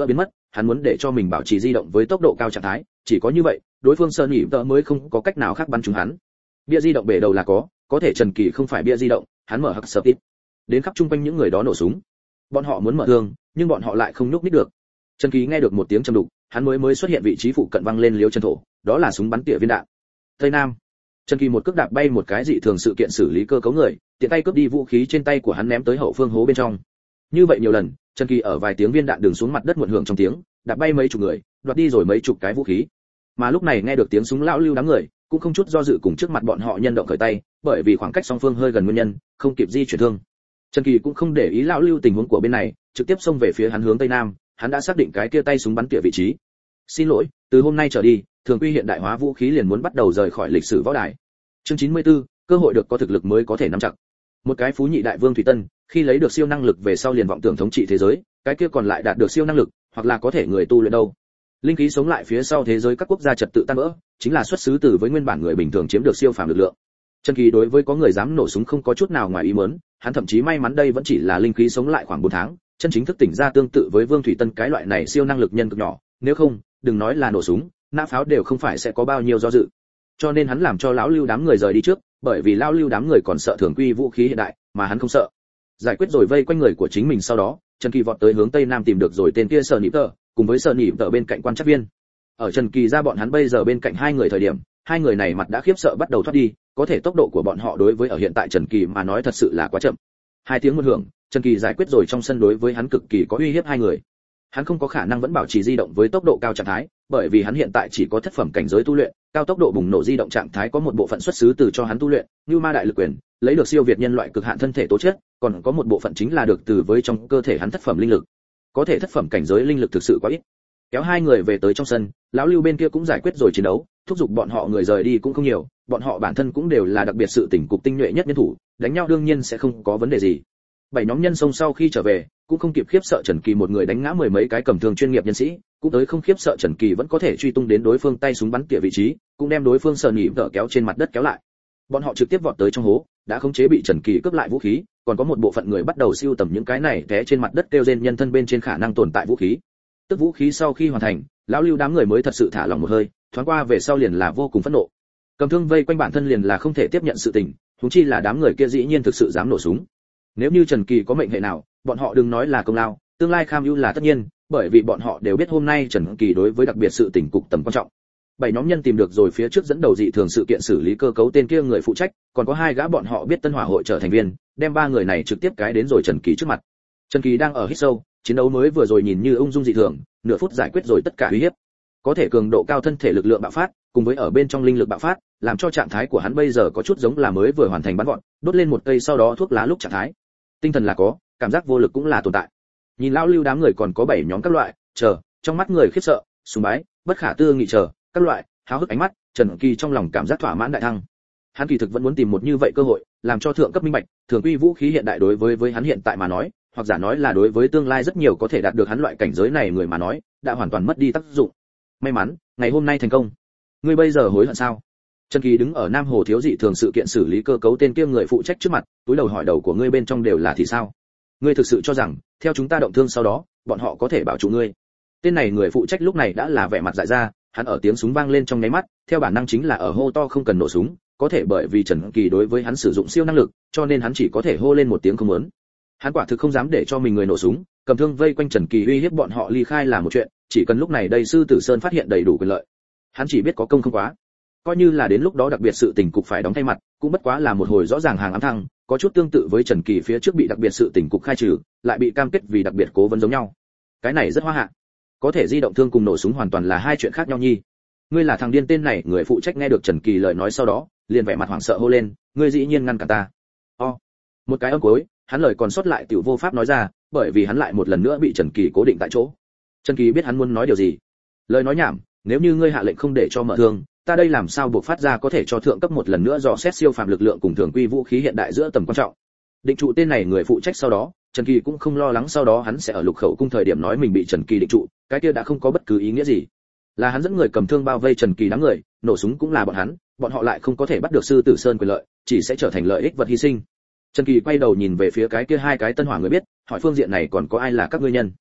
hắn muốn để cho mình bảo trì di động với tốc độ cao trạng thái, chỉ có như vậy đối phương sơn nhị tợ mới không có cách nào khác bắn trúng hắn. Bia di động bể đầu là có, có thể Trần Kỳ không phải bia di động, hắn mở hắc sập ít, đến khắp chung quanh những người đó nổ súng. Bọn họ muốn mở thương, nhưng bọn họ lại không nhúc nhích được. Trần Kỳ nghe được một tiếng trầm đục, hắn mới mới xuất hiện vị trí phụ cận văng lên liếu chân thổ, đó là súng bắn tỉa viên đạn. Tây Nam. Trần Kỳ một cước đạp bay một cái dị thường sự kiện xử lý cơ cấu người, tiện tay cướp đi vũ khí trên tay của hắn ném tới hậu phương hố bên trong. Như vậy nhiều lần, Trần Kỳ ở vài tiếng viên đạn đường xuống mặt đất muộn hưởng trong tiếng, đạp bay mấy chục người, đoạt đi rồi mấy chục cái vũ khí. Mà lúc này nghe được tiếng súng lão lưu đám người, cũng không chút do dự cùng trước mặt bọn họ nhân động khởi tay, bởi vì khoảng cách song phương hơi gần nguyên nhân, không kịp di chuyển thương. Trần Kỳ cũng không để ý lão lưu tình huống của bên này, trực tiếp xông về phía hắn hướng tây nam, hắn đã xác định cái kia tay súng bắn tỉa vị trí. Xin lỗi, từ hôm nay trở đi, thường quy hiện đại hóa vũ khí liền muốn bắt đầu rời khỏi lịch sử võ đài. Chương chín mươi tư, cơ hội được có thực lực mới có thể nắm chặt. Một cái phú nhị đại vương Thủy Tân, khi lấy được siêu năng lực về sau liền vọng tưởng thống trị thế giới, cái kia còn lại đạt được siêu năng lực, hoặc là có thể người tu luyện đâu. Linh khí sống lại phía sau thế giới các quốc gia trật tự tan vỡ, chính là xuất xứ từ với nguyên bản người bình thường chiếm được siêu phàm lực lượng. Trần Kỳ đối với có người dám nổ súng không có chút nào ngoài ý muốn, hắn thậm chí may mắn đây vẫn chỉ là linh khí sống lại khoảng bốn tháng, chân chính thức tỉnh ra tương tự với Vương Thủy Tân cái loại này siêu năng lực nhân cực nhỏ, nếu không, đừng nói là nổ súng, nã pháo đều không phải sẽ có bao nhiêu do dự. Cho nên hắn làm cho lão lưu đám người rời đi trước, bởi vì lão lưu đám người còn sợ thường quy vũ khí hiện đại, mà hắn không sợ. Giải quyết rồi vây quanh người của chính mình sau đó, Trần Kỳ vọt tới hướng tây nam tìm được rồi tên kia Sở Nhị Tở, cùng với Sở Nhị Tở bên cạnh quan trắc viên. Ở Trần Kỳ ra bọn hắn bây giờ bên cạnh hai người thời điểm, hai người này mặt đã khiếp sợ bắt đầu thoát đi, có thể tốc độ của bọn họ đối với ở hiện tại Trần Kỳ mà nói thật sự là quá chậm. Hai tiếng một hưởng, Trần Kỳ giải quyết rồi trong sân đối với hắn cực kỳ có uy hiếp hai người. Hắn không có khả năng vẫn bảo trì di động với tốc độ cao trạng thái, bởi vì hắn hiện tại chỉ có thất phẩm cảnh giới tu luyện, cao tốc độ bùng nổ di động trạng thái có một bộ phận xuất xứ từ cho hắn tu luyện, như ma đại lực quyền, lấy được siêu việt nhân loại cực hạn thân thể tố chất, còn có một bộ phận chính là được từ với trong cơ thể hắn thất phẩm linh lực. Có thể thất phẩm cảnh giới linh lực thực sự quá ít. Kéo hai người về tới trong sân, lão Lưu bên kia cũng giải quyết rồi chiến đấu, thúc giục bọn họ người rời đi cũng không nhiều, bọn họ bản thân cũng đều là đặc biệt sự tỉnh cục tinh nhuệ nhất nhân thủ, đánh nhau đương nhiên sẽ không có vấn đề gì. Bảy nhóm nhân sông sau khi trở về, cũng không kịp khiếp sợ Trần Kỳ một người đánh ngã mười mấy cái cầm thương chuyên nghiệp nhân sĩ, cũng tới không khiếp sợ Trần Kỳ vẫn có thể truy tung đến đối phương tay súng bắn tỉa vị trí, cũng đem đối phương sờ nhị vợ kéo trên mặt đất kéo lại. Bọn họ trực tiếp vọt tới trong hố, đã khống chế bị Trần Kỳ cướp lại vũ khí, còn có một bộ phận người bắt đầu siêu tầm những cái này té trên mặt đất kêu rên nhân thân bên trên khả năng tồn tại vũ khí. Tức vũ khí sau khi hoàn thành, lão Lưu đám người mới thật sự thả lỏng một hơi, thoáng qua về sau liền là vô cùng phẫn nộ. Cầm thương vây quanh bản thân liền là không thể tiếp nhận sự tình, huống chi là đám người kia dĩ nhiên thực sự dám nổ súng. Nếu như Trần Kỳ có mệnh hệ nào, bọn họ đừng nói là công lao, tương lai kham ưu là tất nhiên, bởi vì bọn họ đều biết hôm nay Trần Kỳ đối với đặc biệt sự tình cục tầm quan trọng. Bảy nhóm nhân tìm được rồi phía trước dẫn đầu dị thường sự kiện xử lý cơ cấu tên kia người phụ trách, còn có hai gã bọn họ biết Tân Hỏa hội trở thành viên, đem ba người này trực tiếp cái đến rồi Trần Kỳ trước mặt. Trần Kỳ đang ở hít sâu, chiến đấu mới vừa rồi nhìn như ung dung dị thường, nửa phút giải quyết rồi tất cả uy hiếp. Có thể cường độ cao thân thể lực lượng bạo phát, cùng với ở bên trong linh lực bạo phát, làm cho trạng thái của hắn bây giờ có chút giống là mới vừa hoàn thành bắn gọn, đốt lên một cây sau đó thuốc lá lúc trạng thái. Tinh thần là có, cảm giác vô lực cũng là tồn tại. Nhìn lão Lưu đám người còn có bảy nhóm các loại, chờ, trong mắt người khiếp sợ, sùng bái, bất khả tư nghị chờ, các loại, háo hức ánh mắt, Trần Kỳ trong lòng cảm giác thỏa mãn đại thăng. Hắn kỳ thực vẫn muốn tìm một như vậy cơ hội, làm cho thượng cấp minh bạch, thường quy vũ khí hiện đại đối với với hắn hiện tại mà nói, hoặc giả nói là đối với tương lai rất nhiều có thể đạt được hắn loại cảnh giới này người mà nói, đã hoàn toàn mất đi tác dụng. May mắn, ngày hôm nay thành công. Ngươi bây giờ hối hận sao? Trần Kỳ đứng ở Nam Hồ thiếu dị thường sự kiện xử lý cơ cấu tên kia người phụ trách trước mặt, túi đầu hỏi đầu của ngươi bên trong đều là thì sao? Ngươi thực sự cho rằng, theo chúng ta động thương sau đó, bọn họ có thể bảo trụ ngươi? Tên này người phụ trách lúc này đã là vẻ mặt dại ra, hắn ở tiếng súng vang lên trong nháy mắt, theo bản năng chính là ở hô to không cần nổ súng, có thể bởi vì Trần Kỳ đối với hắn sử dụng siêu năng lực, cho nên hắn chỉ có thể hô lên một tiếng không muốn. Hắn quả thực không dám để cho mình người nổ súng, cầm thương vây quanh Trần Kỳ uy hiếp bọn họ ly khai là một chuyện, chỉ cần lúc này đây Sư Tử Sơn phát hiện đầy đủ quyền lợi, hắn chỉ biết có công không quá. Coi như là đến lúc đó đặc biệt sự tình cục phải đóng thay mặt, cũng bất quá là một hồi rõ ràng hàng ám thăng, có chút tương tự với Trần Kỳ phía trước bị đặc biệt sự tình cục khai trừ, lại bị cam kết vì đặc biệt cố vấn giống nhau. Cái này rất hoa hạ. Có thể di động thương cùng nổ súng hoàn toàn là hai chuyện khác nhau nhi. Ngươi là thằng điên tên này, người phụ trách nghe được Trần Kỳ lời nói sau đó, liền vẻ mặt hoảng sợ hô lên, ngươi dĩ nhiên ngăn cản ta. O. Một cái âm cuối, hắn lời còn sót lại tiểu vô pháp nói ra, bởi vì hắn lại một lần nữa bị Trần Kỳ cố định tại chỗ. Trần Kỳ biết hắn muốn nói điều gì. Lời nói nhảm, nếu như ngươi hạ lệnh không để cho mở thương, ta đây làm sao buộc phát ra có thể cho thượng cấp một lần nữa dò xét siêu phàm lực lượng cùng thường quy vũ khí hiện đại giữa tầm quan trọng. Định trụ tên này người phụ trách sau đó, Trần Kỳ cũng không lo lắng sau đó hắn sẽ ở Lục Khẩu cung thời điểm nói mình bị Trần Kỳ định trụ, cái kia đã không có bất cứ ý nghĩa gì. Là hắn dẫn người cầm thương bao vây Trần Kỳ đám người, nổ súng cũng là bọn hắn, bọn họ lại không có thể bắt được Sư Tử Sơn quyền lợi, chỉ sẽ trở thành lợi ích vật hy sinh. Trần Kỳ quay đầu nhìn về phía cái kia hai cái Tân Hỏa người biết, hỏi phương diện này còn có ai là các ngươi nhân?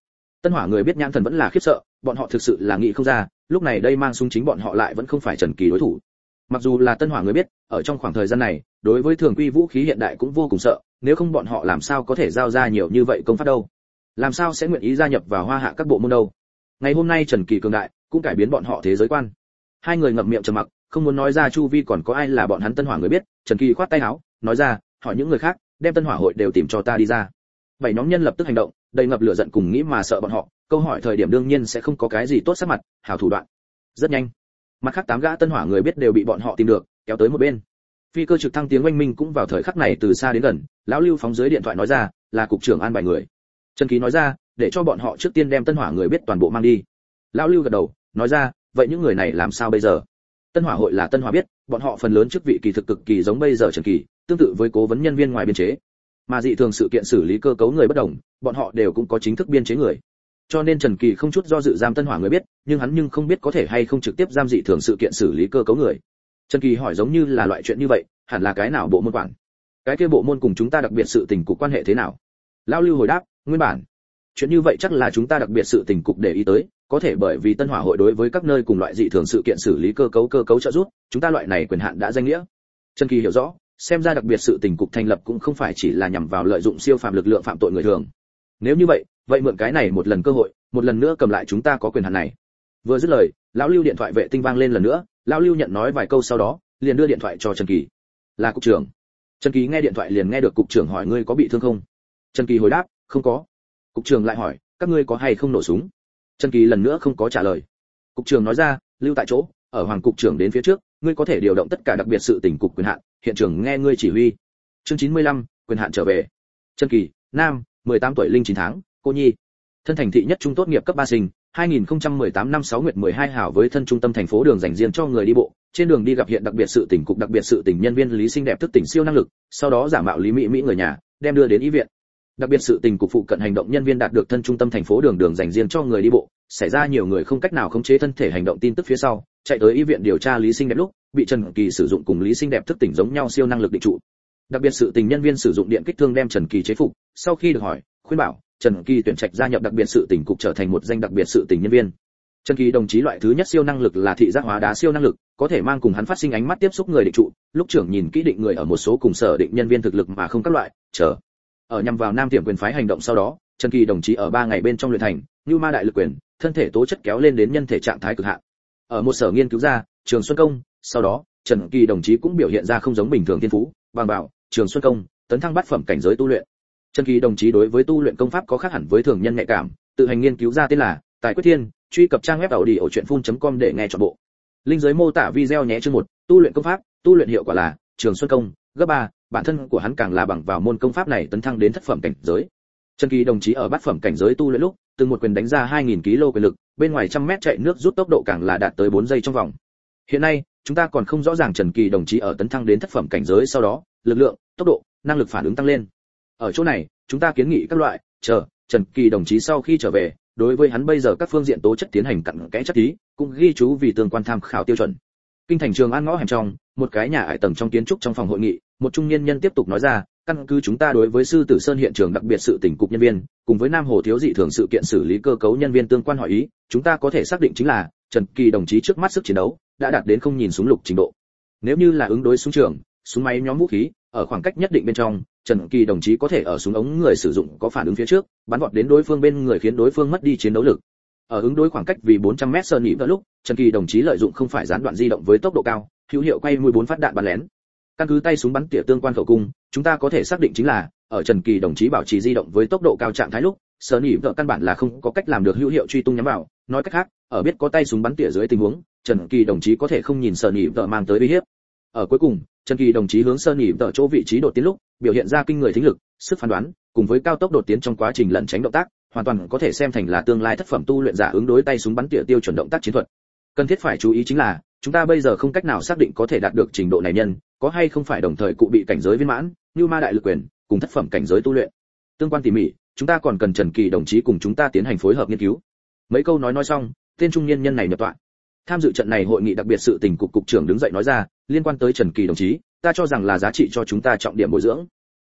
Tân Hỏa người biết nhãn thần vẫn là khiếp sợ, bọn họ thực sự là nghĩ không ra, lúc này đây mang súng chính bọn họ lại vẫn không phải Trần Kỳ đối thủ. Mặc dù là Tân Hỏa người biết, ở trong khoảng thời gian này, đối với thường quy vũ khí hiện đại cũng vô cùng sợ, nếu không bọn họ làm sao có thể giao ra nhiều như vậy công pháp đâu? Làm sao sẽ nguyện ý gia nhập vào Hoa Hạ các bộ môn đâu? Ngày hôm nay Trần Kỳ cường đại, cũng cải biến bọn họ thế giới quan. Hai người ngậm miệng trầm mặc, không muốn nói ra chu vi còn có ai là bọn hắn Tân Hỏa người biết. Trần Kỳ khoát tay áo, nói ra, hỏi những người khác, đem Tân Hỏa hội đều tìm cho ta đi ra. Bảy nhóm nhân lập tức hành động, đầy ngập lửa giận cùng nghĩ mà sợ bọn họ, câu hỏi thời điểm đương nhiên sẽ không có cái gì tốt sắc mặt, hảo thủ đoạn. Rất nhanh, mặt khác tám gã Tân Hỏa người biết đều bị bọn họ tìm được, kéo tới một bên. Phi cơ trực thăng tiếng oanh minh cũng vào thời khắc này từ xa đến gần, lão Lưu phóng dưới điện thoại nói ra, là cục trưởng an bài người. Trần Kỳ nói ra, để cho bọn họ trước tiên đem Tân Hỏa người biết toàn bộ mang đi. Lão Lưu gật đầu, nói ra, vậy những người này làm sao bây giờ? Tân Hỏa hội là Tân Hỏa biết, bọn họ phần lớn chức vị kỳ thực cực kỳ giống bây giờ Trần Kỳ, tương tự với cố vấn nhân viên ngoài biên chế. Mà dị thường sự kiện xử lý cơ cấu người bất đồng, bọn họ đều cũng có chính thức biên chế người. Cho nên Trần Kỳ không chút do dự giam Tân Hỏa người biết, nhưng hắn nhưng không biết có thể hay không trực tiếp giam dị thường sự kiện xử lý cơ cấu người. Trần Kỳ hỏi giống như là loại chuyện như vậy, hẳn là cái nào bộ môn quản? Cái kia bộ môn cùng chúng ta đặc biệt sự tình cục quan hệ thế nào? Lão Lưu hồi đáp, nguyên bản chuyện như vậy chắc là chúng ta đặc biệt sự tình cục để ý tới, có thể bởi vì Tân Hỏa hội đối với các nơi cùng loại dị thường sự kiện xử lý cơ cấu cơ cấu trợ giúp, chúng ta loại này quyền hạn đã danh nghĩa. Trần Kỳ hiểu rõ, xem ra đặc biệt sự tình cục thành lập cũng không phải chỉ là nhằm vào lợi dụng siêu phàm lực lượng phạm tội người thường. Nếu như vậy, vậy mượn cái này một lần cơ hội, một lần nữa cầm lại chúng ta có quyền hạn này. Vừa dứt lời, lão Lưu điện thoại vệ tinh vang lên lần nữa, lão Lưu nhận nói vài câu sau đó, liền đưa điện thoại cho Trần Kỳ. Là cục trưởng. Trần Kỳ nghe điện thoại liền nghe được cục trưởng hỏi ngươi có bị thương không? Trần Kỳ hồi đáp, không có. Cục trưởng lại hỏi, các ngươi có hay không nổ súng? Trần Kỳ lần nữa không có trả lời. Cục trưởng nói ra, lưu tại chỗ, ở hoàng cục trưởng đến phía trước, ngươi có thể điều động tất cả đặc biệt sự tình cục quyền hạn, hiện trường nghe ngươi chỉ huy. Chương chín mươi lăm, quyền hạn trở về. Trần Kỳ, nam, mười tám tuổi linh chín tháng, cô nhi. Thân thành thị nhất trung tốt nghiệp cấp ba sinh, hai nghìn không trăm mười tám năm sáu nguyệt mười hai hảo với thân trung tâm thành phố đường dành riêng cho người đi bộ, trên đường đi gặp hiện đặc biệt sự tình cục đặc biệt sự tình nhân viên Lý Xinh đẹp thức tỉnh siêu năng lực, sau đó giả mạo Lý Mỹ Mỹ người nhà, đem đưa đến y viện. Đặc biệt sự tình cục phụ cận hành động nhân viên đạt được thân trung tâm thành phố đường đường dành riêng cho người đi bộ, xảy ra nhiều người không cách nào khống chế thân thể hành động tin tức phía sau, chạy tới y viện điều tra Lý Xinh đẹp lúc, bị Trần Kỳ sử dụng cùng Lý Xinh đẹp thức tỉnh giống nhau siêu năng lực định trụ. Đặc biệt sự tình nhân viên sử dụng điện kích thương đem Trần Kỳ chế phục, sau khi được hỏi, khuyên bảo, Trần Kỳ tuyển trạch gia nhập đặc biệt sự tình cục trở thành một danh đặc biệt sự tình nhân viên. Trần Kỳ đồng chí loại thứ nhất siêu năng lực là thị giác hóa đá siêu năng lực, có thể mang cùng hắn phát sinh ánh mắt tiếp xúc người định trụ, lúc trưởng nhìn kỹ định người ở một số cùng sở định nhân viên thực lực mà không các loại, chờ. Ở nhằm vào Nam Tiệm quyền phái hành động sau đó, Trần Kỳ đồng chí ở ba ngày bên trong luyện thành, Như Ma đại lực quyền, thân thể tố chất kéo lên đến nhân thể trạng thái cực hạn. Ở một sở nghiên cứu ra, Trường Xuân công, sau đó, Trần Kỳ đồng chí cũng biểu hiện ra không giống bình thường thiên phú, bằng bảo, Trường Xuân công, tấn thăng bát phẩm cảnh giới tu luyện. Trần Kỳ đồng chí đối với tu luyện công pháp có khác hẳn với thường nhân nhạy cảm, tự hành nghiên cứu ra tên là Tài Quyết Thiên, truy cập trang web tàu đi ở truyện phun chấm com để nghe trọn bộ. Linh dưới mô tả video nhé. Chương một, tu luyện công pháp, tu luyện hiệu quả là Trường Xuân công, gấp ba, bản thân của hắn càng là bằng vào môn công pháp này tấn thăng đến thất phẩm cảnh giới. Trần Kỳ đồng chí ở bát phẩm cảnh giới tu luyện lúc, từng một quyền đánh ra hai nghìn ki lô gam quyền lực, bên ngoài trăm mét chạy nước rút tốc độ càng là đạt tới bốn giây trong vòng. Hiện nay, chúng ta còn không rõ ràng Trần Kỳ đồng chí ở tấn thăng đến thất phẩm cảnh giới sau đó, lực lượng, tốc độ, năng lực phản ứng tăng lên. Ở chỗ này, chúng ta kiến nghị các loại, chờ Trần Kỳ đồng chí sau khi trở về, đối với hắn bây giờ các phương diện tố chất tiến hành cặn kẽ chất tí, cũng ghi chú vì tương quan tham khảo tiêu chuẩn. Kinh thành Trường An ngõ hẻm trong, một cái nhà ải tầng trong kiến trúc trong phòng hội nghị, một trung niên nhân tiếp tục nói ra, căn cứ chúng ta đối với Sư Tử Sơn hiện trường đặc biệt sự tình cục nhân viên, cùng với Nam Hồ thiếu dị thường sự kiện xử lý cơ cấu nhân viên tương quan hỏi ý, chúng ta có thể xác định chính là Trần Kỳ đồng chí trước mắt sức chiến đấu đã đạt đến không nhìn súng lục trình độ. Nếu như là ứng đối súng trường, súng máy nhóm vũ khí, ở khoảng cách nhất định bên trong, Trần Kỳ đồng chí có thể ở súng ống người sử dụng có phản ứng phía trước, bắn vọt đến đối phương bên người khiến đối phương mất đi chiến đấu lực. Ở ứng đối khoảng cách vì bốn trăm mét sơn nhị vào lúc, Trần Kỳ đồng chí lợi dụng không phải gián đoạn di động với tốc độ cao, hữu hiệu quay mười bốn phát đạn bắn lén. Căn cứ tay súng bắn tỉa tương quan khẩu cung, chúng ta có thể xác định chính là ở Trần Kỳ đồng chí bảo trì di động với tốc độ cao trạng thái lúc, sơn nhị vợ căn bản là không có cách làm được hữu hiệu truy tung nhắm vào. Nói cách khác, ở biết có tay súng bắn tỉa dưới tình huống, Trần Kỳ đồng chí có thể không nhìn sơn nhị vợ mang tới uy hiếp. Ở cuối cùng, Trần Kỳ đồng chí hướng sơn nhị vợ chỗ vị trí đột tiến lúc, biểu hiện ra kinh người thính lực, sức phán đoán, cùng với cao tốc đột tiến trong quá trình lẩn tránh động tác, hoàn toàn có thể xem thành là tương lai thất phẩm tu luyện giả ứng đối tay súng bắn tỉa tiêu chuẩn động tác chiến thuật. Cần thiết phải chú ý chính là, chúng ta bây giờ không cách nào xác định có thể đạt được trình độ này nhân, có hay không phải đồng thời cụ bị cảnh giới viên mãn, như ma đại lực quyền, cùng thất phẩm cảnh giới tu luyện. Tương quan tỉ mỉ, chúng ta còn cần Trần Kỳ đồng chí cùng chúng ta tiến hành phối hợp nghiên cứu. Mấy câu nói nói xong, tên trung niên nhân này nhập tọa. Tham dự trận này hội nghị đặc biệt sự tình cục cục trưởng đứng dậy nói ra, liên quan tới Trần Kỳ đồng chí, ta cho rằng là giá trị cho chúng ta trọng điểm bồi dưỡng.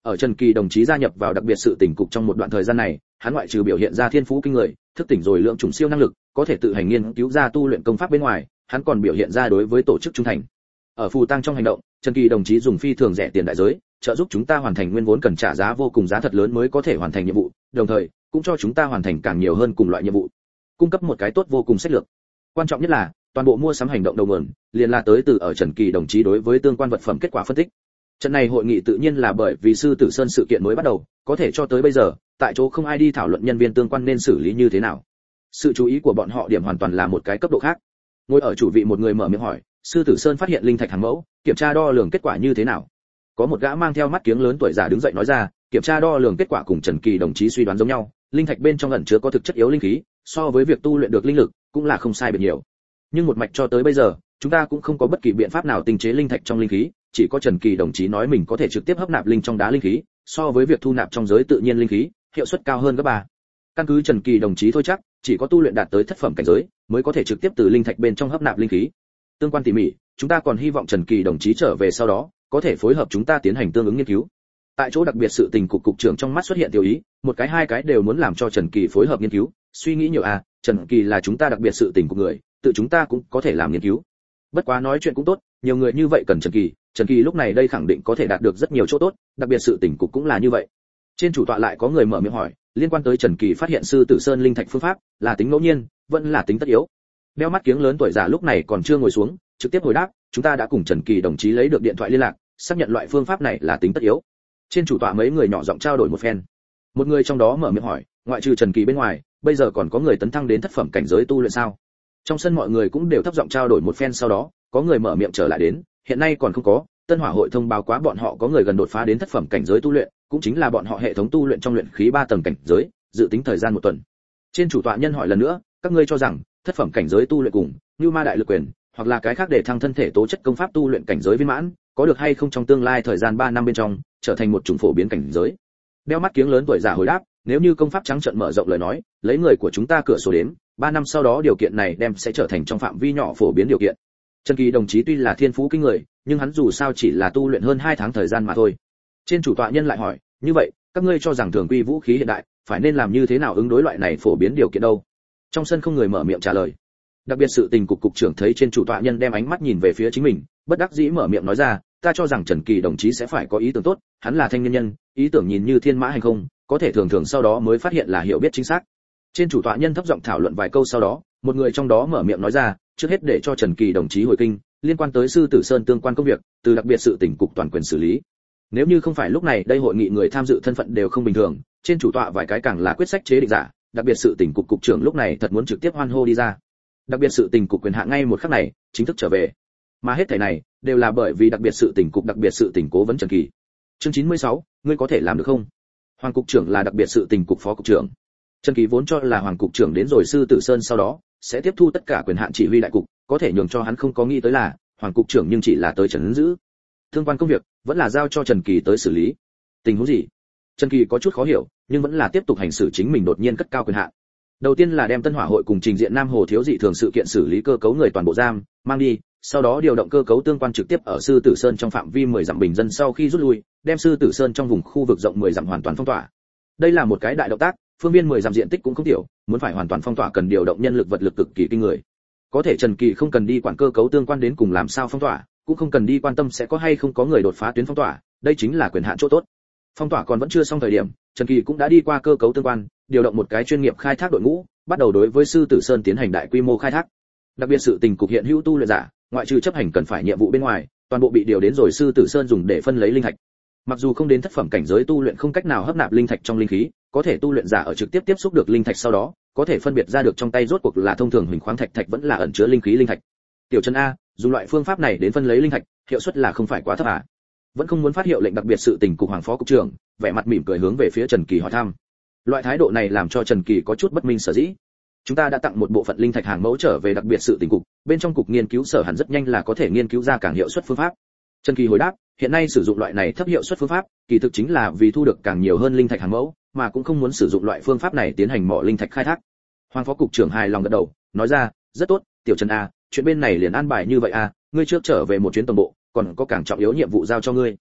Ở Trần Kỳ đồng chí gia nhập vào đặc biệt sự tỉnh cục trong một đoạn thời gian này, hắn ngoại trừ biểu hiện ra thiên phú kinh người, thức tỉnh rồi lượng trùng siêu năng lực, có thể tự hành nghiên cứu ra tu luyện công pháp bên ngoài, hắn còn biểu hiện ra đối với tổ chức trung thành. Ở phù tăng trong hành động, Trần Kỳ đồng chí dùng phi thường rẻ tiền đại giới, trợ giúp chúng ta hoàn thành nguyên vốn cần trả giá vô cùng giá thật lớn mới có thể hoàn thành nhiệm vụ, đồng thời cũng cho chúng ta hoàn thành càng nhiều hơn cùng loại nhiệm vụ, cung cấp một cái tốt vô cùng sách lược. Quan trọng nhất là, toàn bộ mua sắm hành động đầu nguồn liền là tới từ ở Trần Kỳ đồng chí đối với tương quan vật phẩm kết quả phân tích. Trận này hội nghị tự nhiên là bởi vì Sư Tử Sơn sự kiện mới bắt đầu, có thể cho tới bây giờ, tại chỗ không ai đi thảo luận nhân viên tương quan nên xử lý như thế nào. Sự chú ý của bọn họ điểm hoàn toàn là một cái cấp độ khác. Ngồi ở chủ vị một người mở miệng hỏi, Sư Tử Sơn phát hiện linh thạch hàng mẫu, kiểm tra đo lường kết quả như thế nào? Có một gã mang theo mắt kiếng lớn tuổi già đứng dậy nói ra, kiểm tra đo lường kết quả cùng Trần Kỳ đồng chí suy đoán giống nhau, linh thạch bên trong ẩn chứa có thực chất yếu linh khí, so với việc tu luyện được linh lực, cũng là không sai biệt nhiều. Nhưng một mạch cho tới bây giờ, chúng ta cũng không có bất kỳ biện pháp nào tinh chế linh thạch trong linh khí, chỉ có Trần Kỳ đồng chí nói mình có thể trực tiếp hấp nạp linh trong đá linh khí, so với việc thu nạp trong giới tự nhiên linh khí, hiệu suất cao hơn gấp ba. Căn cứ Trần Kỳ đồng chí thôi chắc, chỉ có tu luyện đạt tới thất phẩm cảnh giới, mới có thể trực tiếp từ linh thạch bên trong hấp nạp linh khí. Tương quan tỉ mỉ, chúng ta còn hy vọng Trần Kỳ đồng chí trở về sau đó, có thể phối hợp chúng ta tiến hành tương ứng nghiên cứu. Tại chỗ đặc biệt sự tình cục cục trưởng trong mắt xuất hiện tiêu ý, một cái hai cái đều muốn làm cho Trần Kỳ phối hợp nghiên cứu, suy nghĩ nhiều à, Trần Kỳ là chúng ta đặc biệt sự tình của người, tự chúng ta cũng có thể làm nghiên cứu. Bất quá nói chuyện cũng tốt, nhiều người như vậy cần Trần Kỳ, Trần Kỳ lúc này đây khẳng định có thể đạt được rất nhiều chỗ tốt, đặc biệt sự tình cục cũng là như vậy. Trên chủ tọa lại có người mở miệng hỏi, liên quan tới Trần Kỳ phát hiện Sư Tử Sơn linh thạch phương pháp, là tính ngẫu nhiên, vẫn là tính tất yếu. Đeo mắt kiếng lớn tuổi già lúc này còn chưa ngồi xuống, trực tiếp hồi đáp, chúng ta đã cùng Trần Kỳ đồng chí lấy được điện thoại liên lạc, xác nhận loại phương pháp này là tính tất yếu. Trên chủ tọa mấy người nhỏ giọng trao đổi một phen. Một người trong đó mở miệng hỏi, ngoại trừ Trần Kỳ bên ngoài, bây giờ còn có người tấn thăng đến thất phẩm cảnh giới tu luyện sao? Trong sân mọi người cũng đều thấp giọng trao đổi một phen, sau đó có người mở miệng trở lại đến, hiện nay còn không có. Tân Hỏa hội thông báo quá bọn họ có người gần đột phá đến thất phẩm cảnh giới tu luyện, cũng chính là bọn họ hệ thống tu luyện trong luyện khí ba tầng cảnh giới, dự tính thời gian một tuần. Trên chủ tọa nhân hỏi lần nữa, các ngươi cho rằng thất phẩm cảnh giới tu luyện cùng Như Ma đại lực quyền, hoặc là cái khác để thăng thân thể tố chất công pháp tu luyện cảnh giới viên mãn, có được hay không trong tương lai thời gian ba năm bên trong, trở thành một chủng phổ biến cảnh giới. Đeo mắt kiếng lớn tuổi già hồi đáp, nếu như công pháp trắng trợn mở rộng lời nói, lấy người của chúng ta cửa sổ đến, ba năm sau đó điều kiện này đem sẽ trở thành trong phạm vi nhỏ phổ biến điều kiện. Trần Kỳ đồng chí tuy là thiên phú kinh người, nhưng hắn dù sao chỉ là tu luyện hơn hai tháng thời gian mà thôi. Trên chủ tọa nhân lại hỏi, như vậy, các ngươi cho rằng thường quy vũ khí hiện đại, phải nên làm như thế nào ứng đối loại này phổ biến điều kiện đâu? Trong sân không người mở miệng trả lời. Đặc biệt sự tình cục cục trưởng thấy trên chủ tọa nhân đem ánh mắt nhìn về phía chính mình, bất đắc dĩ mở miệng nói ra, ta cho rằng Trần Kỳ đồng chí sẽ phải có ý tưởng tốt, hắn là thanh niên nhân, ý tưởng nhìn như thiên mã hành không, có thể thường thường sau đó mới phát hiện là hiểu biết chính xác. Trên chủ tọa nhân thấp giọng thảo luận vài câu sau đó, một người trong đó mở miệng nói ra, trước hết để cho Trần Kỳ đồng chí hồi kinh, liên quan tới Sư Tử Sơn tương quan công việc, từ đặc biệt sự tỉnh cục toàn quyền xử lý. Nếu như không phải lúc này đây hội nghị người tham dự thân phận đều không bình thường, trên chủ tọa vài cái càng là quyết sách chế định giả, đặc biệt sự tỉnh cục cục trưởng lúc này thật muốn trực tiếp hoan hô đi ra. Đặc biệt sự tỉnh cục quyền hạn ngay một khắc này chính thức trở về. Mà hết thảy này đều là bởi vì đặc biệt sự tỉnh cục đặc biệt sự tỉnh cố vấn Trần Kỳ. Chương chín mươi sáu, ngươi có thể làm được không? Hoàng cục trưởng là đặc biệt sự tỉnh cục phó cục trưởng. Trần Kỳ vốn cho là Hoàng cục trưởng đến rồi Sư Tử Sơn sau đó sẽ tiếp thu tất cả quyền hạn chỉ huy đại cục, có thể nhường cho hắn không có nghĩ tới là Hoàng cục trưởng nhưng chỉ là tới trấn giữ. Tương quan công việc vẫn là giao cho Trần Kỳ tới xử lý. Tình huống gì? Trần Kỳ có chút khó hiểu, nhưng vẫn là tiếp tục hành xử chính mình đột nhiên cất cao quyền hạn. Đầu tiên là đem Tân Hỏa hội cùng trình diện Nam Hồ thiếu dị thường sự kiện xử lý cơ cấu người toàn bộ giam, mang đi, sau đó điều động cơ cấu tương quan trực tiếp ở Sư Tử Sơn trong phạm vi mười dặm bình dân sau khi rút lui, đem Sư Tử Sơn trong vùng khu vực rộng mười dặm hoàn toàn phong tỏa. Đây là một cái đại động tác, phương viên mười dặm diện tích cũng không tiểu, muốn phải hoàn toàn phong tỏa cần điều động nhân lực vật lực cực kỳ kinh người. Có thể Trần Kỳ không cần đi quản cơ cấu tương quan đến cùng làm sao phong tỏa, cũng không cần đi quan tâm sẽ có hay không có người đột phá tuyến phong tỏa, đây chính là quyền hạn chỗ tốt. Phong tỏa còn vẫn chưa xong thời điểm, Trần Kỳ cũng đã đi qua cơ cấu tương quan, điều động một cái chuyên nghiệp khai thác đội ngũ, bắt đầu đối với Sư Tử Sơn tiến hành đại quy mô khai thác. Đặc biệt sự tình cục hiện hữu tu luyện giả, ngoại trừ chấp hành cần phải nhiệm vụ bên ngoài, toàn bộ bị điều đến rồi Sư Tử Sơn dùng để phân lấy linh thạch. Mặc dù không đến thất phẩm cảnh giới tu luyện không cách nào hấp nạp linh thạch trong linh khí, có thể tu luyện giả ở trực tiếp tiếp xúc được linh thạch sau đó, có thể phân biệt ra được trong tay rốt cuộc là thông thường huỳnh khoáng thạch thạch vẫn là ẩn chứa linh khí linh thạch. Tiểu Trần a, dùng loại phương pháp này đến phân lấy linh thạch, hiệu suất là không phải quá thấp à? Vẫn không muốn phát hiệu lệnh đặc biệt sự tình cục Hoàng phó cục trưởng, vẻ mặt mỉm cười hướng về phía Trần Kỳ hỏi thăm. Loại thái độ này làm cho Trần Kỳ có chút bất minh sở dĩ. Chúng ta đã tặng một bộ phận linh thạch hàng mẫu trở về đặc biệt sự tình cục, bên trong cục nghiên cứu sở hẳn rất nhanh là có thể nghiên cứu ra càng hiệu suất phương pháp. Trần Kỳ hồi đáp, hiện nay sử dụng loại này thấp hiệu suất phương pháp, kỳ thực chính là vì thu được càng nhiều hơn linh thạch hàng mẫu, mà cũng không muốn sử dụng loại phương pháp này tiến hành mỏ linh thạch khai thác. Hoàng phó cục trưởng hài lòng gật đầu, nói ra, rất tốt, Tiểu Trần a, chuyện bên này liền an bài như vậy a, ngươi trước trở về một chuyến tổng bộ, còn có càng trọng yếu nhiệm vụ giao cho ngươi.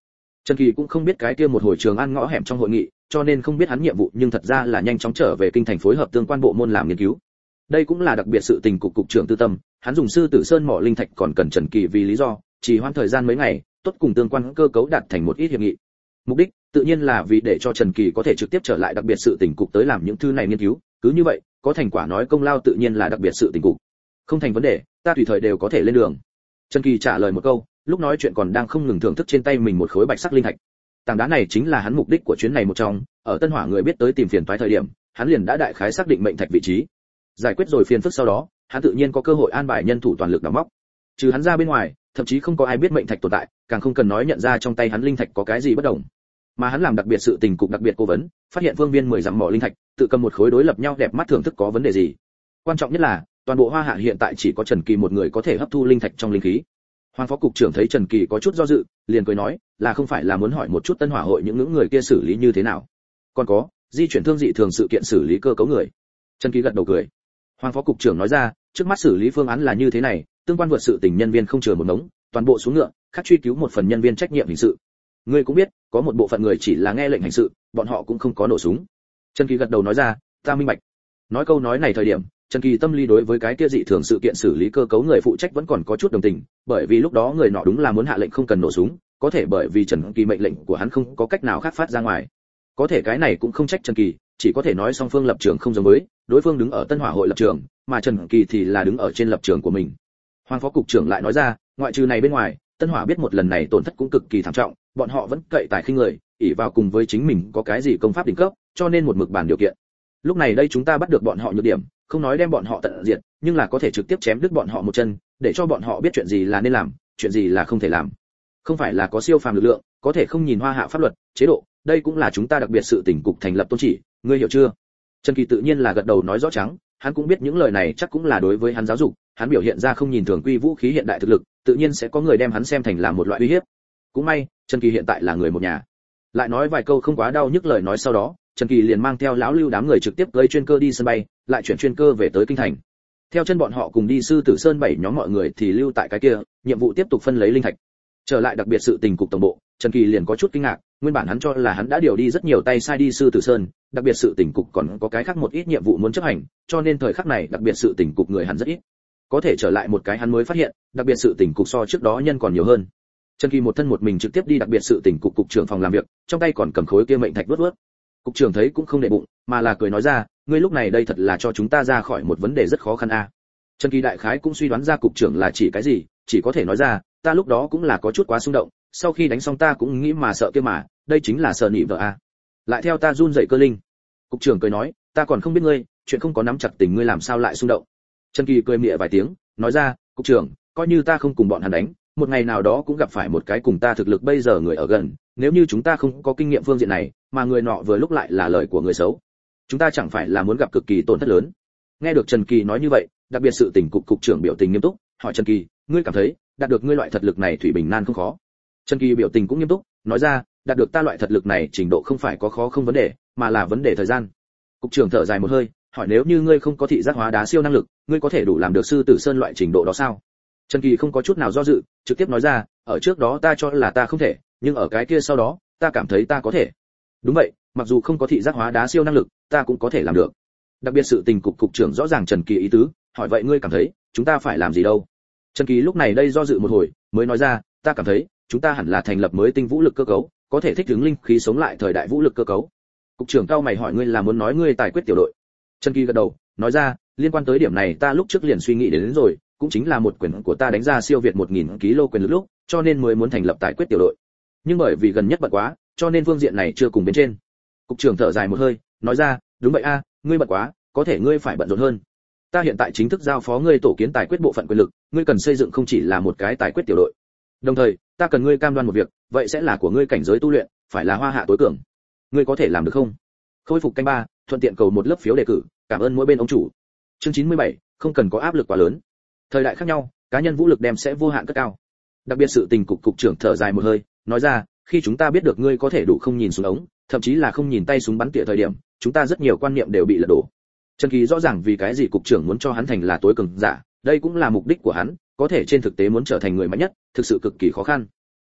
Trần Kỳ cũng không biết cái kia một hồi Trường An ngõ hẻm trong hội nghị, cho nên không biết hắn nhiệm vụ, nhưng thật ra là nhanh chóng trở về kinh thành phối hợp tương quan bộ môn làm nghiên cứu. Đây cũng là đặc biệt sự tình cục cục trưởng Tư Tâm, hắn dùng Sư Tử Sơn mỏ linh thạch còn cần Trần Kỳ vì lý do, chỉ hoãn thời gian mấy ngày, tốt cùng tương quan cơ cấu đạt thành một ít hiệp nghị. Mục đích tự nhiên là vì để cho Trần Kỳ có thể trực tiếp trở lại đặc biệt sự tình cục tới làm những thứ này nghiên cứu, cứ như vậy, có thành quả nói công lao tự nhiên là đặc biệt sự tình cục. Không thành vấn đề, ta tùy thời đều có thể lên đường. Trần Kỳ trả lời một câu, lúc nói chuyện còn đang không ngừng thưởng thức trên tay mình một khối bạch sắc linh thạch. Tảng đá này chính là hắn mục đích của chuyến này một trong, ở Tân Hỏa người biết tới tìm phiền toái thời điểm, hắn liền đã đại khái xác định mệnh thạch vị trí. Giải quyết rồi phiền phức sau đó, hắn tự nhiên có cơ hội an bài nhân thủ toàn lực đào móc. Trừ hắn ra bên ngoài, thậm chí không có ai biết mệnh thạch tồn tại, càng không cần nói nhận ra trong tay hắn linh thạch có cái gì bất đồng. Mà hắn làm đặc biệt sự tình cục đặc biệt cố vấn, phát hiện phương viên mười dặm mỏ linh thạch, tự cầm một khối đối lập nhau đẹp mắt thưởng thức có vấn đề gì. Quan trọng nhất là, toàn bộ Hoa Hạ hiện tại chỉ có Trần Kỳ một người có thể hấp thu linh thạch trong linh khí. Hoàng phó cục trưởng thấy Trần Kỳ có chút do dự, liền cười nói, là không phải là muốn hỏi một chút Tân Hỏa hội những những người kia xử lý như thế nào? Còn có, di chuyển thương dị thường sự kiện xử lý cơ cấu người. Trần Kỳ gật đầu cười. Hoàng phó cục trưởng nói ra, trước mắt xử lý phương án là như thế này, tương quan vượt sự tình nhân viên không chừa một ngống, toàn bộ xuống ngựa, khác truy cứu một phần nhân viên trách nhiệm hình sự. Ngươi cũng biết, có một bộ phận người chỉ là nghe lệnh hành sự, bọn họ cũng không có nổ súng. Trần Kỳ gật đầu nói ra, ta minh bạch. Nói câu nói này thời điểm, Trần Kỳ tâm lý đối với cái kia dị thường sự kiện xử lý cơ cấu người phụ trách vẫn còn có chút đồng tình, bởi vì lúc đó người nọ đúng là muốn hạ lệnh không cần nổ súng, có thể bởi vì Trần Kỳ mệnh lệnh của hắn không có cách nào khác phát ra ngoài. Có thể cái này cũng không trách Trần Kỳ, chỉ có thể nói song phương lập trường không giống với, đối phương đứng ở Tân Hỏa hội lập trường, mà Trần Kỳ thì là đứng ở trên lập trường của mình. Hoàng phó cục trưởng lại nói ra, ngoại trừ này bên ngoài, Tân Hỏa biết một lần này tổn thất cũng cực kỳ thảm trọng, bọn họ vẫn cậy tài khinh người, ỷ vào cùng với chính mình có cái gì công pháp đỉnh cấp, cho nên một mực bàn điều kiện. Lúc này đây chúng ta bắt được bọn họ nhược điểm, không nói đem bọn họ tận diệt, nhưng là có thể trực tiếp chém đứt bọn họ một chân, để cho bọn họ biết chuyện gì là nên làm, chuyện gì là không thể làm. Không phải là có siêu phàm lực lượng, có thể không nhìn Hoa Hạ pháp luật, chế độ, đây cũng là chúng ta đặc biệt sự tỉnh cục thành lập tôn chỉ, ngươi hiểu chưa? Trần Kỳ tự nhiên là gật đầu nói rõ trắng, hắn cũng biết những lời này chắc cũng là đối với hắn giáo dục, hắn biểu hiện ra không nhìn thường quy vũ khí hiện đại thực lực, tự nhiên sẽ có người đem hắn xem thành là một loại uy hiếp. Cũng may, Trần Kỳ hiện tại là người một nhà. Lại nói vài câu không quá đau nhức lời nói sau đó, Trần Kỳ liền mang theo lão Lưu đám người trực tiếp tới chuyên cơ đi sân bay, lại chuyển chuyên cơ về tới kinh thành. Theo chân bọn họ cùng đi Sư Tử Sơn bảy nhóm mọi người thì lưu tại cái kia, nhiệm vụ tiếp tục phân lấy linh thạch. Trở lại đặc biệt sự tình cục tổng bộ, Trần Kỳ liền có chút kinh ngạc, nguyên bản hắn cho là hắn đã điều đi rất nhiều tay sai đi Sư Tử Sơn, đặc biệt sự tình cục còn có cái khác một ít nhiệm vụ muốn chấp hành, cho nên thời khắc này đặc biệt sự tình cục người hắn rất ít. Có thể trở lại một cái hắn mới phát hiện, đặc biệt sự tình cục so trước đó nhân còn nhiều hơn. Trần Kỳ một thân một mình trực tiếp đi đặc biệt sự tình cục cục trưởng phòng làm việc, trong tay còn cầm khối kia mệnh thạch vớt vớt. Cục trưởng thấy cũng không để bụng, mà là cười nói ra, ngươi lúc này đây thật là cho chúng ta ra khỏi một vấn đề rất khó khăn a. À. Trần Kỳ đại khái cũng suy đoán ra cục trưởng là chỉ cái gì, chỉ có thể nói ra, ta lúc đó cũng là có chút quá xung động, sau khi đánh xong ta cũng nghĩ mà sợ kia mà, đây chính là sợ nị vợ a. À. Lại theo ta run dậy cơ linh. Cục trưởng cười nói, ta còn không biết ngươi, chuyện không có nắm chặt tình ngươi làm sao lại xung động. Trần Kỳ cười mỉa vài tiếng, nói ra, cục trưởng, coi như ta không cùng bọn hắn đánh, một ngày nào đó cũng gặp phải một cái cùng ta thực lực bây giờ người ở gần, nếu như chúng ta không có kinh nghiệm phương diện này, mà người nọ vừa lúc lại là lời của người xấu, chúng ta chẳng phải là muốn gặp cực kỳ tổn thất lớn. Nghe được Trần Kỳ nói như vậy, đặc biệt sự tình cục cục trưởng biểu tình nghiêm túc, hỏi Trần Kỳ, ngươi cảm thấy đạt được ngươi loại thật lực này thủy bình nan không khó? Trần Kỳ biểu tình cũng nghiêm túc, nói ra, đạt được ta loại thật lực này trình độ không phải có khó không vấn đề, mà là vấn đề thời gian. Cục trưởng thở dài một hơi, hỏi nếu như ngươi không có thị giác hóa đá siêu năng lực, ngươi có thể đủ làm được Sư Tử Sơn loại trình độ đó sao? Trần Kỳ không có chút nào do dự, trực tiếp nói ra, ở trước đó ta cho là ta không thể, nhưng ở cái kia sau đó, ta cảm thấy ta có thể. Đúng vậy, mặc dù không có thị giác hóa đá siêu năng lực, ta cũng có thể làm được. Đặc biệt sự tình cục cục trưởng rõ ràng Trần Kỳ ý tứ, hỏi vậy ngươi cảm thấy, chúng ta phải làm gì đâu? Trần Kỳ lúc này đây do dự một hồi, mới nói ra, ta cảm thấy, chúng ta hẳn là thành lập mới tinh vũ lực cơ cấu, có thể thích ứng linh khí sống lại thời đại vũ lực cơ cấu. Cục trưởng cao mày hỏi ngươi là muốn nói ngươi tài quyết tiểu đội? Trần Kỳ gật đầu, nói ra, liên quan tới điểm này ta lúc trước liền suy nghĩ đến, đến rồi, cũng chính là một quyền của ta đánh ra siêu việt một nghìn ki lô quyền lực lúc, cho nên mới muốn thành lập tài quyết tiểu đội. Nhưng bởi vì gần nhất bận quá, cho nên phương diện này chưa cùng bên trên. Cục trưởng thở dài một hơi, nói ra, đúng vậy a, à, ngươi bận quá, có thể ngươi phải bận rộn hơn. Ta hiện tại chính thức giao phó ngươi tổ kiến tài quyết bộ phận quyền lực, ngươi cần xây dựng không chỉ là một cái tài quyết tiểu đội. Đồng thời, ta cần ngươi cam đoan một việc, vậy sẽ là của ngươi cảnh giới tu luyện, phải là Hoa Hạ tối cường. Ngươi có thể làm được không? Khôi phục canh ba, thuận tiện cầu một lớp phiếu đề cử, cảm ơn mỗi bên ông chủ. Chương chín mươi bảy, không cần có áp lực quá lớn. Thời đại khác nhau, cá nhân vũ lực đem sẽ vô hạn cất cao. Đặc biệt sự tình cục cục trưởng thở dài một hơi, nói ra, khi chúng ta biết được ngươi có thể đủ không nhìn xuống ống, thậm chí là không nhìn tay súng bắn tỉa thời điểm, chúng ta rất nhiều quan niệm đều bị lật đổ. Trần Kỳ rõ ràng vì cái gì cục trưởng muốn cho hắn thành là tối cường giả, đây cũng là mục đích của hắn, có thể trên thực tế muốn trở thành người mạnh nhất, thực sự cực kỳ khó khăn.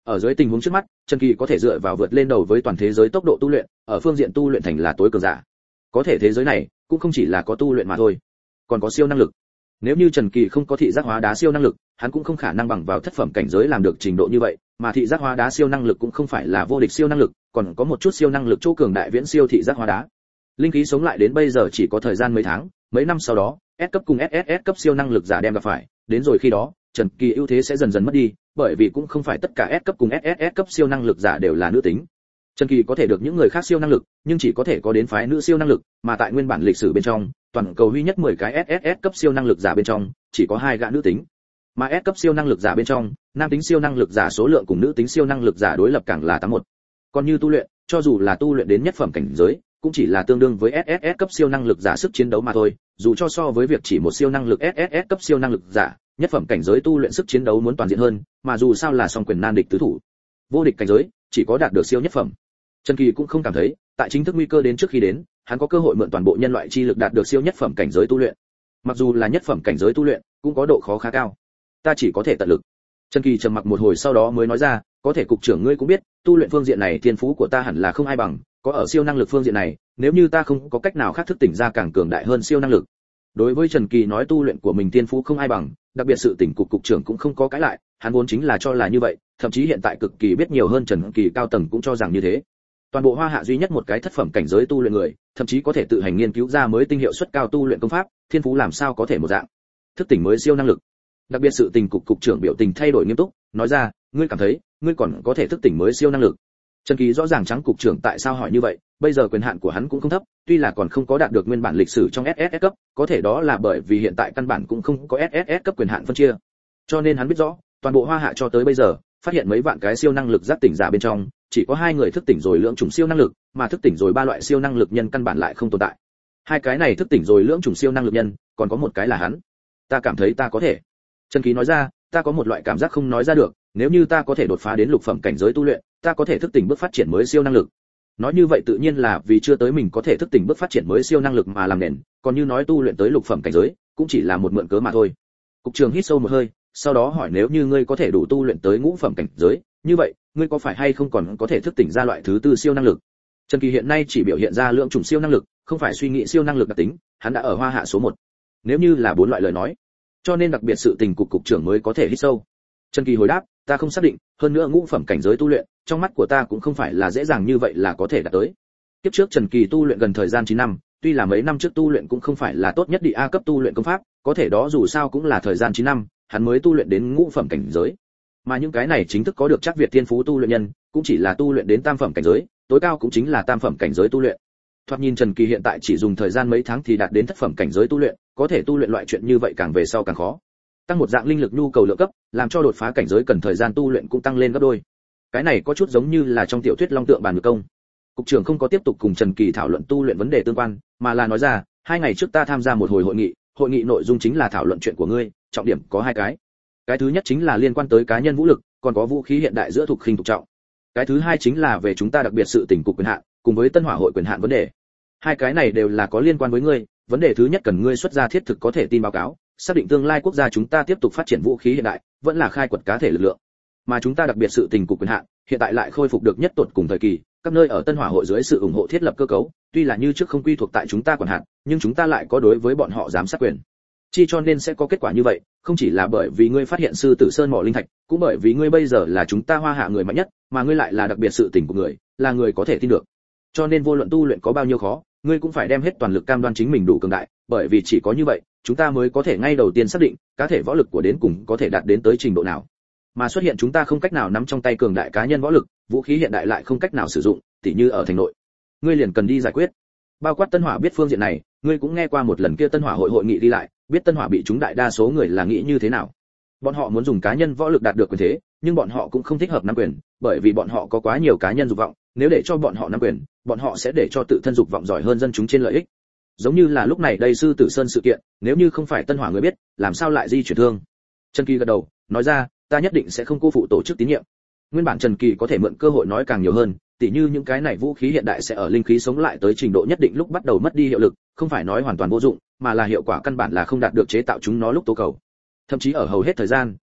Ở dưới tình huống trước mắt, Trần Kỳ có thể dựa vào vượt lên đầu với toàn thế giới tốc độ tu luyện, ở phương diện tu luyện thành là tối cường giả. Có thể thế giới này cũng không chỉ là có tu luyện mà thôi, còn có siêu năng lực. Nếu như Trần Kỳ không có thị giác hóa đá siêu năng lực, hắn cũng không khả năng bằng vào thất phẩm cảnh giới làm được trình độ như vậy, mà thị giác hóa đá siêu năng lực cũng không phải là vô địch siêu năng lực, còn có một chút siêu năng lực chỗ cường đại viễn siêu thị giác hóa đá. Linh khí sống lại đến bây giờ chỉ có thời gian mấy tháng, mấy năm sau đó, S cấp cùng ét ét ét cấp siêu năng lực giả đem gặp phải, đến rồi khi đó, Trần Kỳ ưu thế sẽ dần dần mất đi, bởi vì cũng không phải tất cả S cấp cùng ét ét ét cấp siêu năng lực giả đều là nữ tính. Trần Kỳ có thể được những người khác siêu năng lực, nhưng chỉ có thể có đến phái nữ siêu năng lực, mà tại nguyên bản lịch sử bên trong, toàn cầu duy nhất mười cái ét ét ét cấp siêu năng lực giả bên trong, chỉ có hai gã nữ tính. Mà S cấp siêu năng lực giả bên trong, nam tính siêu năng lực giả số lượng cùng nữ tính siêu năng lực giả đối lập càng là tám một. Còn như tu luyện, cho dù là tu luyện đến nhất phẩm cảnh giới, cũng chỉ là tương đương với ét ét ét cấp siêu năng lực giả sức chiến đấu mà thôi, dù cho so với việc chỉ một siêu năng lực ét ét ét cấp siêu năng lực giả, nhất phẩm cảnh giới tu luyện sức chiến đấu muốn toàn diện hơn, mà dù sao là song quyền nan địch tứ thủ. Vô địch cảnh giới, chỉ có đạt được siêu nhất phẩm. Trần Kỳ cũng không cảm thấy, tại chính thức nguy cơ đến trước khi đến, hắn có cơ hội mượn toàn bộ nhân loại chi lực đạt được siêu nhất phẩm cảnh giới tu luyện. Mặc dù là nhất phẩm cảnh giới tu luyện, cũng có độ khó khá cao. Ta chỉ có thể tận lực. Trần Kỳ trầm mặc một hồi sau đó mới nói ra, có thể cục trưởng ngươi cũng biết, tu luyện phương diện này thiên phú của ta hẳn là không ai bằng, có ở siêu năng lực phương diện này, nếu như ta không có cách nào khác thức tỉnh ra càng cường đại hơn siêu năng lực. Đối với Trần Kỳ nói tu luyện của mình thiên phú không ai bằng, đặc biệt sự tỉnh cục cục trưởng cũng không có cãi lại, hắn vốn chính là cho là như vậy, thậm chí hiện tại cực kỳ biết nhiều hơn Trần Kỳ cao tầng cũng cho rằng như thế. Toàn bộ Hoa Hạ duy nhất một cái thất phẩm cảnh giới tu luyện người, thậm chí có thể tự hành nghiên cứu ra mới tinh hiệu suất cao tu luyện công pháp, thiên phú làm sao có thể một dạng. Thức tỉnh mới siêu năng lực. Đặc biệt sự tình cục cục trưởng biểu tình thay đổi nghiêm túc, nói ra, ngươi cảm thấy, ngươi còn có thể thức tỉnh mới siêu năng lực. Trần Kỳ rõ ràng trắng cục trưởng tại sao hỏi như vậy, bây giờ quyền hạn của hắn cũng không thấp, tuy là còn không có đạt được nguyên bản lịch sử trong ét ét ét cấp, có thể đó là bởi vì hiện tại căn bản cũng không có ét ét ét cấp quyền hạn phân chia. Cho nên hắn biết rõ, toàn bộ Hoa Hạ cho tới bây giờ, phát hiện mấy vạn cái siêu năng lực giác tỉnh giả bên trong, chỉ có hai người thức tỉnh rồi lưỡng chủng siêu năng lực, mà thức tỉnh rồi ba loại siêu năng lực nhân căn bản lại không tồn tại. Hai cái này thức tỉnh rồi lưỡng chủng siêu năng lực nhân, còn có một cái là hắn. Ta cảm thấy ta có thể. Trần Kỳ nói ra, ta có một loại cảm giác không nói ra được, nếu như ta có thể đột phá đến lục phẩm cảnh giới tu luyện, ta có thể thức tỉnh bước phát triển mới siêu năng lực. Nói như vậy tự nhiên là vì chưa tới mình có thể thức tỉnh bước phát triển mới siêu năng lực mà làm nền, còn như nói tu luyện tới lục phẩm cảnh giới, cũng chỉ là một mượn cớ mà thôi. Cục trưởng hít sâu một hơi, sau đó hỏi nếu như ngươi có thể đủ tu luyện tới ngũ phẩm cảnh giới, như vậy, ngươi có phải hay không còn có thể thức tỉnh ra loại thứ tư siêu năng lực? Trần Kỳ hiện nay chỉ biểu hiện ra lượng chủng siêu năng lực, không phải suy nghĩ siêu năng lực đặc tính, hắn đã ở Hoa Hạ số một. Nếu như là bốn loại lời nói, cho nên đặc biệt sự tình cục cục trưởng mới có thể hít sâu. Trần Kỳ hồi đáp, ta không xác định, hơn nữa ngũ phẩm cảnh giới tu luyện, trong mắt của ta cũng không phải là dễ dàng như vậy là có thể đạt tới. Tiếp trước Trần Kỳ tu luyện gần thời gian chín năm, tuy là mấy năm trước tu luyện cũng không phải là tốt nhất đi A cấp tu luyện công pháp, có thể đó dù sao cũng là thời gian chín năm, hắn mới tu luyện đến ngũ phẩm cảnh giới. Mà những cái này chính thức có được chắc Việt tiên phú tu luyện nhân, cũng chỉ là tu luyện đến tam phẩm cảnh giới, tối cao cũng chính là tam phẩm cảnh giới tu luyện. Thoạt nhìn Trần Kỳ hiện tại chỉ dùng thời gian mấy tháng thì đạt đến thất phẩm cảnh giới tu luyện, có thể tu luyện loại chuyện như vậy càng về sau càng khó. Tăng một dạng linh lực nhu cầu lượng cấp, làm cho đột phá cảnh giới cần thời gian tu luyện cũng tăng lên gấp đôi. Cái này có chút giống như là trong tiểu thuyết Long Tượng bàn ngược công. Cục trưởng không có tiếp tục cùng Trần Kỳ thảo luận tu luyện vấn đề tương quan, mà là nói ra, hai ngày trước ta tham gia một hồi hội nghị, hội nghị nội dung chính là thảo luận chuyện của ngươi, trọng điểm có hai cái. Cái thứ nhất chính là liên quan tới cá nhân vũ lực, còn có vũ khí hiện đại giữa thuộc khinh thuộc trọng. Cái thứ hai chính là về chúng ta đặc biệt sự tình cục quyền hạn, cùng với Tân Hỏa hội quyền hạn vấn đề. Hai cái này đều là có liên quan với ngươi, vấn đề thứ nhất cần ngươi xuất ra thiết thực có thể tin báo cáo, xác định tương lai quốc gia chúng ta tiếp tục phát triển vũ khí hiện đại, vẫn là khai quật cá thể lực lượng. Mà chúng ta đặc biệt sự tình cục quyền hạn, hiện tại lại khôi phục được nhất tột cùng thời kỳ, các nơi ở Tân Hỏa hội dưới sự ủng hộ thiết lập cơ cấu, tuy là như trước không quy thuộc tại chúng ta quản hạt, nhưng chúng ta lại có đối với bọn họ giám sát quyền. Chi cho nên sẽ có kết quả như vậy, không chỉ là bởi vì ngươi phát hiện sư tử sơn mỏ linh thạch, cũng bởi vì ngươi bây giờ là chúng ta Hoa Hạ người mạnh nhất, mà ngươi lại là đặc biệt sự tình của người, là người có thể tin được. Cho nên vô luận tu luyện có bao nhiêu khó, ngươi cũng phải đem hết toàn lực cam đoan chính mình đủ cường đại, bởi vì chỉ có như vậy, chúng ta mới có thể ngay đầu tiên xác định, cá thể võ lực của đến cùng có thể đạt đến tới trình độ nào. Mà xuất hiện chúng ta không cách nào nắm trong tay cường đại cá nhân võ lực, vũ khí hiện đại lại không cách nào sử dụng, tỉ như ở thành nội, ngươi liền cần đi giải quyết. Bao quát Tân Hỏa biết phương diện này, ngươi cũng nghe qua một lần kia Tân Hỏa hội hội nghị đi lại, biết Tân Hỏa bị chúng đại đa số người là nghĩ như thế nào. Bọn họ muốn dùng cá nhân võ lực đạt được quyền thế, nhưng bọn họ cũng không thích hợp nắm quyền, bởi vì bọn họ có quá nhiều cá nhân dục vọng, nếu để cho bọn họ nắm quyền, bọn họ sẽ để cho tự thân dục vọng giỏi hơn dân chúng trên lợi ích. Giống như là lúc này đây sư tử sơn sự kiện, nếu như không phải Tân Hỏa người biết, làm sao lại di chuyển thương. Trần Kỳ gật đầu, nói ra, ta nhất định sẽ không cô phụ tổ chức tín nhiệm. Nguyên bản Trần Kỳ có thể mượn cơ hội nói càng nhiều hơn, tỉ như những cái này vũ khí hiện đại sẽ ở linh khí sống lại tới trình độ nhất định lúc bắt đầu mất đi hiệu lực, không phải nói hoàn toàn vô dụng, mà là hiệu quả căn bản là không đạt được chế tạo chúng nó lúc tố cầu. Thậm chí ở hầu hết thời gian,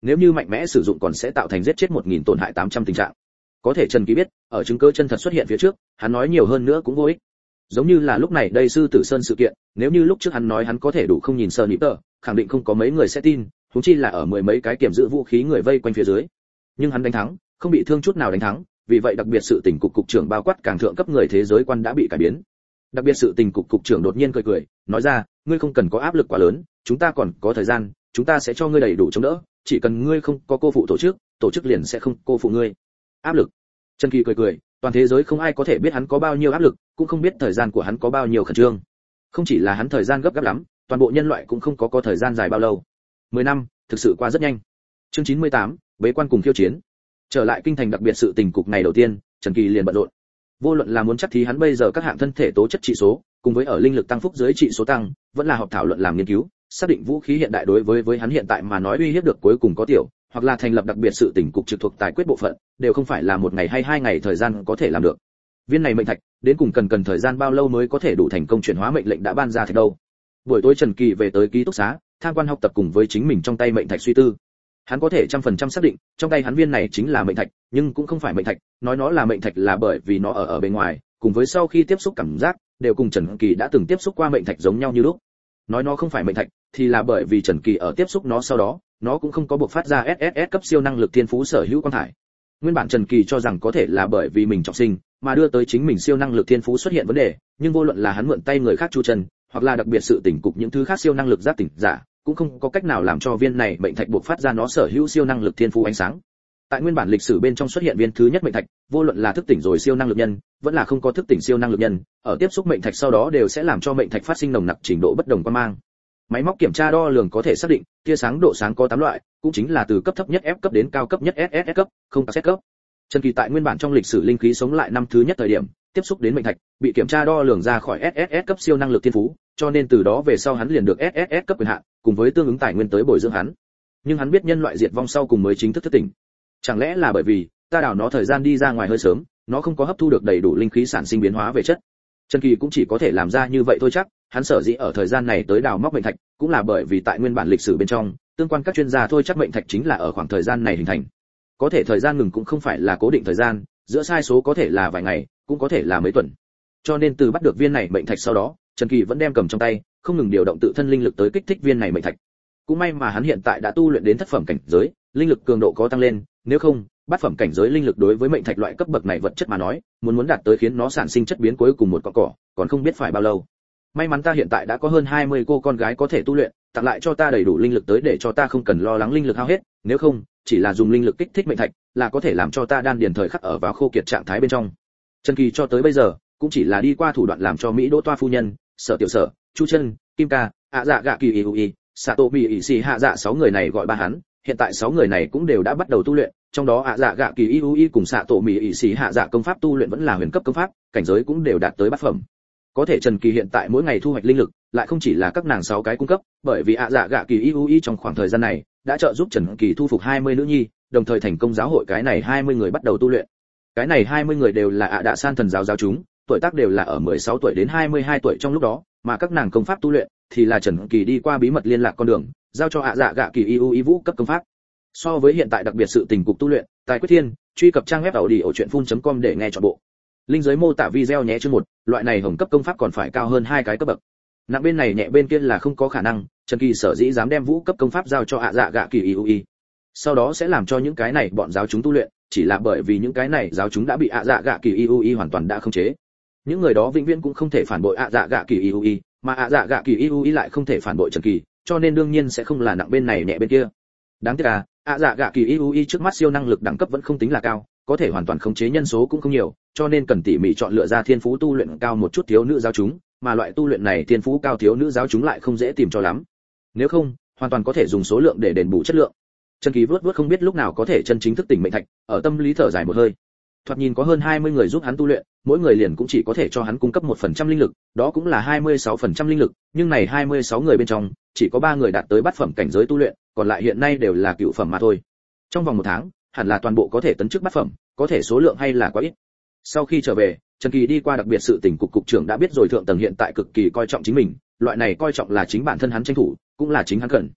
nếu như mạnh mẽ sử dụng còn sẽ tạo thành giết chết một nghìn tổn hại tám trăm tình trạng. Có thể Trần Kỳ biết, ở chứng cứ chân thật xuất hiện phía trước, hắn nói nhiều hơn nữa cũng vô ích. Giống như là lúc này đây sư tử sơn sự kiện, nếu như lúc trước hắn nói hắn có thể đủ không nhìn sờ nịp tờ, khẳng định không có mấy người sẽ tin, huống chi là ở mười mấy cái kiểm giữ vũ khí người vây quanh phía dưới. Nhưng hắn đánh thắng, không bị thương chút nào đánh thắng, vì vậy đặc biệt sự tình cục cục trưởng bao quát càng thượng cấp người thế giới quan đã bị cải biến. Đặc biệt sự tình cục cục trưởng đột nhiên cười cười, nói ra, ngươi không cần có áp lực quá lớn, chúng ta còn có thời gian, chúng ta sẽ cho ngươi đầy đủ chống đỡ, chỉ cần ngươi không có cô phụ tổ chức, tổ chức liền sẽ không cô phụ ngươi. Áp lực? Trần Kỳ cười cười, toàn thế giới không ai có thể biết hắn có bao nhiêu áp lực, cũng không biết thời gian của hắn có bao nhiêu khẩn trương. Không chỉ là hắn thời gian gấp gáp lắm, toàn bộ nhân loại cũng không có có thời gian dài bao lâu. mười năm, thực sự qua rất nhanh. Chương chín mươi tám, bế quan cùng khiêu chiến. Trở lại kinh thành đặc biệt sự tình cục ngày đầu tiên, Trần Kỳ liền bận rộn. Vô luận là muốn chắc thí hắn bây giờ các hạng thân thể tố chất trị số, cùng với ở linh lực tăng phúc dưới trị số tăng, vẫn là họp thảo luận làm nghiên cứu, xác định vũ khí hiện đại đối với với hắn hiện tại mà nói uy hiếp được cuối cùng có tiểu, hoặc là thành lập đặc biệt sự tình cục trực thuộc tài quyết bộ phận, đều không phải là một ngày hay hai ngày thời gian có thể làm được. Viên này mệnh thạch, đến cùng cần cần thời gian bao lâu mới có thể đủ thành công chuyển hóa mệnh lệnh đã ban ra thạch đâu. Buổi tối Trần Kỳ về tới ký túc xá, tham quan học tập cùng với chính mình trong tay mệnh thạch suy tư. Hắn có thể trăm phần trăm xác định, trong tay hắn viên này chính là mệnh thạch, nhưng cũng không phải mệnh thạch, nói nó là mệnh thạch là bởi vì nó ở ở bên ngoài, cùng với sau khi tiếp xúc cảm giác, đều cùng Trần Kỳ đã từng tiếp xúc qua mệnh thạch giống nhau như lúc. Nói nó không phải mệnh thạch, thì là bởi vì Trần Kỳ ở tiếp xúc nó sau đó, nó cũng không có buộc phát ra ét ét ét cấp siêu năng lực thiên phú sở hữu quang thải. Nguyên bản Trần Kỳ cho rằng có thể là bởi vì mình trọng sinh, mà đưa tới chính mình siêu năng lực thiên phú xuất hiện vấn đề, nhưng vô luận là hắn mượn tay người khác chu chân, hoặc là đặc biệt sự tỉnh cục những thứ khác siêu năng lực giác tỉnh giả, cũng không có cách nào làm cho viên này mệnh thạch buộc phát ra nó sở hữu siêu năng lực thiên phú ánh sáng. Tại nguyên bản lịch sử bên trong xuất hiện viên thứ nhất mệnh thạch, vô luận là thức tỉnh rồi siêu năng lực nhân, vẫn là không có thức tỉnh siêu năng lực nhân, ở tiếp xúc mệnh thạch sau đó đều sẽ làm cho mệnh thạch phát sinh nồng nặc trình độ bất đồng quang mang. Máy móc kiểm tra đo lường có thể xác định, tia sáng độ sáng có tám loại, cũng chính là từ cấp thấp nhất F cấp đến cao cấp nhất ét ét ét cấp, không Z cấp. Trần Kỳ tại nguyên bản trong lịch sử linh khí sống lại năm thứ nhất thời điểm, tiếp xúc đến mệnh thạch, bị kiểm tra đo lường ra khỏi ét ét ét cấp siêu năng lực thiên phú, cho nên từ đó về sau hắn liền được ét ét ét cấp quyền hạn, cùng với tương ứng tài nguyên tới bồi dưỡng hắn. Nhưng hắn biết nhân loại diệt vong sau cùng mới chính thức thức tỉnh. Chẳng lẽ là bởi vì ta đào nó thời gian đi ra ngoài hơi sớm, nó không có hấp thu được đầy đủ linh khí sản sinh biến hóa về chất. Trần Kỳ cũng chỉ có thể làm ra như vậy thôi chắc, hắn sở dĩ ở thời gian này tới đào móc mệnh thạch, cũng là bởi vì tại nguyên bản lịch sử bên trong, tương quan các chuyên gia thôi chắc mệnh thạch chính là ở khoảng thời gian này hình thành. Có thể thời gian ngừng cũng không phải là cố định thời gian, giữa sai số có thể là vài ngày, cũng có thể là mấy tuần. Cho nên từ bắt được viên này mệnh thạch sau đó, Trần Kỳ vẫn đem cầm trong tay, không ngừng điều động tự thân linh lực tới kích thích viên này mệnh thạch. Cũng may mà hắn hiện tại đã tu luyện đến thất phẩm cảnh giới, linh lực cường độ có tăng lên, nếu không, bát phẩm cảnh giới linh lực đối với mệnh thạch loại cấp bậc này vật chất mà nói, muốn muốn đạt tới khiến nó sản sinh chất biến cuối cùng một cọng cỏ, còn không biết phải bao lâu. May mắn ta hiện tại đã có hơn hai mươi cô con gái có thể tu luyện, tặng lại cho ta đầy đủ linh lực tới để cho ta không cần lo lắng linh lực hao hết, nếu không, chỉ là dùng linh lực kích thích mệnh thạch, là có thể làm cho ta đan điền thời khắc ở vào khô kiệt trạng thái bên trong. Trần Kỳ cho tới bây giờ, cũng chỉ là đi qua thủ đoạn làm cho Mỹ Đỗ Toa phu nhân, Sở Tiểu Sở, Chu Chân, Kim Ca, ạ dạ gạ kỳ Iui, Sato Bị ỷ xì hạ dạ sáu người này gọi ba hắn, hiện tại sáu người này cũng đều đã bắt đầu tu luyện, trong đó ạ dạ gạ kỳ Iui cùng Sato Bị ỷ xì hạ dạ công pháp tu luyện vẫn là huyền cấp công pháp, cảnh giới cũng đều đạt tới bát phẩm. Có thể Trần Kỳ hiện tại mỗi ngày thu hoạch linh lực, lại không chỉ là các nàng sáu cái cung cấp, bởi vì ạ dạ gạ kỳ Iui trong khoảng thời gian này đã trợ giúp Trần Kỳ thu phục hai mươi nữ nhi, đồng thời thành công giáo hội cái này hai mươi người bắt đầu tu luyện. Cái này hai mươi người đều là ạ đạ san thần giáo giáo chúng, tuổi tác đều là ở mười sáu tuổi đến hai mươi hai tuổi trong lúc đó, mà các nàng công pháp tu luyện thì là Trần Kỳ đi qua bí mật liên lạc con đường, giao cho ạ dạ gạ kỳ Iui vũ cấp công pháp. So với hiện tại đặc biệt sự tình cục tu luyện, tài quyết thiên, truy cập trang web audiochuyenphun.com để nghe trọn bộ. Linh giới mô tả video nhé chương một, loại này hồng cấp công pháp còn phải cao hơn hai cái cấp bậc. Nặng bên này nhẹ bên kia là không có khả năng, Trần Kỳ sở dĩ dám đem vũ cấp công pháp giao cho ạ dạ gạ kỳ Iui. Sau đó sẽ làm cho những cái này bọn giáo chúng tu luyện, chỉ là bởi vì những cái này giáo chúng đã bị ạ dạ gạ kỳ Iui hoàn toàn đã khống chế. Những người đó vĩnh viễn cũng không thể phản bội ạ dạ gạ kỳ Iui, mà ạ dạ gạ kỳ Iui lại không thể phản bội Trần Kỳ, cho nên đương nhiên sẽ không là nặng bên này nhẹ bên kia. Đáng tiếc là, ạ dạ gạ kỳ Iui trước mắt siêu năng lực đẳng cấp vẫn không tính là cao, có thể hoàn toàn khống chế nhân số cũng không nhiều, cho nên cần tỉ mỉ chọn lựa ra thiên phú tu luyện cao một chút thiếu nữ giáo chúng, mà loại tu luyện này thiên phú cao thiếu nữ giáo chúng lại không dễ tìm cho lắm. Nếu không, hoàn toàn có thể dùng số lượng để đền bù chất lượng. Trần Kỳ vớt vớt không biết lúc nào có thể chân chính thức tỉnh mệnh thạch, ở tâm lý thở dài một hơi. Thoạt nhìn có hơn hai mươi người giúp hắn tu luyện, mỗi người liền cũng chỉ có thể cho hắn cung cấp một phần trăm linh lực, đó cũng là hai mươi sáu phần trăm linh lực, nhưng này hai mươi sáu người bên trong, chỉ có ba người đạt tới bát phẩm cảnh giới tu luyện, còn lại hiện nay đều là cựu phẩm mà thôi. Trong vòng một tháng, hẳn là toàn bộ có thể tấn chức bát phẩm, có thể số lượng hay là quá ít. Sau khi trở về, Trần Kỳ đi qua đặc biệt sự tình cục cục trưởng đã biết rồi thượng tầng hiện tại cực kỳ coi trọng chính mình, loại này coi trọng là chính bản thân hắn tranh thủ, cũng là chính hắn cần.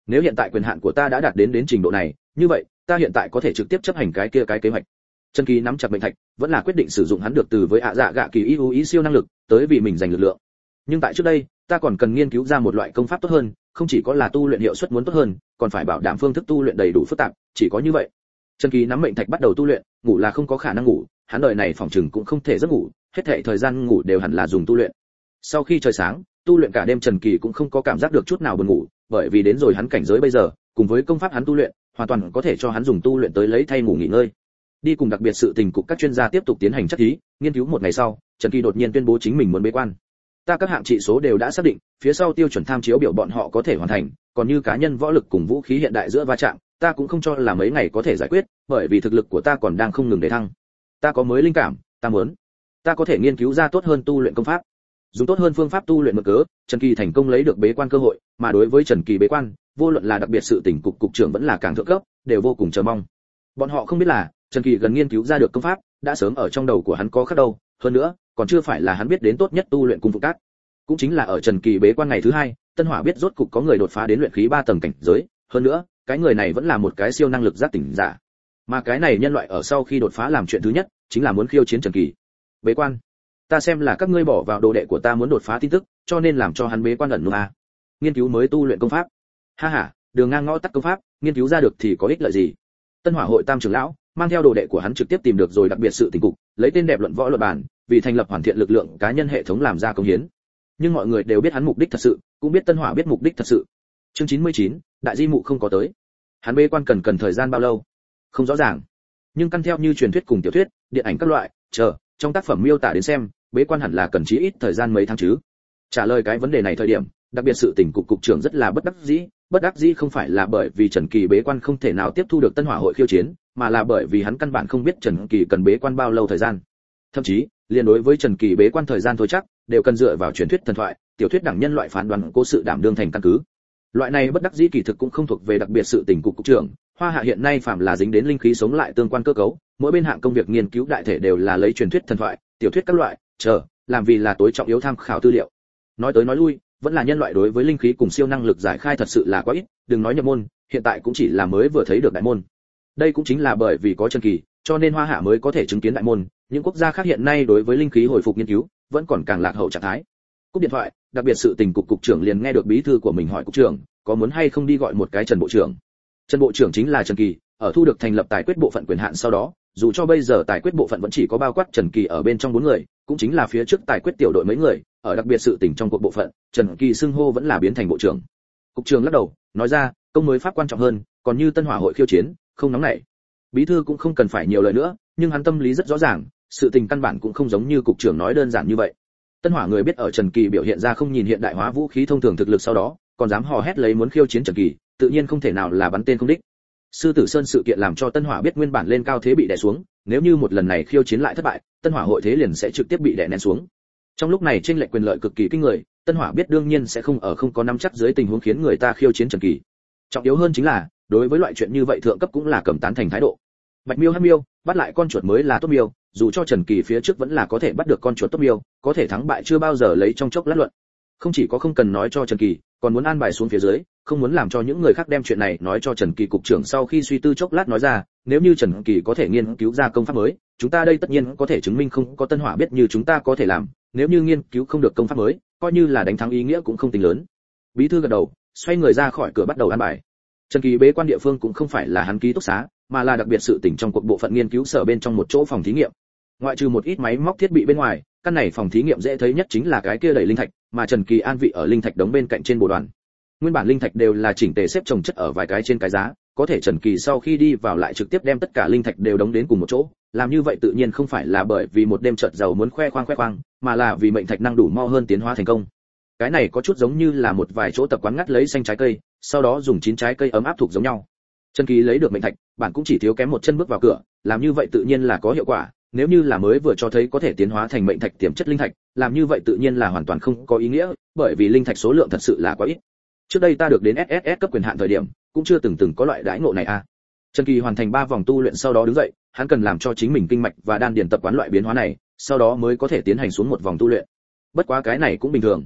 Nếu hiện tại quyền hạn của ta đã đạt đến đến trình độ này, như vậy, ta hiện tại có thể trực tiếp chấp hành cái kia cái kế hoạch. Trần Kỳ nắm chặt mệnh thạch, vẫn là quyết định sử dụng hắn được từ với ạ dạ gạ kỳ ưu ý siêu năng lực, tới vì mình giành lực lượng. Nhưng tại trước đây, ta còn cần nghiên cứu ra một loại công pháp tốt hơn, không chỉ có là tu luyện hiệu suất muốn tốt hơn, còn phải bảo đảm phương thức tu luyện đầy đủ phức tạp, chỉ có như vậy. Trần Kỳ nắm mệnh thạch bắt đầu tu luyện, ngủ là không có khả năng ngủ, hắn đời này phòng trừng cũng không thể giấc ngủ, hết thảy thời gian ngủ đều hẳn là dùng tu luyện. Sau khi trời sáng, tu luyện cả đêm Trần Kỳ cũng không có cảm giác được chút nào buồn ngủ, bởi vì đến rồi hắn cảnh giới bây giờ, cùng với công pháp hắn tu luyện, hoàn toàn có thể cho hắn dùng tu luyện tới lấy thay ngủ nghỉ ngơi. Đi cùng đặc biệt sự tình cục các chuyên gia tiếp tục tiến hành chất thí, nghiên cứu một ngày sau, Trần Kỳ đột nhiên tuyên bố chính mình muốn bế quan. Ta các hạng trị số đều đã xác định, phía sau tiêu chuẩn tham chiếu biểu bọn họ có thể hoàn thành, còn như cá nhân võ lực cùng vũ khí hiện đại giữa va chạm, ta cũng không cho là mấy ngày có thể giải quyết, bởi vì thực lực của ta còn đang không ngừng để thăng. Ta có mới linh cảm, ta muốn, ta có thể nghiên cứu ra tốt hơn tu luyện công pháp, dùng tốt hơn phương pháp tu luyện mượn cớ, Trần Kỳ thành công lấy được bế quan cơ hội, mà đối với Trần Kỳ bế quan, vô luận là đặc biệt sự tỉnh cục cục trưởng vẫn là càng thượng cấp, đều vô cùng chờ mong. Bọn họ không biết là, Trần Kỳ gần nghiên cứu ra được công pháp, đã sớm ở trong đầu của hắn có khắc đâu, hơn nữa, còn chưa phải là hắn biết đến tốt nhất tu luyện cung phụ cát. Cũng chính là ở Trần Kỳ bế quan ngày thứ hai, Tân Hỏa biết rốt cục có người đột phá đến luyện khí ba tầng cảnh giới, hơn nữa, cái người này vẫn là một cái siêu năng lực giác tỉnh giả. Mà cái này nhân loại ở sau khi đột phá làm chuyện thứ nhất, chính là muốn khiêu chiến Trần Kỳ. Bế quan. Ta xem là các ngươi bỏ vào đồ đệ của ta muốn đột phá tin tức, cho nên làm cho hắn bế quan ẩn núp a. Nghiên cứu mới tu luyện công pháp. Ha ha, đường ngang ngõ tắt công pháp, nghiên cứu ra được thì có ích lợi gì? Tân Hỏa hội tam trưởng lão mang theo đồ đệ của hắn trực tiếp tìm được rồi đặc biệt sự tình cục, lấy tên đẹp luận võ luận bản, vì thành lập hoàn thiện lực lượng cá nhân hệ thống làm ra công hiến. Nhưng mọi người đều biết hắn mục đích thật sự, cũng biết Tân Hỏa biết mục đích thật sự. Chương chín mươi chín, đại di mụ không có tới. Hắn bế quan cần cần thời gian bao lâu? Không rõ ràng. Nhưng căn theo như truyền thuyết cùng tiểu thuyết, điện ảnh các loại, chờ, trong tác phẩm miêu tả đến xem, bế quan hẳn là cần chí ít thời gian mấy tháng chứ. Trả lời cái vấn đề này thời điểm, đặc biệt sự tình cục cục trưởng rất là bất đắc dĩ, bất đắc dĩ không phải là bởi vì Trần Kỳ bế quan không thể nào tiếp thu được Tân Hỏa hội khiêu chiến, mà là bởi vì hắn căn bản không biết Trần Kỳ cần bế quan bao lâu thời gian. Thậm chí, liên đối với Trần Kỳ bế quan thời gian thôi chắc, đều cần dựa vào truyền thuyết thần thoại, tiểu thuyết đẳng nhân loại phán đoán cố sự đảm đương thành căn cứ. Loại này bất đắc dĩ kỳ thực cũng không thuộc về đặc biệt sự tình cục cục trưởng, Hoa Hạ hiện nay phạm là dính đến linh khí sống lại tương quan cơ cấu, mỗi bên hạng công việc nghiên cứu đại thể đều là lấy truyền thuyết thần thoại, tiểu thuyết các loại, chờ, làm vì là tối trọng yếu tham khảo tư liệu. Nói tới nói lui, vẫn là nhân loại đối với linh khí cùng siêu năng lực giải khai thật sự là quá ít, đừng nói nhập môn, hiện tại cũng chỉ là mới vừa thấy được đại môn. Đây cũng chính là bởi vì có Trần Kỳ, cho nên Hoa Hạ mới có thể chứng kiến đại môn, những quốc gia khác hiện nay đối với linh khí hồi phục nghiên cứu, vẫn còn càng lạc hậu trạng thái. Cúp điện thoại, đặc biệt sự tình cục cục trưởng liền nghe được bí thư của mình hỏi cục trưởng, có muốn hay không đi gọi một cái Trần bộ trưởng. Trần bộ trưởng chính là Trần Kỳ, ở thu được thành lập tài quyết bộ phận quyền hạn sau đó, dù cho bây giờ tài quyết bộ phận vẫn chỉ có bao quát Trần Kỳ ở bên trong bốn người, cũng chính là phía trước tài quyết tiểu đội mấy người, ở đặc biệt sự tình trong cuộc bộ phận, Trần Kỳ xưng hô vẫn là biến thành bộ trưởng. Cục trưởng lắc đầu, nói ra, công mới pháp quan trọng hơn, còn như Tân Hỏa hội khiêu chiến, không nóng nảy. Bí thư cũng không cần phải nhiều lời nữa, nhưng hắn tâm lý rất rõ ràng, sự tình căn bản cũng không giống như cục trưởng nói đơn giản như vậy. Tân Hỏa người biết ở Trần Kỳ biểu hiện ra không nhìn hiện đại hóa vũ khí thông thường thực lực sau đó, còn dám hò hét lấy muốn khiêu chiến Trần Kỳ, tự nhiên không thể nào là bắn tên không đích. Sư Tử Sơn sự kiện làm cho Tân Hỏa biết nguyên bản lên cao thế bị đè xuống, nếu như một lần này khiêu chiến lại thất bại, Tân Hỏa hội thế liền sẽ trực tiếp bị đè nén xuống. Trong lúc này chênh lệch quyền lợi cực kỳ kinh người, Tân Hỏa biết đương nhiên sẽ không ở không có nắm chắc dưới tình huống khiến người ta khiêu chiến Trần Kỳ. Trọng yếu hơn chính là, đối với loại chuyện như vậy thượng cấp cũng là cầm tán thành thái độ. Bạch miêu hắc miêu, bắt lại con chuột mới là tốt miêu, dù cho Trần Kỳ phía trước vẫn là có thể bắt được con chuột tốt miêu, có thể thắng bại chưa bao giờ lấy trong chốc lát luận. Không chỉ có không cần nói cho Trần Kỳ, còn muốn an bài xuống phía dưới, không muốn làm cho những người khác đem chuyện này nói cho Trần Kỳ cục trưởng sau khi suy tư chốc lát nói ra, nếu như Trần Kỳ có thể nghiên cứu ra công pháp mới, chúng ta đây tất nhiên có thể chứng minh không có Tân Hỏa biết như chúng ta có thể làm, nếu như nghiên cứu không được công pháp mới, coi như là đánh thắng ý nghĩa cũng không tính lớn. Bí thư gật đầu, xoay người ra khỏi cửa bắt đầu an bài. Trần Kỳ bế quan địa phương cũng không phải là hắn ký túc xá, mà là đặc biệt sự tỉnh trong cuộc bộ phận nghiên cứu sở bên trong một chỗ phòng thí nghiệm. Ngoại trừ một ít máy móc thiết bị bên ngoài, căn này phòng thí nghiệm dễ thấy nhất chính là cái kia đầy linh thạch, mà Trần Kỳ an vị ở linh thạch đống bên cạnh trên bộ đoàn. Nguyên bản linh thạch đều là chỉnh tề xếp chồng chất ở vài cái trên cái giá, có thể Trần Kỳ sau khi đi vào lại trực tiếp đem tất cả linh thạch đều đống đến cùng một chỗ, làm như vậy tự nhiên không phải là bởi vì một đêm chợt giàu muốn khoe khoang khoe khoang, mà là vì mệnh thạch năng đủ mau hơn tiến hóa thành công. Cái này có chút giống như là một vài chỗ tập quán ngắt lấy xanh trái cây, sau đó dùng chín trái cây ấm áp thuộc giống nhau. Trần Kỳ lấy được mệnh thạch, bản cũng chỉ thiếu kém một chân bước vào cửa, làm như vậy tự nhiên là có hiệu quả, nếu như là mới vừa cho thấy có thể tiến hóa thành mệnh thạch tiềm chất linh thạch, làm như vậy tự nhiên là hoàn toàn không có ý nghĩa, bởi vì linh thạch số lượng thật sự là quá ít. Trước đây ta được đến ét ét ét cấp quyền hạn thời điểm, cũng chưa từng từng có loại đãi ngộ này a. À. Trần Kỳ hoàn thành ba vòng tu luyện sau đó đứng dậy, hắn cần làm cho chính mình kinh mạch và đan điền tập quán loại biến hóa này, sau đó mới có thể tiến hành xuống một vòng tu luyện. Bất quá cái này cũng bình thường.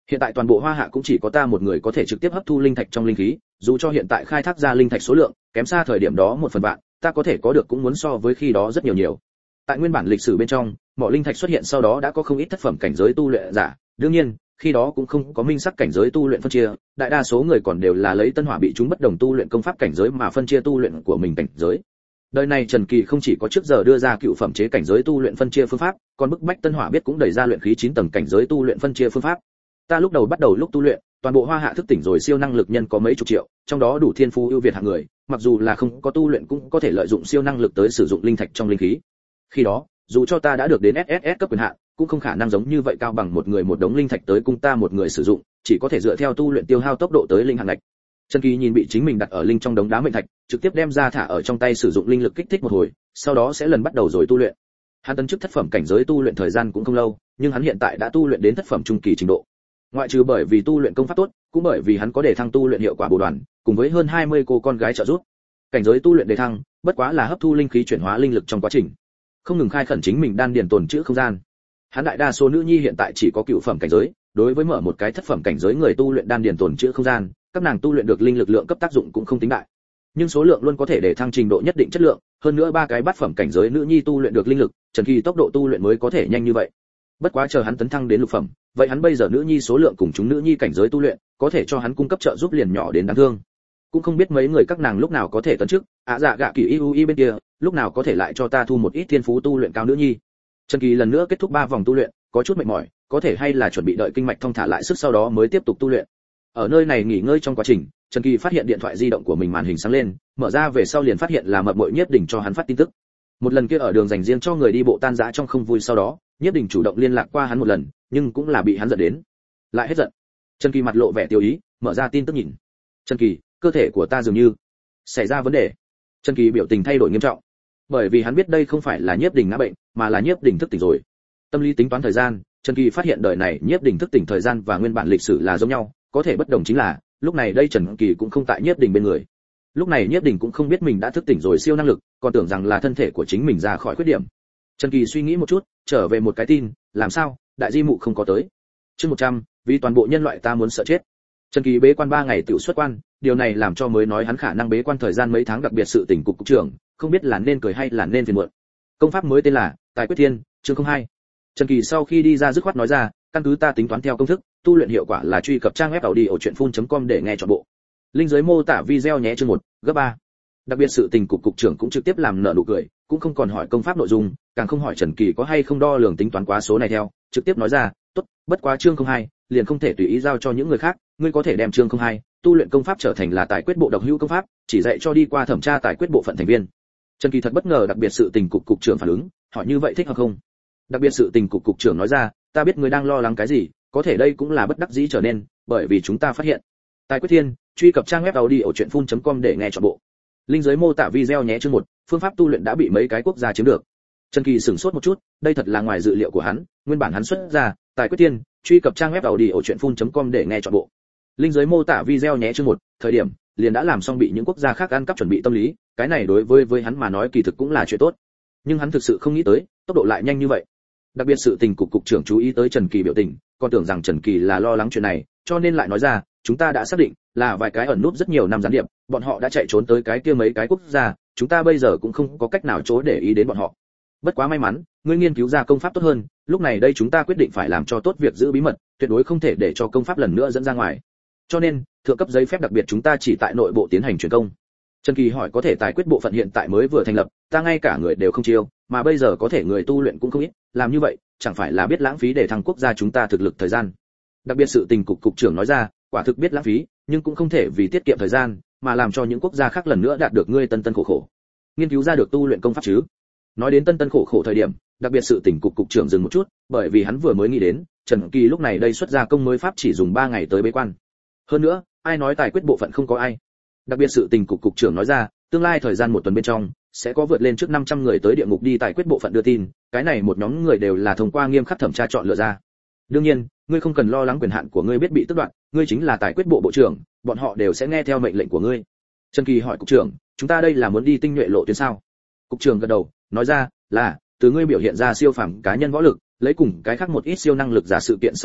Hiện tại toàn bộ Hoa Hạ cũng chỉ có ta một người có thể trực tiếp hấp thu linh thạch trong linh khí, dù cho hiện tại khai thác ra linh thạch số lượng kém xa thời điểm đó một phần vạn, ta có thể có được cũng muốn so với khi đó rất nhiều nhiều. Tại nguyên bản lịch sử bên trong, mỏ linh thạch xuất hiện sau đó đã có không ít thất phẩm cảnh giới tu luyện giả, đương nhiên, khi đó cũng không có minh sắc cảnh giới tu luyện phân chia, đại đa số người còn đều là lấy tân hỏa bị chúng bất đồng tu luyện công pháp cảnh giới mà phân chia tu luyện của mình cảnh giới. Đời này Trần Kỳ không chỉ có trước giờ đưa ra cựu phẩm chế cảnh giới tu luyện phân chia phương pháp, còn bức bách tân hỏa biết cũng đẩy ra luyện khí chín tầng cảnh giới tu luyện phân chia phương pháp. Ta lúc đầu bắt đầu lúc tu luyện, toàn bộ Hoa Hạ thức tỉnh rồi siêu năng lực nhân có mấy chục triệu, trong đó đủ thiên phú ưu việt hạng người, mặc dù là không có tu luyện cũng có thể lợi dụng siêu năng lực tới sử dụng linh thạch trong linh khí. Khi đó, dù cho ta đã được đến ét ét ét cấp quyền hạn, cũng không khả năng giống như vậy cao bằng một người một đống linh thạch tới cung ta một người sử dụng, chỉ có thể dựa theo tu luyện tiêu hao tốc độ tới linh hạng ngạch. Trần Kỳ nhìn bị chính mình đặt ở linh trong đống đá mệnh thạch, trực tiếp đem ra thả ở trong tay sử dụng linh lực kích thích một hồi, sau đó sẽ lần bắt đầu rồi tu luyện. Hắn tấn chức thất phẩm cảnh giới tu luyện thời gian cũng không lâu, nhưng hắn hiện tại đã tu luyện đến thất phẩm trung kỳ trình độ. Ngoại trừ bởi vì tu luyện công pháp tốt, cũng bởi vì hắn có đề thăng tu luyện hiệu quả bổ đoàn, cùng với hơn hai mươi cô con gái trợ giúp. Cảnh giới tu luyện đề thăng, bất quá là hấp thu linh khí chuyển hóa linh lực trong quá trình, không ngừng khai khẩn chính mình đan điền tồn trữ không gian. Hắn đại đa số nữ nhi hiện tại chỉ có cựu phẩm cảnh giới, đối với mở một cái thất phẩm cảnh giới người tu luyện đan điền tồn trữ không gian, các nàng tu luyện được linh lực lượng cấp tác dụng cũng không tính đại. Nhưng số lượng luôn có thể để thăng trình độ nhất định chất lượng, hơn nữa ba cái bát phẩm cảnh giới nữ nhi tu luyện được linh lực, Trần Kỳ tốc độ tu luyện mới có thể nhanh như vậy. Bất quá chờ hắn tấn thăng đến lục phẩm, vậy hắn bây giờ nữ nhi số lượng cùng chúng nữ nhi cảnh giới tu luyện, có thể cho hắn cung cấp trợ giúp liền nhỏ đến đáng thương. Cũng không biết mấy người các nàng lúc nào có thể tấn chức, ạ dạ gạ kỳ iui bên kia, lúc nào có thể lại cho ta thu một ít thiên phú tu luyện cao nữ nhi. Trần Kỳ lần nữa kết thúc ba vòng tu luyện, có chút mệt mỏi, có thể hay là chuẩn bị đợi kinh mạch thông thả lại sức sau đó mới tiếp tục tu luyện. Ở nơi này nghỉ ngơi trong quá trình, Trần Kỳ phát hiện điện thoại di động của mình màn hình sáng lên, mở ra về sau liền phát hiện là Mập Mội Nhiếp Đình cho hắn phát tin tức. Một lần kia ở đường dành riêng cho người đi bộ tan rã trong không vui, sau đó, Nhiếp Đình chủ động liên lạc qua hắn một lần, nhưng cũng là bị hắn giận đến. Lại hết giận. Trần Kỳ mặt lộ vẻ tiêu ý, mở ra tin tức nhìn. Trần Kỳ, cơ thể của ta dường như xảy ra vấn đề. Trần Kỳ biểu tình thay đổi nghiêm trọng, bởi vì hắn biết đây không phải là Nhiếp Đình ngã bệnh, mà là Nhiếp Đình thức tỉnh rồi. Tâm lý tính toán thời gian, Trần Kỳ phát hiện đời này Nhiếp Đình thức tỉnh thời gian và nguyên bản lịch sử là giống nhau, có thể bất đồng chính là, lúc này đây Trần Kỳ cũng không tại Nhiếp Đình bên người. Lúc này Nhiếp Đình cũng không biết mình đã thức tỉnh rồi siêu năng lực, còn tưởng rằng là thân thể của chính mình ra khỏi khuyết điểm. Trần Kỳ suy nghĩ một chút, trở về một cái tin, làm sao, đại di mụ không có tới. Chương một trăm, vì toàn bộ nhân loại ta muốn sợ chết. Trần Kỳ bế quan ba ngày tiểu xuất quan, điều này làm cho mới nói hắn khả năng bế quan thời gian mấy tháng đặc biệt sự tỉnh cục cục trưởng, không biết là nên cười hay là nên phiền muộn. Công pháp mới tên là Tài Quyết Thiên, chương không hai. Trần Kỳ sau khi đi ra dứt khoát nói ra, căn cứ ta tính toán theo công thức, tu luyện hiệu quả là truy cập trang web audiochuyenphun.com để nghe trọn bộ. Link dưới mô tả video nhé, chương một, gấp ba. Đặc biệt sự tình cục cục trưởng cũng trực tiếp làm nở nụ cười, cũng không còn hỏi công pháp nội dung, càng không hỏi Trần Kỳ có hay không đo lường tính toán quá số này theo, trực tiếp nói ra, tốt, bất quá chương không hai, liền không thể tùy ý giao cho những người khác, ngươi có thể đem chương không hai, tu luyện công pháp trở thành là tài quyết bộ độc hữu công pháp, chỉ dạy cho đi qua thẩm tra tài quyết bộ phận thành viên. Trần Kỳ thật bất ngờ đặc biệt sự tình cục cục trưởng phản ứng, hỏi như vậy thích hợp không? Đặc biệt sự tình cục cục trưởng nói ra, ta biết ngươi đang lo lắng cái gì, có thể đây cũng là bất đắc dĩ trở nên, bởi vì chúng ta phát hiện. Tài Quyết Thiên, truy cập trang web audiochuyenphun.com để nghe trọn bộ. Link dưới mô tả video nhé, chương một, phương pháp tu luyện đã bị mấy cái quốc gia chiếm được. Trần Kỳ sửng sốt một chút, đây thật là ngoài dự liệu của hắn, nguyên bản hắn xuất ra, Tài Quyết Thiên, truy cập trang web audiochuyenphun.com để nghe trọn bộ. Link dưới mô tả video nhé, chương một, thời điểm liền đã làm xong bị những quốc gia khác ăn cắp chuẩn bị tâm lý, cái này đối với với hắn mà nói kỳ thực cũng là chuyện tốt. Nhưng hắn thực sự không nghĩ tới, tốc độ lại nhanh như vậy. Đặc biệt sự tình cục cục trưởng chú ý tới Trần Kỳ biểu tình, còn tưởng rằng Trần Kỳ là lo lắng chuyện này, cho nên lại nói ra, chúng ta đã xác định là vài cái ẩn núp rất nhiều năm gián điệp, bọn họ đã chạy trốn tới cái kia mấy cái quốc gia, chúng ta bây giờ cũng không có cách nào chỗ để ý đến bọn họ. Bất quá may mắn, ngươi nghiên cứu ra công pháp tốt hơn, lúc này đây chúng ta quyết định phải làm cho tốt việc giữ bí mật, tuyệt đối không thể để cho công pháp lần nữa dẫn ra ngoài. Cho nên, thượng cấp giấy phép đặc biệt chúng ta chỉ tại nội bộ tiến hành truyền công. Trần Kỳ hỏi có thể tài quyết bộ phận hiện tại mới vừa thành lập, ta ngay cả người đều không chiêu, mà bây giờ có thể người tu luyện cũng không ít, làm như vậy, chẳng phải là biết lãng phí để thăng quốc gia chúng ta thực lực thời gian. Đặc biệt sự tình cục cục trưởng nói ra, quả thực biết lãng phí, nhưng cũng không thể vì tiết kiệm thời gian, mà làm cho những quốc gia khác lần nữa đạt được ngươi tân tân khổ khổ. Nghiên cứu ra được tu luyện công pháp chứ? Nói đến tân tân khổ khổ thời điểm, đặc biệt sự tình cục cục trưởng dừng một chút, bởi vì hắn vừa mới nghĩ đến, Trần Kỳ lúc này đây xuất ra công mới pháp chỉ dùng ba ngày tới bế quan. Hơn nữa, ai nói tài quyết bộ phận không có ai? Đặc biệt sự tình cục cục trưởng nói ra, tương lai thời gian một tuần bên trong sẽ có vượt lên trước năm trăm người tới địa ngục đi tài quyết bộ phận đưa tin, cái này một nhóm người đều là thông qua nghiêm khắc thẩm tra chọn lựa ra. Đương nhiên, ngươi không cần lo lắng quyền hạn của ngươi biết bị tước đoạt, ngươi chính là tài quyết bộ bộ trưởng, bọn họ đều sẽ nghe theo mệnh lệnh của ngươi. Trần Kỳ hỏi cục trưởng, chúng ta đây là muốn đi tinh nhuệ lộ tuyến sao? Cục trưởng gật đầu, nói ra, là, từ ngươi biểu hiện ra siêu phàm cá nhân võ lực, lấy cùng cái khác một ít siêu năng lực giả sự kiện sau đó,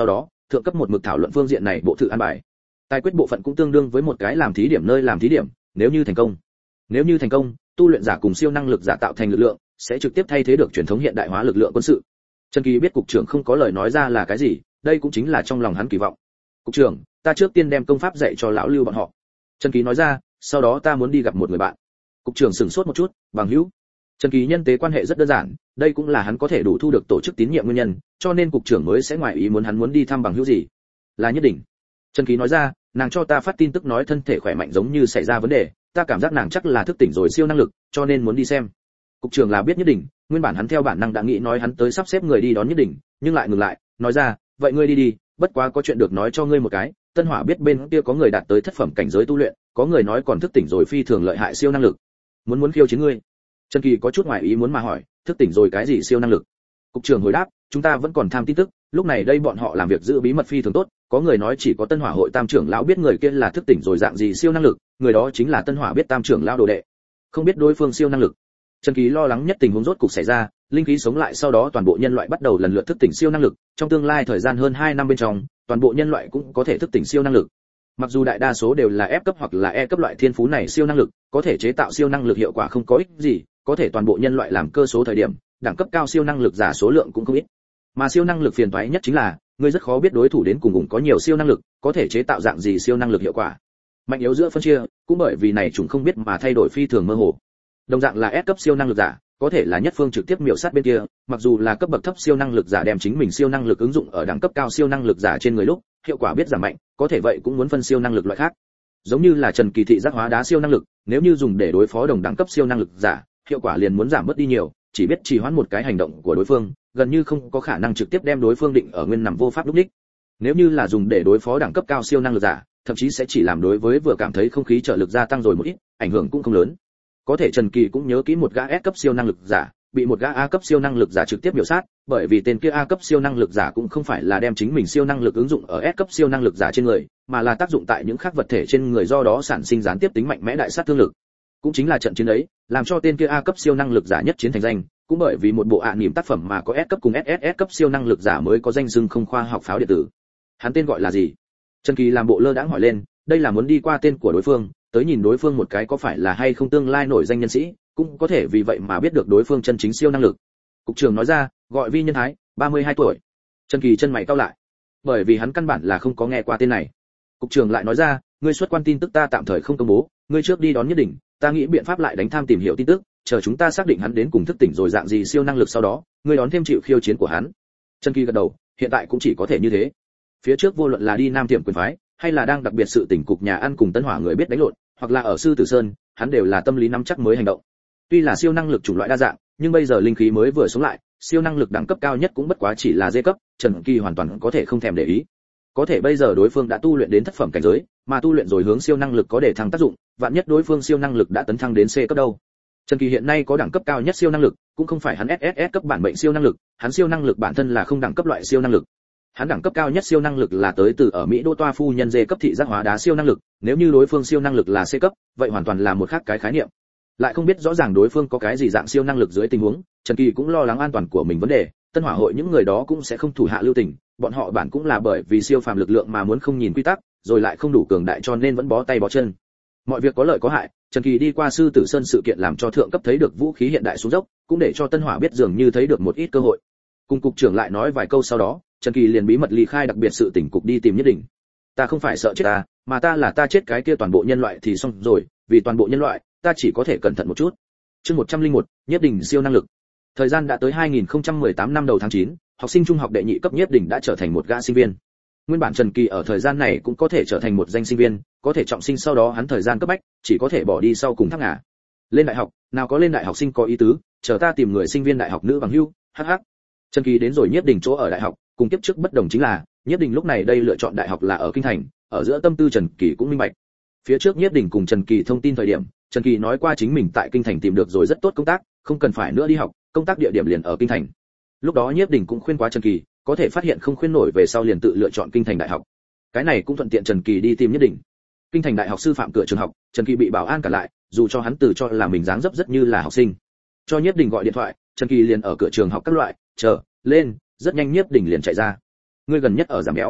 thượng cấp một mực thảo luận phương diện này bộ thự an bài. Tài quyết bộ phận cũng tương đương với một cái làm thí điểm nơi làm thí điểm, nếu như thành công. Nếu như thành công, tu luyện giả cùng siêu năng lực giả tạo thành lực lượng, sẽ trực tiếp thay thế được truyền thống hiện đại hóa lực lượng quân sự. Trần Kỳ biết cục trưởng không có lời nói ra là cái gì, đây cũng chính là trong lòng hắn kỳ vọng. Cục trưởng, ta trước tiên đem công pháp dạy cho lão Lưu bọn họ. Trần Kỳ nói ra, sau đó ta muốn đi gặp một người bạn. Cục trưởng sửng sốt một chút, bằng hữu. Trần Kỳ nhân tế quan hệ rất đơn giản, đây cũng là hắn có thể đủ thu được tổ chức tín nhiệm nguyên nhân, cho nên cục trưởng mới sẽ ngoại ý muốn hắn muốn đi thăm bằng hữu gì. Là Nhất Định. Trần Kỳ nói ra, nàng cho ta phát tin tức nói thân thể khỏe mạnh giống như xảy ra vấn đề, ta cảm giác nàng chắc là thức tỉnh rồi siêu năng lực, cho nên muốn đi xem. Cục trưởng là biết Nhất Định, nguyên bản hắn theo bản năng đã nghĩ nói hắn tới sắp xếp người đi đón Nhất Định, nhưng lại ngừng lại, nói ra, vậy ngươi đi đi, bất quá có chuyện được nói cho ngươi một cái, Tân Hỏa biết bên kia có người đạt tới thất phẩm cảnh giới tu luyện, có người nói còn thức tỉnh rồi phi thường lợi hại siêu năng lực. Muốn muốn khiêu chiến ngươi. Trần Kỳ có chút ngoài ý muốn mà hỏi, thức tỉnh rồi cái gì siêu năng lực? Cục trưởng hồi đáp, chúng ta vẫn còn tham tin tức, lúc này đây bọn họ làm việc giữ bí mật phi thường tốt, có người nói chỉ có Tân Hỏa hội Tam trưởng lão biết người kia là thức tỉnh rồi dạng gì siêu năng lực, người đó chính là Tân Hỏa biết Tam trưởng lão đồ đệ. Không biết đối phương siêu năng lực. Trần Kỳ lo lắng nhất tình huống rốt cục xảy ra, linh khí sống lại sau đó toàn bộ nhân loại bắt đầu lần lượt thức tỉnh siêu năng lực, trong tương lai thời gian hơn hai năm bên trong, toàn bộ nhân loại cũng có thể thức tỉnh siêu năng lực. Mặc dù đại đa số đều là F cấp hoặc là E cấp loại thiên phú này siêu năng lực, có thể chế tạo siêu năng lực hiệu quả không có ích gì, có thể toàn bộ nhân loại làm cơ số thời điểm, đẳng cấp cao siêu năng lực giả số lượng cũng không ít. Mà siêu năng lực phiền toái nhất chính là, ngươi rất khó biết đối thủ đến cùng cùng có nhiều siêu năng lực, có thể chế tạo dạng gì siêu năng lực hiệu quả. Mạnh yếu giữa phân chia, cũng bởi vì này chúng không biết mà thay đổi phi thường mơ hồ. Đồng dạng là S cấp siêu năng lực giả, có thể là nhất phương trực tiếp miểu sát bên kia, mặc dù là cấp bậc thấp siêu năng lực giả đem chính mình siêu năng lực ứng dụng ở đẳng cấp cao siêu năng lực giả trên người lúc, hiệu quả biết giảm mạnh, có thể vậy cũng muốn phân siêu năng lực loại khác. Giống như là Trần Kỳ thị giác hóa đá siêu năng lực, nếu như dùng để đối phó đồng đẳng cấp siêu năng lực giả, hiệu quả liền muốn giảm bớt đi nhiều, chỉ biết trì hoãn một cái hành động của đối phương, gần như không có khả năng trực tiếp đem đối phương định ở nguyên nằm vô pháp lúc đích. Nếu như là dùng để đối phó đẳng cấp cao siêu năng lực giả, thậm chí sẽ chỉ làm đối với vừa cảm thấy không khí trợ lực gia tăng rồi một ít, ảnh hưởng cũng không lớn. Có thể Trần Kỳ cũng nhớ kỹ một gã S cấp siêu năng lực giả, bị một gã A cấp siêu năng lực giả trực tiếp biểu sát, bởi vì tên kia A cấp siêu năng lực giả cũng không phải là đem chính mình siêu năng lực ứng dụng ở S cấp siêu năng lực giả trên người, mà là tác dụng tại những khác vật thể trên người, do đó sản sinh gián tiếp tính mạnh mẽ đại sát thương lực. Cũng chính là trận chiến ấy, làm cho tên kia A cấp siêu năng lực giả nhất chiến thành danh, cũng bởi vì một bộ ạ niệm tác phẩm mà có S cấp cùng ét ét ét cấp siêu năng lực giả mới có danh xưng không khoa học pháo điện tử. Hắn tên gọi là gì? Trần Kỳ làm bộ lơ đãng hỏi lên, đây là muốn đi qua tên của đối phương, tới nhìn đối phương một cái có phải là hay không tương lai nổi danh nhân sĩ, cũng có thể vì vậy mà biết được đối phương chân chính siêu năng lực. Cục trưởng nói ra, gọi Vi Nhân Thái, ba mươi hai tuổi. Trần Kỳ chân mày cau lại, bởi vì hắn căn bản là không có nghe qua tên này. Cục trưởng lại nói ra, ngươi xuất quan tin tức ta tạm thời không công bố, ngươi trước đi đón Nhất Định, ta nghĩ biện pháp lại đánh tham tìm hiểu tin tức, chờ chúng ta xác định hắn đến cùng thức tỉnh rồi dạng gì siêu năng lực sau đó, ngươi đón thêm chịu khiêu chiến của hắn. Trần Kỳ gật đầu, hiện tại cũng chỉ có thể như thế. Phía trước vô luận là đi Nam Tiệm quyền phái, hay là đang đặc biệt sự tỉnh cục nhà ăn cùng Tân Hỏa người biết đánh lộn, hoặc là ở Sư Tử Sơn, hắn đều là tâm lý nắm chắc mới hành động. Tuy là siêu năng lực chủng loại đa dạng, nhưng bây giờ linh khí mới vừa xuống lại, siêu năng lực đẳng cấp cao nhất cũng bất quá chỉ là D cấp, Trần Kỳ hoàn toàn có thể không thèm để ý. Có thể bây giờ đối phương đã tu luyện đến thất phẩm cảnh giới, mà tu luyện rồi hướng siêu năng lực có để thăng tác dụng, vạn nhất đối phương siêu năng lực đã tấn thăng đến C cấp đâu. Trần Kỳ hiện nay có đẳng cấp cao nhất siêu năng lực, cũng không phải hắn ét ét ét cấp bản mệnh siêu năng lực, hắn siêu năng lực bản thân là không đẳng cấp loại siêu năng lực. Hắn đẳng cấp cao nhất siêu năng lực là tới từ ở Mỹ Đô Toa phu nhân D cấp thị giác hóa đá siêu năng lực, nếu như đối phương siêu năng lực là C cấp, vậy hoàn toàn là một khác cái khái niệm. Lại không biết rõ ràng đối phương có cái gì dạng siêu năng lực dưới tình huống, Trần Kỳ cũng lo lắng an toàn của mình vấn đề, Tân Hỏa hội những người đó cũng sẽ không thủ hạ lưu tình, bọn họ bản cũng là bởi vì siêu phàm lực lượng mà muốn không nhìn quy tắc, rồi lại không đủ cường đại cho nên vẫn bó tay bó chân. Mọi việc có lợi có hại, Trần Kỳ đi qua Sư Tử Sơn sự kiện làm cho thượng cấp thấy được vũ khí hiện đại xuống dốc, cũng để cho Tân Hỏa biết dường như thấy được một ít cơ hội. Cùng cục trưởng lại nói vài câu sau đó, Trần Kỳ liền bí mật ly khai đặc biệt sự tỉnh cục đi tìm Nhất Định. Ta không phải sợ chết ta, mà ta là ta chết cái kia toàn bộ nhân loại thì xong rồi, vì toàn bộ nhân loại, ta chỉ có thể cẩn thận một chút. Chương một trăm lẻ một, Nhất Định siêu năng lực. Thời gian đã tới hai nghìn không trăm mười tám năm đầu tháng chín, học sinh trung học đệ nhị cấp Nhất Định đã trở thành một gã sinh viên. Nguyên bản Trần Kỳ ở thời gian này cũng có thể trở thành một danh sinh viên, có thể trọng sinh sau đó hắn thời gian cấp bách, chỉ có thể bỏ đi sau cùng thác ngả. Lên đại học, nào có lên đại học sinh có ý tứ, chờ ta tìm người sinh viên đại học nữ bằng hữu, hắc hắc. Trần Kỳ đến rồi Nhất Định chỗ ở đại học, cùng tiếp trước bất đồng chính là, Nhất Định lúc này đây lựa chọn đại học là ở kinh thành, ở giữa tâm tư Trần Kỳ cũng minh bạch. Phía trước Nhất Định cùng Trần Kỳ thông tin thời điểm, Trần Kỳ nói qua chính mình tại kinh thành tìm được rồi rất tốt công tác, không cần phải nữa đi học, công tác địa điểm liền ở kinh thành. Lúc đó Nhất Định cũng khuyên quá Trần Kỳ, có thể phát hiện không khuyên nổi về sau liền tự lựa chọn kinh thành đại học. Cái này cũng thuận tiện Trần Kỳ đi tìm Nhất Định. Kinh thành đại học sư phạm cửa trường học, Trần Kỳ bị bảo an cản lại, dù cho hắn từ cho là mình dáng dấp rất như là học sinh. Cho Nhất Định gọi điện thoại, Trần Kỳ liền ở cửa trường học các loại, chờ, lên, rất nhanh Nhất Định liền chạy ra. Ngươi gần nhất ở giảm béo.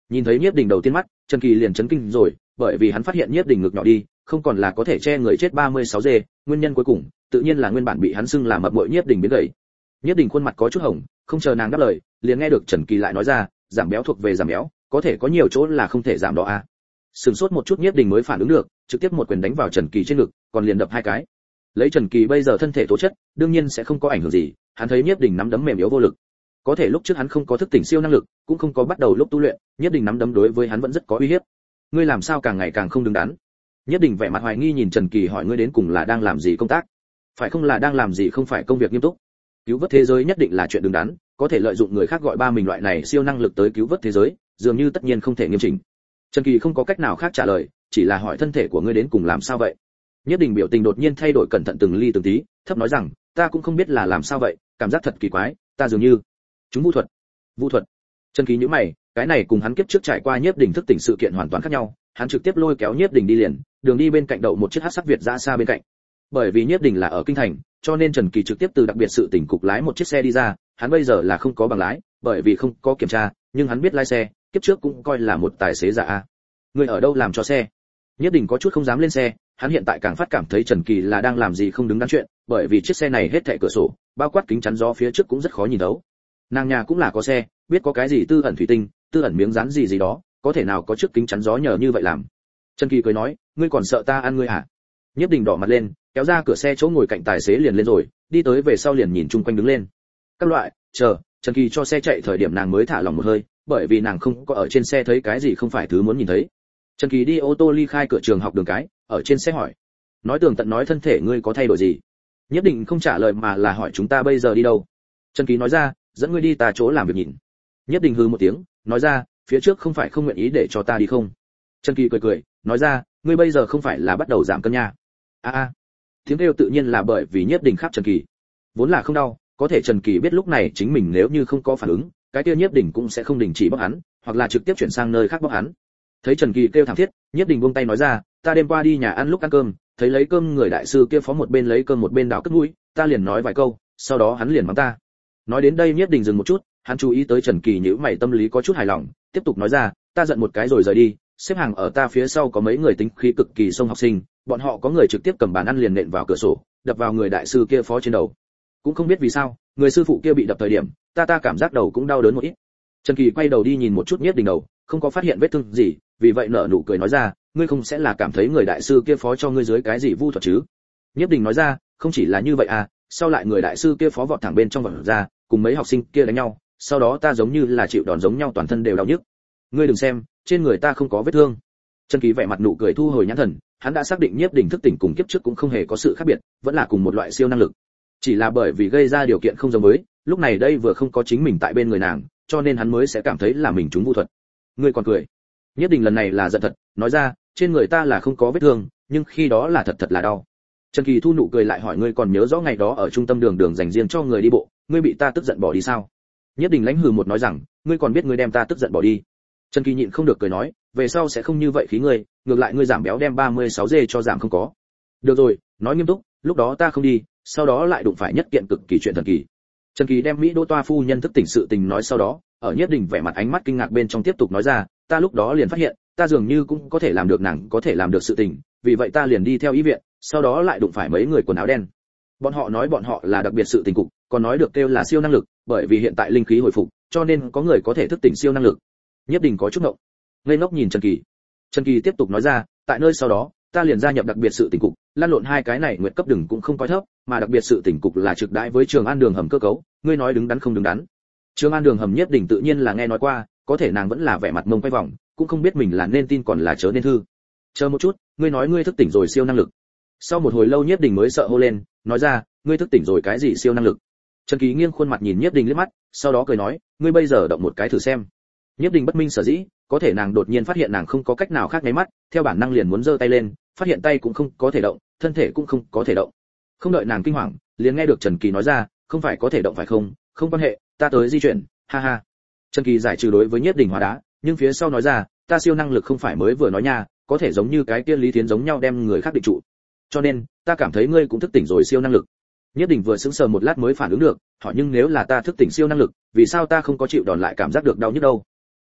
Nhìn thấy Nhiếp Đình đầu tiên mắt, Trần Kỳ liền chấn kinh rồi, bởi vì hắn phát hiện Nhiếp Đình ngực nhỏ đi, không còn là có thể che người chết ba mươi sáu dê, nguyên nhân cuối cùng, tự nhiên là nguyên bản bị hắn xưng là mập mội Nhiếp Đình biến gầy. Nhiếp Đình khuôn mặt có chút hồng, không chờ nàng đáp lời, liền nghe được Trần Kỳ lại nói ra, giảm béo thuộc về giảm béo, có thể có nhiều chỗ là không thể giảm đó à. Sửng sốt một chút Nhiếp Đình mới phản ứng được, trực tiếp một quyền đánh vào Trần Kỳ trên ngực, còn liền đập hai cái. Lấy Trần Kỳ bây giờ thân thể tố chất, đương nhiên sẽ không có ảnh hưởng gì, hắn thấy Nhiếp Đình nắm đấm mềm yếu vô lực. Có thể lúc trước hắn không có thức tỉnh siêu năng lực, cũng không có bắt đầu lúc tu luyện, Nhiếp Đình nắm đấm đối với hắn vẫn rất có uy hiếp. Ngươi làm sao càng ngày càng không đứng đắn? Nhiếp Đình vẻ mặt hoài nghi nhìn Trần Kỳ hỏi ngươi đến cùng là đang làm gì công tác? Phải không là đang làm gì không phải công việc nghiêm túc? Cứu vớt thế giới nhất định là chuyện đứng đắn, có thể lợi dụng người khác gọi ba mình loại này siêu năng lực tới cứu vớt thế giới, dường như tất nhiên không thể nghiêm chỉnh. Trần Kỳ không có cách nào khác trả lời, chỉ là hỏi thân thể của ngươi đến cùng làm sao vậy? Nhiếp Đình biểu tình đột nhiên thay đổi cẩn thận từng ly từng tí, thấp nói rằng, ta cũng không biết là làm sao vậy, cảm giác thật kỳ quái, ta dường như chúng vu thuật. Vu thuật? Trần Kỳ nhíu mày, cái này cùng hắn kiếp trước trải qua Nhiếp Đình thức tỉnh sự kiện hoàn toàn khác nhau, hắn trực tiếp lôi kéo Nhiếp Đình đi liền, đường đi bên cạnh đậu một chiếc hắc sắc Việt ra xa bên cạnh. Bởi vì Nhiếp Đình là ở kinh thành, cho nên Trần Kỳ trực tiếp từ đặc biệt sự tỉnh cục lái một chiếc xe đi ra, hắn bây giờ là không có bằng lái, bởi vì không có kiểm tra, nhưng hắn biết lái xe, kiếp trước cũng coi là một tài xế giả a. Người ở đâu làm cho xe? Nhiếp Đình có chút không dám lên xe, hắn hiện tại càng phát cảm thấy Trần Kỳ là đang làm gì không đứng đắn chuyện, bởi vì chiếc xe này hết thảy cửa sổ, bao quát kính chắn gió phía trước cũng rất khó nhìn thấu. Nàng nhà cũng là có xe, biết có cái gì tư ẩn thủy tinh, tư ẩn miếng dán gì gì đó, có thể nào có trước kính chắn gió nhờ như vậy làm. Trần Kỳ cười nói, ngươi còn sợ ta ăn ngươi hả? Nhiếp Đình đỏ mặt lên, kéo ra cửa xe chỗ ngồi cạnh tài xế liền lên rồi, đi tới về sau liền nhìn chung quanh đứng lên. Các loại, chờ, Trần Kỳ cho xe chạy thời điểm nàng mới thả lỏng một hơi, bởi vì nàng không có ở trên xe thấy cái gì không phải thứ muốn nhìn thấy. Trần Kỳ đi ô tô ly khai cửa trường học đường cái, ở trên xe hỏi, nói tường tận nói thân thể ngươi có thay đổi gì? Nhiếp Đình không trả lời mà là hỏi chúng ta bây giờ đi đâu. Trần Kỳ nói ra, dẫn ngươi đi ta chỗ làm việc nhìn. Nhiếp Đình hừ một tiếng, nói ra, phía trước không phải không nguyện ý để cho ta đi không? Trần Kỳ cười cười, nói ra, ngươi bây giờ không phải là bắt đầu giảm cân nha? A a. Tiếng kêu tự nhiên là bởi vì Nhiếp Đình khắp Trần Kỳ. Vốn là không đau, có thể Trần Kỳ biết lúc này chính mình nếu như không có phản ứng, cái kia Nhiếp Đình cũng sẽ không đình chỉ bóc hắn, hoặc là trực tiếp chuyển sang nơi khác bóc hắn. Thấy Trần Kỳ kêu thảm thiết, Nhiếp Đình buông tay nói ra, ta đêm qua đi nhà ăn lúc ăn cơm, thấy lấy cơm người đại sư kia phó một bên lấy cơm một bên đào cất mũi, ta liền nói vài câu, sau đó hắn liền mắng ta. Nói đến đây Nhiếp Đình dừng một chút, hắn chú ý tới Trần Kỳ nhíu mày tâm lý có chút hài lòng, tiếp tục nói ra, ta giận một cái rồi rời đi, xếp hàng ở ta phía sau có mấy người tính khí cực kỳ sông học sinh, bọn họ có người trực tiếp cầm bàn ăn liền nện vào cửa sổ, đập vào người đại sư kia phó trên đầu. Cũng không biết vì sao, người sư phụ kia bị đập thời điểm, ta ta cảm giác đầu cũng đau đớn một ít. Trần Kỳ quay đầu đi nhìn một chút Nhiếp Đình đầu, không có phát hiện vết thương gì, vì vậy nở nụ cười nói ra, ngươi không sẽ là cảm thấy người đại sư kia phó cho ngươi dưới cái gì vu thuật chứ? Nhiếp Đình nói ra, không chỉ là như vậy à, sau lại người đại sư kia phó vọt thẳng bên trong vọt ra, cùng mấy học sinh kia đánh nhau, sau đó ta giống như là chịu đòn giống nhau toàn thân đều đau nhức. Ngươi đừng xem, trên người ta không có vết thương. Trần Kỳ vẻ mặt nụ cười thu hồi nhãn thần, hắn đã xác định Nhiếp Đình thức tỉnh cùng kiếp trước cũng không hề có sự khác biệt, vẫn là cùng một loại siêu năng lực. Chỉ là bởi vì gây ra điều kiện không giống với, lúc này đây vừa không có chính mình tại bên người nàng, cho nên hắn mới sẽ cảm thấy là mình trúng vu thuật. Ngươi còn cười? Nhiếp Đình lần này là giận thật, nói ra, trên người ta là không có vết thương, nhưng khi đó là thật thật là đau. Trần Kỳ thu nụ cười lại hỏi ngươi còn nhớ rõ ngày đó ở trung tâm đường đường dành riêng cho người đi bộ, ngươi bị ta tức giận bỏ đi sao? Nhiếp Đình lãnh hừ một nói rằng, ngươi còn biết ngươi đem ta tức giận bỏ đi. Trần Kỳ nhịn không được cười nói, về sau sẽ không như vậy khí ngươi, ngược lại ngươi giảm béo đem ba mươi sáu dê cho giảm không có. Được rồi, nói nghiêm túc, lúc đó ta không đi, sau đó lại đụng phải nhất kiện cực kỳ chuyện thần kỳ. Trần Kỳ đem Mỹ Đô Toa phu nhân thức tỉnh sự tình nói sau đó, ở Nhiếp Đình vẻ mặt ánh mắt kinh ngạc bên trong tiếp tục nói ra, ta lúc đó liền phát hiện, ta dường như cũng có thể làm được nàng có thể làm được sự tình, vì vậy ta liền đi theo y viện, sau đó lại đụng phải mấy người quần áo đen. Bọn họ nói bọn họ là đặc biệt sự tình cục, còn nói được kêu là siêu năng lực, bởi vì hiện tại linh khí hồi phục, cho nên có người có thể thức tỉnh siêu năng lực. Nhiếp Đình có chút ngộng, ngây ngốc nhìn Trần Kỳ. Trần Kỳ tiếp tục nói ra, tại nơi sau đó, ta liền gia nhập đặc biệt sự tình cục, lan lộn hai cái này nguyệt cấp đừng cũng không coi thấp, mà đặc biệt sự tình cục là trực đãi với Trường An đường hầm cơ cấu, ngươi nói đứng đắn không đứng đắn. Trường An đường hầm Nhiếp Đình tự nhiên là nghe nói qua, có thể nàng vẫn là vẻ mặt mông quay vòng, cũng không biết mình là nên tin còn là chớ nên thư. Chờ một chút, ngươi nói ngươi thức tỉnh rồi siêu năng lực. Sau một hồi lâu Nhiếp Đình mới sợ hô lên, nói ra, ngươi thức tỉnh rồi cái gì siêu năng lực? Trần Kỳ nghiêng khuôn mặt nhìn Nhiếp Đình liếc mắt, sau đó cười nói, ngươi bây giờ động một cái thử xem. Nhiếp Đình bất minh sở dĩ, có thể nàng đột nhiên phát hiện nàng không có cách nào khác nháy mắt, theo bản năng liền muốn giơ tay lên, phát hiện tay cũng không có thể động, thân thể cũng không có thể động. Không đợi nàng kinh hoàng, liền nghe được Trần Kỳ nói ra, không phải có thể động phải không, không quan hệ, ta tới di chuyển, ha ha. Trần Kỳ giải trừ đối với Nhiếp Đình hóa đá, nhưng phía sau nói ra, ta siêu năng lực không phải mới vừa nói nha, có thể giống như cái kia Lý Thiến giống nhau đem người khác định trụ. Cho nên, ta cảm thấy ngươi cũng thức tỉnh rồi siêu năng lực. Nhiếp Đình vừa sững sờ một lát mới phản ứng được, hỏi nhưng nếu là ta thức tỉnh siêu năng lực, vì sao ta không có chịu đòn lại cảm giác được đau nhức đâu?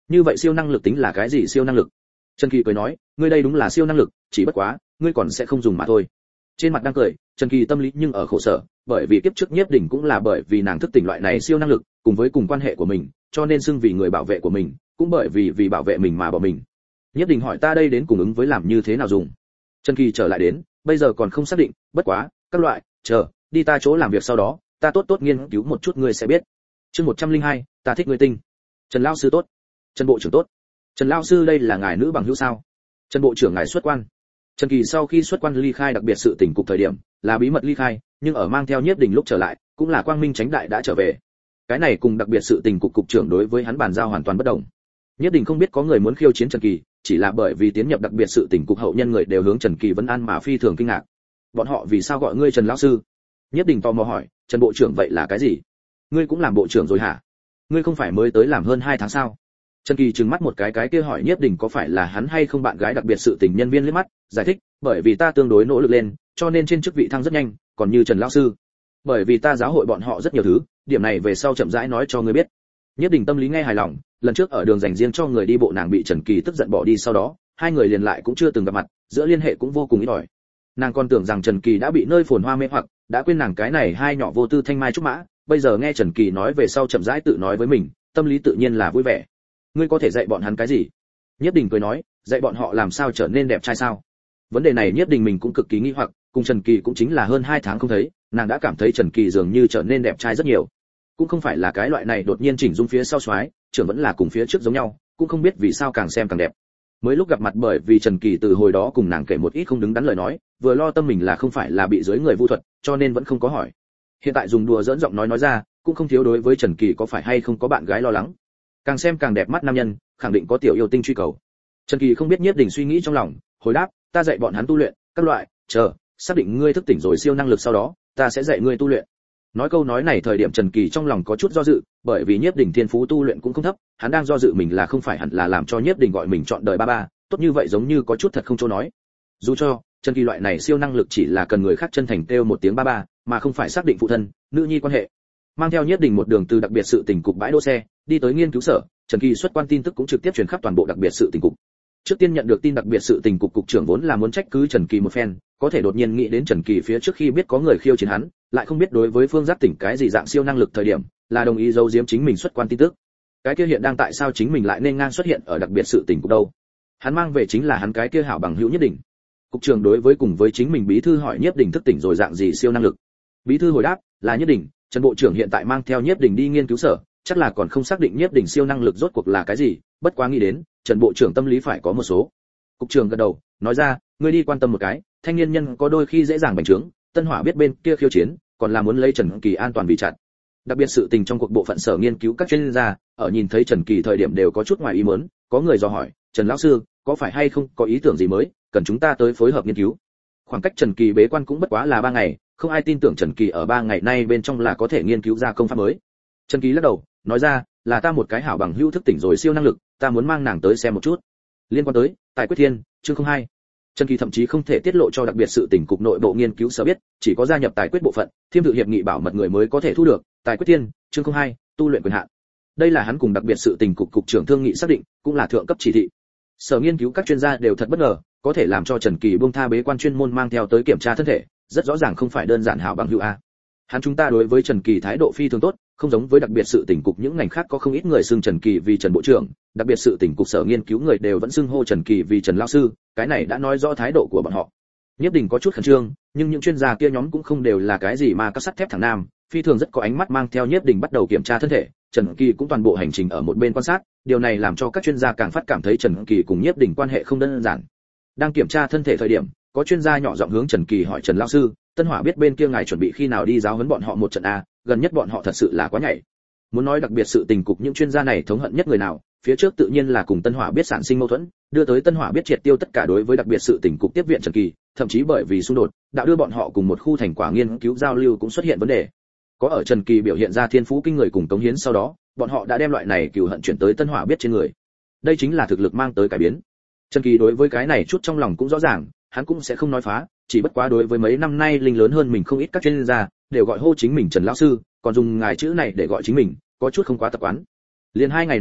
Như vậy siêu năng lực tính là cái gì siêu năng lực? Trần Kỳ cười nói, ngươi đây đúng là siêu năng lực, chỉ bất quá, ngươi còn sẽ không dùng mà thôi. Trên mặt đang cười, Trần Kỳ tâm lý nhưng ở khổ sở, bởi vì kiếp trước Nhiếp Đình cũng là bởi vì nàng thức tỉnh loại này siêu năng lực, cùng với cùng quan hệ của mình, cho nên xưng vì người bảo vệ của mình, cũng bởi vì vì bảo vệ mình mà bỏ mình. Nhiếp Đình hỏi ta đây đến cùng ứng với làm như thế nào dùng? Trần Kỳ trở lại đến, bây giờ còn không xác định, bất quá, các loại, chờ, đi ta chỗ làm việc sau đó, ta tốt tốt nghiên cứu một chút ngươi sẽ biết. Chương một trăm lẻ hai, ta thích ngươi tinh. Trần lão sư tốt. Trần bộ trưởng tốt. Trần lão sư đây là ngài nữ bằng hữu sao? Trần bộ trưởng ngài xuất quan. Trần Kỳ sau khi xuất quan ly khai đặc biệt sự tỉnh cục thời điểm, là bí mật ly khai, nhưng ở mang theo Nhiếp Đình lúc trở lại, cũng là quang minh chánh đại đã trở về. Cái này cùng đặc biệt sự tình cục cục trưởng đối với hắn bàn giao hoàn toàn bất đồng. Nhiếp Đình không biết có người muốn khiêu chiến Trần Kỳ, chỉ là bởi vì tiến nhập đặc biệt sự tình cục hậu nhân người đều hướng Trần Kỳ vấn an mà phi thường kinh ngạc. Bọn họ vì sao gọi ngươi Trần lão sư? Nhiếp Đình tò mò hỏi, Trần bộ trưởng vậy là cái gì? Ngươi cũng làm bộ trưởng rồi hả? Ngươi không phải mới tới làm hơn hai tháng sao? Trần Kỳ trừng mắt một cái cái kia hỏi Nhiếp Đình có phải là hắn hay không bạn gái đặc biệt sự tình nhân viên liếc mắt, giải thích, bởi vì ta tương đối nỗ lực lên, cho nên trên chức vị thăng rất nhanh, còn như Trần lão sư, bởi vì ta giáo hội bọn họ rất nhiều thứ, điểm này về sau chậm rãi nói cho ngươi biết. Nhiếp Đình tâm lý nghe hài lòng, lần trước ở đường dành riêng cho người đi bộ nàng bị Trần Kỳ tức giận bỏ đi sau đó, hai người liền lại cũng chưa từng gặp mặt, giữa liên hệ cũng vô cùng ít ỏi. Nàng còn tưởng rằng Trần Kỳ đã bị nơi phồn hoa mê hoặc, đã quên nàng cái này hai nhỏ vô tư thanh mai trúc mã, bây giờ nghe Trần Kỳ nói về sau chậm rãi tự nói với mình, tâm lý tự nhiên là vui vẻ. Ngươi có thể dạy bọn hắn cái gì? Nhiếp Đình cười nói, dạy bọn họ làm sao trở nên đẹp trai sao? Vấn đề này Nhiếp Đình mình cũng cực kỳ nghi hoặc, cùng Trần Kỳ cũng chính là hơn hai tháng không thấy, nàng đã cảm thấy Trần Kỳ dường như trở nên đẹp trai rất nhiều. Cũng không phải là cái loại này đột nhiên chỉnh dung phía sau xoái, trưởng vẫn là cùng phía trước giống nhau, cũng không biết vì sao càng xem càng đẹp. Mới lúc gặp mặt bởi vì Trần Kỳ từ hồi đó cùng nàng kể một ít không đứng đắn lời nói, vừa lo tâm mình là không phải là bị dưới người vu thuật, cho nên vẫn không có hỏi. Hiện tại dùng đùa giỡn giọng nói nói ra, cũng không thiếu đối với Trần Kỳ có phải hay không có bạn gái lo lắng. Càng xem càng đẹp mắt nam nhân, khẳng định có tiểu yêu tinh truy cầu. Trần Kỳ không biết Nhiếp Đình suy nghĩ trong lòng, hồi đáp, ta dạy bọn hắn tu luyện, các loại, chờ, xác định ngươi thức tỉnh rồi siêu năng lực sau đó, ta sẽ dạy ngươi tu luyện. Nói câu nói này thời điểm Trần Kỳ trong lòng có chút do dự, bởi vì Nhiếp Đình thiên phú tu luyện cũng không thấp, hắn đang do dự mình là không phải hẳn là làm cho Nhiếp Đình gọi mình chọn đời ba ba, tốt như vậy giống như có chút thật không chỗ nói. Dù cho, Trần Kỳ loại này siêu năng lực chỉ là cần người khác chân thành kêu một tiếng ba ba, mà không phải xác định phụ thân, nữ nhi quan hệ. Mang theo Nhiếp Đình một đường từ đặc biệt sự tỉnh cục bãi đỗ xe, đi tới nghiên cứu sở, Trần Kỳ xuất quan tin tức cũng trực tiếp truyền khắp toàn bộ đặc biệt sự tỉnh cục. Trước tiên nhận được tin đặc biệt sự tình cục cục trưởng vốn là muốn trách cứ Trần Kỳ một phen, có thể đột nhiên nghĩ đến Trần Kỳ phía trước khi biết có người khiêu chiến hắn, lại không biết đối với Phương Giác Tỉnh cái gì dạng siêu năng lực thời điểm, là đồng ý giấu giếm chính mình xuất quan tin tức. Cái kia hiện đang tại sao chính mình lại nên ngang xuất hiện ở đặc biệt sự tình cục đâu? Hắn mang về chính là hắn cái kia hảo bằng hữu Nhiếp Đình. Cục trưởng đối với cùng với chính mình bí thư hỏi Nhiếp Đình thức tỉnh rồi dạng gì siêu năng lực. Bí thư hồi đáp, là Nhiếp Đình, Trần bộ trưởng hiện tại mang theo Nhiếp Đình đi nghiên cứu sở, chắc là còn không xác định Nhiếp Đình siêu năng lực rốt cuộc là cái gì, bất quá nghĩ đến, Trần bộ trưởng tâm lý phải có một số. Cục trưởng gật đầu, nói ra, ngươi đi quan tâm một cái, thanh niên nhân có đôi khi dễ dàng bành trướng, Tân Hỏa biết bên kia khiêu chiến, còn là muốn lấy Trần Kỳ an toàn vì chặt. Đặc biệt sự tình trong cuộc bộ phận sở nghiên cứu các chuyên gia, ở nhìn thấy Trần Kỳ thời điểm đều có chút ngoài ý muốn, có người dò hỏi, Trần lão sư, có phải hay không có ý tưởng gì mới, cần chúng ta tới phối hợp nghiên cứu. Khoảng cách Trần Kỳ bế quan cũng bất quá là ba ngày, không ai tin tưởng Trần Kỳ ở ba ngày nay bên trong là có thể nghiên cứu ra công pháp mới. Trần Kỳ lắc đầu, nói ra, là ta một cái hảo bằng hữu thức tỉnh rồi siêu năng lực, ta muốn mang nàng tới xem một chút. Liên quan tới Tài Quyết Thiên, chương không hai. Trần Kỳ thậm chí không thể tiết lộ cho đặc biệt sự tình cục nội bộ nghiên cứu sở biết, chỉ có gia nhập Tài Quyết bộ phận, thiêm tự hiệp nghị bảo mật người mới có thể thu được. Tài Quyết Thiên, chương không hai, tu luyện quyền hạn. Đây là hắn cùng đặc biệt sự tình cục cục trưởng thương nghị xác định, cũng là thượng cấp chỉ thị. Sở nghiên cứu các chuyên gia đều thật bất ngờ, có thể làm cho Trần Kỳ buông tha bế quan chuyên môn mang theo tới kiểm tra thân thể, rất rõ ràng không phải đơn giản hảo bằng hữu a. Hắn chúng ta đối với Trần Kỳ thái độ phi thường tốt, không giống với đặc biệt sự tỉnh cục những ngành khác có không ít người xưng Trần Kỳ vì Trần bộ trưởng, đặc biệt sự tỉnh cục sở nghiên cứu người đều vẫn xưng hô Trần Kỳ vì Trần lão sư, cái này đã nói rõ thái độ của bọn họ. Nhiếp Đình có chút khẩn trương, nhưng những chuyên gia kia nhóm cũng không đều là cái gì mà các sắt thép thẳng nam, phi thường rất có ánh mắt mang theo Nhiếp Đình bắt đầu kiểm tra thân thể, Trần Kỳ cũng toàn bộ hành trình ở một bên quan sát, điều này làm cho các chuyên gia càng phát cảm thấy Trần Kỳ cùng Nhiếp Đình quan hệ không đơn giản. Đang kiểm tra thân thể thời điểm, có chuyên gia nhỏ giọng hướng Trần Kỳ hỏi Trần lão sư, Tân Hỏa biết bên kia ngài chuẩn bị khi nào đi giáo huấn bọn họ một trận a, gần nhất bọn họ thật sự là quá nhảy. Muốn nói đặc biệt sự tình cục những chuyên gia này thống hận nhất người nào, phía trước tự nhiên là cùng Tân Hỏa biết sản sinh mâu thuẫn, đưa tới Tân Hỏa biết triệt tiêu tất cả đối với đặc biệt sự tình cục tiếp viện Trần Kỳ, thậm chí bởi vì xung đột, đã đưa bọn họ cùng một khu thành quả nghiên cứu giao lưu cũng xuất hiện vấn đề. Có ở Trần Kỳ biểu hiện ra thiên phú kinh người cùng cống hiến sau đó, bọn họ đã đem loại này cừu hận chuyển tới Tân Hỏa biết trên người. Đây chính là thực lực mang tới cải biến. Trần Kỳ đối với cái này chút trong lòng cũng rõ ràng, hắn cũng sẽ không nói phá, chỉ bất quá đối với mấy năm nay linh lớn hơn mình không ít các chuyên gia đều gọi hô chính mình Trần lão sư, còn dùng ngài chữ này để gọi chính mình, có chút không quá tập quán. Liền hai ngày này a,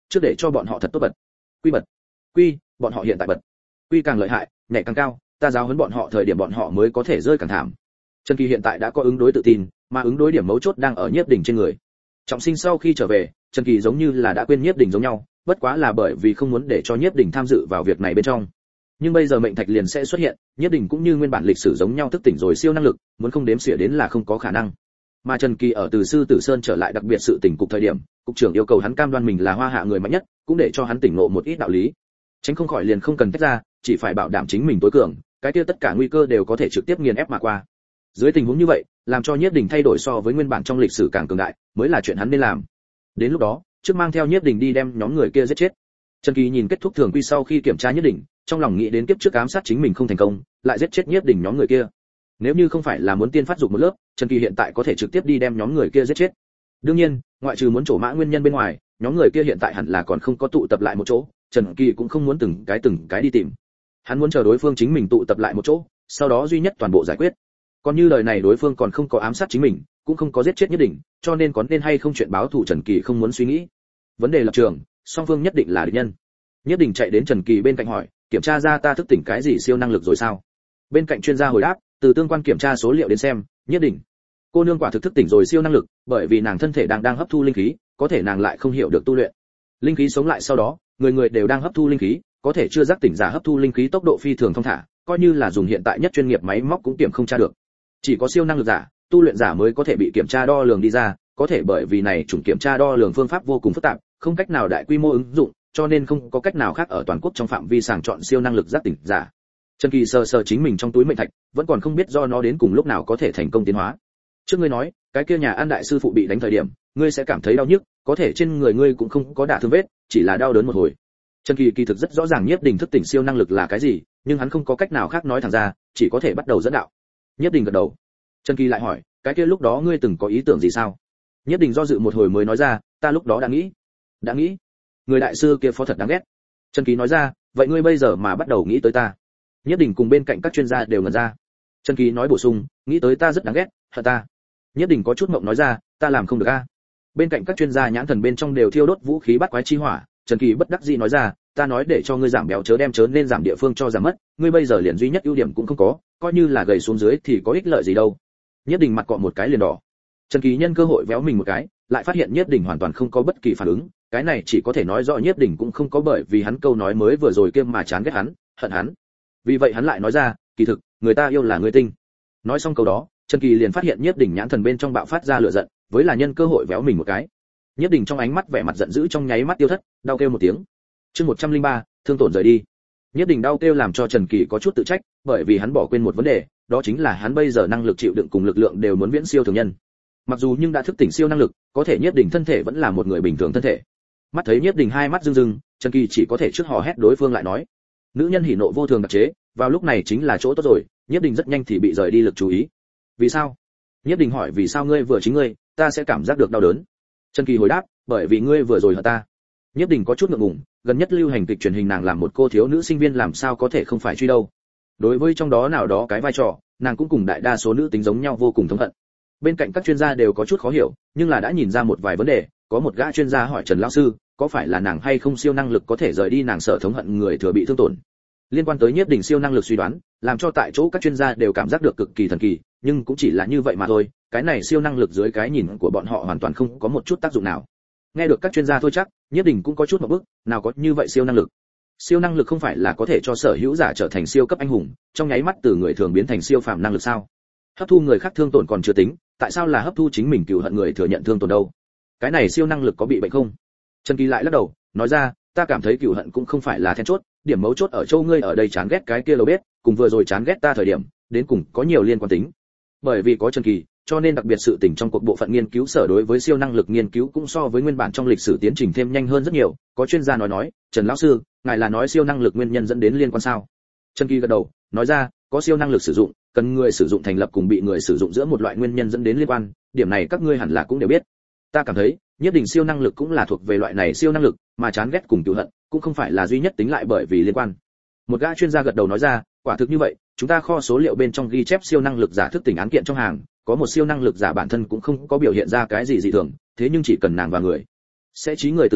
trước để cho bọn họ thật tốt bật. Quy bật. Quy, bọn họ hiện tại bật. Quy càng lợi hại, nhảy càng cao, ta giáo huấn bọn họ thời điểm bọn họ mới có thể rơi càng thảm. Trần Kỳ hiện tại đã có ứng đối tự tin, mà ứng đối điểm mấu chốt đang ở Nhiếp Đình trên người. Trọng Sinh sau khi trở về, Trần Kỳ giống như là đã quên Nhiếp Đình giống nhau, bất quá là bởi vì không muốn để cho Nhiếp Đình tham dự vào việc này bên trong. Nhưng bây giờ mệnh thạch liền sẽ xuất hiện, Nhiếp Đình cũng như nguyên bản lịch sử giống nhau thức tỉnh rồi siêu năng lực, muốn không đếm xỉa đến là không có khả năng. Mà Trần Kỳ ở từ Sư Tử Sơn trở lại đặc biệt sự tỉnh cục thời điểm, cục trưởng yêu cầu hắn cam đoan mình là Hoa Hạ người mạnh nhất, cũng để cho hắn tỉnh ngộ một ít đạo lý. Tránh không khỏi liền không cần tách ra, chỉ phải bảo đảm chính mình tối cường, cái kia tất cả nguy cơ đều có thể trực tiếp nghiền ép mà qua. Dưới tình huống như vậy, làm cho Nhiếp Đình thay đổi so với nguyên bản trong lịch sử càng cường đại, mới là chuyện hắn nên làm. Đến lúc đó, trước mang theo Nhiếp Đình đi đem nhóm người kia giết chết. Trần Kỳ nhìn kết thúc thường quy sau khi kiểm tra Nhiếp Đình, trong lòng nghĩ đến kiếp trước ám sát chính mình không thành công, lại giết chết Nhiếp Đình nhóm người kia. Nếu như không phải là muốn tiên phát dục một lớp, Trần Kỳ hiện tại có thể trực tiếp đi đem nhóm người kia giết chết. Đương nhiên, ngoại trừ muốn trổ mã nguyên nhân bên ngoài, nhóm người kia hiện tại hẳn là còn không có tụ tập lại một chỗ, Trần Kỳ cũng không muốn từng cái từng cái đi tìm. Hắn muốn chờ đối phương chính mình tụ tập lại một chỗ, sau đó duy nhất toàn bộ giải quyết. Còn như đời này đối phương còn không có ám sát chính mình, cũng không có giết chết Nhiếp Đình, cho nên có nên hay không chuyện báo thù Trần Kỳ không muốn suy nghĩ. Vấn đề lập trường, song phương nhất định là địch nhân. Nhiếp Đình chạy đến Trần Kỳ bên cạnh hỏi, kiểm tra ra ta thức tỉnh cái gì siêu năng lực rồi sao? Bên cạnh chuyên gia hồi đáp, từ tương quan kiểm tra số liệu đến xem, Nhiếp Đình cô nương quả thực thức tỉnh rồi siêu năng lực, bởi vì nàng thân thể đang đang hấp thu linh khí, có thể nàng lại không hiểu được tu luyện. Linh khí sống lại sau đó, người người đều đang hấp thu linh khí, có thể chưa giác tỉnh giả hấp thu linh khí tốc độ phi thường thông thả, coi như là dùng hiện tại nhất chuyên nghiệp máy móc cũng kiểm không tra được. Chỉ có siêu năng lực giả, tu luyện giả mới có thể bị kiểm tra đo lường đi ra, có thể bởi vì này chủng kiểm tra đo lường phương pháp vô cùng phức tạp, không cách nào đại quy mô ứng dụng, cho nên không có cách nào khác ở toàn quốc trong phạm vi sàng chọn siêu năng lực giác tỉnh giả. Trần Kỳ sờ sờ chính mình trong túi mệnh thạch, vẫn còn không biết do nó đến cùng lúc nào có thể thành công tiến hóa. Trước ngươi nói, cái kia nhà An đại sư phụ bị đánh thời điểm, ngươi sẽ cảm thấy đau nhức, có thể trên người ngươi cũng không có đả thương vết, chỉ là đau đớn một hồi. Trần Kỳ kỳ thực rất rõ ràng Nhiếp Đình thức tỉnh siêu năng lực là cái gì, nhưng hắn không có cách nào khác nói thẳng ra, chỉ có thể bắt đầu dẫn đạo. Nhiếp Đình gật đầu. Trần Kỳ lại hỏi, cái kia lúc đó ngươi từng có ý tưởng gì sao? Nhiếp Đình do dự một hồi mới nói ra, ta lúc đó đã nghĩ. Đã nghĩ? Người đại sư kia phó thật đáng ghét. Trần Kỳ nói ra, vậy ngươi bây giờ mà bắt đầu nghĩ tới ta? Nhiếp Đình cùng bên cạnh các chuyên gia đều ngẩn ra. Trần Kỳ nói bổ sung, nghĩ tới ta rất đáng ghét, hận ta. Nhiếp Đình có chút ngượng nói ra, ta làm không được a. Bên cạnh các chuyên gia nhãn thần bên trong đều thiêu đốt vũ khí bắt quái chi hỏa, Trần Kỳ bất đắc dĩ nói ra, ta nói để cho ngươi giảm béo chớ đem chớ nên giảm địa phương cho giảm mất, ngươi bây giờ liền duy nhất ưu điểm cũng không có, coi như là gầy xuống dưới thì có ích lợi gì đâu. Nhiếp Đình mặt cọ một cái liền đỏ. Trần Kỳ nhân cơ hội véo mình một cái, lại phát hiện Nhiếp Đình hoàn toàn không có bất kỳ phản ứng, cái này chỉ có thể nói rõ Nhiếp Đình cũng không có bởi vì hắn câu nói mới vừa rồi kia mà chán ghét hắn, hận hắn. Vì vậy hắn lại nói ra, kỳ thực, người ta yêu là người tinh. Nói xong câu đó, Trần Kỳ liền phát hiện Nhiếp Đình nhãn thần bên trong bạo phát ra lửa giận, với là nhân cơ hội véo mình một cái. Nhiếp Đình trong ánh mắt vẻ mặt giận dữ trong nháy mắt tiêu thất, đau kêu một tiếng. Chương một trăm lẻ ba, thương tổn rời đi. Nhiếp Đình đau kêu làm cho Trần Kỳ có chút tự trách, bởi vì hắn bỏ quên một vấn đề, đó chính là hắn bây giờ năng lực chịu đựng cùng lực lượng đều muốn viễn siêu thường nhân. Mặc dù nhưng đã thức tỉnh siêu năng lực, có thể Nhiếp Đình thân thể vẫn là một người bình thường thân thể. Mắt thấy Nhiếp Đình hai mắt rưng rưng, Trần Kỳ chỉ có thể trước hò hét đối phương lại nói. Nữ nhân hỉ nộ vô thường đặc chế, vào lúc này chính là chỗ tốt rồi, Nhiếp Đình rất nhanh thì bị rời đi lực chú ý. Vì sao? Nhiếp Đình hỏi, vì sao ngươi vừa chính ngươi, ta sẽ cảm giác được đau đớn? Trần Kỳ hồi đáp, bởi vì ngươi vừa rồi hận ta. Nhiếp Đình có chút ngượng ngùng, gần nhất lưu hành kịch truyền hình nàng làm một cô thiếu nữ sinh viên làm sao có thể không phải truy đâu. Đối với trong đó nào đó cái vai trò, nàng cũng cùng đại đa số nữ tính giống nhau vô cùng thống hận. Bên cạnh các chuyên gia đều có chút khó hiểu, nhưng là đã nhìn ra một vài vấn đề, có một gã chuyên gia hỏi Trần lão sư, có phải là nàng hay không siêu năng lực có thể rời đi nàng sợ thống hận người thừa bị thương tổn. Liên quan tới Nhiếp Đình siêu năng lực suy đoán, làm cho tại chỗ các chuyên gia đều cảm giác được cực kỳ thần kỳ, nhưng cũng chỉ là như vậy mà thôi, cái này siêu năng lực dưới cái nhìn của bọn họ hoàn toàn không có một chút tác dụng nào. Nghe được các chuyên gia thôi chắc, Nhiếp Đình cũng có chút một bức, nào có như vậy siêu năng lực. Siêu năng lực không phải là có thể cho sở hữu giả trở thành siêu cấp anh hùng, trong nháy mắt từ người thường biến thành siêu phàm năng lực sao? Hấp thu người khác thương tổn còn chưa tính, tại sao là hấp thu chính mình cừu hận người thừa nhận thương tổn đâu? Cái này siêu năng lực có bị bệnh không? Trần Kỳ lại lắc đầu, nói ra, ta cảm thấy cừu hận cũng không phải là then chốt, điểm mấu chốt ở châu ngươi ở đây chán ghét cái kia lầu bếp, cùng vừa rồi chán ghét ta thời điểm, đến cùng có nhiều liên quan tính. Bởi vì có Trần Kỳ, cho nên đặc biệt sự tình trong cuộc bộ phận nghiên cứu sở đối với siêu năng lực nghiên cứu cũng so với nguyên bản trong lịch sử tiến trình thêm nhanh hơn rất nhiều. Có chuyên gia nói nói, Trần lão sư, ngài là nói siêu năng lực nguyên nhân dẫn đến liên quan sao? Trần Kỳ gật đầu, nói ra, có siêu năng lực sử dụng, cần người sử dụng thành lập cùng bị người sử dụng giữa một loại nguyên nhân dẫn đến liên quan, điểm này các ngươi hẳn là cũng đều biết. Ta cảm thấy, Nhiếp Đình siêu năng lực cũng là thuộc về loại này siêu năng lực, mà chán ghét cùng cừu hận cũng không phải là duy nhất tính lại bởi vì liên quan. Một gã chuyên gia gật đầu nói ra, quả thực như vậy, chúng ta kho số liệu bên trong ghi chép siêu năng lực giả thức tỉnh án kiện trong hàng, có một siêu năng lực giả bản thân cũng không có biểu hiện ra cái gì dị thường, thế nhưng chỉ cần nàng và người sẽ trí người tử vong,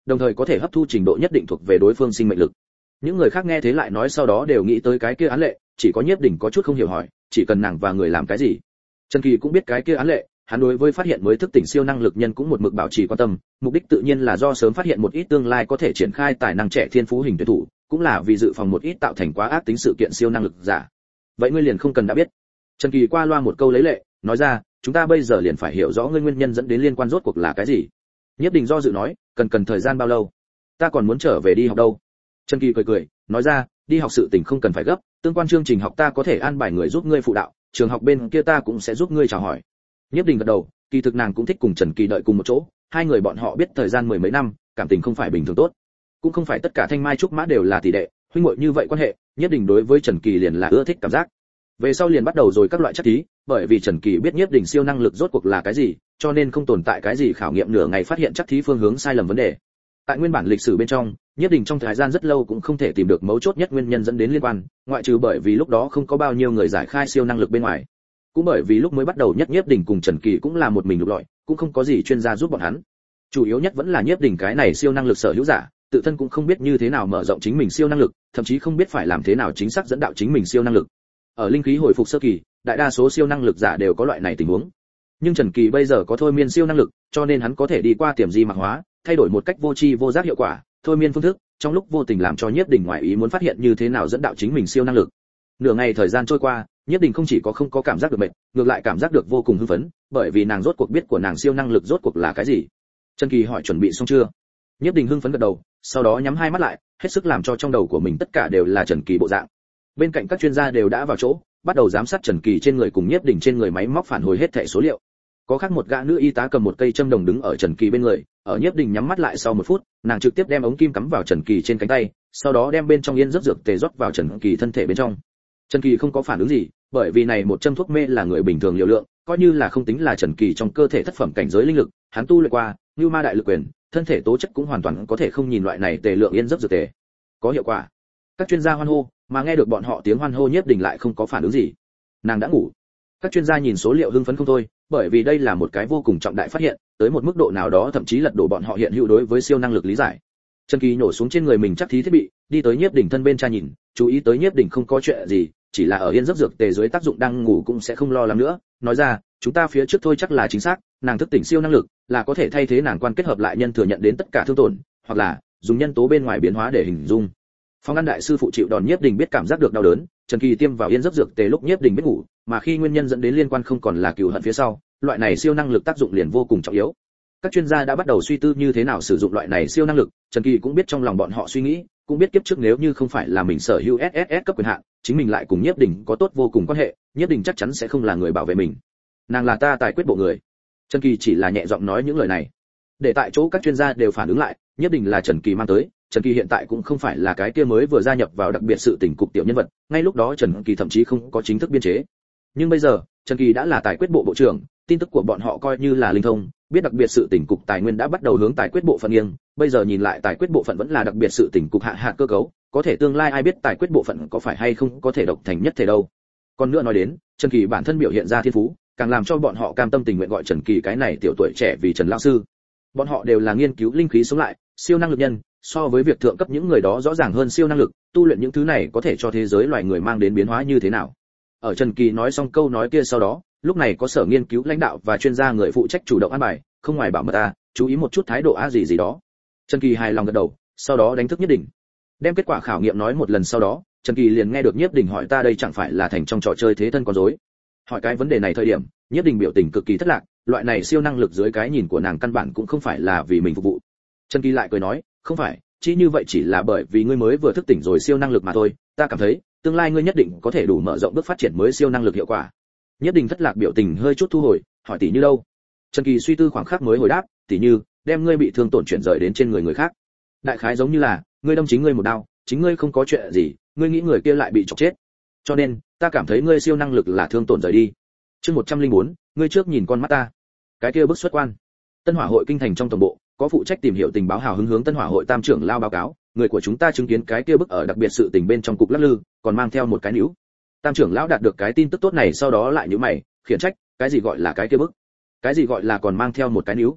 đồng thời có thể hấp thu trình độ nhất định thuộc về đối phương sinh mệnh lực. Những người khác nghe thế lại nói sau đó đều nghĩ tới cái kia án lệ, chỉ có Nhiếp Đình có chút không hiểu hỏi, chỉ cần nàng và người làm cái gì? Trần Kỳ cũng biết cái kia án lệ, hắn đối với phát hiện mới thức tỉnh siêu năng lực nhân cũng một mực bảo trì quan tâm, mục đích tự nhiên là do sớm phát hiện một ít tương lai có thể triển khai tài năng trẻ thiên phú hình tuyển thủ, cũng là vì dự phòng một ít tạo thành quá ác tính sự kiện siêu năng lực giả. Vậy ngươi liền không cần đã biết. Trần Kỳ qua loa một câu lấy lệ, nói ra, chúng ta bây giờ liền phải hiểu rõ ngươi nguyên nhân dẫn đến liên quan rốt cuộc là cái gì. Nhiếp Đình do dự nói, cần cần thời gian bao lâu? Ta còn muốn trở về đi học đâu. Trần Kỳ cười cười, nói ra, đi học sự tình không cần phải gấp, tương quan chương trình học ta có thể an bài người giúp ngươi phụ đạo, trường học bên kia ta cũng sẽ giúp ngươi chào hỏi. Nhiếp Đình gật đầu, kỳ thực nàng cũng thích cùng Trần Kỳ đợi cùng một chỗ, hai người bọn họ biết thời gian mười mấy năm, cảm tình không phải bình thường tốt, cũng không phải tất cả thanh mai trúc mã đều là tỷ đệ, huynh muội như vậy quan hệ, Nhiếp Đình đối với Trần Kỳ liền là ưa thích cảm giác. Về sau liền bắt đầu rồi các loại chắc thí, bởi vì Trần Kỳ biết Nhiếp Đình siêu năng lực rốt cuộc là cái gì, cho nên không tồn tại cái gì khảo nghiệm nửa ngày phát hiện chắc thí phương hướng sai lầm vấn đề. Tại nguyên bản lịch sử bên trong, Nhiếp Đình trong thời gian rất lâu cũng không thể tìm được mấu chốt nhất nguyên nhân dẫn đến liên quan, ngoại trừ bởi vì lúc đó không có bao nhiêu người giải khai siêu năng lực bên ngoài. Cũng bởi vì lúc mới bắt đầu nhất Nhiếp Đình cùng Trần Kỳ cũng là một mình lục lọi, cũng không có gì chuyên gia giúp bọn hắn. Chủ yếu nhất vẫn là Nhiếp Đình cái này siêu năng lực sở hữu giả, tự thân cũng không biết như thế nào mở rộng chính mình siêu năng lực, thậm chí không biết phải làm thế nào chính xác dẫn đạo chính mình siêu năng lực. Ở linh khí hồi phục sơ kỳ, đại đa số siêu năng lực giả đều có loại này tình huống. Nhưng Trần Kỳ bây giờ có thôi miên siêu năng lực, cho nên hắn có thể đi qua tiềm di mạc hóa, thay đổi một cách vô tri vô giác hiệu quả, thôi miên phương thức, trong lúc vô tình làm cho Nhiếp Đình ngoại ý muốn phát hiện như thế nào dẫn đạo chính mình siêu năng lực. Nửa ngày thời gian trôi qua, Nhiếp Đình không chỉ có không có cảm giác được mệt, ngược lại cảm giác được vô cùng hưng phấn, bởi vì nàng rốt cuộc biết của nàng siêu năng lực rốt cuộc là cái gì. Trần Kỳ hỏi chuẩn bị xong chưa? Nhiếp Đình hưng phấn gật đầu, sau đó nhắm hai mắt lại, hết sức làm cho trong đầu của mình tất cả đều là Trần Kỳ bộ dạng. Bên cạnh các chuyên gia đều đã vào chỗ, bắt đầu giám sát Trần Kỳ trên người cùng Nhiếp Đình trên người máy móc phản hồi hết thảy số liệu. Có khác một gã nữ y tá cầm một cây châm đồng đứng ở Trần Kỳ bên người, ở Nhiếp Đình nhắm mắt lại sau một phút, nàng trực tiếp đem ống kim cắm vào Trần Kỳ trên cánh tay, sau đó đem bên trong yên giấc dược tề rót vào Trần Kỳ thân thể bên trong. Trần Kỳ không có phản ứng gì, bởi vì này một châm thuốc mê là người bình thường liều lượng, coi như là không tính là Trần Kỳ trong cơ thể thất phẩm cảnh giới linh lực, hắn tu luyện qua, Nưu Ma đại lực quyền, thân thể tố chất cũng hoàn toàn có thể không nhìn loại này tề lượng yên giấc dược tề. Có hiệu quả. Các chuyên gia hoan hô, mà nghe được bọn họ tiếng hoan hô Nhiếp Đình lại không có phản ứng gì. Nàng đã ngủ. Các chuyên gia nhìn số liệu hưng phấn không thôi, bởi vì đây là một cái vô cùng trọng đại phát hiện, tới một mức độ nào đó thậm chí lật đổ bọn họ hiện hữu đối với siêu năng lực lý giải. Trần Kỳ nhổ xuống trên người mình chắc thí thiết bị, đi tới Nhiếp Đình thân bên tra nhìn, chú ý tới Nhiếp Đình không có chuyện gì, chỉ là ở yên giấc dược tề dưới tác dụng đang ngủ cũng sẽ không lo lắng nữa, nói ra, chúng ta phía trước thôi chắc là chính xác, nàng thức tỉnh siêu năng lực, là có thể thay thế nàng quan kết hợp lại nhân thừa nhận đến tất cả thương tổn, hoặc là dùng nhân tố bên ngoài biến hóa để hình dung. Phong An đại sư phụ chịu đòn Nhiếp Đình biết cảm giác được đau đớn, Trần Kỳ tiêm vào yên giấc dược tề lúc Nhiếp Đình biết ngủ, mà khi nguyên nhân dẫn đến liên quan không còn là cừu hận phía sau, loại này siêu năng lực tác dụng liền vô cùng trọng yếu. Các chuyên gia đã bắt đầu suy tư như thế nào sử dụng loại này siêu năng lực, Trần Kỳ cũng biết trong lòng bọn họ suy nghĩ, cũng biết kiếp trước nếu như không phải là mình sở hữu ét ét ét cấp quyền hạn, chính mình lại cùng Nhiếp Đình có tốt vô cùng quan hệ, Nhiếp Đình chắc chắn sẽ không là người bảo vệ mình. Nàng là ta tài quyết bộ người. Trần Kỳ chỉ là nhẹ giọng nói những lời này. Để tại chỗ các chuyên gia đều phản ứng lại, Nhiếp Đình là Trần Kỳ mang tới, Trần Kỳ hiện tại cũng không phải là cái kia mới vừa gia nhập vào đặc biệt sự tình cục tiểu nhân vật, ngay lúc đó Trần Kỳ thậm chí không có chính thức biên chế. Nhưng bây giờ, Trần Kỳ đã là tài quyết bộ bộ trưởng, tin tức của bọn họ coi như là linh thông, biết đặc biệt sự tình cục tài nguyên đã bắt đầu hướng tài quyết bộ phận nghiêng, bây giờ nhìn lại tài quyết bộ phận vẫn là đặc biệt sự tình cục hạ hạ cơ cấu, có thể tương lai ai biết tài quyết bộ phận có phải hay không có thể độc thành nhất thể đâu. Còn nữa nói đến, Trần Kỳ bản thân biểu hiện ra thiên phú, càng làm cho bọn họ cam tâm tình nguyện gọi Trần Kỳ cái này tiểu tuổi trẻ vì Trần lão sư. Bọn họ đều là nghiên cứu linh khí sống lại, siêu năng lực nhân, so với việc thượng cấp những người đó rõ ràng hơn siêu năng lực, tu luyện những thứ này có thể cho thế giới loài người mang đến biến hóa như thế nào. Ở Trần Kỳ nói xong câu nói kia sau đó, lúc này có sở nghiên cứu lãnh đạo và chuyên gia người phụ trách chủ động an bài, không ngoài bảo mật ta, chú ý một chút thái độ a gì gì đó. Trần Kỳ hài lòng gật đầu, sau đó đánh thức Nhiếp Đình. Đem kết quả khảo nghiệm nói một lần sau đó, Trần Kỳ liền nghe được Nhiếp Đình hỏi ta đây chẳng phải là thành trong trò chơi thế thân con rối. Hỏi cái vấn đề này thời điểm, Nhiếp Đình biểu tình cực kỳ thất lạc, loại này siêu năng lực dưới cái nhìn của nàng căn bản cũng không phải là vì mình phục vụ. Trần Kỳ lại cười nói, không phải, chỉ như vậy chỉ là bởi vì ngươi mới vừa thức tỉnh rồi siêu năng lực mà thôi, ta cảm thấy, tương lai ngươi nhất định có thể đủ mở rộng bước phát triển mới siêu năng lực hiệu quả. Nhiếp Đình thất lạc biểu tình hơi chút thu hồi, hỏi tỷ như đâu? Trần Kỳ suy tư khoảng khắc mới hồi đáp, tỷ như, đem ngươi bị thương tổn chuyển rời đến trên người người khác. Đại khái giống như là, ngươi đâm chính ngươi một đao, chính ngươi không có chuyện gì, ngươi nghĩ người kia lại bị chọc chết. Cho nên, ta cảm thấy ngươi siêu năng lực là thương tổn rời đi. Chương một trăm lẻ bốn, ngươi trước nhìn con mắt ta. Cái kia bức xuất quan. Tân Hỏa hội kinh thành trong tổng bộ, có phụ trách tìm hiểu tình báo hào hứng hướng Tân Hỏa hội tam trưởng lao báo cáo, người của chúng ta chứng kiến cái kia bức ở đặc biệt sự tình bên trong cục lắc lư, còn mang theo một cái níu. Tam trưởng lão đạt được cái tin tức tốt này sau đó lại nhíu mày, khiển trách, cái gì gọi là cái kia bức? Cái gì gọi là còn mang theo một cái níu?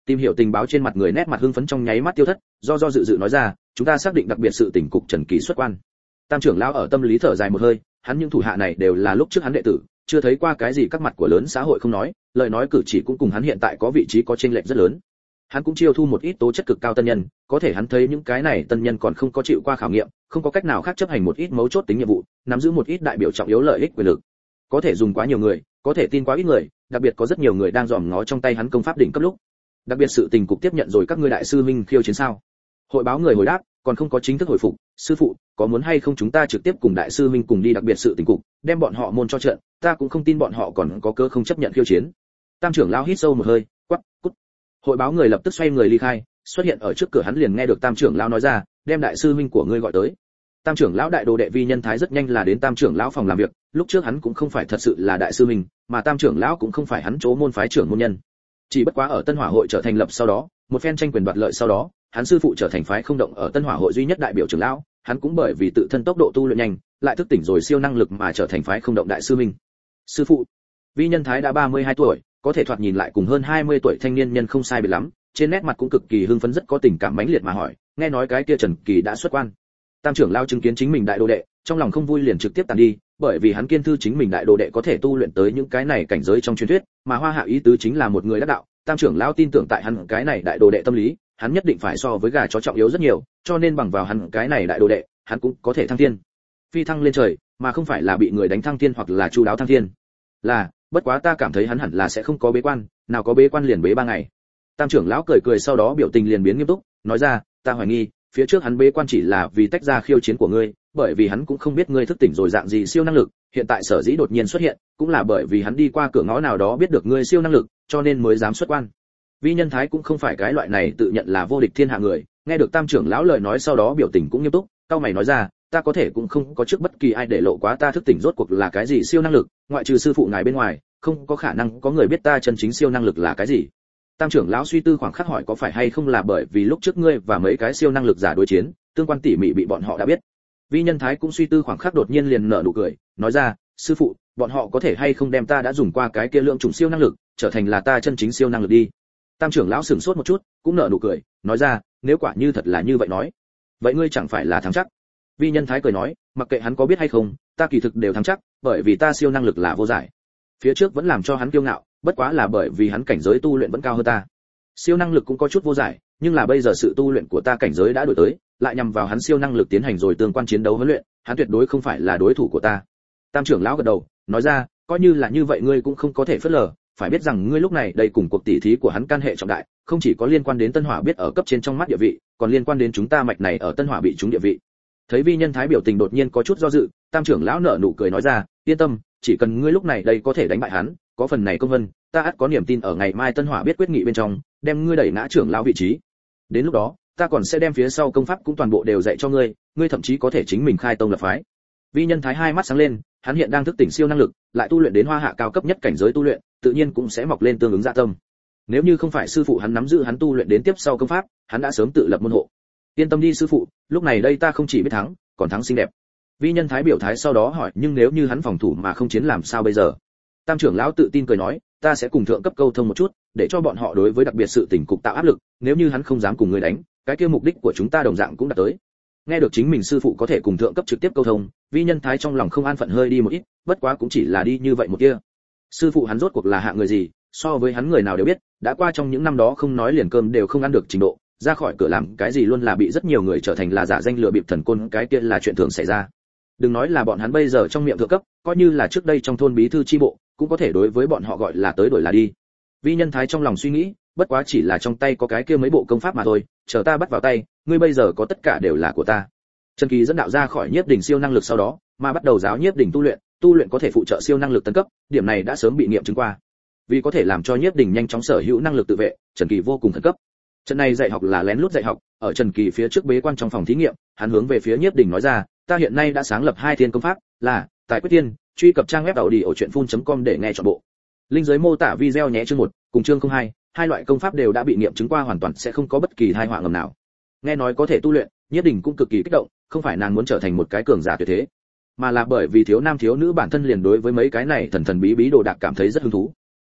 Tìm hiểu tình báo trên mặt người nét mặt hưng phấn trong nháy mắt tiêu thất, do do dự dự nói ra, chúng ta xác định đặc biệt sự tỉnh cục Trần Kỳ xuất quan. Tam trưởng lão ở tâm lý thở dài một hơi, hắn những thủ hạ này đều là lúc trước hắn đệ tử, chưa thấy qua cái gì các mặt của lớn xã hội không nói, lời nói cử chỉ cũng cùng hắn hiện tại có vị trí có chênh lệch rất lớn. Hắn cũng chiêu thu một ít tố chất cực cao tân nhân, có thể hắn thấy những cái này tân nhân còn không có chịu qua khảo nghiệm, không có cách nào khác chấp hành một ít mấu chốt tính nhiệm vụ, nắm giữ một ít đại biểu trọng yếu lợi ích quyền lực. Có thể dùng quá nhiều người, có thể tin quá ít người, đặc biệt có rất nhiều người đang dòm ngó trong tay hắn công pháp đỉnh cấp lúc. Đặc biệt sự tình cục tiếp nhận rồi các ngươi đại sư huynh khiêu chiến sao? Hội báo người hồi đáp, còn không có chính thức hồi phục, sư phụ, có muốn hay không chúng ta trực tiếp cùng đại sư huynh cùng đi đặc biệt sự tình cục, đem bọn họ môn cho trận, ta cũng không tin bọn họ còn có cơ không chấp nhận khiêu chiến. Tam trưởng lão hít sâu một hơi, quắc, cút. Hội báo người lập tức xoay người ly khai, xuất hiện ở trước cửa hắn liền nghe được Tam trưởng lão nói ra, đem đại sư huynh của ngươi gọi tới. Tam trưởng lão đại đồ đệ Vi Nhân Thái rất nhanh là đến Tam trưởng lão phòng làm việc, lúc trước hắn cũng không phải thật sự là đại sư huynh, mà Tam trưởng lão cũng không phải hắn chỗ môn phái trưởng môn nhân. Chỉ bất quá ở Tân Hỏa hội trở thành lập sau đó, một phen tranh quyền đoạt lợi sau đó, hắn sư phụ trở thành phái không động ở Tân Hỏa hội duy nhất đại biểu trưởng lão, hắn cũng bởi vì tự thân tốc độ tu luyện nhanh, lại thức tỉnh rồi siêu năng lực mà trở thành phái không động đại sư huynh. Sư phụ, Vi Nhân Thái đã ba mươi hai tuổi, có thể thoạt nhìn lại cùng hơn hai mươi tuổi thanh niên nhân không sai biệt lắm, trên nét mặt cũng cực kỳ hưng phấn rất có tình cảm mãnh liệt mà hỏi, nghe nói cái kia Trần Kỳ đã xuất quan. Tam trưởng lão chứng kiến chính mình đại đồ đệ, trong lòng không vui liền trực tiếp tàn đi, bởi vì hắn kiên thư chính mình đại đồ đệ có thể tu luyện tới những cái này cảnh giới trong truyền thuyết, mà Hoa Hạ ý tứ chính là một người đắc đạo, Tam trưởng lão tin tưởng tại hắn cái này đại đồ đệ tâm lý, hắn nhất định phải so với gà chó trọng yếu rất nhiều, cho nên bằng vào hắn cái này đại đồ đệ, hắn cũng có thể thăng thiên. Phi thăng lên trời, mà không phải là bị người đánh thăng thiên hoặc là chu đáo thăng thiên. Là, bất quá ta cảm thấy hắn hẳn là sẽ không có bế quan, nào có bế quan liền bế ba ngày. Tam trưởng lão cười cười sau đó biểu tình liền biến nghiêm túc, nói ra, ta hoài nghi, phía trước hắn bế quan chỉ là vì tách ra khiêu chiến của ngươi, bởi vì hắn cũng không biết ngươi thức tỉnh rồi dạng gì siêu năng lực, hiện tại sở dĩ đột nhiên xuất hiện, cũng là bởi vì hắn đi qua cửa ngõ nào đó biết được ngươi siêu năng lực, cho nên mới dám xuất quan. Vi Nhân Thái cũng không phải cái loại này tự nhận là vô địch thiên hạ người, nghe được Tam trưởng lão lời nói sau đó biểu tình cũng nghiêm túc, cao mày nói ra, ta có thể cũng không có trước bất kỳ ai để lộ quá ta thức tỉnh rốt cuộc là cái gì siêu năng lực, ngoại trừ sư phụ ngài bên ngoài, không có khả năng có người biết ta chân chính siêu năng lực là cái gì. Tam trưởng lão suy tư khoảng khắc hỏi có phải hay không là bởi vì lúc trước ngươi và mấy cái siêu năng lực giả đối chiến, tương quan tỉ mỉ bị bọn họ đã biết. Vi Nhân Thái cũng suy tư khoảng khắc đột nhiên liền nở nụ cười, nói ra, sư phụ, bọn họ có thể hay không đem ta đã dùng qua cái kia lượng chủng siêu năng lực, trở thành là ta chân chính siêu năng lực đi. Tam trưởng lão sửng sốt một chút, cũng nở nụ cười, nói ra, nếu quả như thật là như vậy nói, vậy ngươi chẳng phải là thắng chắc. Vi Nhân Thái cười nói, mặc kệ hắn có biết hay không, ta kỳ thực đều thắng chắc, bởi vì ta siêu năng lực là vô giải. Phía trước vẫn làm cho hắn kiêu ngạo, bất quá là bởi vì hắn cảnh giới tu luyện vẫn cao hơn ta. Siêu năng lực cũng có chút vô giải, nhưng là bây giờ sự tu luyện của ta cảnh giới đã đổi tới, lại nhằm vào hắn siêu năng lực tiến hành rồi tương quan chiến đấu huấn luyện, hắn tuyệt đối không phải là đối thủ của ta. Tam trưởng lão gật đầu, nói ra, coi như là như vậy ngươi cũng không có thể phớt lờ, phải biết rằng ngươi lúc này đây cùng cuộc tỷ thí của hắn can hệ trọng đại, không chỉ có liên quan đến Tân Hỏa biết ở cấp trên trong mắt địa vị, còn liên quan đến chúng ta mạch này ở Tân Hỏa bị chúng địa vị. Thấy Vi Nhân Thái biểu tình đột nhiên có chút do dự, Tam trưởng lão nở nụ cười nói ra, yên tâm, chỉ cần ngươi lúc này đây có thể đánh bại hắn, có phần này công vân, ta ắt có niềm tin ở ngày mai Tân Hỏa biết quyết nghị bên trong, đem ngươi đẩy ngã trưởng lão vị trí. Đến lúc đó, ta còn sẽ đem phía sau công pháp cũng toàn bộ đều dạy cho ngươi, ngươi thậm chí có thể chính mình khai tông lập phái. Vi Nhân Thái hai mắt sáng lên, hắn hiện đang thức tỉnh siêu năng lực, lại tu luyện đến Hoa Hạ cao cấp nhất cảnh giới tu luyện, tự nhiên cũng sẽ mọc lên tương ứng dạ tâm. Nếu như không phải sư phụ hắn nắm giữ hắn tu luyện đến tiếp sau công pháp, hắn đã sớm tự lập môn hộ. Yên tâm đi sư phụ, lúc này đây ta không chỉ biết thắng, còn thắng xinh đẹp. Vi Nhân Thái biểu thái sau đó hỏi, nhưng nếu như hắn phòng thủ mà không chiến làm sao bây giờ? Tam trưởng lão tự tin cười nói, ta sẽ cùng thượng cấp câu thông một chút, để cho bọn họ đối với đặc biệt sự tình cục tạo áp lực, nếu như hắn không dám cùng người đánh, cái kia mục đích của chúng ta đồng dạng cũng đạt tới. Nghe được chính mình sư phụ có thể cùng thượng cấp trực tiếp câu thông, Vi Nhân Thái trong lòng không an phận hơi đi một ít, bất quá cũng chỉ là đi như vậy một kia. Sư phụ hắn rốt cuộc là hạng người gì, so với hắn người nào đều biết, đã qua trong những năm đó không nói liền cơm đều không ăn được trình độ, ra khỏi cửa làm cái gì luôn là bị rất nhiều người trở thành là giả danh lừa bịp thần côn, cái kia là chuyện thường xảy ra. Đừng nói là bọn hắn bây giờ trong miệng thượng cấp, coi như là trước đây trong thôn bí thư chi bộ, cũng có thể đối với bọn họ gọi là tới đổi là đi. Vi Nhân Thái trong lòng suy nghĩ, bất quá chỉ là trong tay có cái kia mấy bộ công pháp mà thôi, chờ ta bắt vào tay, ngươi bây giờ có tất cả đều là của ta. Trần Kỳ dẫn đạo ra khỏi Nhiếp Đỉnh siêu năng lực sau đó, mà bắt đầu giáo Nhiếp Đỉnh tu luyện, tu luyện có thể phụ trợ siêu năng lực tấn cấp, điểm này đã sớm bị nghiệm chứng qua. Vì có thể làm cho Nhiếp Đỉnh nhanh chóng sở hữu năng lực tự vệ, Trần Kỳ vô cùng khẩn cấp. Trận này dạy học là lén lút dạy học, ở Trần Kỳ phía trước bế quan trong phòng thí nghiệm, hắn hướng về phía Nhiếp Đỉnh nói ra, ta hiện nay đã sáng lập hai thiên công pháp, là Tài Quyết Thiên, truy cập trang web tàu đi ở truyện phun chấm com để nghe trọn bộ. Linh dưới mô tả video nhé chương một, cùng chương không hai, hai loại công pháp đều đã bị nghiệm chứng qua hoàn toàn sẽ không có bất kỳ tai họa ngầm nào. Nghe nói có thể tu luyện, Nhiếp Đỉnh cũng cực kỳ kích động, không phải nàng muốn trở thành một cái cường giả tuyệt thế, mà là bởi vì thiếu nam thiếu nữ bản thân liền đối với mấy cái này thần thần bí bí đồ đạc cảm thấy rất hứng thú.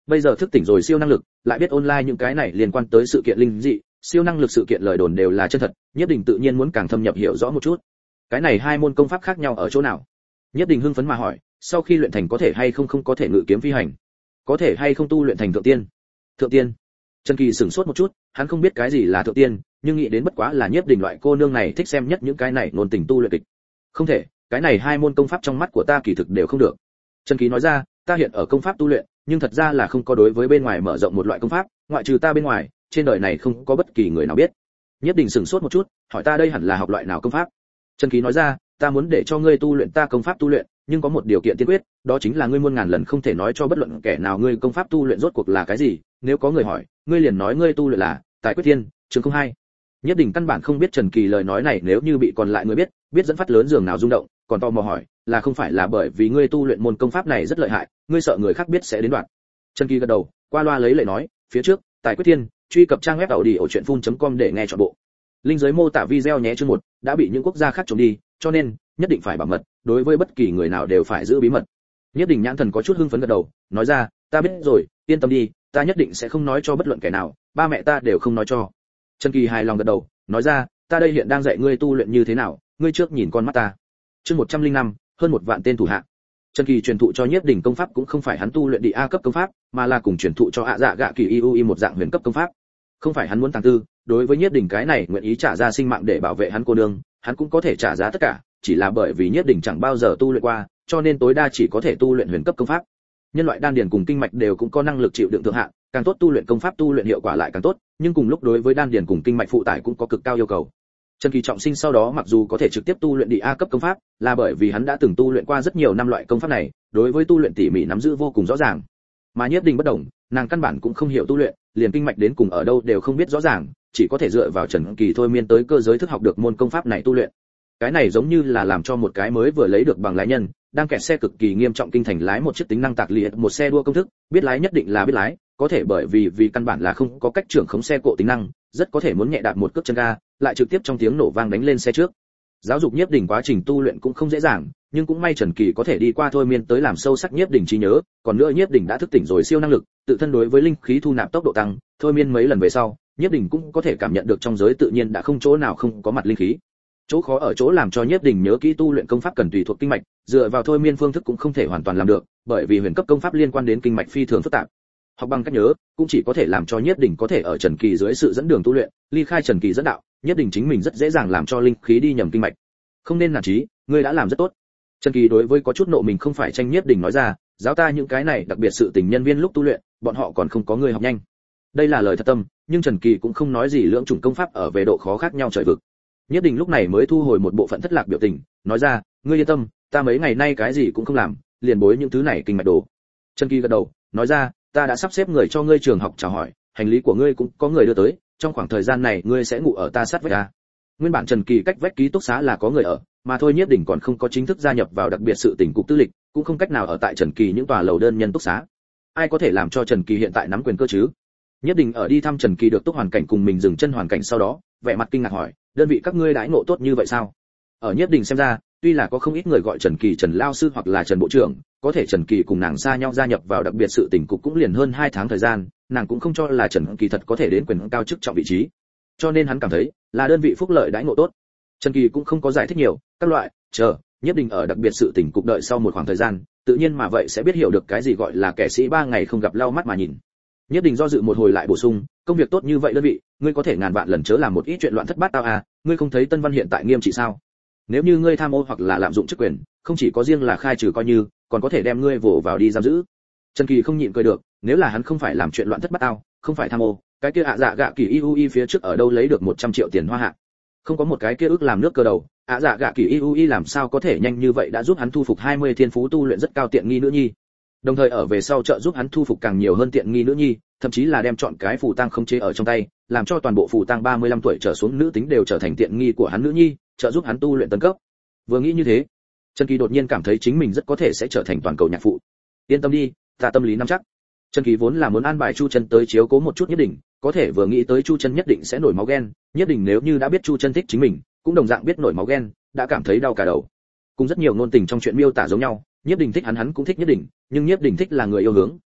bây giờ thức tỉnh rồi siêu năng lực, lại biết online những cái này liên quan tới sự kiện linh dị, siêu năng lực sự kiện lời đồn đều là chân thật, Nhiếp Đình tự nhiên muốn càng thâm nhập hiểu rõ một chút. Cái này hai môn công pháp khác nhau ở chỗ nào? Nhiếp Đình hưng phấn mà hỏi, sau khi luyện thành có thể hay không không có thể ngự kiếm phi hành, có thể hay không tu luyện thành thượng tiên? Thượng tiên? Trần Kỳ sửng sốt một chút, hắn không biết cái gì là thượng tiên, nhưng nghĩ đến bất quá là Nhiếp Đình loại cô nương này thích xem nhất những cái này nôn tình tu luyện kịch. Không thể, cái này hai môn công pháp trong mắt của ta kỳ thực đều không được. Trần Kỳ nói ra, ta hiện ở công pháp tu luyện, nhưng thật ra là không có đối với bên ngoài mở rộng một loại công pháp, ngoại trừ ta bên ngoài, trên đời này không có bất kỳ người nào biết. Nhiếp Đình sửng sốt một chút, hỏi ta đây hẳn là học loại nào công pháp? Trần Kỳ nói ra, ta muốn để cho ngươi tu luyện ta công pháp tu luyện, nhưng có một điều kiện tiên quyết, đó chính là ngươi muôn ngàn lần không thể nói cho bất luận kẻ nào ngươi công pháp tu luyện rốt cuộc là cái gì, nếu có người hỏi, ngươi liền nói ngươi tu luyện là Tài Quyết Thiên, chương không hai. Nhiếp Đình căn bản không biết Trần Kỳ lời nói này nếu như bị còn lại người biết, biết dẫn phát lớn giường nào rung động, còn tò mò hỏi, là không phải là bởi vì ngươi tu luyện môn công pháp này rất lợi hại, ngươi sợ người khác biết sẽ đến đoạn. Trần Kỳ gật đầu, qua loa lấy lệ nói, phía trước, Tài Quyết Thiên, truy cập trang web tàu đi ở truyện phun chấm com để nghe trọn bộ. Linh dưới mô tả video nhé, chương một đã bị những quốc gia khác trộm đi, cho nên nhất định phải bảo mật, đối với bất kỳ người nào đều phải giữ bí mật. Nhiếp Đình nhãn thần có chút hưng phấn gật đầu, nói ra, ta biết rồi, yên tâm đi, ta nhất định sẽ không nói cho bất luận kẻ nào, ba mẹ ta đều không nói cho. Trần Kỳ hài lòng gật đầu, nói ra, ta đây hiện đang dạy ngươi tu luyện như thế nào, ngươi trước nhìn con mắt ta. Chương một trăm linh năm, hơn một vạn tên thủ hạ. Trần Kỳ truyền thụ cho Nhiếp Đình công pháp cũng không phải hắn tu luyện đi A cấp công pháp, mà là cùng truyền thụ cho ạ dạ gạ kỳ i u i một dạng huyền cấp công pháp. Không phải hắn muốn tàng tư, đối với Nhiếp Đình cái này nguyện ý trả ra sinh mạng để bảo vệ hắn cô nương, hắn cũng có thể trả giá tất cả, chỉ là bởi vì Nhiếp Đình chẳng bao giờ tu luyện qua, cho nên tối đa chỉ có thể tu luyện huyền cấp công pháp. Nhân loại đan điền cùng kinh mạch đều cũng có năng lực chịu đựng thượng hạn, càng tốt tu luyện công pháp tu luyện hiệu quả lại càng tốt, nhưng cùng lúc đối với đan điền cùng kinh mạch phụ tải cũng có cực cao yêu cầu. Trần Kỳ trọng sinh sau đó mặc dù có thể trực tiếp tu luyện đi A cấp công pháp, là bởi vì hắn đã từng tu luyện qua rất nhiều năm loại công pháp này, đối với tu luyện tỉ mỉ nắm giữ vô cùng rõ ràng. Mà Nhiếp Đình bất đồng, nàng căn bản cũng không hiểu tu luyện, liền kinh mạch đến cùng ở đâu đều không biết rõ ràng, chỉ có thể dựa vào Trần Kỳ thôi miên tới cơ giới thức học được môn công pháp này tu luyện. Cái này giống như là làm cho một cái mới vừa lấy được bằng lái nhân, đang kẹt xe cực kỳ nghiêm trọng kinh thành lái một chiếc tính năng tạc liệt một xe đua công thức, biết lái nhất định là biết lái, có thể bởi vì vì căn bản là không có cách trưởng khống xe cộ tính năng, rất có thể muốn nhẹ đạp một cước chân ga, lại trực tiếp trong tiếng nổ vang đánh lên xe trước. Giáo dục Nhiếp Đình quá trình tu luyện cũng không dễ dàng, nhưng cũng may Trần Kỳ có thể đi qua thôi miên tới làm sâu sắc Nhiếp Đình trí nhớ, còn nữa Nhiếp Đình đã thức tỉnh rồi siêu năng lực, tự thân đối với linh khí thu nạp tốc độ tăng, thôi miên mấy lần về sau, Nhiếp Đình cũng có thể cảm nhận được trong giới tự nhiên đã không chỗ nào không có mặt linh khí. Chỗ khó ở chỗ làm cho Nhiếp Đình nhớ kỹ tu luyện công pháp cần tùy thuộc kinh mạch, dựa vào thôi miên phương thức cũng không thể hoàn toàn làm được, bởi vì huyền cấp công pháp liên quan đến kinh mạch phi thường phức tạp. Học bằng cách nhớ, cũng chỉ có thể làm cho Nhiếp Đình có thể ở Trần Kỳ dưới sự dẫn đường tu luyện, ly khai Trần Kỳ dẫn đạo, Nhiếp Đình chính mình rất dễ dàng làm cho linh khí đi nhầm kinh mạch. Không nên nản chí, ngươi đã làm rất tốt. Trần Kỳ đối với có chút nộ mình không phải tranh Nhiếp Đình nói ra, giáo ta những cái này đặc biệt sự tình nhân viên lúc tu luyện, bọn họ còn không có ngươi học nhanh. Đây là lời thật tâm, nhưng Trần Kỳ cũng không nói gì lưỡng chủng công pháp ở về độ khó khác nhau trời vực. Nhiếp Đình lúc này mới thu hồi một bộ phận thất lạc biểu tình, nói ra, ngươi yên tâm, ta mấy ngày nay cái gì cũng không làm, liền bối những thứ này kinh mạch đồ. Trần Kỳ gật đầu, nói ra, ta đã sắp xếp người cho ngươi trường học chào hỏi, hành lý của ngươi cũng có người đưa tới, trong khoảng thời gian này ngươi sẽ ngủ ở ta sát vách ta. Nguyên bản Trần Kỳ cách vách ký túc xá là có người ở, mà thôi Nhiếp Đình còn không có chính thức gia nhập vào đặc biệt sự tình cục tư lịch, cũng không cách nào ở tại Trần Kỳ những tòa lầu đơn nhân túc xá. Ai có thể làm cho Trần Kỳ hiện tại nắm quyền cơ chứ? Nhiếp Đình ở đi thăm Trần Kỳ được túc hoàn cảnh cùng mình dừng chân hoàn cảnh sau đó, vẻ mặt kinh ngạc hỏi, đơn vị các ngươi đãi ngộ tốt như vậy sao? Ở Nhiếp Đình xem ra, tuy là có không ít người gọi Trần Kỳ Trần lao sư hoặc là Trần bộ trưởng, có thể Trần Kỳ cùng nàng xa nhau gia nhập vào đặc biệt sự tình cục cũng liền hơn hai tháng thời gian, nàng cũng không cho là Trần Kỳ thật có thể đến quyền cao chức trọng vị trí. Cho nên hắn cảm thấy, là đơn vị phúc lợi đãi ngộ tốt. Trần Kỳ cũng không có giải thích nhiều, các loại, chờ, Nhiếp Đình ở đặc biệt sự tình cục đợi sau một khoảng thời gian, tự nhiên mà vậy sẽ biết hiểu được cái gì gọi là kẻ sĩ ba ngày không gặp lau mắt mà nhìn. Nhiếp Đình do dự một hồi lại bổ sung, công việc tốt như vậy đơn vị, ngươi có thể ngàn vạn lần chớ làm một ít chuyện loạn thất bát tao à, ngươi không thấy Tân Văn hiện tại nghiêm trị sao? Nếu như ngươi tham ô hoặc là lạm dụng chức quyền, không chỉ có riêng là khai trừ coi như, còn có thể đem ngươi vồ vào đi giam giữ. Trần Kỳ không nhịn cười được, nếu là hắn không phải làm chuyện loạn thất bát tao, không phải tham ô, cái kia ạ dạ gạ kỳ i u i phía trước ở đâu lấy được một trăm triệu tiền hoa hạ? Không có một cái kia ước làm nước cơ đầu, ạ dạ gạ kỳ i u i làm sao có thể nhanh như vậy đã giúp hắn thu phục hai mươi thiên phú tu luyện rất cao tiện nghi nữ nhi. Đồng thời ở về sau trợ giúp hắn thu phục càng nhiều hơn tiện nghi nữ nhi, thậm chí là đem chọn cái phù tang không chế ở trong tay, làm cho toàn bộ phù tang ba mươi lăm tuổi trở xuống nữ tính đều trở thành tiện nghi của hắn nữ nhi, trợ giúp hắn tu luyện tấn cấp. Vừa nghĩ như thế, Trần Kỳ đột nhiên cảm thấy chính mình rất có thể sẽ trở thành toàn cầu nhạc phụ. Yên tâm đi, ta tâm lý nắm chắc. Trần Kỳ vốn là muốn an bài Chu Chân tới chiếu cố một chút Nhất Định, có thể vừa nghĩ tới Chu Chân nhất định sẽ nổi máu ghen, Nhất Định nếu như đã biết Chu Chân thích chính mình, cũng đồng dạng biết nổi máu ghen, đã cảm thấy đau cả đầu. Cùng rất nhiều ngôn tình trong chuyện miêu tả giống nhau, Nhất Định thích hắn hắn cũng thích Nhất Định, nhưng Nhất Định thích là người yêu hướng,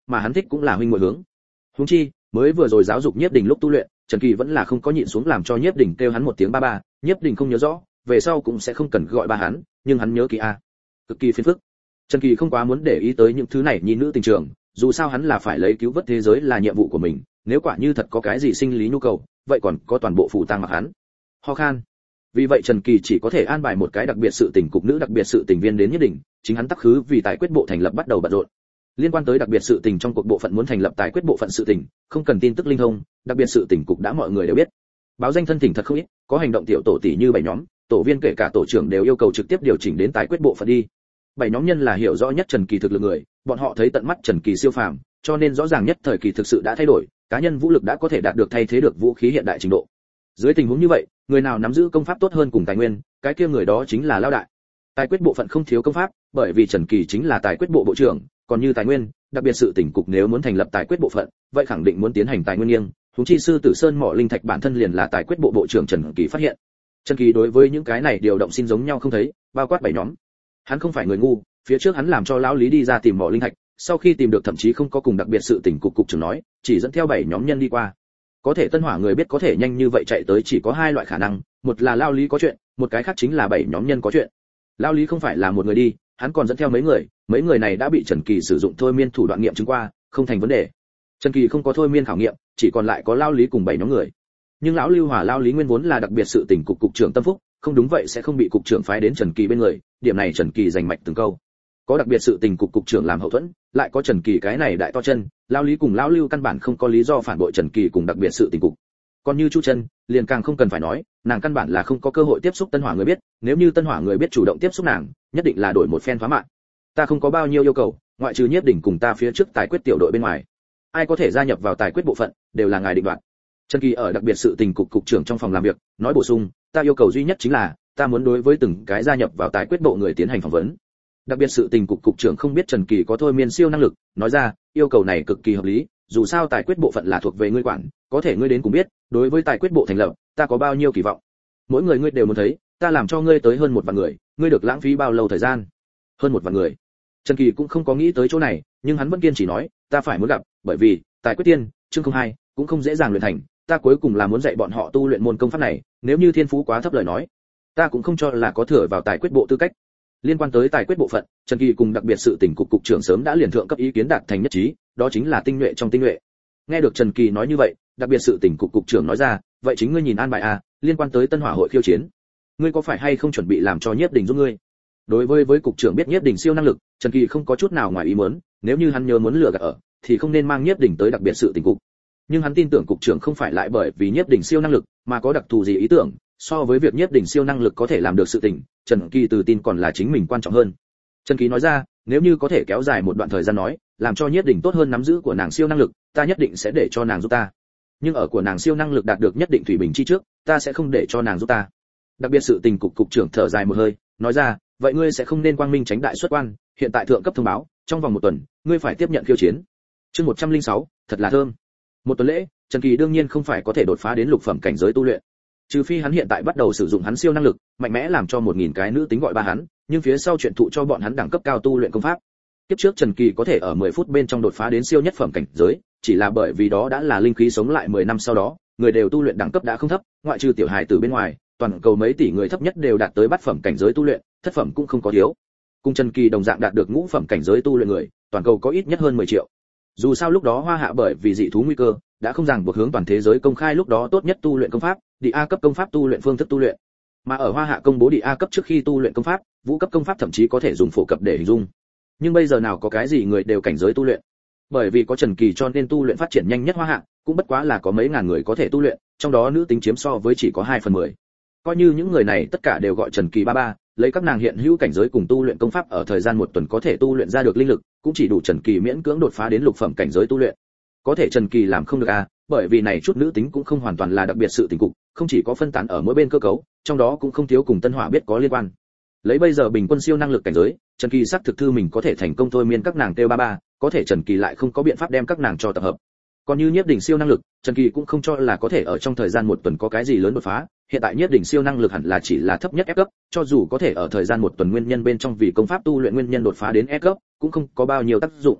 mà hắn thích cũng là huynh muội hướng. Huống chi, mới vừa rồi giáo dục Nhiếp Đình lúc tu luyện, Trần Kỳ vẫn là không có nhịn xuống làm cho Nhiếp Đình kêu hắn một tiếng ba ba, Nhiếp Đình không nhớ rõ, về sau cũng sẽ không cần gọi ba hắn, nhưng hắn nhớ kỹ a. Cực kỳ phiền phức. Trần Kỳ không quá muốn để ý tới những thứ này nhi nữ tình trường, dù sao hắn là phải lấy cứu vớt thế giới là nhiệm vụ của mình, nếu quả như thật có cái gì sinh lý nhu cầu, vậy còn có toàn bộ phụ tang mặc hắn. Ho khan. Vì vậy Trần Kỳ chỉ có thể an bài một cái đặc biệt sự tình cục nữ đặc biệt sự tình viên đến Nhiếp Đình, chính hắn tắc khứ vì tài quyết bộ thành lập bắt đầu bận rộn. Liên quan tới đặc biệt sự tình trong cuộc bộ phận muốn thành lập tài quyết bộ phận sự tình, không cần tin tức linh thông, đặc biệt sự tình cục đã mọi người đều biết. Báo danh thân thỉnh thật không ít, có hành động tiểu tổ tỷ như bảy nhóm, tổ viên kể cả tổ trưởng đều yêu cầu trực tiếp điều chỉnh đến tài quyết bộ phận đi. Bảy nhóm nhân là hiểu rõ nhất Trần Kỳ thực lực người, bọn họ thấy tận mắt Trần Kỳ siêu phàm, cho nên rõ ràng nhất thời kỳ thực sự đã thay đổi, cá nhân vũ lực đã có thể đạt được thay thế được vũ khí hiện đại trình độ. Dưới tình huống như vậy, người nào nắm giữ công pháp tốt hơn cùng tài nguyên, cái kia người đó chính là lão đại. Tài quyết bộ phận không thiếu công pháp, bởi vì Trần Kỳ chính là tài quyết bộ bộ trưởng, còn như tài nguyên, đặc biệt sự tỉnh cục nếu muốn thành lập tài quyết bộ phận, vậy khẳng định muốn tiến hành tài nguyên nghiêng, huống chi sư tử sơn mỏ linh thạch bản thân liền là tài quyết bộ bộ trưởng Trần Kỳ phát hiện. Trần Kỳ đối với những cái này điều động xin giống nhau không thấy, bao quát bảy nhóm. Hắn không phải người ngu, phía trước hắn làm cho lão Lý đi ra tìm mỏ linh thạch, sau khi tìm được thậm chí không có cùng đặc biệt sự tỉnh cục cục trưởng nói, chỉ dẫn theo bảy nhóm nhân đi qua. Có thể Tân Hỏa người biết có thể nhanh như vậy chạy tới chỉ có hai loại khả năng, một là lão Lý có chuyện, một cái khác chính là bảy nhóm nhân có chuyện. Lão Lý không phải là một người đi, hắn còn dẫn theo mấy người, mấy người này đã bị Trần Kỳ sử dụng thôi miên thủ đoạn nghiệm chứng qua, không thành vấn đề. Trần Kỳ không có thôi miên khảo nghiệm, chỉ còn lại có lão Lý cùng bảy nhóm người. Nhưng lão Lưu Hòa lão Lý nguyên vốn là đặc biệt sự tỉnh cục cục trưởng Tâm Phúc, không đúng vậy sẽ không bị cục trưởng phái đến Trần Kỳ bên người, điểm này Trần Kỳ giành mạch từng câu. Có đặc biệt sự tình cục cục trưởng làm hậu thuẫn, lại có Trần Kỳ cái này đại to chân, lão Lý cùng lão Lưu căn bản không có lý do phản bội Trần Kỳ cùng đặc biệt sự tình cục. Còn như Chu Chân, liền càng không cần phải nói, nàng căn bản là không có cơ hội tiếp xúc Tân Hỏa người biết, nếu như Tân Hỏa người biết chủ động tiếp xúc nàng, nhất định là đổi một phen phá mạng. Ta không có bao nhiêu yêu cầu, ngoại trừ Nhiếp Đình cùng ta phía trước tài quyết tiểu đội bên ngoài, ai có thể gia nhập vào tài quyết bộ phận, đều là ngài định đoạt. Trần Kỳ ở đặc biệt sự tình cục cục trưởng trong phòng làm việc, nói bổ sung, ta yêu cầu duy nhất chính là, ta muốn đối với từng cái gia nhập vào tài quyết bộ người tiến hành phỏng vấn. Đặc biệt sự tình cục cục trưởng không biết Trần Kỳ có thôi miên siêu năng lực, nói ra, yêu cầu này cực kỳ hợp lý, dù sao tài quyết bộ phận là thuộc về ngươi quản, có thể ngươi đến cũng biết, đối với tài quyết bộ thành lập, ta có bao nhiêu kỳ vọng. Mỗi người ngươi đều muốn thấy, ta làm cho ngươi tới hơn một vạn người, ngươi được lãng phí bao lâu thời gian? Hơn một vạn người. Trần Kỳ cũng không có nghĩ tới chỗ này, nhưng hắn vẫn kiên trì nói, ta phải muốn gặp, bởi vì, tài quyết tiên, chương không hai, cũng không dễ dàng luyện thành, ta cuối cùng là muốn dạy bọn họ tu luyện môn công pháp này, nếu như thiên phú quá thấp lời nói, ta cũng không cho là có thừa vào tài quyết bộ tư cách. Liên quan tới tài quyết bộ phận, Trần Kỳ cùng đặc biệt sự tỉnh cục cục trưởng sớm đã liền thượng cấp ý kiến đạt thành nhất trí, đó chính là tinh nhuệ trong tinh nhuệ. Nghe được Trần Kỳ nói như vậy, đặc biệt sự tỉnh cục cục trưởng nói ra, vậy chính ngươi nhìn an bài a, liên quan tới Tân Hỏa hội khiêu chiến, ngươi có phải hay không chuẩn bị làm cho Nhiếp Đình giúp ngươi? Đối với với cục trưởng biết Nhiếp Đình siêu năng lực, Trần Kỳ không có chút nào ngoài ý muốn, nếu như hắn nhớ muốn lừa gạt ở, thì không nên mang Nhiếp Đình tới đặc biệt sự tỉnh cục. Nhưng hắn tin tưởng cục trưởng không phải lại bởi vì Nhiếp Đình siêu năng lực, mà có đặc thù gì ý tưởng, so với việc Nhiếp Đình siêu năng lực có thể làm được sự tình, Trần Kỳ tự tin còn là chính mình quan trọng hơn. Trần Kỳ nói ra, nếu như có thể kéo dài một đoạn thời gian nói, làm cho Nhiếp Đình tốt hơn nắm giữ của nàng siêu năng lực, ta nhất định sẽ để cho nàng giúp ta. Nhưng ở của nàng siêu năng lực đạt được nhất định thủy bình chi trước, ta sẽ không để cho nàng giúp ta. Đặc biệt sự tình cục cục trưởng thở dài một hơi, nói ra, vậy ngươi sẽ không nên quang minh tránh đại xuất quan, hiện tại thượng cấp thông báo, trong vòng một tuần, ngươi phải tiếp nhận khiêu chiến. Chương một trăm lẻ sáu, thật là thơm. Một tuần lễ, Trần Kỳ đương nhiên không phải có thể đột phá đến lục phẩm cảnh giới tu luyện. Trừ phi hắn hiện tại bắt đầu sử dụng hắn siêu năng lực, mạnh mẽ làm cho một nghìn cái nữ tính gọi ba hắn, nhưng phía sau chuyện thụ cho bọn hắn đẳng cấp cao tu luyện công pháp. Kiếp trước Trần Kỳ có thể ở mười phút bên trong đột phá đến siêu nhất phẩm cảnh giới, chỉ là bởi vì đó đã là linh khí sống lại mười năm sau đó, người đều tu luyện đẳng cấp đã không thấp, ngoại trừ tiểu hài tử bên ngoài, toàn cầu mấy tỷ người thấp nhất đều đạt tới bát phẩm cảnh giới tu luyện, thất phẩm cũng không có thiếu. Cùng Trần Kỳ đồng dạng đạt được ngũ phẩm cảnh giới tu luyện người, toàn cầu có ít nhất hơn mười triệu. Dù sao lúc đó Hoa Hạ bởi vì dị thú nguy cơ, đã không ràng buộc hướng toàn thế giới công khai lúc đó tốt nhất tu luyện công pháp, địa A cấp công pháp tu luyện phương thức tu luyện. Mà ở Hoa Hạ công bố địa A cấp trước khi tu luyện công pháp, vũ cấp công pháp thậm chí có thể dùng phổ cập để hình dung. Nhưng bây giờ nào có cái gì người đều cảnh giới tu luyện. Bởi vì có Trần Kỳ cho nên tu luyện phát triển nhanh nhất Hoa Hạ, cũng bất quá là có mấy ngàn người có thể tu luyện, trong đó nữ tính chiếm so với chỉ có hai phần mười. Coi như những người này tất cả đều gọi Trần Kỳ ba ba, lấy các nàng hiện hữu cảnh giới cùng tu luyện công pháp ở thời gian một tuần có thể tu luyện ra được linh lực, cũng chỉ đủ Trần Kỳ miễn cưỡng đột phá đến lục phẩm cảnh giới tu luyện. Có thể Trần Kỳ làm không được à, bởi vì này chút nữ tính cũng không hoàn toàn là đặc biệt sự tình cục, không chỉ có phân tán ở mỗi bên cơ cấu, trong đó cũng không thiếu cùng Tân Hỏa biết có liên quan. Lấy bây giờ bình quân siêu năng lực cảnh giới, Trần Kỳ xác thực thư mình có thể thành công thôi miên các nàng kêu ba ba, có thể Trần Kỳ lại không có biện pháp đem các nàng cho tập hợp. Còn như Nhiếp Đình siêu năng lực, Trần Kỳ cũng không cho là có thể ở trong thời gian một tuần có cái gì lớn đột phá, hiện tại Nhiếp Đình siêu năng lực hẳn là chỉ là thấp nhất F cấp, cho dù có thể ở thời gian một tuần nguyên nhân bên trong vì công pháp tu luyện nguyên nhân đột phá đến S cấp, cũng không có bao nhiêu tác dụng.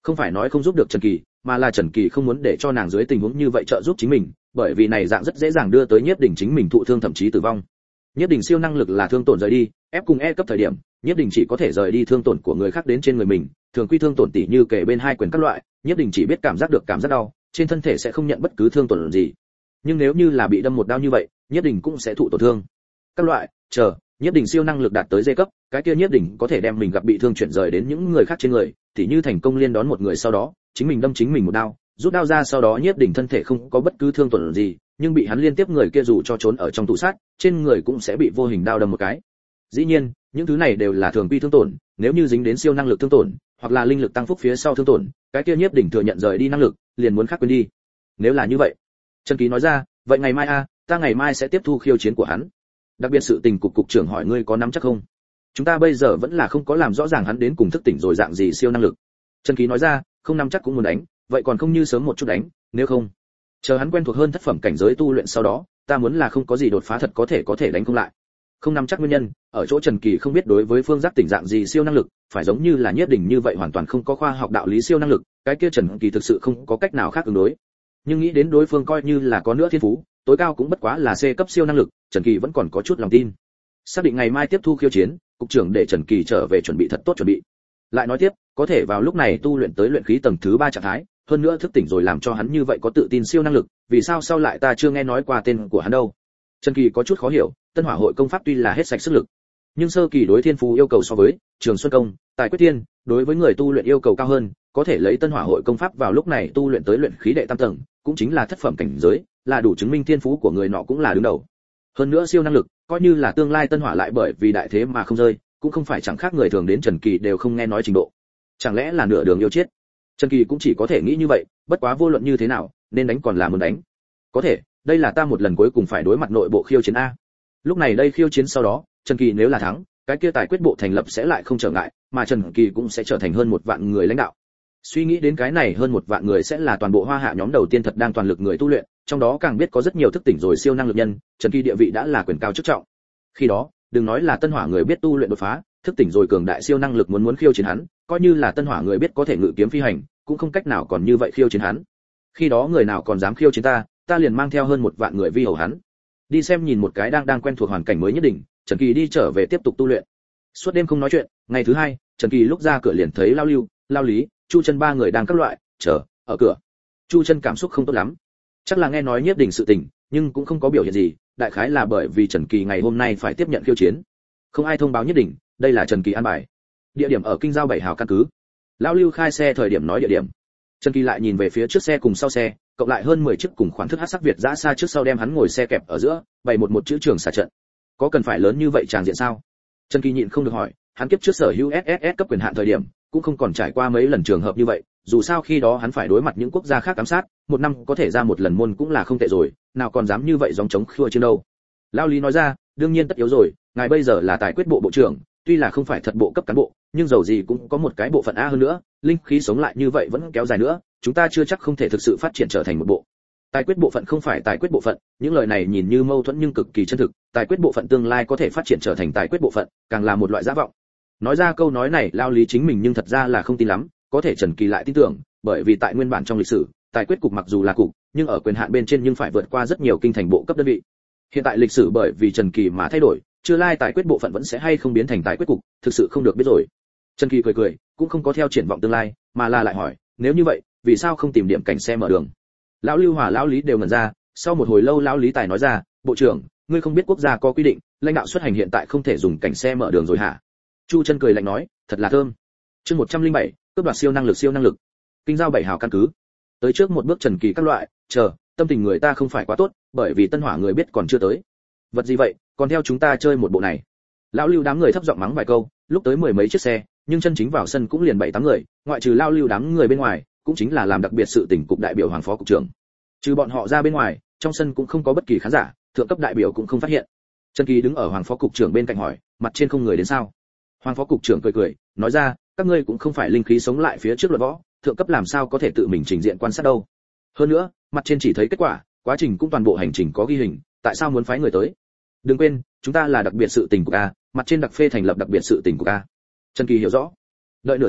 Không phải nói không giúp được Trần Kỳ, mà là Trần Kỳ không muốn để cho nàng dưới tình huống như vậy trợ giúp chính mình, bởi vì này dạng rất dễ dàng đưa tới Nhiếp Đình chính mình thụ thương thậm chí tử vong. Nhiếp Đình siêu năng lực là thương tổn rời đi, ép cùng E cấp thời điểm, Nhiếp Đình chỉ có thể rời đi thương tổn của người khác đến trên người mình, thường quy thương tổn tỉ như kề bên hai quyền các loại, Nhiếp Đình chỉ biết cảm giác được cảm giác đau, trên thân thể sẽ không nhận bất cứ thương tổn gì. Nhưng nếu như là bị đâm một đao như vậy, Nhiếp Đình cũng sẽ thụ tổn thương. Các loại, chờ, Nhiếp Đình siêu năng lực đạt tới D cấp, cái kia Nhiếp Đình có thể đem mình gặp bị thương chuyển rời đến những người khác trên người, tỉ như thành công liên đón một người sau đó, chính mình đâm chính mình một đao, rút đao ra sau đó Nhiếp Đình thân thể không có bất cứ thương tổn gì, nhưng bị hắn liên tiếp người kia dù cho trốn ở trong tủ sát, trên người cũng sẽ bị vô hình đao đâm một cái. Dĩ nhiên, những thứ này đều là thường quy thương tổn, nếu như dính đến siêu năng lực thương tổn, hoặc là linh lực tăng phúc phía sau thương tổn, cái kia Nhiếp Đình thừa nhận rời đi năng lực, liền muốn khác quên đi. Nếu là như vậy, Trần Kỳ nói ra, vậy ngày mai a, ta ngày mai sẽ tiếp thu khiêu chiến của hắn. Đặc biệt sự tình cục cục trưởng hỏi ngươi có nắm chắc không? Chúng ta bây giờ vẫn là không có làm rõ ràng hắn đến cùng thức tỉnh rồi dạng gì siêu năng lực. Trần Kỳ nói ra, không nắm chắc cũng muốn đánh, vậy còn không như sớm một chút đánh, nếu không, chờ hắn quen thuộc hơn thất phẩm cảnh giới tu luyện sau đó, ta muốn là không có gì đột phá thật có thể có thể đánh không lại. Không nắm chắc nguyên nhân, ở chỗ Trần Kỳ không biết đối với phương giác tỉnh dạng gì siêu năng lực, phải giống như là Nhiếp Đình như vậy hoàn toàn không có khoa học đạo lý siêu năng lực, cái kia Trần Kỳ thực sự không có cách nào khác ứng đối. Nhưng nghĩ đến đối phương coi như là có nữa thiên phú, tối cao cũng bất quá là C cấp siêu năng lực, Trần Kỳ vẫn còn có chút lòng tin. Xác định ngày mai tiếp thu khiêu chiến, cục trưởng để Trần Kỳ trở về chuẩn bị thật tốt chuẩn bị. Lại nói tiếp, có thể vào lúc này tu luyện tới luyện khí tầng thứ ba trạng thái, hơn nữa thức tỉnh rồi làm cho hắn như vậy có tự tin siêu năng lực, vì sao sau lại ta chưa nghe nói qua tên của hắn đâu? Trần Kỳ có chút khó hiểu, Tân Hỏa hội công pháp tuy là hết sạch sức lực, nhưng sơ kỳ đối thiên phú yêu cầu so với Trường Xuân công, Tài Quyết Thiên, đối với người tu luyện yêu cầu cao hơn, có thể lấy Tân Hỏa hội công pháp vào lúc này tu luyện tới luyện khí đệ tam tầng, cũng chính là thất phẩm cảnh giới, là đủ chứng minh thiên phú của người nọ cũng là đứng đầu. Hơn nữa siêu năng lực, coi như là tương lai Tân Hỏa lại bởi vì đại thế mà không rơi, cũng không phải chẳng khác người thường đến Trần Kỳ đều không nghe nói trình độ. Chẳng lẽ là nửa đường yêu chết? Trần Kỳ cũng chỉ có thể nghĩ như vậy, bất quá vô luận như thế nào, nên đánh còn là muốn đánh. Có thể, đây là ta một lần cuối cùng phải đối mặt nội bộ khiêu chiến a. Lúc này đây khiêu chiến sau đó, Trần Kỳ nếu là thắng, cái kia Tài Quyết bộ thành lập sẽ lại không trở ngại, mà Trần Kỳ cũng sẽ trở thành hơn một vạn người lãnh đạo. Suy nghĩ đến cái này hơn một vạn người sẽ là toàn bộ Hoa Hạ nhóm đầu tiên thật đang toàn lực người tu luyện, trong đó càng biết có rất nhiều thức tỉnh rồi siêu năng lực nhân, Trần Kỳ địa vị đã là quyền cao chức trọng. Khi đó, đừng nói là Tân Hỏa người biết tu luyện đột phá, thức tỉnh rồi cường đại siêu năng lực muốn muốn khiêu chiến hắn, coi như là Tân Hỏa người biết có thể ngự kiếm phi hành, cũng không cách nào còn như vậy khiêu chiến hắn. Khi đó người nào còn dám khiêu chiến ta, ta liền mang theo hơn một vạn người vi hầu hắn. Đi xem nhìn một cái đang đang quen thuộc hoàn cảnh mới nhất định, Trần Kỳ đi trở về tiếp tục tu luyện. Suốt đêm không nói chuyện, ngày thứ hai, Trần Kỳ lúc ra cửa liền thấy Lao Lưu, Lao Lý, Chu Chân ba người đang các loại chờ ở cửa. Chu Chân cảm xúc không tốt lắm, chắc là nghe nói Nhiếp Đình sự tình, nhưng cũng không có biểu hiện gì, đại khái là bởi vì Trần Kỳ ngày hôm nay phải tiếp nhận khiêu chiến. Không ai thông báo Nhiếp Đình, đây là Trần Kỳ an bài. Địa điểm ở Kinh Giao bảy hào căn cứ. Lão Lưu khai xe thời điểm nói địa điểm. Trần Kỳ lại nhìn về phía trước xe cùng sau xe, cộng lại hơn mười chiếc cùng khoản thức hắc sắc Việt dã xa trước sau đem hắn ngồi xe kẹp ở giữa, bày một một chữ trường xả trận. Có cần phải lớn như vậy tràng diện sao? Trần Kỳ nhịn không được hỏi, hắn kiếp trước sở hữu ét ét ét cấp quyền hạn thời điểm, cũng không còn trải qua mấy lần trường hợp như vậy, dù sao khi đó hắn phải đối mặt những quốc gia khác ám sát, một năm có thể ra một lần môn cũng là không tệ rồi, nào còn dám như vậy gióng trống khua trên đâu. Lão Lý nói ra, đương nhiên tất yếu rồi, ngài bây giờ là Tài Quyết bộ bộ trưởng, tuy là không phải thật bộ cấp cán bộ, nhưng dầu gì cũng có một cái bộ phận a hơn nữa, linh khí sống lại như vậy vẫn kéo dài nữa, chúng ta chưa chắc không thể thực sự phát triển trở thành một bộ. Tài Quyết bộ phận không phải Tài Quyết bộ phận, những lời này nhìn như mâu thuẫn nhưng cực kỳ chân thực, Tài Quyết bộ phận tương lai có thể phát triển trở thành Tài Quyết bộ phận, càng là một loại giả vọng. Nói ra câu nói này, Lao Lý chính mình nhưng thật ra là không tin lắm, có thể Trần Kỳ lại tin tưởng, bởi vì tại nguyên bản trong lịch sử, Tài Quyết cục mặc dù là cục, nhưng ở quyền hạn bên trên nhưng phải vượt qua rất nhiều kinh thành bộ cấp đơn vị. Hiện tại lịch sử bởi vì Trần Kỳ mà thay đổi, chưa lai Tài Quyết bộ phận vẫn sẽ hay không biến thành Tài Quyết cục, thực sự không được biết rồi. Trần Kỳ cười cười, cũng không có theo triển vọng tương lai, mà là lại hỏi, nếu như vậy, vì sao không tìm điểm cảnh xe mở đường? Lão Lưu Hòa lão Lý đều ngẩn ra, sau một hồi lâu lão Lý Tài nói ra, bộ trưởng, ngươi không biết quốc gia có quy định, lãnh đạo xuất hành hiện tại không thể dùng cảnh xe mở đường rồi hả? Chu Chân cười lạnh nói, thật là thơm. Chương một trăm lẻ bảy, cướp đoạt siêu năng lực siêu năng lực. Kinh Giao bảy hào căn cứ. Tới trước một bước Trần Kỳ các loại, chờ, tâm tình người ta không phải quá tốt, bởi vì Tân Hỏa người biết còn chưa tới. Vật gì vậy, còn theo chúng ta chơi một bộ này. Lão Lưu đám người thấp giọng mắng vài câu, lúc tới mười mấy chiếc xe, nhưng chân chính vào sân cũng liền bảy tám người, ngoại trừ Lão Lưu đám người bên ngoài, cũng chính là làm đặc biệt sự tỉnh cục đại biểu Hoàng phó cục trưởng. Trừ bọn họ ra bên ngoài, trong sân cũng không có bất kỳ khán giả, thượng cấp đại biểu cũng không phát hiện. Trần Kỳ đứng ở Hoàng phó cục trưởng bên cạnh hỏi, mặt trên không người đến sao? Hoàng phó cục trưởng cười cười, nói ra, các ngươi cũng không phải linh khí sống lại phía trước luật võ, thượng cấp làm sao có thể tự mình trình diện quan sát đâu. Hơn nữa, mặt trên chỉ thấy kết quả, quá trình cũng toàn bộ hành trình có ghi hình, tại sao muốn phái người tới? Đừng quên, chúng ta là đặc biệt sự tình của a, mặt trên đặc phê thành lập đặc biệt sự tình của a. Trần Kỳ hiểu rõ. Đợi nửa giờ,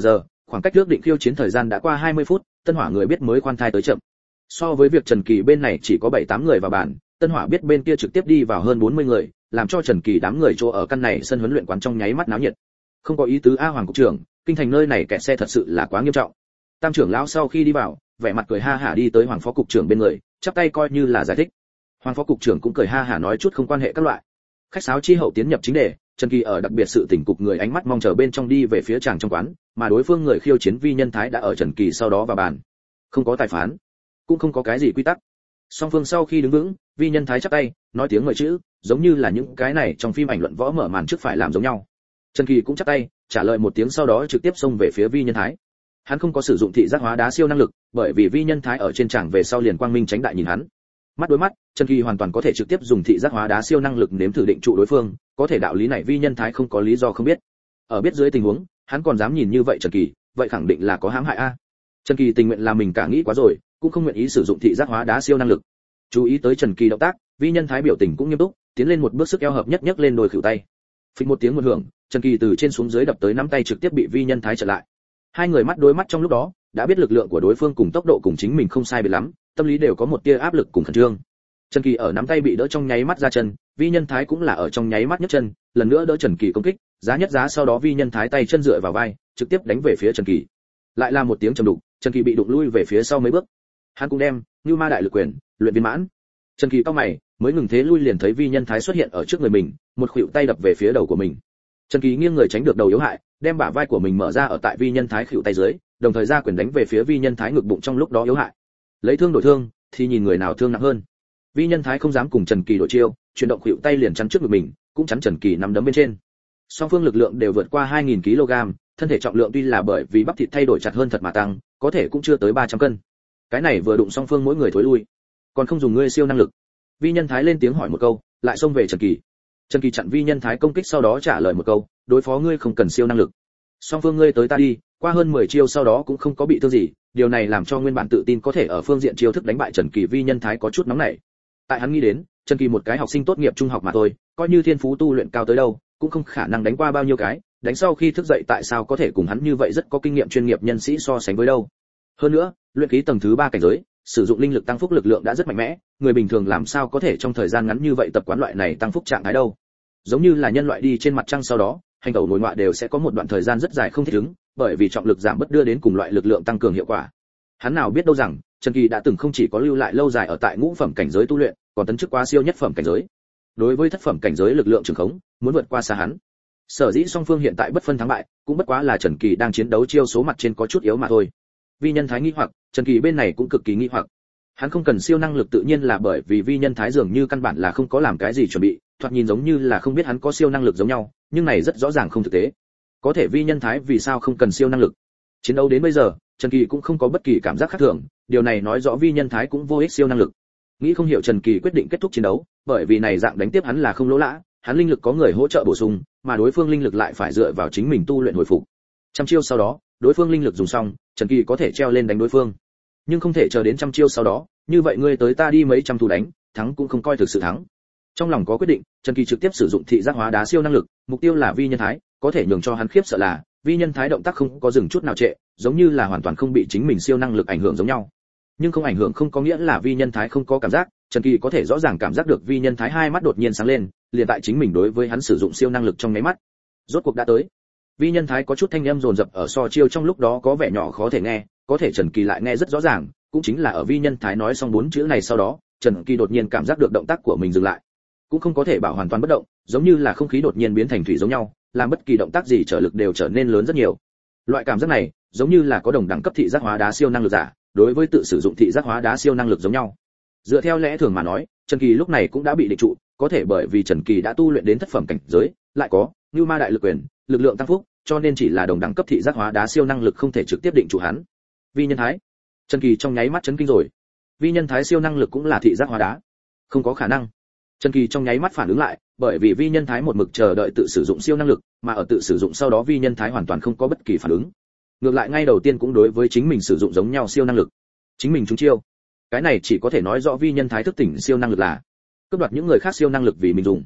khoảng cách ước định khiêu chiến thời gian đã qua hai mươi phút, Tân Hỏa người biết mới khoan thai tới chậm. So với việc Trần Kỳ bên này chỉ có bảy tám người vào bàn, Tân Hỏa biết bên kia trực tiếp đi vào hơn bốn mươi người, làm cho Trần Kỳ đám người chỗ ở căn này sân huấn luyện quán trong nháy mắt náo nhiệt. Không có ý tứ a Hoàng cục trưởng, kinh thành nơi này kẹt xe thật sự là quá nghiêm trọng. Tam trưởng lão sau khi đi vào, vẻ mặt cười ha hả đi tới Hoàng phó cục trưởng bên người, chắp tay coi như là giải thích. Hoàng phó cục trưởng cũng cười ha hả nói chút không quan hệ các loại. Khách sáo chi hậu tiến nhập chính đề, Trần Kỳ ở đặc biệt sự tỉnh cục người ánh mắt mong chờ bên trong đi về phía chàng trong quán, mà đối phương người khiêu chiến Vi Nhân Thái đã ở Trần Kỳ sau đó vào bàn. Không có tài phán, cũng không có cái gì quy tắc. Song phương sau khi đứng vững, Vi Nhân Thái chắp tay, nói tiếng mời chữ, giống như là những cái này trong phim ảnh luận võ mở màn trước phải làm giống nhau. Trần Kỳ cũng chắp tay, trả lời một tiếng sau đó trực tiếp xông về phía Vi Nhân Thái. Hắn không có sử dụng thị giác hóa đá siêu năng lực, bởi vì Vi Nhân Thái ở trên tràng về sau liền quang minh tránh đại nhìn hắn. Mắt đối mắt, Trần Kỳ hoàn toàn có thể trực tiếp dùng thị giác hóa đá siêu năng lực nếm thử định trụ đối phương, có thể đạo lý này Vi Nhân Thái không có lý do không biết. Ở biết dưới tình huống, hắn còn dám nhìn như vậy Trần Kỳ, vậy khẳng định là có hãm hại a. Trần Kỳ tình nguyện làm mình cả nghĩ quá rồi, cũng không nguyện ý sử dụng thị giác hóa đá siêu năng lực. Chú ý tới Trần Kỳ động tác, Vi Nhân Thái biểu tình cũng nghiêm túc, tiến lên một bước sức eo hợp nhất nhất lên đôi khuỷu tay. Phịch một tiếng một hưởng, Trần Kỳ từ trên xuống dưới đập tới nắm tay trực tiếp bị Vi Nhân Thái chặn lại. Hai người mắt đối mắt trong lúc đó, đã biết lực lượng của đối phương cùng tốc độ cùng chính mình không sai biệt lắm, tâm lý đều có một tia áp lực cùng khẩn trương. Trần Kỳ ở nắm tay bị đỡ trong nháy mắt ra chân, Vi Nhân Thái cũng là ở trong nháy mắt nhấc chân, lần nữa đỡ Trần Kỳ công kích, giá nhất giá sau đó Vi Nhân Thái tay chân dựa vào vai, trực tiếp đánh về phía Trần Kỳ. Lại là một tiếng trầm đục, Trần Kỳ bị đụng lui về phía sau mấy bước. Hắn cũng đem Nưu Ma đại lực quyền luyện viên mãn. Trần Kỳ cau mày, mới ngừng thế lui liền thấy Vi Nhân Thái xuất hiện ở trước người mình, một khuỷu tay đập về phía đầu của mình. Trần Kỳ nghiêng người tránh được đầu yếu hại, đem bả vai của mình mở ra ở tại Vi Nhân Thái khuỷu tay dưới, đồng thời ra quyền đánh về phía Vi Nhân Thái ngực bụng trong lúc đó yếu hại. Lấy thương đổi thương, thì nhìn người nào thương nặng hơn. Vi Nhân Thái không dám cùng Trần Kỳ đổi chiêu, chuyển động khuỷu tay liền chắn trước ngực mình, cũng chắn Trần Kỳ nắm đấm bên trên. Song phương lực lượng đều vượt qua hai nghìn ki lô gam, thân thể trọng lượng tuy là bởi vì bắp thịt thay đổi chặt hơn thật mà tăng, có thể cũng chưa tới ba trăm cân. Cái này vừa đụng song phương mỗi người thối lui. Còn không dùng ngươi siêu năng lực. Vi Nhân Thái lên tiếng hỏi một câu, lại xông về Trần Kỳ. Trần Kỳ chặn Vi Nhân Thái công kích sau đó trả lời một câu, đối phó ngươi không cần siêu năng lực. Song phương ngươi tới ta đi, qua hơn mười chiêu sau đó cũng không có bị thương gì, điều này làm cho nguyên bản tự tin có thể ở phương diện chiêu thức đánh bại Trần Kỳ Vi Nhân Thái có chút nóng nảy. Tại hắn nghĩ đến, Trần Kỳ một cái học sinh tốt nghiệp trung học mà thôi, coi như thiên phú tu luyện cao tới đâu, cũng không khả năng đánh qua bao nhiêu cái, đánh sau khi thức dậy tại sao có thể cùng hắn như vậy rất có kinh nghiệm chuyên nghiệp nhân sĩ so sánh với đâu. Hơn nữa, luyện khí tầng thứ ba cảnh giới, sử dụng linh lực tăng phúc lực lượng đã rất mạnh mẽ, người bình thường làm sao có thể trong thời gian ngắn như vậy tập quán loại này tăng phúc trạng thái đâu. Giống như là nhân loại đi trên mặt trăng sau đó, hành tẩu nổi ngoại đều sẽ có một đoạn thời gian rất dài không thích ứng, bởi vì trọng lực giảm bớt đưa đến cùng loại lực lượng tăng cường hiệu quả. Hắn nào biết đâu rằng, Trần Kỳ đã từng không chỉ có lưu lại lâu dài ở tại ngũ phẩm cảnh giới tu luyện, còn tấn chức qua siêu nhất phẩm cảnh giới. Đối với thất phẩm cảnh giới lực lượng trường khống, muốn vượt qua xa hắn. Sở dĩ song phương hiện tại bất phân thắng bại, cũng bất quá là Trần Kỳ đang chiến đấu chiêu số mặt trên có chút yếu mà thôi. Vi Nhân Thái nghi hoặc, Trần Kỳ bên này cũng cực kỳ nghi hoặc. Hắn không cần siêu năng lực tự nhiên là bởi vì Vi Nhân Thái dường như căn bản là không có làm cái gì chuẩn bị, thoạt nhìn giống như là không biết hắn có siêu năng lực giống nhau, nhưng này rất rõ ràng không thực tế. Có thể Vi Nhân Thái vì sao không cần siêu năng lực? Chiến đấu đến bây giờ, Trần Kỳ cũng không có bất kỳ cảm giác khác thường, điều này nói rõ Vi Nhân Thái cũng vô ích siêu năng lực. Nghĩ không hiểu Trần Kỳ quyết định kết thúc chiến đấu, bởi vì này dạng đánh tiếp hắn là không lỗ lã, hắn linh lực có người hỗ trợ bổ sung, mà đối phương linh lực lại phải dựa vào chính mình tu luyện hồi phục. Trăm chiêu sau đó, đối phương linh lực dùng xong, Trần Kỳ có thể treo lên đánh đối phương. Nhưng không thể chờ đến trăm chiêu sau đó, như vậy ngươi tới ta đi mấy trăm thủ đánh, thắng cũng không coi thực sự thắng. Trong lòng có quyết định, Trần Kỳ trực tiếp sử dụng thị giác hóa đá siêu năng lực, mục tiêu là Vi Nhân Thái, có thể nhường cho hắn khiếp sợ là, Vi Nhân Thái động tác không có dừng chút nào trệ, giống như là hoàn toàn không bị chính mình siêu năng lực ảnh hưởng giống nhau. Nhưng không ảnh hưởng không có nghĩa là Vi Nhân Thái không có cảm giác, Trần Kỳ có thể rõ ràng cảm giác được Vi Nhân Thái hai mắt đột nhiên sáng lên, liền tại chính mình đối với hắn sử dụng siêu năng lực trong nháy mắt. Rốt cuộc đã tới. Vi Nhân Thái có chút thanh âm dồn dập ở so chiêu trong lúc đó có vẻ nhỏ khó thể nghe, có thể Trần Kỳ lại nghe rất rõ ràng, cũng chính là ở Vi Nhân Thái nói xong bốn chữ này sau đó, Trần Kỳ đột nhiên cảm giác được động tác của mình dừng lại. Cũng không có thể bảo hoàn toàn bất động, giống như là không khí đột nhiên biến thành thủy giống nhau, làm bất kỳ động tác gì trở lực đều trở nên lớn rất nhiều. Loại cảm giác này, giống như là có đồng đẳng cấp thị giác hóa đá siêu năng lực giả, đối với tự sử dụng thị giác hóa đá siêu năng lực giống nhau. Dựa theo lẽ thường mà nói, Trần Kỳ lúc này cũng đã bị định trụ, có thể bởi vì Trần Kỳ đã tu luyện đến thất phẩm cảnh giới, lại có Nưu Ma đại lực quyền, lực lượng tăng phúc, cho nên chỉ là đồng đẳng cấp thị giác hóa đá siêu năng lực không thể trực tiếp định trụ hắn. Vi Nhân Thái, Trần Kỳ trong nháy mắt chấn kinh rồi. Vi Nhân Thái siêu năng lực cũng là thị giác hóa đá? Không có khả năng. Trần Kỳ trong nháy mắt phản ứng lại, bởi vì Vi Nhân Thái một mực chờ đợi tự sử dụng siêu năng lực, mà ở tự sử dụng sau đó Vi Nhân Thái hoàn toàn không có bất kỳ phản ứng. Ngược lại ngay đầu tiên cũng đối với chính mình sử dụng giống nhau siêu năng lực. Chính mình trúng chiêu. Cái này chỉ có thể nói rõ Vi Nhân Thái thức tỉnh siêu năng lực là cướp đoạt những người khác siêu năng lực vì mình dùng.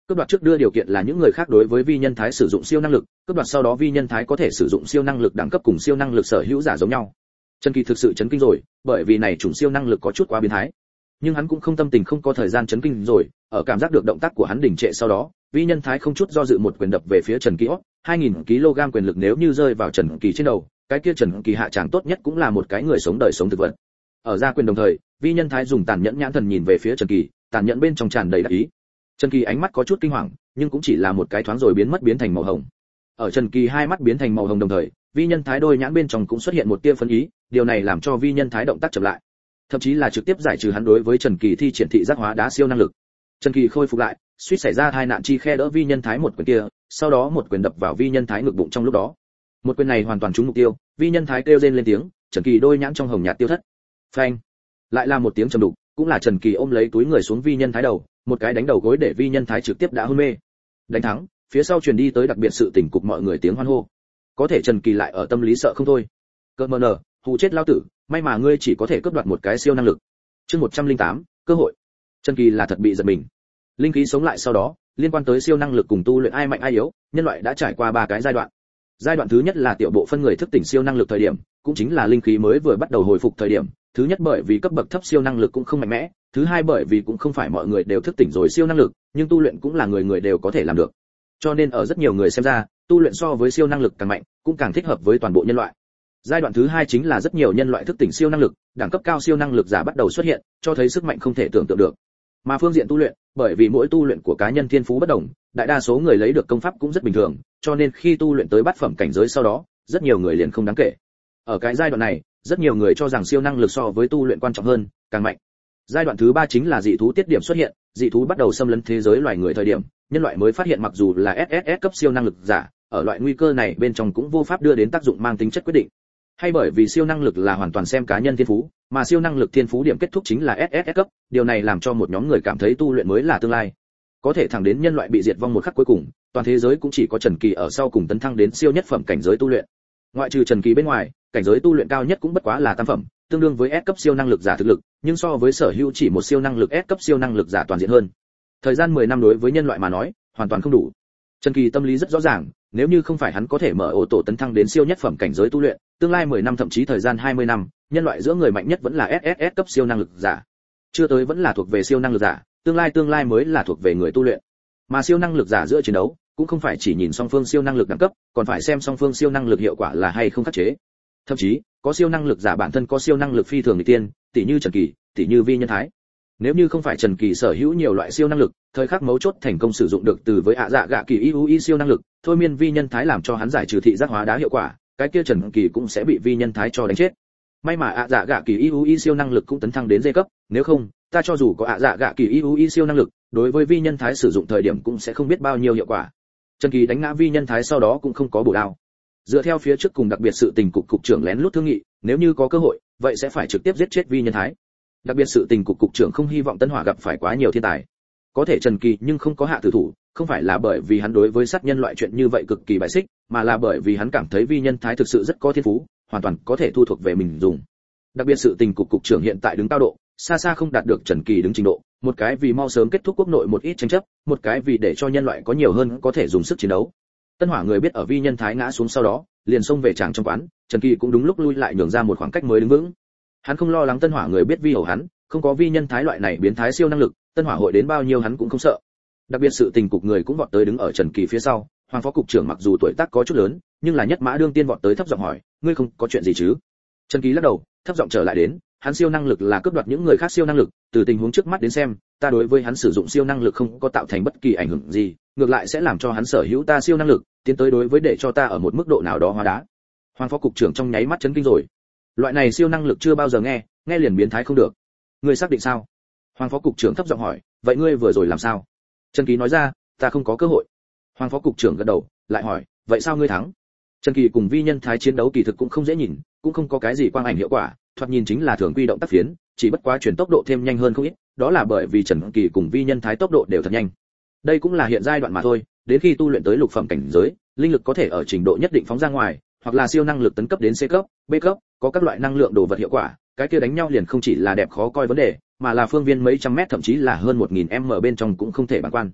Cướp đoạt trước đưa điều kiện là những người khác đối với vi nhân thái sử dụng siêu năng lực, cướp đoạt sau đó vi nhân thái có thể sử dụng siêu năng lực đẳng cấp cùng siêu năng lực sở hữu giả giống nhau. Trần Kỳ thực sự chấn kinh rồi, bởi vì này chủng siêu năng lực có chút quá biến thái. Nhưng hắn cũng không tâm tình không có thời gian chấn kinh rồi, ở cảm giác được động tác của hắn đình trệ sau đó, vi nhân thái không chút do dự một quyền đập về phía Trần Kỳ. hai nghìn ki lô gam quyền lực nếu như rơi vào Trần Kỳ trên đầu, cái kia Trần Kỳ hạ tràng tốt nhất cũng là một cái người sống đời sống thực vật. Ở ra quyền đồng thời, vi nhân thái dùng tàn nhẫn nhãn thần nhìn về phía Trần Kỳ, tàn nhẫn bên trong tràn đầy đắc ý. Trần Kỳ ánh mắt có chút kinh hoàng, nhưng cũng chỉ là một cái thoáng rồi biến mất biến thành màu hồng. Ở Trần Kỳ hai mắt biến thành màu hồng đồng thời, vi nhân thái đôi nhãn bên trong cũng xuất hiện một tia phấn ý, điều này làm cho vi nhân thái động tác chậm lại, thậm chí là trực tiếp giải trừ hắn đối với Trần Kỳ thi triển thị giác hóa đá siêu năng lực. Trần Kỳ khôi phục lại, suýt xảy ra hai nạn chi khe đỡ vi nhân thái một quyền kia, sau đó một quyền đập vào vi nhân thái ngực bụng trong lúc đó. Một quyền này hoàn toàn trúng mục tiêu, vi nhân thái kêu rên lên tiếng, Trần Kỳ đôi nhãn trong hồng nhạt tiêu thất. Phanh! Lại là một tiếng trầm đục, cũng là Trần Kỳ ôm lấy túi người xuống vi nhân thái đầu, một cái đánh đầu gối để vi nhân thái trực tiếp đã hôn mê. Đánh thắng, phía sau truyền đi tới đặc biệt sự tình cục mọi người tiếng hoan hô. Có thể Trần Kỳ lại ở tâm lý sợ không thôi. Cơ mờ nở, hù chết lao tử, may mà ngươi chỉ có thể cướp đoạt một cái siêu năng lực. Chương một trăm lẻ tám, cơ hội. Trần Kỳ là thật bị giật mình. Linh khí sống lại sau đó, liên quan tới siêu năng lực cùng tu luyện ai mạnh ai yếu, nhân loại đã trải qua ba cái giai đoạn. Giai đoạn thứ nhất là tiểu bộ phân người thức tỉnh siêu năng lực thời điểm, cũng chính là linh khí mới vừa bắt đầu hồi phục thời điểm. Thứ nhất bởi vì cấp bậc thấp siêu năng lực cũng không mạnh mẽ, thứ hai bởi vì cũng không phải mọi người đều thức tỉnh rồi siêu năng lực, nhưng tu luyện cũng là người người đều có thể làm được. Cho nên ở rất nhiều người xem ra, tu luyện so với siêu năng lực càng mạnh, cũng càng thích hợp với toàn bộ nhân loại. Giai đoạn thứ hai chính là rất nhiều nhân loại thức tỉnh siêu năng lực, đẳng cấp cao siêu năng lực giả bắt đầu xuất hiện, cho thấy sức mạnh không thể tưởng tượng được. Mà phương diện tu luyện, bởi vì mỗi tu luyện của cá nhân thiên phú bất đồng, đại đa số người lấy được công pháp cũng rất bình thường, cho nên khi tu luyện tới bát phẩm cảnh giới sau đó, rất nhiều người liền không đáng kể. Ở cái giai đoạn này, rất nhiều người cho rằng siêu năng lực so với tu luyện quan trọng hơn, càng mạnh. Giai đoạn thứ ba chính là dị thú tiết điểm xuất hiện, dị thú bắt đầu xâm lấn thế giới loài người thời điểm, nhân loại mới phát hiện mặc dù là ét ét ét cấp siêu năng lực giả, ở loại nguy cơ này bên trong cũng vô pháp đưa đến tác dụng mang tính chất quyết định. Hay bởi vì siêu năng lực là hoàn toàn xem cá nhân thiên phú, mà siêu năng lực thiên phú điểm kết thúc chính là ét ét ét cấp, điều này làm cho một nhóm người cảm thấy tu luyện mới là tương lai. Có thể thẳng đến nhân loại bị diệt vong một khắc cuối cùng, toàn thế giới cũng chỉ có Trần Kỳ ở sau cùng tấn thăng đến siêu nhất phẩm cảnh giới tu luyện. Ngoại trừ Trần Kỳ bên ngoài, cảnh giới tu luyện cao nhất cũng bất quá là tam phẩm, tương đương với S cấp siêu năng lực giả thực lực, nhưng so với sở hữu chỉ một siêu năng lực S cấp siêu năng lực giả toàn diện hơn. Thời gian mười năm đối với nhân loại mà nói, hoàn toàn không đủ. Trần Kỳ tâm lý rất rõ ràng, nếu như không phải hắn có thể mở ổ tổ tấn thăng đến siêu nhất phẩm cảnh giới tu luyện, tương lai mười năm thậm chí thời gian hai mươi năm, nhân loại giữa người mạnh nhất vẫn là ét ét ét cấp siêu năng lực giả. Chưa tới vẫn là thuộc về siêu năng lực giả, tương lai tương lai mới là thuộc về người tu luyện. Mà siêu năng lực giả giữa chiến đấu, cũng không phải chỉ nhìn song phương siêu năng lực đẳng cấp, còn phải xem song phương siêu năng lực hiệu quả là hay không khắc chế. Thậm chí, có siêu năng lực giả bản thân có siêu năng lực phi thường nghịch tiên, tỷ như Trần Kỳ, tỷ như Vi Nhân Thái. Nếu như không phải Trần Kỳ sở hữu nhiều loại siêu năng lực, thời khắc mấu chốt thành công sử dụng được từ với ạ dạ gạ kỳ u i siêu năng lực, thôi miên Vi Nhân Thái làm cho hắn giải trừ thị giác hóa đá hiệu quả, cái kia Trần Kỳ cũng sẽ bị Vi Nhân Thái cho đánh chết. May mà ạ dạ gạ kỳ u i siêu năng lực cũng tấn thăng đến D cấp, nếu không, ta cho dù có ạ dạ gạ kỳ u i siêu năng lực, đối với Vi Nhân Thái sử dụng thời điểm cũng sẽ không biết bao nhiêu hiệu quả. Trần Kỳ đánh ngã Vi Nhân Thái sau đó cũng không có bổ đao. Dựa theo phía trước cùng đặc biệt sự tình cục cục trưởng lén lút thương nghị, nếu như có cơ hội, vậy sẽ phải trực tiếp giết chết Vi Nhân Thái. Đặc biệt sự tình cục cục trưởng không hy vọng Tân Hỏa gặp phải quá nhiều thiên tài. Có thể Trần Kỳ nhưng không có hạ tử thủ, không phải là bởi vì hắn đối với sát nhân loại chuyện như vậy cực kỳ bại xích, mà là bởi vì hắn cảm thấy Vi Nhân Thái thực sự rất có thiên phú, hoàn toàn có thể thu thuộc về mình dùng. Đặc biệt sự tình cục cục trưởng hiện tại đứng cao độ, xa xa không đạt được Trần Kỳ đứng trình độ, một cái vì mau sớm kết thúc quốc nội một ít tranh chấp, một cái vì để cho nhân loại có nhiều hơn có thể dùng sức chiến đấu. Tân Hỏa người biết ở Vi Nhân Thái ngã xuống sau đó, liền xông về tràng trong quán, Trần Kỳ cũng đúng lúc lui lại nhường ra một khoảng cách mới đứng vững. Hắn không lo lắng Tân Hỏa người biết vi hầu hắn, không có Vi Nhân Thái loại này biến thái siêu năng lực, Tân Hỏa hội đến bao nhiêu hắn cũng không sợ. Đặc biệt sự tình cục người cũng vọt tới đứng ở Trần Kỳ phía sau, Hoàng phó cục trưởng mặc dù tuổi tác có chút lớn, nhưng là nhất mã đương tiên vọt tới thấp giọng hỏi, ngươi không có chuyện gì chứ? Trần Kỳ lắc đầu, thấp giọng trở lại đến, hắn siêu năng lực là cướp đoạt những người khác siêu năng lực, từ tình huống trước mắt đến xem, ta đối với hắn sử dụng siêu năng lực không có tạo thành bất kỳ ảnh hưởng gì, ngược lại sẽ làm cho hắn sở hữu ta siêu năng lực, tiến tới đối với để cho ta ở một mức độ nào đó hóa đá. Hoàng phó cục trưởng trong nháy mắt chấn kinh rồi. Loại này siêu năng lực chưa bao giờ nghe, nghe liền biến thái không được. Ngươi xác định sao? Hoàng phó cục trưởng thấp giọng hỏi, vậy ngươi vừa rồi làm sao? Trần Kỳ nói ra, ta không có cơ hội. Hoàng phó cục trưởng gật đầu, lại hỏi, vậy sao ngươi thắng? Trần Kỳ cùng Vi Nhân Thái chiến đấu kỳ thực cũng không dễ nhìn, cũng không có cái gì quang ảnh hiệu quả, thoạt nhìn chính là thường quy động tác phiến, chỉ bất quá chuyển tốc độ thêm nhanh hơn không ít, đó là bởi vì Trần Kỳ cùng Vi Nhân Thái tốc độ đều thật nhanh. Đây cũng là hiện giai đoạn mà thôi, đến khi tu luyện tới lục phẩm cảnh giới, linh lực có thể ở trình độ nhất định phóng ra ngoài, hoặc là siêu năng lực tấn cấp đến C cấp, B cấp, có các loại năng lượng đồ vật hiệu quả, cái kia đánh nhau liền không chỉ là đẹp khó coi vấn đề, mà là phương viên mấy trăm mét thậm chí là hơn một nghìn mét bên trong cũng không thể bàn quan.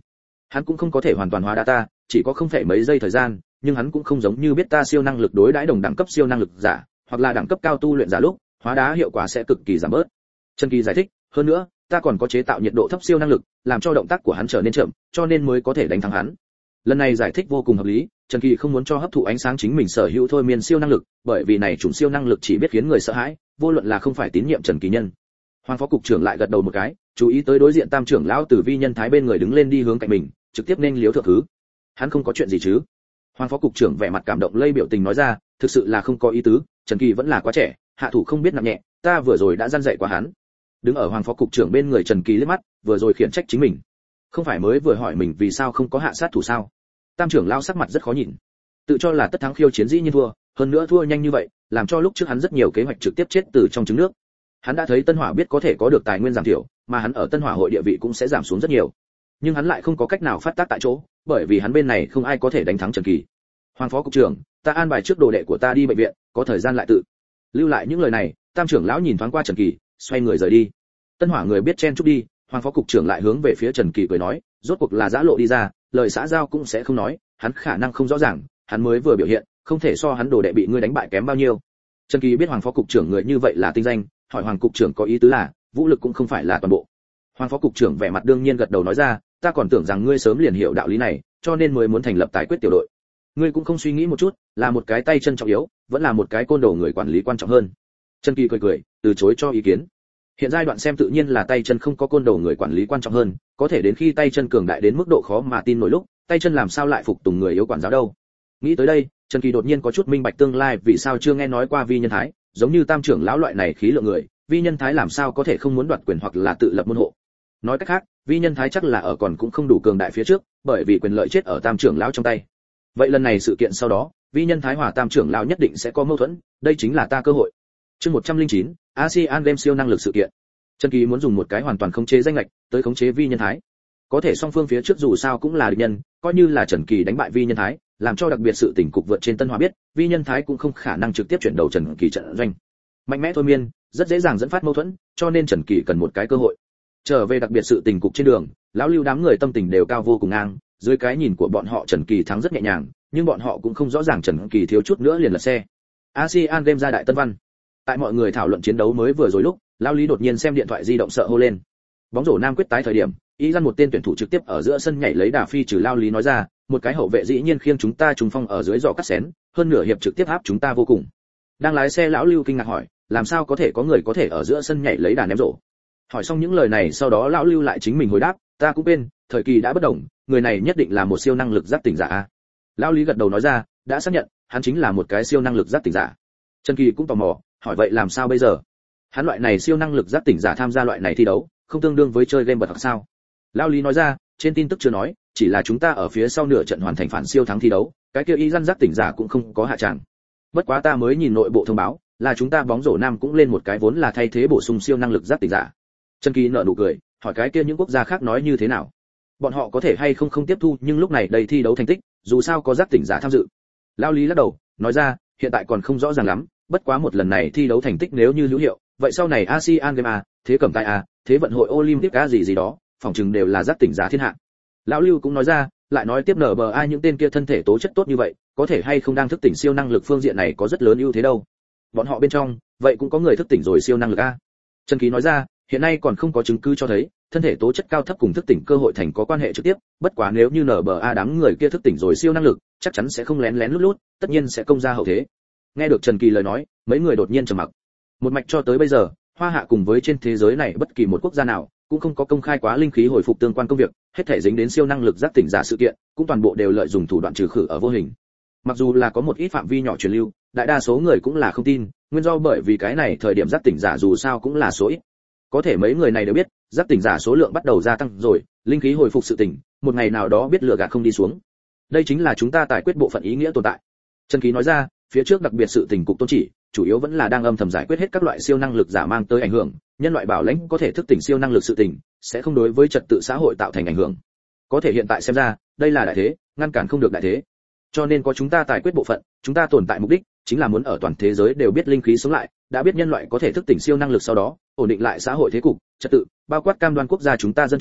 Hắn cũng không có thể hoàn toàn hóa đá ta, chỉ có không phải mấy giây thời gian, nhưng hắn cũng không giống như biết ta siêu năng lực đối đãi đồng đẳng cấp siêu năng lực giả, hoặc là đẳng cấp cao tu luyện giả lúc, hóa đá hiệu quả sẽ cực kỳ giảm bớt. Trần Kỳ giải thích, hơn nữa, ta còn có chế tạo nhiệt độ thấp siêu năng lực, làm cho động tác của hắn trở nên chậm, cho nên mới có thể đánh thắng hắn. Lần này giải thích vô cùng hợp lý, Trần Kỳ không muốn cho hấp thụ ánh sáng chính mình sở hữu thôi miên siêu năng lực, bởi vì này chủng siêu năng lực chỉ biết khiến người sợ hãi, vô luận là không phải tín nhiệm Trần Kỳ nhân. Hoàng phó cục trưởng lại gật đầu một cái, chú ý tới đối diện Tam trưởng lão Tử Vi nhân thái bên người đứng lên đi hướng cạnh mình, trực tiếp nên liếu thượng thứ. Hắn không có chuyện gì chứ? Hoàng phó cục trưởng vẻ mặt cảm động lây biểu tình nói ra, thực sự là không có ý tứ, Trần Kỳ vẫn là quá trẻ, hạ thủ không biết nặng nhẹ, ta vừa rồi đã răn dạy quá hắn. Đứng ở Hoàng phó cục trưởng bên người Trần Kỳ liếc mắt, vừa rồi khiển trách chính mình. Không phải mới vừa hỏi mình vì sao không có hạ sát thủ sao? Tam trưởng lão sắc mặt rất khó nhìn. Tự cho là tất thắng khiêu chiến dĩ nhiên thua, hơn nữa thua nhanh như vậy, làm cho lúc trước hắn rất nhiều kế hoạch trực tiếp chết từ trong trứng nước. Hắn đã thấy Tân Hỏa biết có thể có được tài nguyên giảm thiểu, mà hắn ở Tân Hỏa hội địa vị cũng sẽ giảm xuống rất nhiều. Nhưng hắn lại không có cách nào phát tác tại chỗ, bởi vì hắn bên này không ai có thể đánh thắng Trần Kỳ. Hoàng phó cục trưởng, ta an bài trước đồ đệ của ta đi bệnh viện, có thời gian lại tự. Lưu lại những lời này, Tam trưởng lão nhìn thoáng qua Trần Kỳ, xoay người rời đi. Tân Hỏa người biết chen chúc đi, Hoàng phó cục trưởng lại hướng về phía Trần Kỳ cười nói, rốt cuộc là giã lộ đi ra, lời xã giao cũng sẽ không nói, hắn khả năng không rõ ràng, hắn mới vừa biểu hiện, không thể so hắn đồ đệ bị ngươi đánh bại kém bao nhiêu. Trần Kỳ biết Hoàng phó cục trưởng người như vậy là tinh danh, hỏi Hoàng cục trưởng có ý tứ là, vũ lực cũng không phải là toàn bộ. Hoàng phó cục trưởng vẻ mặt đương nhiên gật đầu nói ra, ta còn tưởng rằng ngươi sớm liền hiểu đạo lý này, cho nên mới muốn thành lập tài quyết tiểu đội. Ngươi cũng không suy nghĩ một chút, là một cái tay chân trọng yếu, vẫn là một cái côn đồ người quản lý quan trọng hơn. Trần Kỳ cười cười, từ chối cho ý kiến. Hiện giai đoạn xem tự nhiên là tay chân không có côn đồ người quản lý quan trọng hơn, có thể đến khi tay chân cường đại đến mức độ khó mà tin nổi lúc, tay chân làm sao lại phục tùng người yếu quản giáo đâu. Nghĩ tới đây, Trần Kỳ đột nhiên có chút minh bạch tương lai vì sao chưa nghe nói qua Vi Nhân Thái, giống như Tam trưởng lão loại này khí lượng người, Vi Nhân Thái làm sao có thể không muốn đoạt quyền hoặc là tự lập môn hộ. Nói cách khác, Vi Nhân Thái chắc là ở còn cũng không đủ cường đại phía trước, bởi vì quyền lợi chết ở Tam trưởng lão trong tay. Vậy lần này sự kiện sau đó, Vi Nhân Thái hòa Tam trưởng lão nhất định sẽ có mâu thuẫn, đây chính là ta cơ hội. Chương một trăm lẻ chín, ASEAN Games siêu năng lực sự kiện. Trần Kỳ muốn dùng một cái hoàn toàn khống chế danh lệch tới khống chế Vi Nhân Thái. Có thể song phương phía trước dù sao cũng là địch nhân, coi như là Trần Kỳ đánh bại Vi Nhân Thái, làm cho đặc biệt sự tình cục vượt trên Tân Hòa biết, Vi Nhân Thái cũng không khả năng trực tiếp chuyển đầu Trần Kỳ trận doanh. Mạnh mẽ thôi miên, rất dễ dàng dẫn phát mâu thuẫn, cho nên Trần Kỳ cần một cái cơ hội. Trở về đặc biệt sự tình cục trên đường, lão Lưu đám người tâm tình đều cao vô cùng ngang, dưới cái nhìn của bọn họ Trần Kỳ thắng rất nhẹ nhàng, nhưng bọn họ cũng không rõ ràng Trần Kỳ thiếu chút nữa liền lật xe. ASEAN Games ra đại tân văn. Tại mọi người thảo luận chiến đấu mới vừa rồi lúc, lão Lý đột nhiên xem điện thoại di động sợ hô lên. Bóng rổ nam quyết tái thời điểm, ý gian một tên tuyển thủ trực tiếp ở giữa sân nhảy lấy đà phi trừ lão Lý nói ra, một cái hậu vệ dĩ nhiên khiêng chúng ta trùng phong ở dưới giỏ cắt xén, hơn nửa hiệp trực tiếp áp chúng ta vô cùng. Đang lái xe lão Lưu kinh ngạc hỏi, làm sao có thể có người có thể ở giữa sân nhảy lấy đà ném rổ? Hỏi xong những lời này sau đó lão Lưu lại chính mình hồi đáp, ta cũng quên, thời kỳ đã bất đồng, người này nhất định là một siêu năng lực giác tỉnh giả. Lão Lý gật đầu nói ra, đã xác nhận, hắn chính là một cái siêu năng lực giác tỉnh giả. Trần Kỳ cũng tò mò, hỏi vậy làm sao bây giờ? Hắn loại này siêu năng lực giác tỉnh giả tham gia loại này thi đấu, không tương đương với chơi game bật hoặc sao? Lão Lý nói ra, trên tin tức chưa nói, chỉ là chúng ta ở phía sau nửa trận hoàn thành phản siêu thắng thi đấu, cái kia y dân giác tỉnh giả cũng không có hạ tràng. Bất quá ta mới nhìn nội bộ thông báo, là chúng ta bóng rổ nam cũng lên một cái vốn là thay thế bổ sung siêu năng lực giác tỉnh giả. Trần Kỳ nở nụ cười, hỏi cái kia những quốc gia khác nói như thế nào? Bọn họ có thể hay không không tiếp thu, nhưng lúc này đây thi đấu thành tích, dù sao có giác tỉnh giả tham dự. Lão Lý lắc đầu, nói ra, hiện tại còn không rõ ràng lắm, bất quá một lần này thi đấu thành tích nếu như hữu hiệu, vậy sau này ASEAN Games a, thế cẩm tay a, thế vận hội Olympic a gì gì đó, phòng chừng đều là giác tỉnh giả thiên hạ. Lão Lưu cũng nói ra, lại nói tiếp nở bờ ai những tên kia thân thể tố chất tốt như vậy, có thể hay không đang thức tỉnh siêu năng lực phương diện này có rất lớn ưu thế đâu. Bọn họ bên trong, vậy cũng có người thức tỉnh rồi siêu năng lực a. Trần Kỳ nói ra, hiện nay còn không có chứng cứ cho thấy thân thể tố chất cao thấp cùng thức tỉnh cơ hội thành có quan hệ trực tiếp, bất quá nếu như nở bờ a đám người kia thức tỉnh rồi siêu năng lực, chắc chắn sẽ không lén lén lút lút, tất nhiên sẽ công ra hậu thế. Nghe được Trần Kỳ lời nói, mấy người đột nhiên trầm mặc. Một mạch cho tới bây giờ, Hoa Hạ cùng với trên thế giới này bất kỳ một quốc gia nào cũng không có công khai quá linh khí hồi phục tương quan công việc, hết thể dính đến siêu năng lực giác tỉnh giả sự kiện, cũng toàn bộ đều lợi dụng thủ đoạn trừ khử ở vô hình. Mặc dù là có một ít phạm vi nhỏ truyền lưu, đại đa số người cũng là không tin, nguyên do bởi vì cái này thời điểm giác tỉnh giả dù sao cũng là số ít. Có thể mấy người này đều biết, giác tỉnh giả số lượng bắt đầu gia tăng rồi, linh khí hồi phục sự tỉnh, một ngày nào đó biết lừa gạt không đi xuống. Đây chính là chúng ta tài quyết bộ phận ý nghĩa tồn tại. Trần Kỳ nói ra, phía trước đặc biệt sự tình cục tôn chỉ, chủ yếu vẫn là đang âm thầm giải quyết hết các loại siêu năng lực giả mang tới ảnh hưởng, nhân loại bảo lãnh có thể thức tỉnh siêu năng lực sự tình, sẽ không đối với trật tự xã hội tạo thành ảnh hưởng. Có thể hiện tại xem ra, đây là đại thế, ngăn cản không được đại thế. Cho nên có chúng ta tài quyết bộ phận, chúng ta tồn tại mục đích chính là muốn ở toàn thế giới đều biết linh khí sống lại, đã biết nhân loại có thể thức tỉnh siêu năng lực sau đó, ổn định lại xã hội thế cục, trật tự, bao quát cam đoan quốc gia chúng ta dân chúng,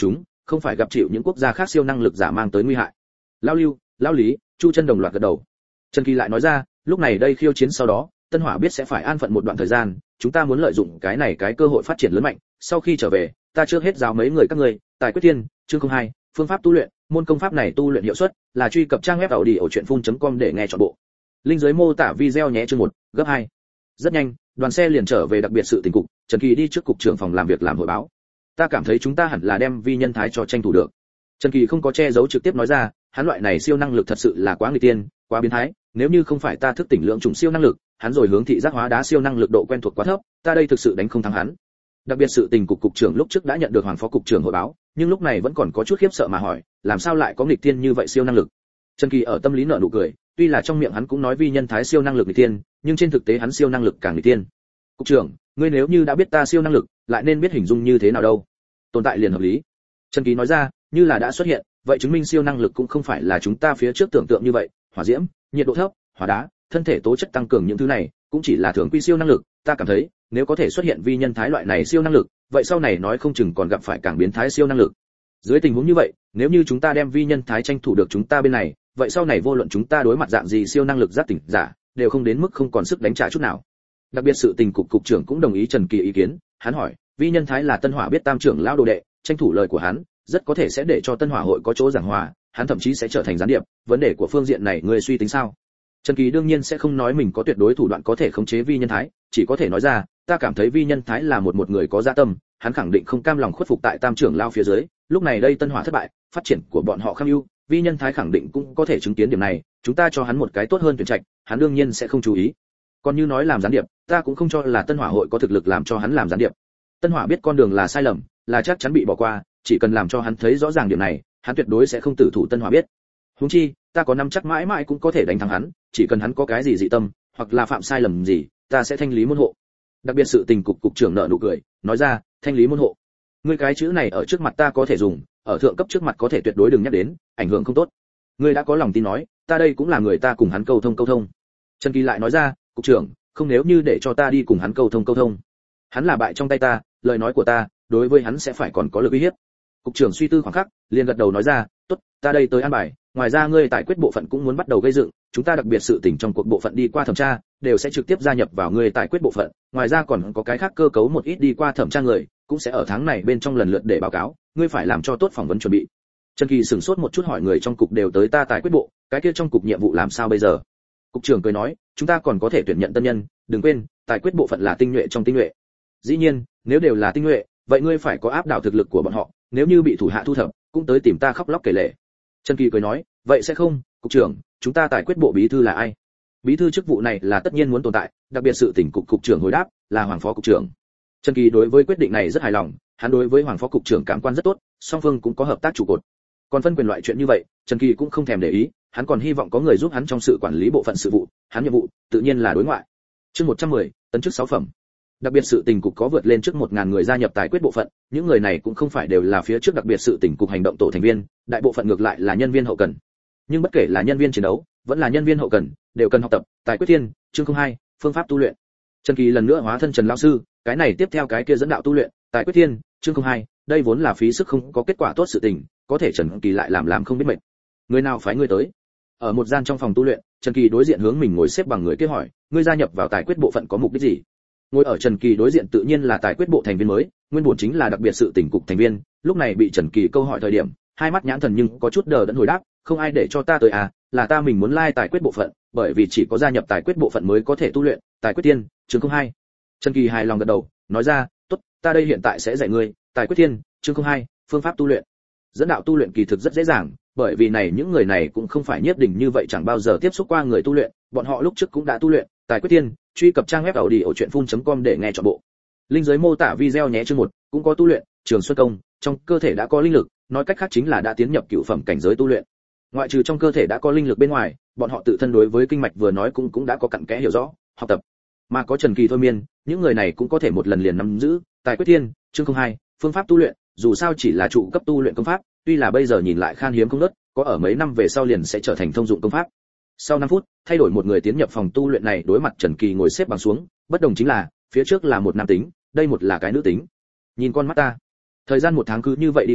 không phải gặp chịu những quốc gia khác siêu năng lực giả mang tới nguy hại. Lão Lưu, Lão Lý, Chu Chân đồng loạt gật đầu. Trần Kỳ lại nói ra, lúc này đây khiêu chiến sau đó, Tân Hỏa biết sẽ phải an phận một đoạn thời gian, chúng ta muốn lợi dụng cái này cái cơ hội phát triển lớn mạnh, sau khi trở về, ta trước hết giáo mấy người các ngươi, tài quyết thiên, chương không hai, phương pháp tu luyện, môn công pháp này tu luyện hiệu suất, là truy cập trang web audiochuyenphun.com để nghe trọn bộ. Link dưới mô tả video nhé chương một, gấp hai. Rất nhanh, đoàn xe liền trở về đặc biệt sự tình cục, Trần Kỳ đi trước cục trưởng phòng làm việc làm hội báo. Ta cảm thấy chúng ta hẳn là đem vi nhân thái cho tranh thủ được. Trần Kỳ không có che giấu trực tiếp nói ra, hắn loại này siêu năng lực thật sự là quá nguy tiên, quá biến thái, nếu như không phải ta thức tỉnh lượng trùng siêu năng lực, hắn rồi hướng thị giác hóa đá siêu năng lực độ quen thuộc quá thấp, ta đây thực sự đánh không thắng hắn. Đặc biệt sự tình cục cục trưởng lúc trước đã nhận được hoàng phó cục trưởng hội báo, nhưng lúc này vẫn còn có chút khiếp sợ mà hỏi, làm sao lại có nghịch tiên như vậy siêu năng lực? Trần Kỳ ở tâm lý nở nụ cười, tuy là trong miệng hắn cũng nói vi nhân thái siêu năng lực nghịch tiên, nhưng trên thực tế hắn siêu năng lực càng nghịch tiên. Cục trưởng, ngươi nếu như đã biết ta siêu năng lực, lại nên biết hình dung như thế nào đâu? Tồn tại liền hợp lý. Trần Kỳ nói ra, như là đã xuất hiện, vậy chứng minh siêu năng lực cũng không phải là chúng ta phía trước tưởng tượng như vậy, hỏa diễm, nhiệt độ thấp, hóa đá, thân thể tố chất tăng cường những thứ này, cũng chỉ là thường quy siêu năng lực, ta cảm thấy, nếu có thể xuất hiện vi nhân thái loại này siêu năng lực, vậy sau này nói không chừng còn gặp phải càng biến thái siêu năng lực. Dưới tình huống như vậy, nếu như chúng ta đem vi nhân thái tranh thủ được chúng ta bên này, vậy sau này vô luận chúng ta đối mặt dạng gì siêu năng lực giác tỉnh giả, đều không đến mức không còn sức đánh trả chút nào. Đặc biệt sự tình cục cục trưởng cũng đồng ý Trần Kỳ ý kiến, hắn hỏi, vi nhân thái là Tân Hỏa biết tam trưởng lão đồ đệ, tranh thủ lời của hắn, rất có thể sẽ để cho Tân Hỏa hội có chỗ giảng hòa, hắn thậm chí sẽ trở thành gián điệp, vấn đề của phương diện này ngươi suy tính sao? Trần Kỳ đương nhiên sẽ không nói mình có tuyệt đối thủ đoạn có thể khống chế vi nhân thái, chỉ có thể nói ra, ta cảm thấy vi nhân thái là một một người có dạ tâm, hắn khẳng định không cam lòng khuất phục tại tam trưởng lao phía dưới, lúc này đây Tân Hỏa thất bại, phát triển của bọn họ kham ưu, vi nhân thái khẳng định cũng có thể chứng kiến điểm này, chúng ta cho hắn một cái tốt hơn tuyển trạch, hắn đương nhiên sẽ không chú ý. Còn như nói làm gián điệp, ta cũng không cho là Tân Hỏa hội có thực lực làm cho hắn làm gián điệp. Tân Hỏa biết con đường là sai lầm, là chắc chắn bị bỏ qua, chỉ cần làm cho hắn thấy rõ ràng điểm này, hắn tuyệt đối sẽ không tử thủ Tân Hỏa biết. Huống chi, ta có nắm chắc mãi mãi cũng có thể đánh thắng hắn, chỉ cần hắn có cái gì dị tâm, hoặc là phạm sai lầm gì, ta sẽ thanh lý môn hộ. Đặc biệt sự tình cục cục trưởng nợ nụ cười, nói ra, thanh lý môn hộ. Ngươi cái chữ này ở trước mặt ta có thể dùng, ở thượng cấp trước mặt có thể tuyệt đối đừng nhắc đến, ảnh hưởng không tốt. Ngươi đã có lòng tin nói, ta đây cũng là người ta cùng hắn câu thông câu thông. Trần Kỳ lại nói ra, cục trưởng, không nếu như để cho ta đi cùng hắn câu thông câu thông. Hắn là bại trong tay ta, lời nói của ta, đối với hắn sẽ phải còn có lực uy hiếp. Cục trưởng suy tư khoảng khắc, liền gật đầu nói ra, tốt, ta đây tới an bài, ngoài ra ngươi tại quyết bộ phận cũng muốn bắt đầu gây dựng, chúng ta đặc biệt sự tình trong cuộc bộ phận đi qua thẩm tra, đều sẽ trực tiếp gia nhập vào ngươi tại quyết bộ phận, ngoài ra còn có cái khác cơ cấu một ít đi qua thẩm tra người, cũng sẽ ở tháng này bên trong lần lượt để báo cáo, ngươi phải làm cho tốt phỏng vấn chuẩn bị. Trần Kỳ sửng sốt một chút hỏi người trong cục đều tới ta tại quyết bộ, cái kia trong cục nhiệm vụ làm sao bây giờ? Cục trưởng cười nói, chúng ta còn có thể tuyển nhận tân nhân, đừng quên, tại quyết bộ phận là tinh nhuệ trong tinh nhuệ. Dĩ nhiên, nếu đều là tinh nhuệ, vậy ngươi phải có áp đảo thực lực của bọn họ, nếu như bị thủ hạ thu thập, cũng tới tìm ta khóc lóc kể lể. Trần Kỳ cười nói, vậy sẽ không, cục trưởng, chúng ta tại quyết bộ bí thư là ai? Bí thư chức vụ này là tất nhiên muốn tồn tại, đặc biệt sự tỉnh cục cục trưởng hồi đáp, là hoàng phó cục trưởng. Trần Kỳ đối với quyết định này rất hài lòng, hắn đối với hoàng phó cục trưởng cảm quan rất tốt, song phương cũng có hợp tác trụ cột. Còn phân quyền loại chuyện như vậy, Trần Kỳ cũng không thèm để ý, hắn còn hy vọng có người giúp hắn trong sự quản lý bộ phận sự vụ, hắn nhiệm vụ tự nhiên là đối ngoại. Chương một trăm mười, tấn chức sáu phẩm. Đặc biệt sự tình cục có vượt lên trước một nghìn người gia nhập tài quyết bộ phận, những người này cũng không phải đều là phía trước đặc biệt sự tình cục hành động tổ thành viên, đại bộ phận ngược lại là nhân viên hậu cần. Nhưng bất kể là nhân viên chiến đấu, vẫn là nhân viên hậu cần, đều cần học tập tài quyết thiên, chương không hai, phương pháp tu luyện. Trần Kỳ lần nữa hóa thân Trần lão sư, cái này tiếp theo cái kia dẫn đạo tu luyện, tài quyết thiên, chương không hai, đây vốn là phí sức không có kết quả tốt sự tình, có thể Trần Kỳ lại làm làm không biết mệt. Người nào phái ngươi tới? Ở một gian trong phòng tu luyện, Trần Kỳ đối diện hướng mình ngồi xếp bằng người kia hỏi, ngươi gia nhập vào tài quyết bộ phận có mục đích gì? Ngồi ở Trần Kỳ đối diện tự nhiên là tài quyết bộ thành viên mới, nguyên bổn chính là đặc biệt sự tỉnh cục thành viên, lúc này bị Trần Kỳ câu hỏi thời điểm, hai mắt nhãn thần nhưng có chút đờ đẫn hồi đáp, không ai để cho ta tới à, là ta mình muốn lai tài quyết bộ phận, bởi vì chỉ có gia nhập tài quyết bộ phận mới có thể tu luyện, tài quyết tiên, chương không hai. Trần Kỳ hài lòng gật đầu, nói ra, tốt, ta đây hiện tại sẽ dạy ngươi, tài quyết tiên, chương không hai, phương pháp tu luyện. Dẫn đạo tu luyện kỳ thực rất dễ dàng, bởi vì này những người này cũng không phải nhiếp đỉnh như vậy chẳng bao giờ tiếp xúc qua người tu luyện, bọn họ lúc trước cũng đã tu luyện, tài quyết tiên, truy cập trang web audiochuyenphun.com để nghe trọn bộ. Link dưới mô tả video nhé chương một, cũng có tu luyện, Trường Xuân công, trong cơ thể đã có linh lực, nói cách khác chính là đã tiến nhập cửu phẩm cảnh giới tu luyện. Ngoại trừ trong cơ thể đã có linh lực bên ngoài, bọn họ tự thân đối với kinh mạch vừa nói cũng cũng đã có cặn kẽ hiểu rõ, học tập. Mà có Trần Kỳ thôi miên, những người này cũng có thể một lần liền nắm giữ, tài quyết thiên, chương không hai, phương pháp tu luyện, dù sao chỉ là trụ cấp tu luyện công pháp, tuy là bây giờ nhìn lại khan hiếm không ngớt, có ở mấy năm về sau liền sẽ trở thành thông dụng công pháp. Sau năm phút, thay đổi một người tiến nhập phòng tu luyện này, đối mặt Trần Kỳ ngồi xếp bằng xuống, bất đồng chính là, phía trước là một nam tính, đây một là cái nữ tính. Nhìn con mắt ta. Thời gian một tháng cứ như vậy đi qua,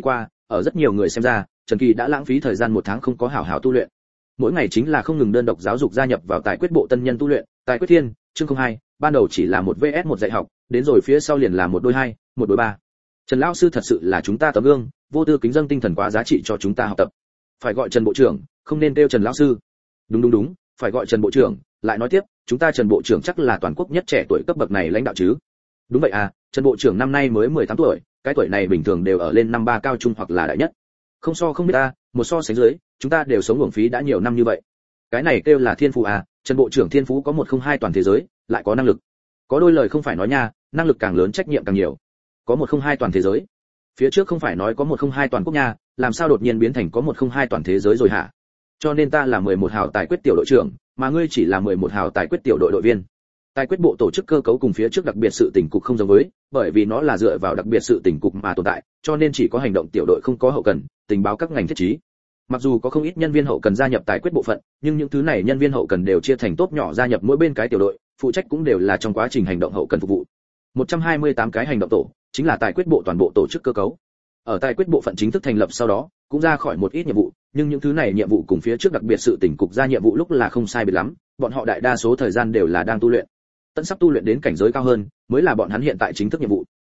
ở rất nhiều người xem ra, Trần Kỳ đã lãng phí thời gian một tháng không có hảo hảo tu luyện. Mỗi ngày chính là không ngừng đơn độc giáo dục gia nhập vào tài quyết bộ tân nhân tu luyện, tài quyết thiên, chương không hai, ban đầu chỉ là một vs một dạy học, đến rồi phía sau liền là một đôi hai, một đôi ba. Trần lão sư thật sự là chúng ta tấm gương, vô tư kính dâng tinh thần quá giá trị cho chúng ta học tập. Phải gọi Trần bộ trưởng, không nên kêu Trần lão sư. Đúng đúng đúng, phải gọi Trần bộ trưởng, lại nói tiếp, chúng ta Trần bộ trưởng chắc là toàn quốc nhất trẻ tuổi cấp bậc này lãnh đạo chứ. Đúng vậy à, Trần bộ trưởng năm nay mới mười tám tuổi, cái tuổi này bình thường đều ở lên năm ba cao trung hoặc là đại nhất. Không so không biết ta, một so sánh dưới, chúng ta đều sống uổng phí đã nhiều năm như vậy. Cái này kêu là thiên phú à, Trần bộ trưởng thiên phú có một không hai toàn thế giới, lại có năng lực. Có đôi lời không phải nói nha, năng lực càng lớn trách nhiệm càng nhiều. Có một không hai toàn thế giới. Phía trước không phải nói có một không hai toàn quốc nha, làm sao đột nhiên biến thành có một không hai toàn thế giới rồi hả? Cho nên ta là mười một hào tài quyết tiểu đội trưởng, mà ngươi chỉ là mười một hào tài quyết tiểu đội đội viên. Tài quyết bộ tổ chức cơ cấu cùng phía trước đặc biệt sự tình cục không giống với, bởi vì nó là dựa vào đặc biệt sự tình cục mà tồn tại, cho nên chỉ có hành động tiểu đội không có hậu cần, tình báo các ngành thiết trí. Mặc dù có không ít nhân viên hậu cần gia nhập tài quyết bộ phận, nhưng những thứ này nhân viên hậu cần đều chia thành tốp nhỏ gia nhập mỗi bên cái tiểu đội, phụ trách cũng đều là trong quá trình hành động hậu cần phục vụ. một trăm hai mươi tám cái hành động tổ, chính là tài quyết bộ toàn bộ tổ chức cơ cấu. Ở tài quyết bộ phận chính thức thành lập sau đó, cũng ra khỏi một ít nhiệm vụ, nhưng những thứ này nhiệm vụ cùng phía trước đặc biệt sự tình cục ra nhiệm vụ lúc là không sai biệt lắm, bọn họ đại đa số thời gian đều là đang tu luyện. Tận sắp tu luyện đến cảnh giới cao hơn, mới là bọn hắn hiện tại chính thức nhiệm vụ.